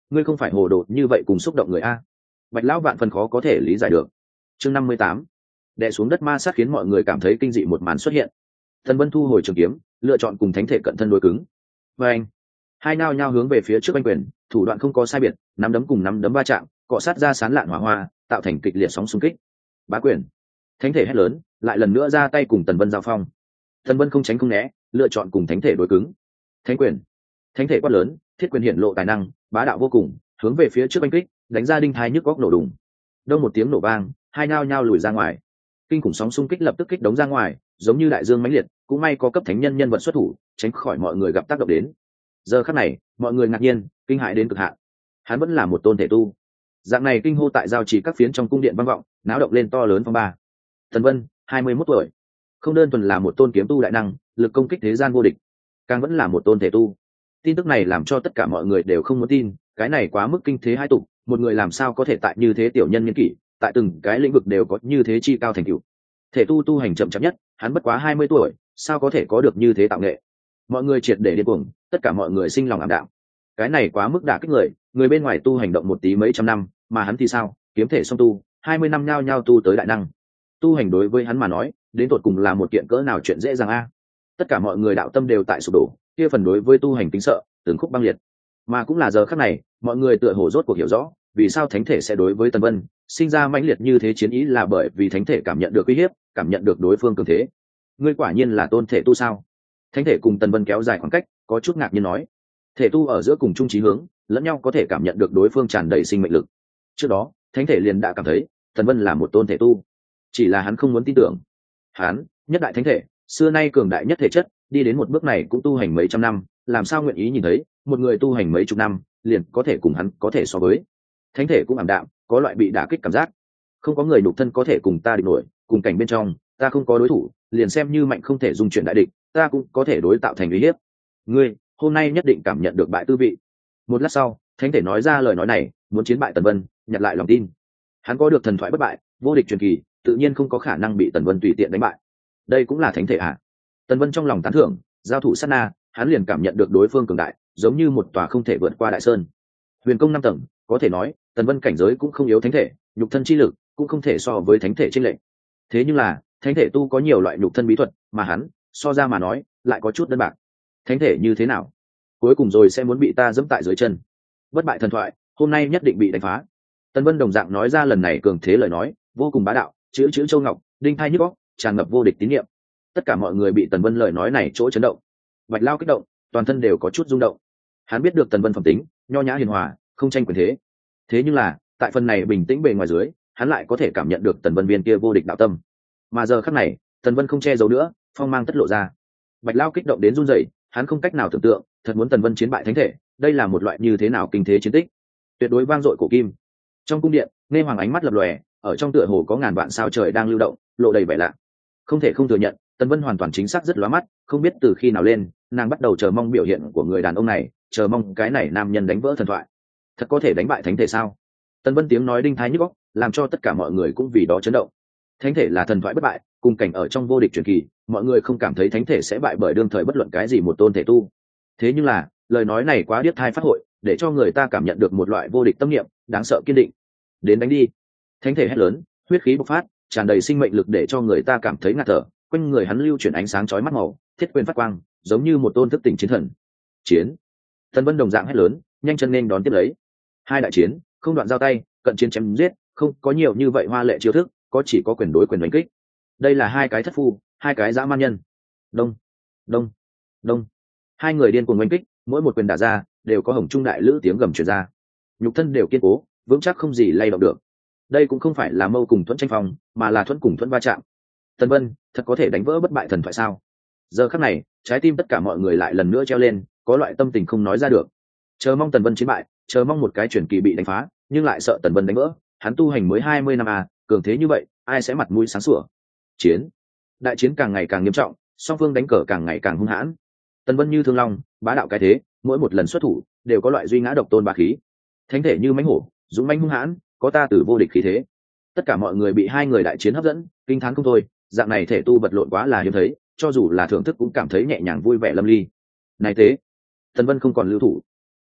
ngươi không phải hồ đồ như vậy cùng xúc động người a. Bạch lão vạn phần khó có thể lý giải được. Chương 58. Đè xuống đất ma sát khiến mọi người cảm thấy kinh dị một màn xuất hiện. Tần Vân thu hồi trường kiếm, lựa chọn cùng thánh thể cận thân đối cứng. Và anh, hai nao nhao hướng về phía trước anh quyền, thủ đoạn không có sai biệt, nắm đấm cùng nắm đấm va chạm, cọ sát ra sán lạn hỏa hoa, tạo thành kịch liệt sóng xung kích. Bá quyền. Thánh thể hét lớn, lại lần nữa ra tay cùng Tần Vân giao phong. Tần Vân không tránh không né, lựa chọn cùng thánh thể đối cứng. Thánh quyền. Thánh thể quát lớn, thiết quyền hiện lộ tài năng, bá đạo vô cùng, hướng về phía trước anh kích, đánh ra đinh thai nhức góc nổ đùng. Đông một tiếng nổ vang, hai nao nhao lùi ra ngoài. Kinh khủng sóng xung kích lập tức kích đống ra ngoài, giống như đại dương mãnh liệt, cũng may có cấp thánh nhân nhân vật xuất thủ, tránh khỏi mọi người gặp tác động đến. Giờ khắc này, mọi người ngạc nhiên, kinh hãi đến cực hạn. Hắn vẫn là một tôn thể tu. Dạng này kinh hô tại giao trì các phiến trong cung điện vang vọng, náo động lên to lớn phong ba. Tần Vân, 21 tuổi, không đơn thuần là một tôn kiếm tu đại năng, lực công kích thế gian vô địch, càng vẫn là một tôn thể tu. Tin tức này làm cho tất cả mọi người đều không muốn tin, cái này quá mức kinh thế hai tục, một người làm sao có thể tại như thế tiểu nhân niên kỷ, tại từng cái lĩnh vực đều có như thế chi cao thành tựu. Thể tu tu hành chậm chạp nhất, hắn bất quá 20 tuổi, sao có thể có được như thế tạo nghệ? Mọi người triệt để điên cuồng, tất cả mọi người sinh lòng ảm đạm. Cái này quá mức đả kích người bên ngoài tu hành động một tí mấy trăm năm, mà hắn thì sao? Kiếm thể song tu, 20 năm nhao nhao tu tới đại năng. Tu hành đối với hắn mà nói, đến tột cùng là một kiện cỡ nào chuyện dễ dàng a? Tất cả mọi người đạo tâm đều tại sụp đổ, kia phần đối với tu hành kính sợ, từng khúc băng liệt. Mà cũng là giờ khắc này, mọi người tựa hồ rốt cuộc hiểu rõ, vì sao thánh thể sẽ đối với Tần Vân sinh ra mãnh liệt như thế chiến ý, là bởi vì thánh thể cảm nhận được uy hiếp, cảm nhận được đối phương cường thế. Ngươi quả nhiên là tôn thể tu sao? Thánh thể cùng Tần Vân kéo dài khoảng cách, có chút ngạc nhiên nói. Thể tu ở giữa cùng chung chí hướng, lẫn nhau có thể cảm nhận được đối phương tràn đầy sinh mệnh lực. Trước đó, thánh thể liền đã cảm thấy Tần Vân là một tôn thể tu, chỉ là hắn không muốn tin tưởng. Hắn, nhất đại thánh thể, xưa nay cường đại nhất thể chất, đi đến một bước này cũng tu hành mấy trăm năm, làm sao nguyện ý nhìn thấy một người tu hành mấy chục năm liền có thể cùng hắn có thể so với. Thánh thể cũng ảm đạm, có loại bị đả kích cảm giác. Không có người nhục thân có thể cùng ta địch nổi, cùng cảnh bên trong ta không có đối thủ, liền xem như mạnh không thể dung chuyển đại địch, ta cũng có thể đối tạo thành uy hiếp. Ngươi hôm nay nhất định cảm nhận được bại tư vị. Một lát sau, thánh thể nói ra lời nói này, muốn chiến bại Tần Vân, nhặt lại lòng tin. Hắn có được thần thoại bất bại, vô địch truyền kỳ, tự nhiên không có khả năng bị Tần Vân tùy tiện đánh bại. Đây cũng là thánh thể à? Tần Vân trong lòng tán thưởng, giao thủ sát na, hắn liền cảm nhận được đối phương cường đại, giống như một tòa không thể vượt qua đại sơn. Huyền công 5 tầng, có thể nói, Tần Vân cảnh giới cũng không yếu thánh thể, nhục thân chi lực cũng không thể so với thánh thể trên lệnh. Thế nhưng là, thánh thể tu có nhiều loại nhục thân bí thuật, mà hắn, so ra mà nói, lại có chút đơn bạc. Thánh thể như thế nào? Cuối cùng rồi sẽ muốn bị ta giẫm tại dưới chân. Bất bại thần thoại, hôm nay nhất định bị đánh phá. Tần Vân đồng dạng nói ra lần này cường thế lời nói, vô cùng bá đạo, chữ chữ châu ngọc, đinh thai nhức óc, tràn ngập vô địch tín nhiệm. Tất cả mọi người bị Tần Vân lời nói này chỗ chấn động. Bạch Lao kích động, toàn thân đều có chút rung động. Hắn biết được Tần Vân phẩm tính, nho nhã hiền hòa, không tranh quyền thế. Thế nhưng là, tại phần này bình tĩnh bề ngoài dưới, hắn lại có thể cảm nhận được Tần Vân viên kia vô địch đạo tâm. Mà giờ khắc này, Tần Vân không che giấu nữa, phong mang tất lộ ra. Bạch Lao kích động đến run rẩy, hắn không cách nào tưởng tượng, thật muốn Tần Vân chiến bại thánh thể, đây là một loại như thế nào kinh thế chiến tích. Tuyệt đối vang dội cổ kim. Trong cung điện, Nghe Hoàng ánh mắt lập lòe, ở trong tựa hồ có ngàn vạn sao trời đang lưu động, lộ đầy vẻ lạ. Không thể không thừa nhận, Tần Vân hoàn toàn chính xác rất lóa mắt, không biết từ khi nào lên, nàng bắt đầu chờ mong biểu hiện của người đàn ông này, chờ mong cái này nam nhân đánh vỡ thần thoại. Thật có thể đánh bại thánh thể sao? Tần Vân tiếng nói đinh thái nhức óc, làm cho tất cả mọi người cũng vì đó chấn động. Thánh thể là thần thoại bất bại, cùng cảnh ở trong vô địch truyền kỳ, mọi người không cảm thấy thánh thể sẽ bại bởi đương thời bất luận cái gì một tôn thể tu. Thế nhưng là, lời nói này quá điếc tai phát hội, để cho người ta cảm nhận được một loại vô địch tâm niệm, đáng sợ kiên định. Đến đánh đi! Thánh thể hét lớn, huyết khí bộc phát, tràn đầy sinh mệnh lực để cho người ta cảm thấy ngạt thở. Quanh người hắn lưu chuyển ánh sáng chói mắt màu, thiết quyền phát quang, giống như một tôn thức tỉnh chiến thần. Chiến! Tần Vân đồng dạng hét lớn, nhanh chân nên đón tiếp lấy. Hai đại chiến, không đoạn giao tay, cận chiến chém giết, không có nhiều như vậy hoa lệ chiêu thức, có chỉ có quyền đối quyền đánh kích. Đây là hai cái thất phu, hai cái dã man nhân. Đông, đông, đông. Hai người điên cuồng đánh kích, mỗi một quyền đả ra, đều có hồng trung đại lữ tiếng gầm truyền ra. Nhục thân đều kiên cố, vững chắc không gì lay động được. Đây cũng không phải là mâu cùng thuẫn tranh phong, mà là thuẫn cùng thuẫn va chạm. Tần Vân, thật có thể đánh vỡ bất bại thần thoại sao? Giờ khắc này, trái tim tất cả mọi người lại lần nữa treo lên, có loại tâm tình không nói ra được. Chờ mong Tần Vân chiến bại, chờ mong một cái truyền kỳ bị đánh phá, nhưng lại sợ Tần Vân đánh vỡ. Hắn tu hành mới 20 năm à, cường thế như vậy, ai sẽ mặt mũi sáng sủa? Chiến, đại chiến càng ngày càng nghiêm trọng, song phương đánh cờ càng ngày càng hung hãn. Tần Vân như thương long, bá đạo cái thế, mỗi một lần xuất thủ đều có loại duy ngã độc tôn bá khí. Thánh thể như mãnh hổ, dũng mãnh hung hãn, có ta tử vô địch khí thế. Tất cả mọi người bị hai người đại chiến hấp dẫn, kinh thán không thôi. Dạng này thể tu vật lộn quá là hiếm thấy, cho dù là thưởng thức cũng cảm thấy nhẹ nhàng vui vẻ lâm ly. Này thế, Tần Vân không còn lưu thủ.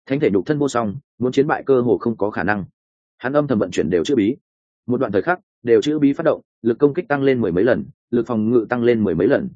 thánh thể nhục thân vô song, muốn chiến bại cơ hồ không có khả năng. Hắn âm thầm vận chuyển đều chữ bí, một đoạn thời khắc đều chữ bí phát động, lực công kích tăng lên mười mấy lần, lực phòng ngự tăng lên mười mấy lần.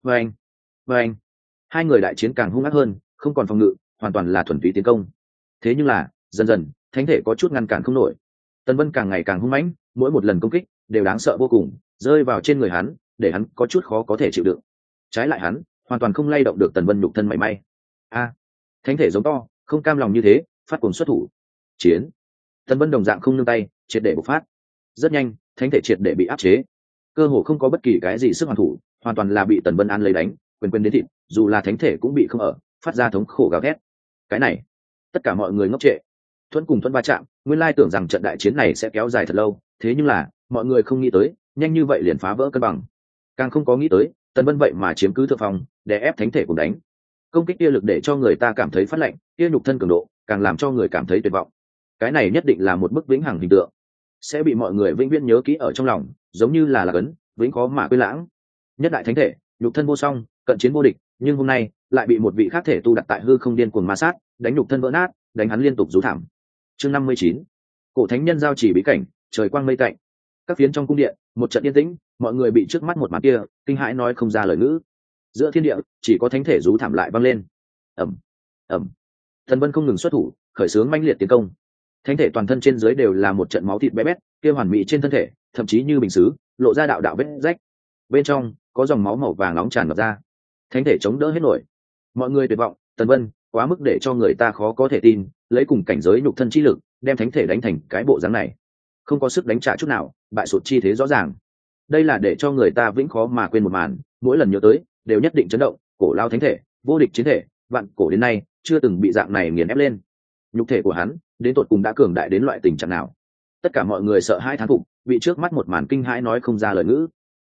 Và anh, hai người đại chiến càng hung ác hơn, không còn phòng ngự, hoàn toàn là thuần túy tiến công. Thế nhưng là dần dần thánh thể có chút ngăn cản không nổi. Tần Vân càng ngày càng hung mãnh, mỗi một lần công kích đều đáng sợ vô cùng, rơi vào trên người hắn để hắn có chút khó có thể chịu đựng. Trái lại hắn hoàn toàn không lay động được Tần Vân nhục thân mảy may. Thánh thể giống to, không cam lòng như thế, phát cuồng xuất thủ. Chiến. Tần Vân đồng dạng không nương tay, triệt để bộc phát. Rất nhanh thánh thể triệt để bị áp chế, cơ hồ không có bất kỳ cái gì sức hoàn thủ, hoàn toàn là bị Tần Vân an lấy đánh, quyền đến thịt, dù là thánh thể cũng bị không ở, phát ra thống khổ gào thét. Cái này, tất cả mọi người ngốc trệ. Thuẫn cùng thuẫn va chạm, nguyên lai tưởng rằng trận đại chiến này sẽ kéo dài thật lâu, thế nhưng là mọi người không nghĩ tới nhanh như vậy liền phá vỡ cân bằng, càng không có nghĩ tới Tần Vân vậy mà chiếm cứ thượng phong, để ép thánh thể cùng đánh. Công kích kia lực để cho người ta cảm thấy phát lạnh, kia nhục thân cường độ càng làm cho người cảm thấy tuyệt vọng. Cái này nhất định là một bức vĩnh hằng hình tượng, sẽ bị mọi người vĩnh viễn nhớ kỹ ở trong lòng, giống như là ấn vĩnh khó mà quên lãng. Nhất đại thánh thể, nhục thân vô song, cận chiến vô địch, nhưng hôm nay lại bị một vị khác thể tu đặt tại hư không điên cuồng ma sát, đánh nhục thân vỡ nát, đánh hắn liên tục rú thảm. Chương 59, cổ thánh nhân giao chỉ bí cảnh, trời quang mây tạnh. Các phiến trong cung điện một trận yên tĩnh, mọi người bị trước mắt một màn kia kinh hãi nói không ra lời ngữ. Giữa thiên địa chỉ có thánh thể rú thảm lại vang lên. Ầm. Tần Vân không ngừng xuất thủ, khởi xướng mãnh liệt tiến công. Thánh thể toàn thân trên dưới đều là một trận máu thịt bé bét, kia hoàn mỹ trên thân thể thậm chí như bình sứ, lộ ra đạo đạo vết rách, bên trong có dòng máu màu vàng nóng tràn ngập ra. Thánh thể chống đỡ hết nổi, mọi người tuyệt vọng. Tần Vân quá mức để cho người ta khó có thể tin, lấy cùng cảnh giới nhục thân chi lực đem thánh thể đánh thành cái bộ dáng này, không có sức đánh trả chút nào, bại sụt chi thế rõ ràng. Đây là để cho người ta vĩnh khó mà quên một màn, mỗi lần nhớ tới đều nhất định chấn động. Cổ lao thánh thể, vô địch chiến thể, vạn cổ đến nay chưa từng bị dạng này nghiền ép lên. Nhục thể của hắn đến tột cùng đã cường đại đến loại tình trạng nào? Tất cả mọi người sợ hãi thán phục, bị trước mắt một màn kinh hãi nói không ra lời ngữ.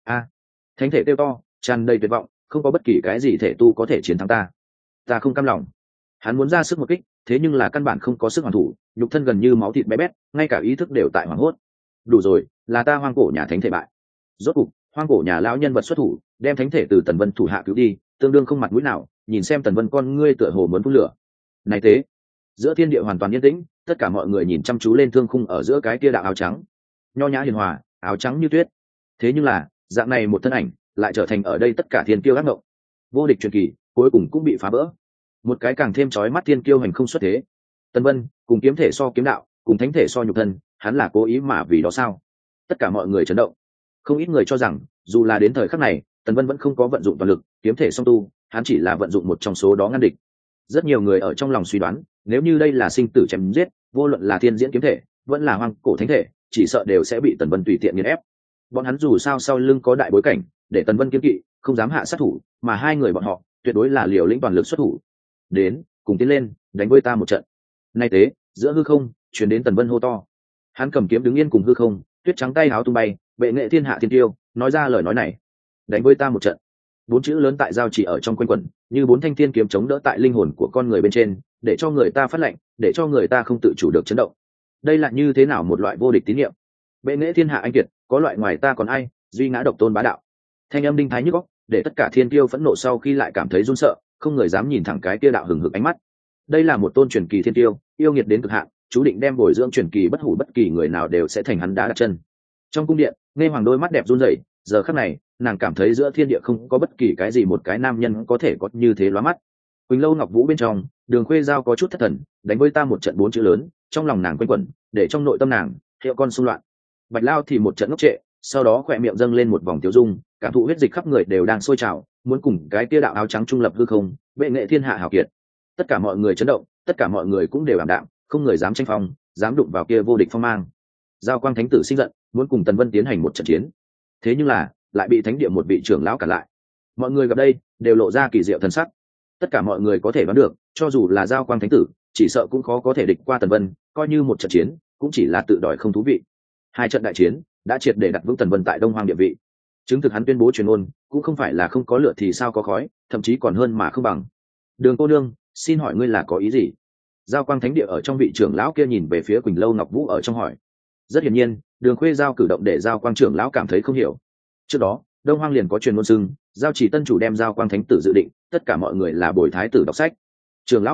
Thánh thể kêu to, tràn đầy tuyệt vọng, không có bất kỳ cái gì thể tu có thể chiến thắng ta không cam lòng. Hắn muốn ra sức một kích, thế nhưng là căn bản không có sức hoàn thủ, nhục thân gần như máu thịt bé bét, ngay cả ý thức đều tại hoảng hốt. Đủ rồi, là ta hoang cổ nhà thánh thể bại. Rốt cục hoang cổ nhà lão nhân vật xuất thủ, đem thánh thể từ Tần Vân thủ hạ cứu đi, tương đương không mặt mũi nào, nhìn xem Tần Vân con ngươi tựa hồ muốn phun lửa. Này thế, giữa thiên địa hoàn toàn yên tĩnh, tất cả mọi người nhìn chăm chú lên thương khung ở giữa cái kia đạo áo trắng, nho nhã hiền hòa, áo trắng như tuyết. Thế nhưng là dạng này một thân ảnh lại trở thành ở đây tất cả thiên kiêu ác mộng. Vô địch truyền kỳ cuối cùng cũng bị phá vỡ, một cái càng thêm chói mắt thiên kiêu hành không xuất thế. Tần Vân cùng kiếm thể so kiếm đạo, cùng thánh thể so nhục thân, hắn là cố ý mà vì đó sao? Tất cả mọi người chấn động. Không ít người cho rằng dù là đến thời khắc này Tần Vân vẫn không có vận dụng toàn lực, kiếm thể song tu, hắn chỉ là vận dụng một trong số đó ngăn địch. Rất nhiều người ở trong lòng suy đoán, nếu như đây là sinh tử chém giết, vô luận là thiên diễn kiếm thể vẫn là hoang cổ thánh thể, chỉ sợ đều sẽ bị Tần Vân tùy tiện nghiền ép. Bọn hắn dù sao sau lưng có đại bối cảnh, để Tần Vân kiên kỵ, không dám hạ sát thủ, mà hai người bọn họ tuyệt đối là liều lĩnh toàn lực xuất thủ. Đến, cùng tiến lên, đánh với ta một trận. Nay tế, giữa hư không truyền đến Tần Vân hô to. Hắn cầm kiếm đứng yên cùng hư không, tuyết trắng tay háo tung bay, bệ nghệ thiên hạ thiên tiêu, nói ra lời nói này. Đánh với ta một trận. Bốn chữ lớn tại giao chỉ ở trong quanh quẩn, như bốn thanh thiên kiếm chống đỡ tại linh hồn của con người bên trên, để cho người ta phát lệnh, để cho người ta không tự chủ được chấn động. Đây là như thế nào một loại vô địch tín nhiệm? Bệ nghệ thiên hạ anh kiệt, có loại ngoài ta còn ai, duy ngã độc tôn bá đạo. Thanh âm đinh thái nhức óc, để tất cả thiên tiêu phẫn nộ sau khi lại cảm thấy run sợ, không người dám nhìn thẳng cái kia đạo hừng hực ánh mắt. Đây là một tôn truyền kỳ thiên tiêu, yêu nghiệt đến cực hạn, chú định đem bồi dưỡng truyền kỳ bất hủ, bất kỳ người nào đều sẽ thành hắn đá đặt chân. Trong cung điện, Nghe Hoàng đôi mắt đẹp run rẩy, giờ khắc này nàng cảm thấy giữa thiên địa không có bất kỳ cái gì một cái nam nhân có thể có như thế lóa mắt. Quỳnh Lâu Ngọc Vũ bên trong, Đường Khuê Giao có chút thất thần, đánh với ta một trận bốn chữ lớn, trong lòng nàng quanh quẩn, để trong nội tâm nàng hiệu con xung loạn. Bạch Lao thì một trận ngốc trệ, sau đó khỏe miệng dâng lên một vòng tiêu dung, cảm thụ huyết dịch khắp người đều đang sôi trào, muốn cùng cái kia đạo áo trắng trung lập hư không, bệ nghệ thiên hạ hào kiệt. Tất cả mọi người chấn động, tất cả mọi người cũng đều ảm đạm, không người dám tranh phong, dám đụng vào kia vô địch phong mang. Giao Quang Thánh tử sinh giận, muốn cùng Tần Vân tiến hành một trận chiến, thế nhưng là lại bị thánh địa một vị trưởng lão cản lại. Mọi người gặp đây đều lộ ra kỳ diệu thần sắc. Tất cả mọi người có thể đoán được, cho dù là Giao Quang Thánh tử, chỉ sợ cũng khó có thể địch qua Tần Vân, coi như một trận chiến, cũng chỉ là tự đòi không thú vị. Hai trận đại chiến đã triệt để đặt vững Tần Vân tại Đông Hoang địa vị. Chứng thực hắn tuyên bố truyền ngôn, cũng không phải là không có lửa thì sao có khói, thậm chí còn hơn mà không bằng. Đường cô nương, xin hỏi ngươi là có ý gì? Giao Quang Thánh địa ở trong vị trưởng lão kia nhìn về phía Quỳnh Lâu Ngọc Vũ ở trong hỏi. Rất hiển nhiên, Đường Khuê Giao cử động để Giao Quang trưởng lão cảm thấy không hiểu. Trước đó Đông Hoang liền có truyền ngôn xưng Giao Chỉ tân chủ đem Giao Quang Thánh tử dự định, tất cả mọi người là bồi thái tử đọc sách. Trưởng lão mở miệng,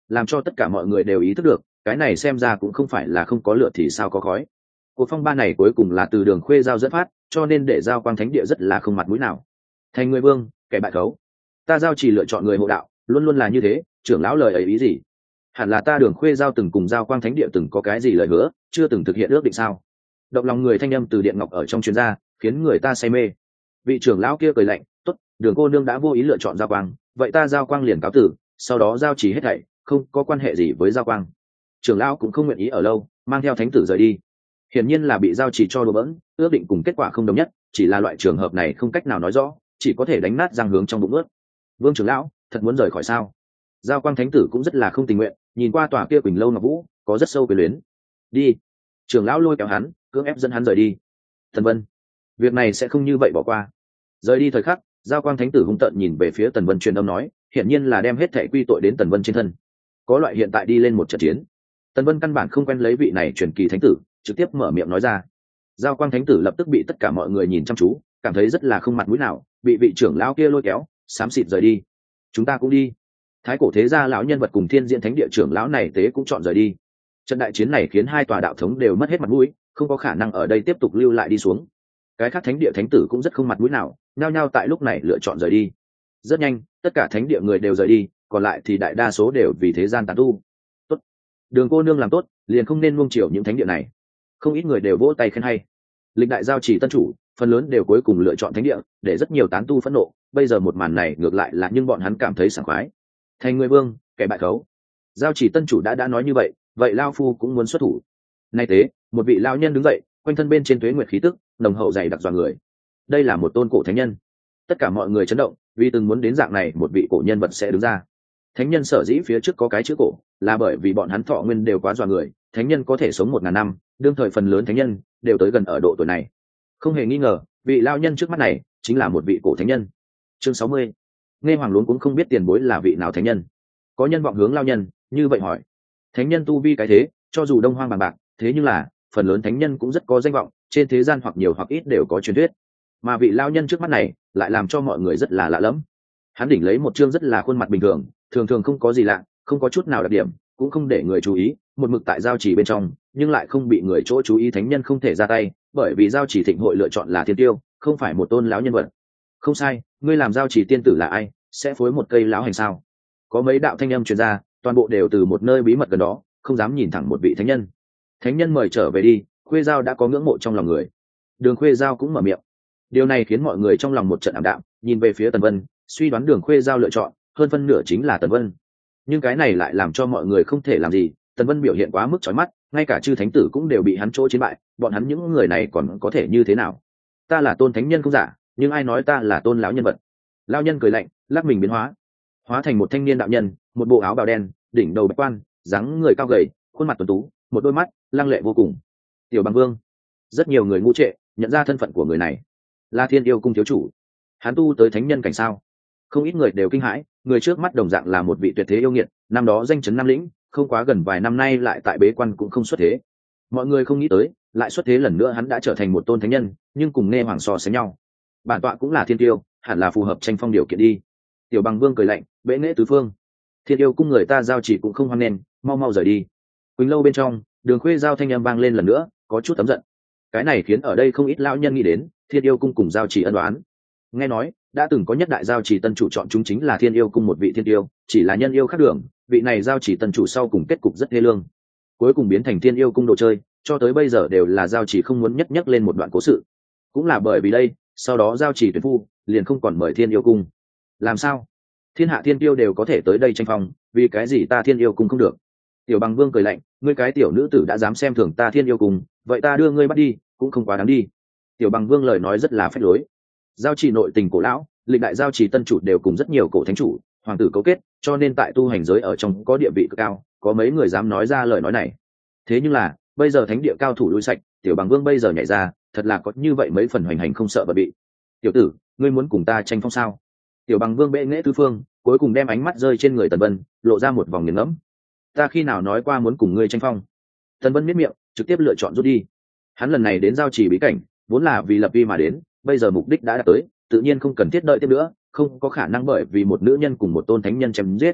làm cho tất cả mọi người đều ý thức được cái này xem ra cũng không phải là không có lửa thì sao có khói. Cuộc phong ba này cuối cùng là từ Đường Khuê Giao dẫn phát, cho nên để Giao Quang Thánh Địa rất là không mặt mũi nào. Thành người vương, kẻ bại khấu. Ta Giao chỉ lựa chọn người hộ đạo, luôn luôn là như thế, trưởng lão lời ấy ý gì? Hẳn là ta Đường Khuê Giao từng cùng Giao Quang Thánh Địa từng có cái gì lời hứa, chưa từng thực hiện ước định sao? Động lòng người thanh âm từ điện ngọc ở trong chuyên gia, khiến người ta say mê. Vị trưởng lão kia cười lạnh, tốt, Đường cô nương đã vô ý lựa chọn Giao Quang, vậy ta Giao Quang liền cáo tử, sau đó giao chỉ hết thảy, không có quan hệ gì với Giao Quang. Trưởng lão cũng không nguyện ý ở lâu, mang theo thánh tử rời đi. Hiển nhiên là bị giao chỉ cho đùa bỡn, ước định cùng kết quả không đồng nhất, chỉ là loại trường hợp này không cách nào nói rõ, chỉ có thể đánh nát răng hướng trong bụng ướt. Vương trưởng lão, thật muốn rời khỏi sao? Giao Quang thánh tử cũng rất là không tình nguyện, nhìn qua tòa kia Quỳnh lâu ngọc vũ, có rất sâu quyền luyến. Đi. Trưởng lão lôi kéo hắn, cưỡng ép dẫn hắn rời đi. Tần Vân, việc này sẽ không như vậy bỏ qua. Rời đi thời khắc, Giao Quang thánh tử hung tợn nhìn về phía Tần Vân truyền âm nói, hiển nhiên là đem hết thảy quy tội đến Tần Vân trên thân. Có loại hiện tại đi lên một trận chiến. Tần Vân căn bản không quen lấy vị này truyền kỳ thánh tử, trực tiếp mở miệng nói ra. Giao Quang thánh tử lập tức bị tất cả mọi người nhìn chăm chú, cảm thấy rất là không mặt mũi nào, bị vị trưởng lão kia lôi kéo, xám xịt rời đi. Chúng ta cũng đi. Thái cổ thế gia lão nhân vật cùng Thiên Diễn Thánh Địa trưởng lão này tế cũng chọn rời đi. Trận đại chiến này khiến hai tòa đạo thống đều mất hết mặt mũi, không có khả năng ở đây tiếp tục lưu lại đi xuống. Cái khác thánh địa thánh tử cũng rất không mặt mũi nào, nhao nhao tại lúc này lựa chọn rời đi. Rất nhanh, tất cả thánh địa người đều rời đi, còn lại thì đại đa số đều vì thế gian tán tu. Tốt, Đường cô nương làm tốt, liền không nên nuông chiều những thánh địa này. Không ít người đều vỗ tay khen hay. Lịch đại giao chỉ tân chủ, phần lớn đều cuối cùng lựa chọn thánh địa, để rất nhiều tán tu phẫn nộ. Bây giờ một màn này ngược lại là nhưng bọn hắn cảm thấy sảng khoái. Thành người vương, kẻ bại khấu. Giao chỉ tân chủ đã nói như vậy, vậy lao phu cũng muốn xuất thủ. Nay tế, một vị lao nhân đứng dậy, quanh thân bên trên tuế nguyệt khí tức nồng hậu dày đặc dọa người. Đây là một tôn cổ thánh nhân. Tất cả mọi người chấn động, vì từng muốn đến dạng này một vị cổ nhân vật sẽ đứng ra. Thánh nhân sở dĩ phía trước có cái chữ cổ, là bởi vì bọn hắn thọ nguyên đều quá dọa người. Thánh nhân có thể sống 1000 năm, đương thời phần lớn thánh nhân đều tới gần ở độ tuổi này. Không hề nghi ngờ, vị lao nhân trước mắt này chính là một vị cổ thánh nhân. Chương 60. Nghe Hoàng Luống cũng không biết tiền bối là vị nào thánh nhân. Có nhân vọng hướng lao nhân, như vậy hỏi. Thánh nhân tu vi cái thế, cho dù đông hoang bằng bạc, thế nhưng là phần lớn thánh nhân cũng rất có danh vọng, trên thế gian hoặc nhiều hoặc ít đều có truyền thuyết. Mà vị lao nhân trước mắt này lại làm cho mọi người rất là lạ lẫm. Hắn đỉnh lấy một chương rất là khuôn mặt bình thường, thường thường không có gì lạ, không có chút nào đặc điểm, cũng không để người chú ý, một mực tại giao chỉ bên trong, nhưng lại không bị người chỗ chú ý. Thánh nhân không thể ra tay, bởi vì giao chỉ thịnh hội lựa chọn là thiên tiêu, không phải một tôn lão nhân vật. Không sai, ngươi làm giao chỉ tiên tử là ai, sẽ phối một cây lão hành sao? Có mấy đạo thanh âm truyền ra, toàn bộ đều từ một nơi bí mật gần đó, không dám nhìn thẳng một vị thánh nhân. Thánh nhân mời trở về đi, Khuê Giao đã có ngưỡng mộ trong lòng người. Đường Khuê Giao cũng mở miệng. Điều này khiến mọi người trong lòng một trận ảm đạm, nhìn về phía Tần Vân, suy đoán Đường Khuê Giao lựa chọn, hơn phân nửa chính là Tần Vân. Nhưng cái này lại làm cho mọi người không thể làm gì, Tần Vân biểu hiện quá mức chói mắt, ngay cả chư thánh tử cũng đều bị hắn chỗ chiến bại, bọn hắn những người này còn có thể như thế nào? Ta là tôn thánh nhân không giả, nhưng ai nói ta là tôn lão nhân vật? Lão nhân cười lạnh, lắc mình biến hóa thành một thanh niên đạo nhân, một bộ áo bào đen, đỉnh đầu bạch quan, dáng người cao gầy, khuôn mặt tuấn tú, một đôi mắt lăng lệ vô cùng. Tiểu Bằng Vương. Rất nhiều người ngu trệ nhận ra thân phận của người này là Thiên Yêu cung thiếu chủ. Hắn tu tới thánh nhân cảnh sao? Không ít người đều kinh hãi, người trước mắt đồng dạng là một vị tuyệt thế yêu nghiệt, năm đó danh chấn Nam Lĩnh, không quá gần vài năm nay lại tại bế quan cũng không xuất thế. Mọi người không nghĩ tới, lại xuất thế lần nữa hắn đã trở thành một tôn thánh nhân, nhưng cùng Nghe Hoàng so sánh nhau. Bản tọa cũng là thiên tiêu, hẳn là phù hợp tranh phong điều kiện đi. Tiểu Bằng Vương cười lạnh, bệ nghệ tứ phương. Thiên Yêu cung người ta giao chỉ cũng không hoan nghênh, mau mau rời đi. Quỳnh lâu bên trong, Đường Khuê Giao thanh âm vang lên lần nữa, có chút tấm giận. Cái này khiến ở đây không ít lão nhân nghĩ đến Thiên Yêu cung cùng giao chỉ ân oán. Nghe nói đã từng có nhất đại giao chỉ tân chủ chọn chúng chính là Thiên Yêu cung một vị thiên tiêu, chỉ là nhân yêu khác đường, vị này giao chỉ tân chủ sau cùng kết cục rất thê lương, cuối cùng biến thành Thiên Yêu cung đồ chơi, cho tới bây giờ đều là giao chỉ không muốn nhắc lên một đoạn cố sự. Cũng là bởi vì đây, sau đó giao chỉ tuyển phu liền không còn mời Thiên Yêu cung. Làm sao? Thiên hạ thiên tiêu đều có thể tới đây tranh phong, vì cái gì ta Thiên Yêu cung không được? Tiểu Bằng Vương cười lạnh, ngươi cái tiểu nữ tử đã dám xem thường ta Thiên Yêu cung, vậy ta đưa ngươi bắt đi cũng không quá đáng đi. Tiểu Bằng Vương lời nói rất là phách lối. Giao chỉ nội tình cổ lão, lịch đại giao chỉ tân chủ đều cùng rất nhiều cổ thánh chủ hoàng tử cấu kết, cho nên tại tu hành giới ở trong có địa vị cực cao, có mấy người dám nói ra lời nói này. Thế nhưng là bây giờ thánh địa cao thủ lui sạch, Tiểu Bằng Vương bây giờ nhảy ra, thật là có như vậy mấy phần hoành hành không sợ bật bị. Tiểu tử, ngươi muốn cùng ta tranh phong sao? Tiểu Bằng Vương bệ nghệ tứ phương, cuối cùng đem ánh mắt rơi trên người Tần Vân, lộ ra một vòng nghiền ngẫm. Ta khi nào nói qua muốn cùng ngươi tranh phong? Tần Vân miết miệng, trực tiếp lựa chọn rút đi. Hắn lần này đến giao chỉ bí cảnh vốn là vì lập uy mà đến, bây giờ mục đích đã đạt tới, tự nhiên không cần thiết đợi thêm nữa, không có khả năng bởi vì một nữ nhân cùng một tôn thánh nhân chém giết.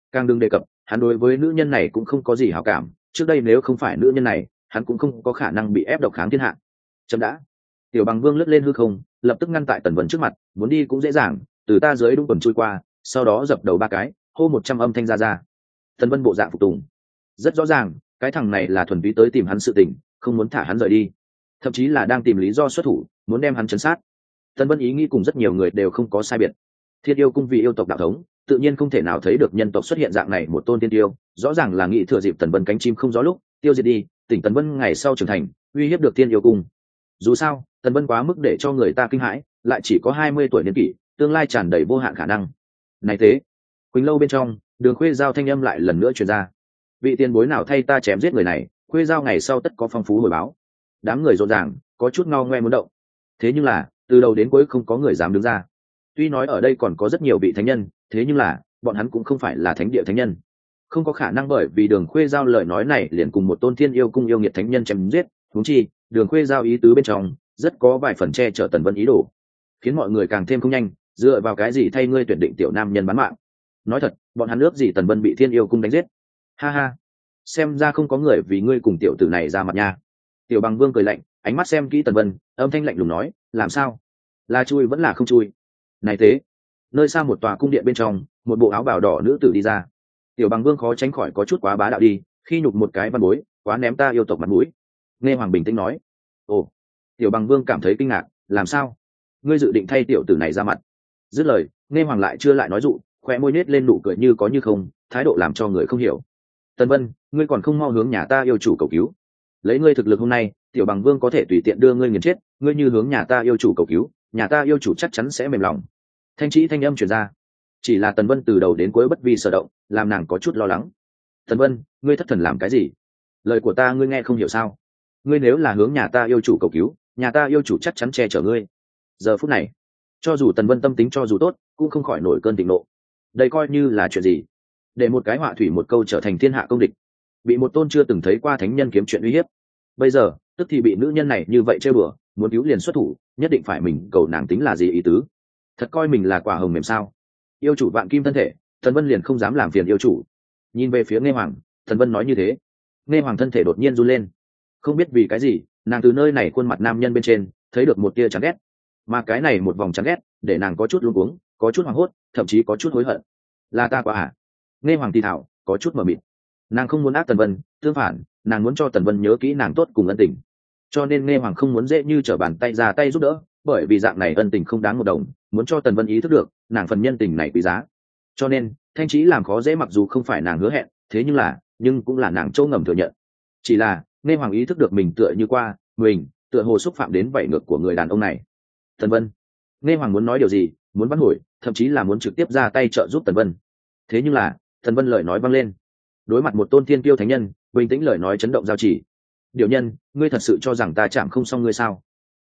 Càng đừng đề cập hắn đối với nữ nhân này cũng không có gì hảo cảm, trước đây nếu không phải nữ nhân này hắn cũng không có khả năng bị ép độc kháng thiên hạ. Chậm đã. Tiểu Bằng Vương lướt lên hư không, lập tức ngăn tại Tần Vân trước mặt, muốn đi cũng dễ dàng, từ ta dưới đúng quần chui qua, sau đó dập đầu 3 cái, hô 100 âm thanh ra ra. Tần Vân bộ dạng phục tùng, rất rõ ràng cái thằng này là thuần túy tới tìm hắn sự tình, không muốn thả hắn rời đi, thậm chí là đang tìm lý do xuất thủ, muốn đem hắn chấn sát. Tần Vân ý nghĩ cùng rất nhiều người đều không có sai biệt. Thiên Yêu cung vì yêu tộc đạo thống, tự nhiên không thể nào thấy được nhân tộc xuất hiện dạng này một tôn tiên tiêu, rõ ràng là nghĩ thừa dịp Tần Vân cánh chim không gió lúc, tiêu diệt đi, tỉnh Tần Vân ngày sau trưởng thành, uy hiếp được Thiên Yêu cung. Dù sao, Tần Vân quá mức để cho người ta kinh hãi, lại chỉ có 20 tuổi niên kỷ, tương lai tràn đầy vô hạn khả năng. Này thế, Quỳnh lâu bên trong, Đường Khuê Giao thanh âm lại lần nữa truyền ra. Vị tiền bối nào thay ta chém giết người này, Khuê Giao ngày sau tất có phong phú hồi báo. Đám người rộn ràng, có chút ngao ngoe muốn động. Thế nhưng là, từ đầu đến cuối không có người dám đứng ra. Tuy nói ở đây còn có rất nhiều vị thánh nhân, thế nhưng là, bọn hắn cũng không phải là thánh địa thánh nhân. Không có khả năng bởi vì Đường Khuê Giao lời nói này liền cùng một tôn Thiên Yêu cung yêu nghiệt thánh nhân chém giết, huống chi, Đường Khuê Giao ý tứ bên trong rất có vài phần che chở Tần Vân ý đồ, khiến mọi người càng thêm không nhanh, dựa vào cái gì thay ngươi tuyển định tiểu nam nhân bán mạng. Nói thật, bọn hắn ước gì Tần Vân bị Thiên Yêu cung đánh giết. Ha ha, xem ra không có người vì ngươi cùng tiểu tử này ra mặt nha. Tiểu Bằng Vương cười lạnh, ánh mắt xem kỹ Tần Vân, âm thanh lạnh lùng nói, làm sao, là chui vẫn là không chui? Này thế, nơi xa một tòa cung điện bên trong, một bộ áo bào đỏ nữ tử đi ra. Tiểu Bằng Vương khó tránh khỏi có chút quá bá đạo đi, khi nhục một cái văn bối, quá ném ta yêu tộc mặt mũi. Nghe Hoàng bình tĩnh nói. Ồ. Tiểu Bằng Vương cảm thấy kinh ngạc, làm sao, ngươi dự định thay tiểu tử này ra mặt? Dứt lời, Nghe Hoàng lại chưa lại nói dụ, khóe môi nết lên nụ cười như có như không, thái độ làm cho người không hiểu. Tần Vân, ngươi còn không mau hướng nhà ta yêu chủ cầu cứu. Lấy ngươi thực lực hôm nay, Tiểu Bằng Vương có thể tùy tiện đưa ngươi nghiền chết, ngươi như hướng nhà ta yêu chủ cầu cứu, nhà ta yêu chủ chắc chắn sẽ mềm lòng. Thanh Trĩ thanh âm truyền ra. Chỉ là Tần Vân từ đầu đến cuối bất vi sở động, làm nàng có chút lo lắng. Tần Vân, ngươi thất thần làm cái gì? Lời của ta ngươi nghe không hiểu sao? Ngươi nếu là hướng nhà ta yêu chủ cầu cứu, nhà ta yêu chủ chắc chắn che chở ngươi. Giờ phút này, cho dù Tần Vân tâm tính cho dù tốt, cũng không khỏi nổi cơn thịnh nộ. Đây coi như là chuyện gì? Để một cái họa thủy một câu trở thành thiên hạ công địch, bị một tôn chưa từng thấy qua thánh nhân kiếm chuyện uy hiếp. Bây giờ, tức thì bị nữ nhân này như vậy chơi bừa, muốn cứu liền xuất thủ, nhất định phải mình cầu nàng tính là gì ý tứ? Thật coi mình là quả hồng mềm sao? Yêu chủ vạn kim thân thể, Tần Vân liền không dám làm phiền yêu chủ. Nhìn về phía Nghe Hoàng, Tần Vân nói như thế. Nghe Hoàng thân thể đột nhiên run lên. Không biết vì cái gì, nàng từ nơi này khuôn mặt nam nhân bên trên thấy được một tia chán ghét, mà cái này một vòng chán ghét để nàng có chút luống cuống, có chút hoảng hốt, thậm chí có chút hối hận. Là ta quá à? Nghe Hoàng thì thảo, có chút mờ mịt. Nàng không muốn ác Tần Vân, tương phản, nàng muốn cho Tần Vân nhớ kỹ nàng tốt cùng ân tình. Cho nên Nghe Hoàng không muốn dễ như trở bàn tay ra tay giúp đỡ, bởi vì dạng này ân tình không đáng một đồng, muốn cho Tần Vân ý thức được, nàng phần nhân tình này quý giá. Cho nên, Thanh Trĩ làm khó dễ mặc dù không phải nàng hứa hẹn, thế nhưng cũng là nàng châu ngầm thừa nhận. Chỉ là, Nghe Hoàng ý thức được mình tựa như qua, mình tựa hồ xúc phạm đến vảy ngược của người đàn ông này. Tần Vân, Nghe Hoàng muốn nói điều gì, muốn bắt hồi, thậm chí là muốn trực tiếp ra tay trợ giúp Tần Vân. Thế nhưng là, Tần Vân lời nói vang lên. Đối mặt một tôn thiên kiêu thánh nhân, bình tĩnh lời nói chấn động giao chỉ. Điều nhân, ngươi thật sự cho rằng ta chạm không xong ngươi sao?